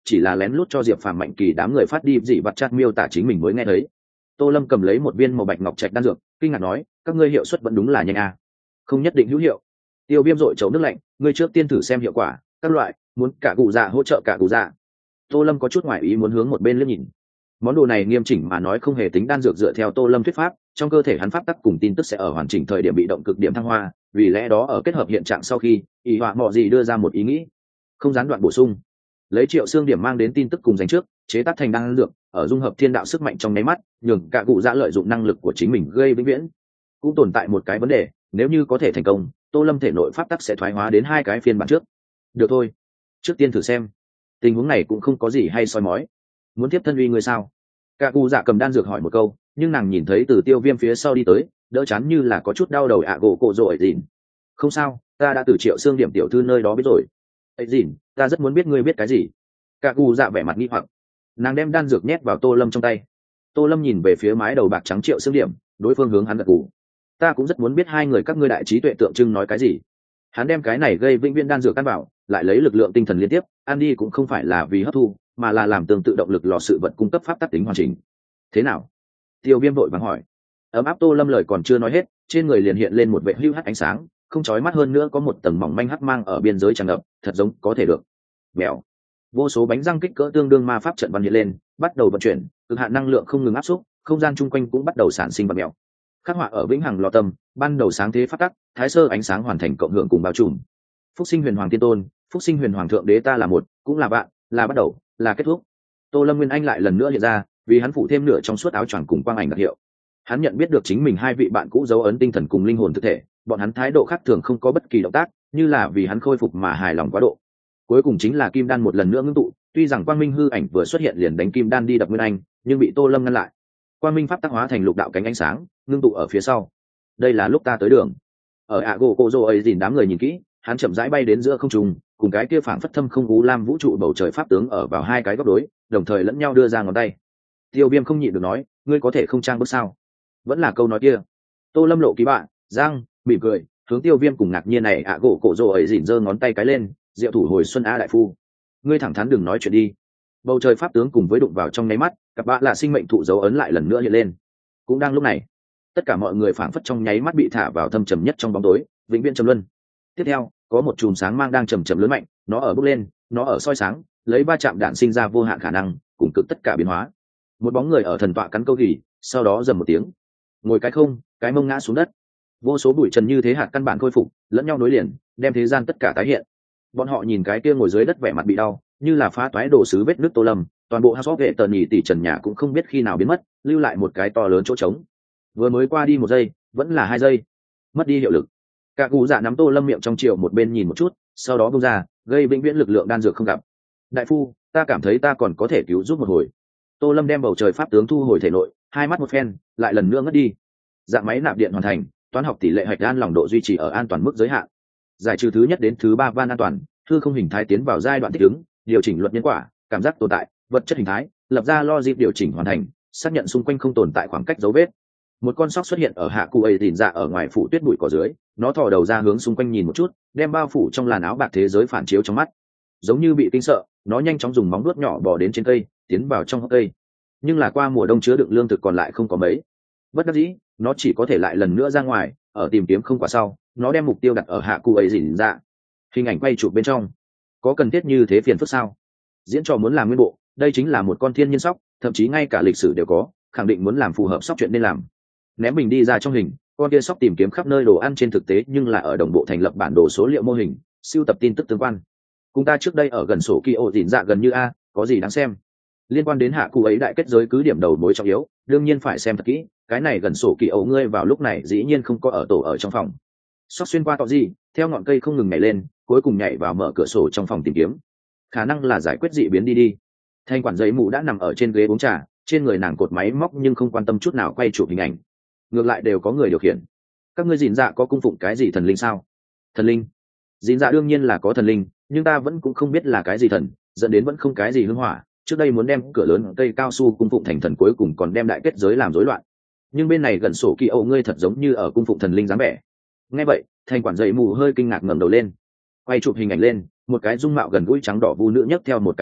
chỉ là lén lút cho Diệp Phàm Mạnh Kỳ đám người phát đi dị vật chat miêu tả chính mình mới nghe thấy. Tô Lâm cầm lấy một viên màu bạch ngọc trạch đan dược, kinh ngạc nói, các ngươi hiệu suất vẫn đúng là nhanh à. Không nhất định hữu hiệu. Tiêu Viêm dội chậu nước lạnh, ngươi trước tiên thử xem hiệu quả, các loại, muốn cả cụ dạ hỗ trợ cả cụ dạ. Tô Lâm có chút ngoại ý muốn hướng một bên liếc nhìn. Món đồ này nghiêm chỉnh mà nói không hề tính đan dược, dựa theo Tô Lâm thuyết pháp, trong cơ thể hắn pháp tắc cùng tin tức sẽ ở hoàn chỉnh thời điểm bị động cực điểm thăng hoa, vì lẽ đó ở kết hợp hiện trạng sau khi, ý họa mọ gì đưa ra một ý nghĩ, không gián đoạn bổ sung, lấy triệu xương điểm mang đến tin tức cùng dành trước, chế tác thành đan dược, ở dung hợp thiên đạo sức mạnh trong nháy mắt, nhường cả cụ dạ lợi dụng năng lực của chính mình gây vĩnh viễn. Cũng tồn tại một cái vấn đề, nếu như có thể thành công, Tô Lâm thể nội pháp tắc sẽ thoái hóa đến hai cái phiên bản trước. Được thôi, trước tiên thử xem. Tình huống này cũng không có gì hay soi mói. Muốn tiếp thân uy người sao? Cả cụ dạ cầm đan dược hỏi một câu, nhưng nàng nhìn thấy từ Tiêu Viêm phía sau đi tới, đỡ chán như là có chút đau đầu ạ gỗ cổ rồi dìn. Không sao, ta đã từ triệu xương điểm tiểu thư nơi đó biết rồi. Ấy dìn, ta rất muốn biết ngươi biết cái gì. Cả cụ dạ vẻ mặt nghi hoặc. Nàng đem đan dược nhét vào Tô Lâm trong tay. Tô Lâm nhìn về phía mái đầu bạc trắng triệu xương điểm, đối phương hướng hắn gật gù. Ta cũng rất muốn biết hai người các ngươi đại trí tuệ tượng trưng nói cái gì. Hắn đem cái này gây vĩnh viễn đan dược căn bảo, lại lấy lực lượng tinh thần liên tiếp, ăn đi cũng không phải là vì hấp thu, mà là làm tương tự động lực lò sự vật cung cấp pháp tắc tính hoàn chỉnh. Thế nào? Tiêu Viêm vội vàng hỏi. Ấm áp Tô Lâm lời còn chưa nói hết, trên người liền hiện lên một vệ hưu hắt ánh sáng, không chói mắt hơn nữa có một tầng mỏng manh hắc mang ở biên giới tràn ngập, thật giống có thể được. Mèo. Vô số bánh răng kích cỡ tương đương ma pháp trận văn hiện lên, bắt đầu vận chuyển, cực hạn năng lượng không ngừng áp xúc, không gian chung quanh cũng bắt đầu sản sinh vật mèo. Khắc họa ở vĩnh hằng lò tâm, ban đầu sáng thế pháp tắc, thái sơ ánh sáng hoàn thành cộng hưởng cùng bao trùm. Phúc sinh huyền hoàng tiên tôn, phúc sinh huyền hoàng thượng đế, ta là một, cũng là bạn, là bắt đầu, là kết thúc. Tô Lâm Nguyên Anh lại lần nữa hiện ra, vì hắn phụ thêm nửa trong suốt áo choàng cùng quang ảnh đặc hiệu. Hắn nhận biết được chính mình hai vị bạn cũ dấu ấn tinh thần cùng linh hồn thực thể, bọn hắn thái độ khác thường, không có bất kỳ động tác, như là vì hắn khôi phục mà hài lòng quá độ. Cuối cùng chính là kim đan một lần nữa ngưng tụ, tuy rằng quang minh hư ảnh vừa xuất hiện liền đánh kim đan đi đập Nguyên Anh, nhưng bị Tô Lâm ngăn lại. Quang minh pháp tác hóa thành lục đạo cánh ánh sáng, ngưng tụ ở phía sau. Đây là lúc ta tới đường. Ở ạ gỗ cô dô ấy dìn đám người nhìn kỹ, hắn chậm rãi bay đến giữa không trung, cùng cái kia phảng phất thâm không u lam vũ trụ bầu trời pháp tướng ở vào hai cái góc đối, đồng thời lẫn nhau đưa ra ngón tay. Tiêu Viêm không nhịn được nói, ngươi có thể không trang bước sao? Vẫn là câu nói kia. Tô Lâm lộ ký bạn, giang, mỉm cười, hướng Tiêu Viêm cùng ngạc nhiên này ạ gỗ cổ rồ ấy dỉn giơ ngón tay cái lên, diệu thủ hồi xuân a đại phu. Ngươi thẳng thắn đừng nói chuyện đi. Bầu trời pháp tướng cùng với đụng vào trong nháy mắt, cặp bạn là sinh mệnh thụ dấu ấn lại lần nữa hiện lên. Cũng đang lúc này, tất cả mọi người phảng phất trong nháy mắt bị thả vào thâm trầm nhất trong bóng tối, vĩnh viễn trầm luân. Tiếp theo, có một chùm sáng mang đang trầm trầm lớn mạnh, nó ở bốc lên, nó ở soi sáng, lấy va chạm đạn sinh ra vô hạn khả năng, cùng cực tất cả biến hóa. Một bóng người ở thần tọa cắn câu gỉ, sau đó dầm một tiếng, ngồi cái không, cái mông ngã xuống đất. Vô số bụi trần như thế hạt căn bản khôi phục, lẫn nhau nối liền, đem thế gian tất cả tái hiện. Bọn họ nhìn cái kia ngồi dưới đất vẻ mặt bị đau, như là phá toái đồ sứ vết nước Tô Lâm, toàn bộ house of vệ tần nhì tỷ trần nhà cũng không biết khi nào biến mất, lưu lại một cái to lớn chỗ trống. Vừa mới qua đi một giây, vẫn là hai giây, mất đi hiệu lực. Cả cụ dạ nắm Tô Lâm miệng trong chiều một bên nhìn một chút, sau đó bung ra, gây vĩnh viễn lực lượng đan dược không gặp. Đại phu, ta cảm thấy ta còn có thể cứu giúp một hồi. Tô Lâm đem bầu trời pháp tướng thu hồi thể nội, hai mắt một phen, lại lần nữa ngất đi. Dạng máy nạp điện hoàn thành, toán học tỷ lệ hạch đan lòng độ duy trì ở an toàn mức giới hạn. Giải trừ thứ nhất đến thứ ba van an toàn, hư không hình thái tiến vào giai đoạn thích ứng, điều chỉnh luật nhân quả, cảm giác tồn tại, vật chất hình thái, lập ra logic điều chỉnh hoàn thành, xác nhận xung quanh không tồn tại khoảng cách dấu vết. Một con sóc xuất hiện ở hạ cụ ấy tìm ra ở ngoài phủ tuyết bụi cỏ dưới, nó thò đầu ra hướng xung quanh nhìn một chút, đem bao phủ trong làn áo bạc thế giới phản chiếu trong mắt. Giống như bị kinh sợ, nó nhanh chóng dùng móng vuốt nhỏ bò đến trên cây, tiến vào trong hốc cây. Nhưng là qua mùa đông chứa đựng lương thực còn lại không có mấy. Bất đắc dĩ, nó chỉ có thể lại lần nữa ra ngoài, ở tìm kiếm không quả sau, nó đem mục tiêu đặt ở hạ cụ ấy dỉn ra. Hình ảnh quay chụp bên trong. Có cần thiết như thế phiền phức sao? Diễn trò muốn làm nguyên bộ, đây chính là một con thiên nhiên sóc, thậm chí ngay cả lịch sử đều có, khẳng định muốn làm phù hợp sóc chuyện nên làm. Ném bình đi ra trong hình, con kia sóc tìm kiếm khắp nơi đồ ăn trên thực tế nhưng là ở đồng bộ thành lập bản đồ số liệu mô hình, siêu tập tin tức tương quan. Cùng ta trước đây ở gần sổ kỳ ổ dỉn dạ gần như a, có gì đáng xem? Liên quan đến hạ cụ ấy đại kết giới cứ điểm đầu mối trọng yếu, đương nhiên phải xem thật kỹ. Cái này gần sổ kỳ ổ ngươi vào lúc này dĩ nhiên không có ở tổ ở trong phòng. Sóc xuyên qua tọ gì, theo ngọn cây không ngừng nhảy lên, cuối cùng nhảy vào mở cửa sổ trong phòng tìm kiếm. Khả năng là giải quyết dị biến đi đi. Thanh quản giấy mũ đã nằm ở trên ghế uống trà, trên người nàng cột máy móc nhưng không quan tâm chút nào quay chụp hình ảnh. Ngược lại đều có người điều khiển. Các ngươi dìn dạ có cung phụng cái gì thần linh sao? Thần linh? Dìn dạ đương nhiên là có thần linh, nhưng ta vẫn cũng không biết là cái gì thần, dẫn đến vẫn không cái gì hưng hỏa. Trước đây muốn đem cửa lớn cây cao su cung phụng thành thần, cuối cùng còn đem đại kết giới làm rối loạn. Nhưng bên này gần sổ kỳ âu ngươi thật giống như ở cung phụng thần linh dáng vẻ. Nghe vậy, thanh quản dậy mù hơi kinh ngạc ngẩng đầu lên, quay chụp hình ảnh lên, một cái dung mạo gần gũi trắng đỏ vu nữ nhấc theo một cái túi,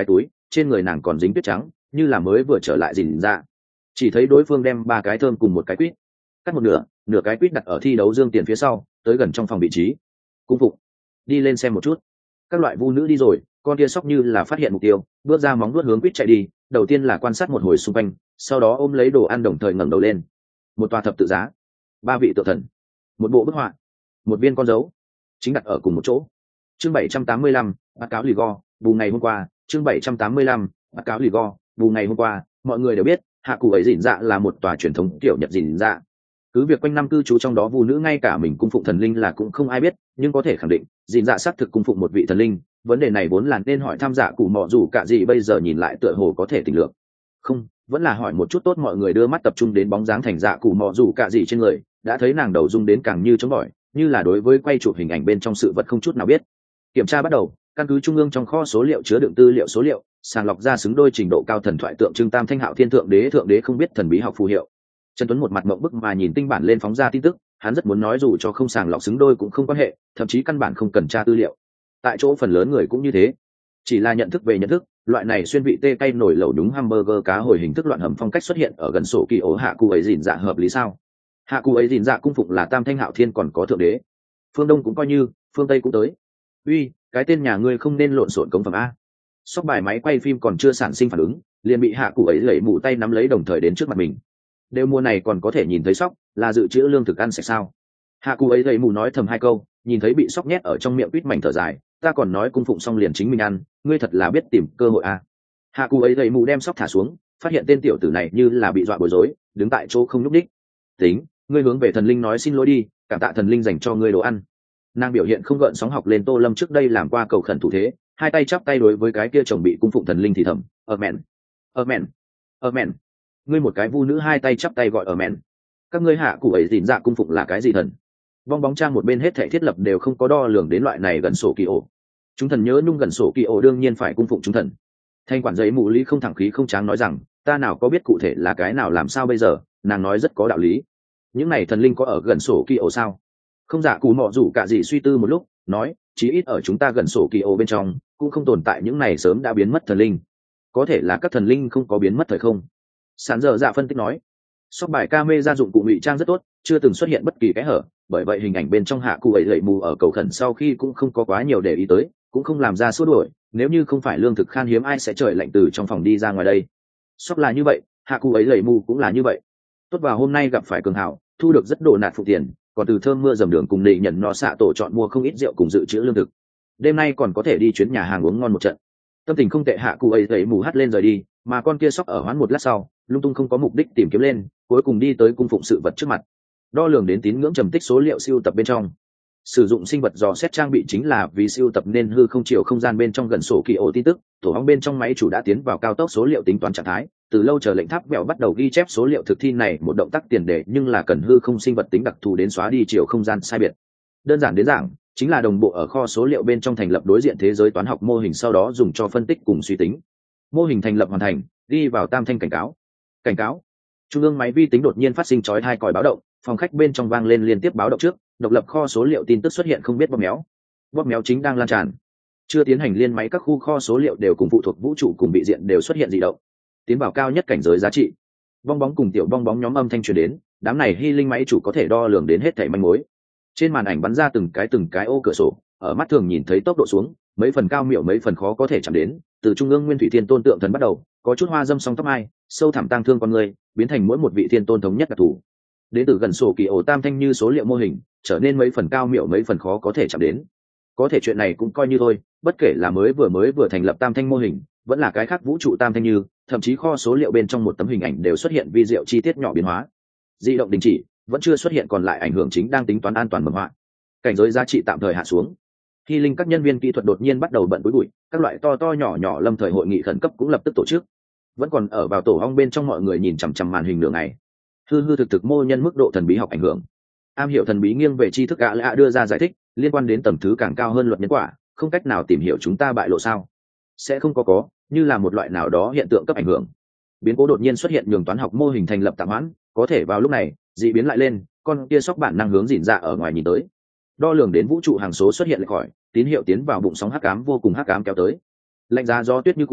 trên người nàng còn dính tuyết trắng như là mới vừa trở lại dìn dạ. Chỉ thấy đối phương đem ba cái thơm cùng một cái quýt cắt một nửa, nửa cái quýt đặt ở thi đấu dương tiền phía sau tới gần trong phòng vị trí. Cung phụng, đi lên xem một chút. Các loại vu nữ đi rồi, con kia sóc như là phát hiện mục tiêu, bước ra móng vuốt hướng quýt chạy đi. Đầu tiên là quan sát một hồi xung quanh, sau đó ôm lấy đồ ăn đồng thời ngẩng đầu lên. Một tòa thập tự giá, ba vị tượng thần, một bộ bức họa, một viên con dấu chính đặt ở cùng một chỗ. Chương bảy trăm tám mươi lăm, báo cáo lì go, bù ngày hôm qua. Chương bảy trăm tám mươi lăm, báo cáo lì go, bù ngày hôm qua. Mọi người đều biết hạ cụ ấy dìn dạ là một tòa truyền thống kiểu Nhật dìn dạ. Cứ việc quanh năm cư trú trong đó vu nữ ngay cả mình cung phụng thần linh là cũng không ai biết, nhưng có thể khẳng định dìn dạ xác thực cung phụng một vị thần linh. Vấn đề này vốn là nên hỏi tham dạ cụ mọ dù cả gì bây giờ nhìn lại tựa hồ có thể tình lượng. Không, vẫn là hỏi một chút tốt. Mọi người đưa mắt tập trung đến bóng dáng thành dạ cụ mọ dù cả gì trên người, đã thấy nàng đầu rung đến càng như chống bỏi, như là đối với quay chụp hình ảnh bên trong sự vật không chút nào biết. Kiểm tra bắt đầu, căn cứ trung ương trong kho số liệu chứa đựng tư liệu số liệu, sàng lọc ra xứng đôi trình độ cao thần thoại tượng trưng tam thanh hạo thiên thượng đế thượng đế không biết thần bí học phù hiệu. Trần Tuấn một mặt mộng bức mà nhìn tinh bản lên phóng ra tin tức, hắn rất muốn nói dù cho không sàng lọc xứng đôi cũng không quan hệ, thậm chí căn bản không cần tra tư liệu. Tại chỗ phần lớn người cũng như thế, chỉ là nhận thức về nhận thức, loại này xuyên vị tê cay nổi lẩu đúng hamburger cá hồi hình thức loạn hầm phong cách xuất hiện ở gần sổ kỳ ổ hạ cụ ấy dìn dạ hợp lý sao? Hạ cụ ấy dìn dạ cung phụng là tam thanh hạo thiên còn có thượng đế, phương đông cũng coi như, phương tây cũng tới. Uy, cái tên nhà ngươi không nên lộn xộn cống phẩm a. Sóc bài máy quay phim còn chưa sản sinh phản ứng, liền bị hạ cụ ấy lẩy mù tay nắm lấy đồng thời đến trước mặt mình. Đều mùa này còn có thể nhìn thấy sóc, là dự trữ lương thực ăn sạch sao? Hạ cụ ấy lẩy mù nói thầm hai câu, nhìn thấy bị sóc nhét ở trong miệng quýt mảnh thở dài, ta còn nói cung phụng xong liền chính mình ăn, ngươi thật là biết tìm cơ hội a. Hạ cụ ấy lẩy mù đem sóc thả xuống, phát hiện tên tiểu tử này như là bị dọa bối rối, đứng tại chỗ không nhúc nhích. Tính, ngươi hướng về thần linh nói xin lỗi đi, cảm tạ thần linh dành cho ngươi đồ ăn. Nàng biểu hiện không gợn sóng học lên Tô Lâm trước đây làm qua cầu khẩn thủ thế, hai tay chắp tay đối với cái kia chồng bị cung phụng thần linh thì thầm, ở mẹn, ở mẹn, ở mẹn. Ngươi một cái vu nữ hai tay chắp tay gọi ở mẹn. Các ngươi hạ cụ ấy dìn dạ cung phụng là cái gì thần? Vong bóng trang một bên hết thảy thiết lập đều không có đo lường đến loại này gần sổ kỳ ổ. Chúng thần nhớ nhung gần sổ kỳ ổ đương nhiên phải cung phụng chúng thần. Thanh quản giấy mụ lý không thẳng khí không tráng nói rằng, ta nào có biết cụ thể là cái nào làm sao bây giờ, nàng nói rất có đạo lý. Những này thần linh có ở gần sổ kỳ ổ sao? Không giả cù mọ rủ cả gì suy tư một lúc, nói, chí ít ở chúng ta gần sổ kỳ ổ bên trong, cũng không tồn tại những này sớm đã biến mất thần linh. Có thể là các thần linh không có biến mất thời không? Sản dở dạ phân tích nói, sóc bài ca mê gia dụng cụ ngụy trang rất tốt, chưa từng xuất hiện bất kỳ cái hở, bởi vậy hình ảnh bên trong hạ cụ ấy lệ mù ở cầu khẩn sau khi cũng không có quá nhiều để ý tới, cũng không làm ra xua đuổi. Nếu như không phải lương thực khan hiếm ai sẽ trời lạnh từ trong phòng đi ra ngoài đây. Sóc là như vậy, hạ cụ ấy lệ mù cũng là như vậy. Tốt vào hôm nay gặp phải cường hảo, thu được rất đồ nạt phụ tiền, còn từ thơm mưa dầm đường cùng nị nhận nọ xạ tổ chọn mua không ít rượu cùng dự trữ lương thực. Đêm nay còn có thể đi chuyến nhà hàng uống ngon một trận. Tâm tình không tệ hạ cụ ấy lệ mù hắt lên rời đi, mà con kia sóc ở hoán một lát sau, lung tung không có mục đích tìm kiếm lên, cuối cùng đi tới cung phụng sự vật trước mặt. Đo lường đến tín ngưỡng trầm tích số liệu siêu tập bên trong, sử dụng sinh vật dò xét trang bị chính là vì siêu tập nên hư không chiều không gian bên trong gần sổ kỳ ổ tin tức. Tổ hóng bên trong máy chủ đã tiến vào cao tốc số liệu tính toán trạng thái, từ lâu chờ lệnh tháp vẹo bắt đầu ghi chép số liệu thực thi này một động tác tiền đề, nhưng là cần hư không sinh vật tính đặc thù đến xóa đi chiều không gian sai biệt. Đơn giản đến giảng, chính là đồng bộ ở kho số liệu bên trong thành lập đối diện thế giới toán học mô hình, sau đó dùng cho phân tích cùng suy tính. Mô hình thành lập hoàn thành, đi vào tam thanh cảnh cáo. Cảnh cáo. Trung ương máy vi tính đột nhiên phát sinh chói tai còi báo động, phòng khách bên trong vang lên liên tiếp báo động trước, độc lập kho số liệu tin tức xuất hiện không biết bóp méo. Bóp méo chính đang lan tràn. Chưa tiến hành liên máy các khu kho số liệu đều cùng phụ thuộc vũ trụ cùng bị diện đều xuất hiện dị động. Tiến vào cao nhất cảnh giới giá trị. Bong bóng cùng tiểu bong bóng nhóm âm thanh truyền đến, đám này hy linh máy chủ có thể đo lường đến hết thảy manh mối. Trên màn ảnh bắn ra từng cái từng cái ô cửa sổ, ở mắt thường nhìn thấy tốc độ xuống, mấy phần cao miểu mấy phần khó có thể chạm đến, từ trung ương nguyên thủy thiên tôn tượng thần bắt đầu, có chút hoa dâm song tóc mai, sâu thẳm tang thương con người, biến thành mỗi một vị thiên tôn thống nhất đặc thù. Đến từ gần sổ kỳ ổ tam thanh như số liệu mô hình, trở nên mấy phần cao miểu mấy phần khó có thể chạm đến. Có thể chuyện này cũng coi như thôi, bất kể là mới vừa mới vừa thành lập tam thanh mô hình, vẫn là cái khác vũ trụ tam thanh như, thậm chí kho số liệu bên trong một tấm hình ảnh đều xuất hiện vi diệu chi tiết nhỏ biến hóa. Di động đình chỉ, vẫn chưa xuất hiện còn lại ảnh hưởng chính đang tính toán an toàn mầm họa. Cảnh giới giá trị tạm thời hạ xuống. Khi linh các nhân viên kỹ thuật đột nhiên bắt đầu bận bối bụi, các loại to to nhỏ nhỏ lâm thời hội nghị khẩn cấp cũng lập tức tổ chức. Vẫn còn ở vào tổ ong bên trong mọi người nhìn chằm chằm màn hình nửa ngày. Hư hư thực thực mô nhân mức độ thần bí học ảnh hưởng. Am hiểu thần bí nghiêng về tri thức gã lạ đưa ra giải thích, liên quan đến tầm thứ càng cao hơn luật nhân quả, không cách nào tìm hiểu chúng ta bại lộ sao? Sẽ không có có, như là một loại nào đó hiện tượng cấp ảnh hưởng. Biến cố đột nhiên xuất hiện nhường toán học mô hình thành lập tạm hoãn, có thể vào lúc này, dị biến lại lên, con kia sóc bản năng hướng dỉn ra ở ngoài nhìn tới. Đo lường đến vũ trụ hàng số xuất hiện lệch khỏi, tín hiệu tiến vào bụng sóng hắc ám vô cùng hắc ám kéo tới. Lạnh giá gió tuyết như cũ,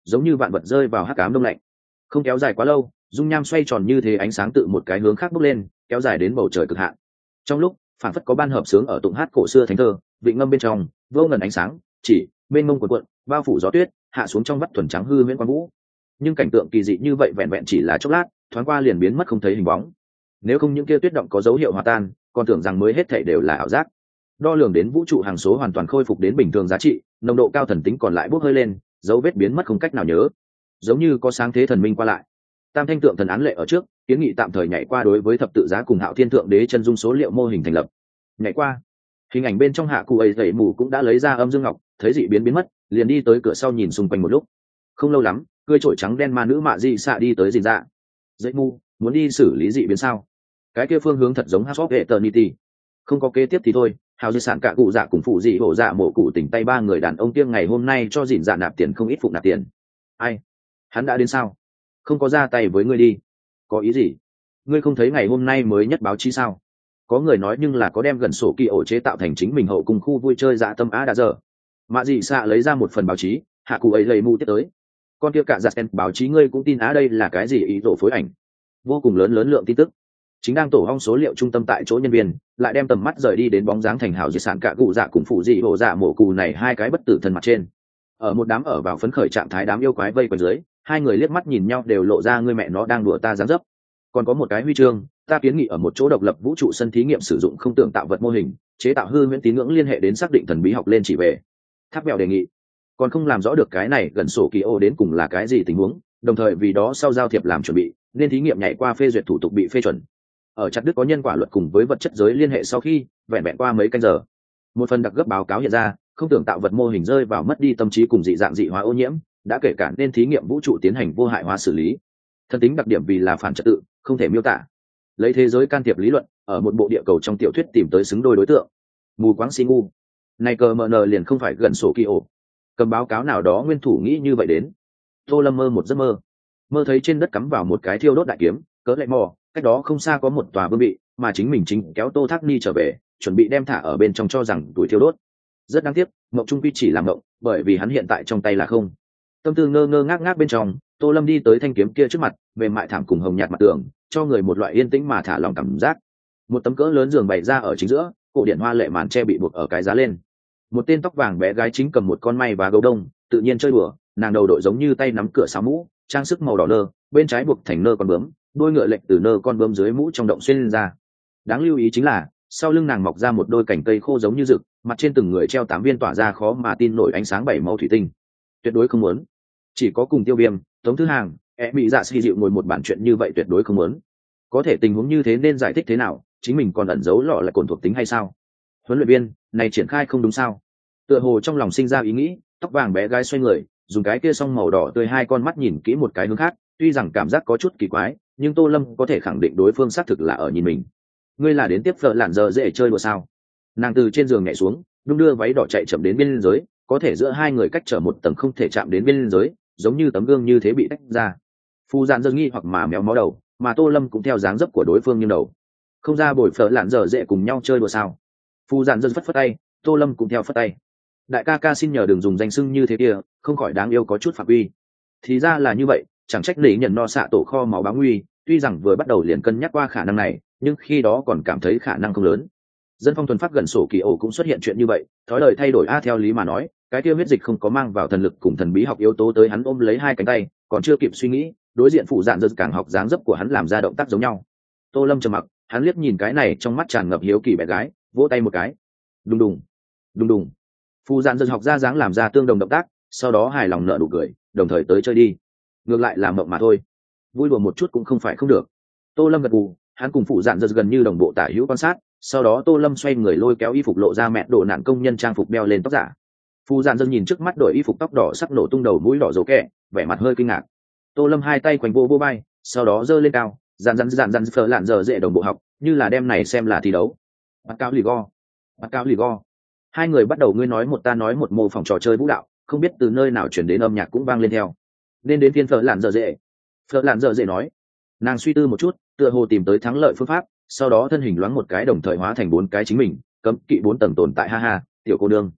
giống như vạn vật rơi vào hắc ám đông lạnh. Không kéo dài quá lâu, dung nham xoay tròn như thế, ánh sáng tự một cái hướng khác bốc lên, kéo dài đến bầu trời cực hạn. Trong lúc phản phất có ban hợp sướng ở tụng hát cổ xưa thánh thơ, vịnh ngâm bên trong vô ngần ánh sáng chỉ bên mông cuộn cuộn bao phủ gió tuyết hạ xuống trong vắt thuần trắng hư huyễn quang vũ. Nhưng cảnh tượng kỳ dị như vậy vẹn vẹn chỉ là chốc lát, thoáng qua liền biến mất không thấy hình bóng. Nếu không những kia tuyết động có dấu hiệu hòa tan, còn tưởng rằng mới hết thảy đều là ảo giác. Đo lường đến vũ trụ hàng số hoàn toàn khôi phục đến bình thường giá trị, nồng độ cao thần tính còn lại bốc hơi lên, dấu vết biến mất không cách nào nhớ, giống như có sáng thế thần minh qua lại. Tam thanh tượng thần án lệ ở trước, kiến nghị tạm thời nhảy qua đối với thập tự giá cùng hạo thiên thượng đế chân dung số liệu mô hình thành lập. Nhảy qua hình ảnh bên trong hạ cụ ấy dậy mù cũng đã lấy ra âm dương ngọc, thấy dị biến biến mất, liền đi tới cửa sau nhìn xung quanh một lúc. Không lâu lắm, cưỡi trổi trắng đen ma nữ mạ dị xạ đi tới dình dạ. Dậy mù muốn đi xử lý dị biến sao? Cái kia phương hướng thật giống House of Eternity. Không có kế tiếp thì thôi. Hào di sản cả cụ dạ cùng phụ dị hổ dạ mộ cụ tỉnh tay ba người đàn ông tiêng ngày hôm nay cho dình dạ nạp tiền không ít phụ nạp tiền. Ai? Hắn đã đến sao? Không có ra tay với ngươi đi. Có ý gì? Ngươi không thấy ngày hôm nay mới nhất báo chí sao? Có người nói nhưng là có đem gần sổ kỳ ổ chế tạo thành chính mình hậu cùng khu vui chơi dạ tâm á đã giờ. Mạ dị xạ lấy ra một phần báo chí, hạ cụ ấy lầy mù tiếp tới. Con kia cả giặt em báo chí ngươi cũng tin á, đây là cái gì ý tổ phối ảnh? Vô cùng lớn lớn lượng tin tức. Chính đang tổ hong số liệu trung tâm tại chỗ nhân viên lại đem tầm mắt rời đi đến bóng dáng thành hào di sản cả cụ dạ cùng phụ dị hộ dạ mổ cù này hai cái bất tử thân mặt trên. Ở một đám ở vào phấn khởi trạng thái đám yêu quái vây quanh dưới, hai người liếc mắt nhìn nhau đều lộ ra ngươi mẹ nó đang đùa ta dáng dấp. Còn có một cái huy chương, ta kiến nghị ở một chỗ độc lập vũ trụ sân thí nghiệm sử dụng không tưởng tạo vật mô hình, chế tạo hư huyễn tín ngưỡng liên hệ đến xác định thần bí học lên chỉ về. Tháp Bèo đề nghị, còn không làm rõ được cái này gần sổ kỳ ô đến cùng là cái gì tình huống, đồng thời vì đó sau giao thiệp làm chuẩn bị, nên thí nghiệm nhảy qua phê duyệt thủ tục bị phê chuẩn. Ở chặt đứt có nhân quả luật cùng với vật chất giới liên hệ sau khi vẹn vẹn qua mấy canh giờ, một phần đặc gấp báo cáo hiện ra, không tưởng tạo vật mô hình rơi vào mất đi tâm trí cùng dị dạng dị hóa ô nhiễm, đã kể cả nên thí nghiệm vũ trụ tiến hành vô hại hóa xử lý. Thân tính đặc điểm vì là phản trật tự, không thể miêu tả. Lấy thế giới can thiệp lý luận, ở một bộ địa cầu trong tiểu thuyết tìm tới xứng đôi đối tượng. Mù quáng si ngu. Này cờ mờ nờ liền không phải gần sổ kỳ ổ. Cầm báo cáo nào đó nguyên thủ nghĩ như vậy đến. Tô Lâm mơ một giấc mơ. Mơ thấy trên đất cắm vào một cái thiêu đốt đại kiếm, cỡ lại mò, cách đó không xa có một tòa vương bị, mà chính mình chính kéo Tô Thác Ni trở về, chuẩn bị đem thả ở bên trong cho rằng tuổi thiêu đốt. Rất đáng tiếc, mộng trung quy chỉ làm mộng, bởi vì hắn hiện tại trong tay là không. Tâm tư ngơ ngơ ngác ngác bên trong, Tô Lâm đi tới thanh kiếm kia trước mặt, mềm mại thảm cùng hồng nhạt mặt tường, cho người một loại yên tĩnh mà thả lòng cảm giác. Một tấm cỡ lớn giường bày ra ở chính giữa, cổ điển hoa lệ màn tre bị buộc ở cái giá lên. Một tên tóc vàng bé gái chính cầm một con may và gấu đông, tự nhiên chơi đùa, nàng đầu đội giống như tay nắm cửa sáo mũ, trang sức màu đỏ nơ, bên trái buộc thành nơ con bướm, đuôi ngựa lệch từ nơ con bướm dưới mũ trong động xuyên lên ra. Đáng lưu ý chính là, sau lưng nàng mọc ra một đôi cành cây khô giống như rực, mặt trên từng người treo tám viên tỏa ra khó mà tin nổi ánh sáng bảy màu thủy tinh. Tuyệt đối không muốn. Chỉ có cùng Tiêu Viêm, Tống Thứ Hàng, e mỹ dạ xì dịu ngồi một bản chuyện như vậy tuyệt đối không muốn. Có thể tình huống như thế nên giải thích thế nào, chính mình còn ẩn giấu lọ là cồn thuộc tính hay sao? Huấn luyện viên này triển khai không đúng sao? Tựa hồ trong lòng sinh ra ý nghĩ, tóc vàng bé gái xoay người, dùng cái kia song màu đỏ tươi hai con mắt nhìn kỹ một cái hướng khác, tuy rằng cảm giác có chút kỳ quái, nhưng Tô Lâm có thể khẳng định đối phương xác thực là ở nhìn mình. Ngươi là đến tiếp vợ lạn giờ dễ chơi đùa sao? Nàng từ trên giường nhảy xuống, đung đưa váy đỏ chạy chậm đến biên giới, có thể giữa hai người cách trở một tầng không thể chạm đến biên giới, giống như tấm gương như thế bị tách ra. Phu Dạn dơ nghi hoặc mà méo mó đầu, mà Tô Lâm cũng theo dáng dấp của đối phương nghiêng đầu. Không ra bồi phở lạn giờ dễ cùng nhau chơi đùa sao? Phu Dạn dơ phất phất tay, Tô Lâm cũng theo phất tay. Đại ca ca xin nhờ đừng dùng danh xưng như thế kia, không khỏi đáng yêu có chút phạm uy. Thì ra là như vậy, chẳng trách nỉ nhận no xạ tổ kho máu báo nguy, tuy rằng vừa bắt đầu liền cân nhắc qua khả năng này, nhưng khi đó còn cảm thấy khả năng không lớn. Dân phong thuần pháp gần sổ kỳ ổ cũng xuất hiện chuyện như vậy, thói lời thay đổi a theo lý mà nói, cái tiêu huyết dịch không có mang vào thần lực cùng thần bí học yếu tố tới, hắn ôm lấy hai cánh tay, còn chưa kịp suy nghĩ, đối diện phụ dạn giật càng học dáng dấp của hắn làm ra động tác giống nhau. Tô Lâm trầm mặc, hắn liếc nhìn cái này trong mắt tràn ngập hiếu kỳ bé gái, vỗ tay một cái, đùng đùng, đùng đùng. Phụ dạn giật học ra dáng làm ra tương đồng động tác, sau đó hài lòng nở nụ cười, đồng thời tới chơi đi. Ngược lại là mộng mà thôi, vui đùa một chút cũng không phải không được. Tô Lâm gật gù, hắn cùng phụ dạn giật gần như đồng bộ tả hữu quan sát. Sau đó Tô Lâm xoay người lôi kéo y phục lộ ra mẹ đổ nạn công nhân trang phục đeo lên tóc giả. Phu Dạn dần nhìn trước mắt đổi y phục tóc đỏ sắc nổ tung đầu mũi đỏ dấu kẹ, vẻ mặt hơi kinh ngạc. Tô Lâm hai tay quanh vô vô bay, sau đó giơ lên cao, dàn dàn dàn dàn phở lạn giờ dễ đồng bộ học, như là đem này xem là thi đấu. Bắt cao lì go, bắt cao lì go. Hai người bắt đầu ngươi nói một ta nói một mô phỏng trò chơi vũ đạo, không biết từ nơi nào chuyển đến âm nhạc cũng vang lên theo. Nên đến phiên phở lạn giờ dễ. Phở lạn giờ dễ nói. Nàng suy tư một chút, tựa hồ tìm tới thắng lợi phương pháp, sau đó thân hình loáng một cái đồng thời hóa thành bốn cái chính mình, cấm kỵ bốn tầng tồn tại, ha ha, tiểu cô nương.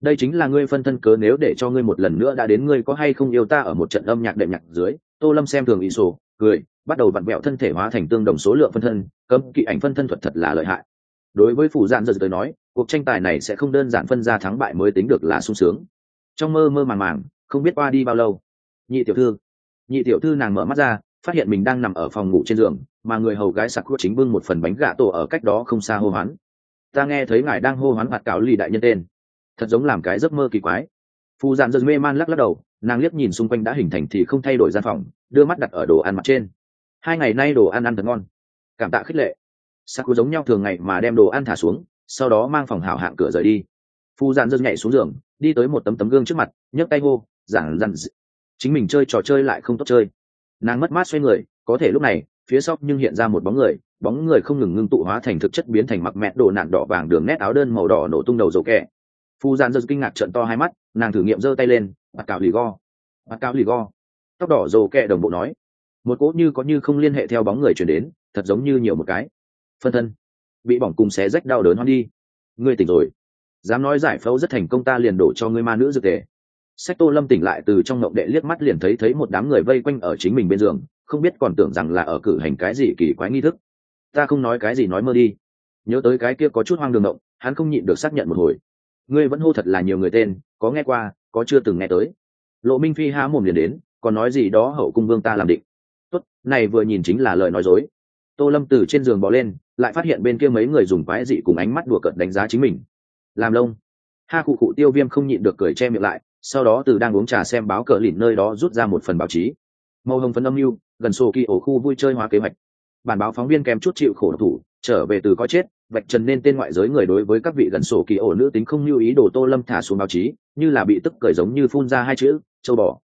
đây chính là ngươi phân thân cớ, nếu để cho ngươi một lần nữa đã đến, ngươi có hay không yêu ta? Ở một trận âm nhạc đệm nhạc dưới, Tô Lâm xem thường ý sổ cười, bắt đầu vặn vẹo thân thể hóa thành tương đồng số lượng phân thân. Cấm kỵ ảnh phân thân thuật thật là lợi hại. Đối với phủ dạn giật tới nói, cuộc tranh tài này sẽ không đơn giản phân ra thắng bại mới tính được là sung sướng. Trong mơ mơ màng màng, không biết qua đi bao lâu, nhị tiểu thư nhị tiểu thư nàng mở mắt ra, phát hiện mình đang nằm ở phòng ngủ trên giường, mà người hầu gái sặc chính bưng một phần bánh gà tổ ở cách đó không xa hô hoán. Ta nghe thấy ngài đang hô hoán hạt cáo lì đại nhân tên, thật giống làm cái giấc mơ kỳ quái. Phù dạn giật mê man lắc lắc đầu, nàng liếc nhìn xung quanh đã hình thành thì không thay đổi gian phòng, đưa mắt đặt ở đồ ăn mặt trên. Hai ngày nay đồ ăn ăn thật ngon, cảm tạ khích lệ. Saku giống nhau thường ngày mà đem đồ ăn thả xuống, sau đó mang phòng hảo hạng cửa rời đi. Phù dạn giật nhảy xuống giường, đi tới một tấm tấm gương trước mặt, nhấc tay hô, giản dặn chính mình chơi trò chơi lại không tốt chơi. Nàng mất mát xoay người, có thể lúc này phía sau nhưng hiện ra một bóng người, bóng người không ngừng ngưng tụ hóa thành thực chất, biến thành mặc mẹ đồ nạn đỏ vàng đường nét áo đơn màu đỏ nổ tung đầu dầu kẹ. Phù dạn giật kinh ngạc trợn to hai mắt, nàng thử nghiệm giơ tay lên, bắt cào lì go, bắt cào lì go. Tóc đỏ dầu kẹ đồng bộ nói, một cỗ như có như không liên hệ theo bóng người chuyển đến, thật giống như nhiều một cái phân thân bị bỏng cùng xé rách đau đớn hoan đi. Ngươi tỉnh rồi, dám nói giải phẫu rất thành công, ta liền đổ cho ngươi ma nữ dược tề. Sách Tô Lâm tỉnh lại từ trong ngộng đệ, liếc mắt liền thấy thấy một đám người vây quanh ở chính mình bên giường, không biết còn tưởng rằng là ở cử hành cái gì kỳ quái nghi thức. Ta không nói cái gì, nói mơ đi. Nhớ tới cái kia có chút hoang đường ngộng, hắn không nhịn được xác nhận một hồi. Ngươi vẫn hô thật là nhiều người tên, có nghe qua, có chưa từng nghe tới. Lộ Minh Phi há mồm liền đến, còn nói gì đó hậu cung vương ta làm định. Tốt, này vừa nhìn chính là lời nói dối. Tô Lâm từ trên giường bò lên, lại phát hiện bên kia mấy người dùng quái dị cùng ánh mắt đùa cợt đánh giá chính mình. Làm lông. Ha cụ cụ Tiêu Viêm không nhịn được cười che miệng lại, sau đó từ đang uống trà xem báo cờ lỉnh nơi đó rút ra một phần báo chí. Màu hồng phấn âm mưu, gần sổ kỳ ổ khu vui chơi hóa kế hoạch. Bản báo phóng viên kèm chút chịu khổ độc thủ, trở về từ có chết, vạch trần nên tên ngoại giới người đối với các vị gần sổ kỳ ổ nữ tính không lưu ý đồ. Tô Lâm thả xuống báo chí, như là bị tức cười giống như phun ra hai chữ châu bò.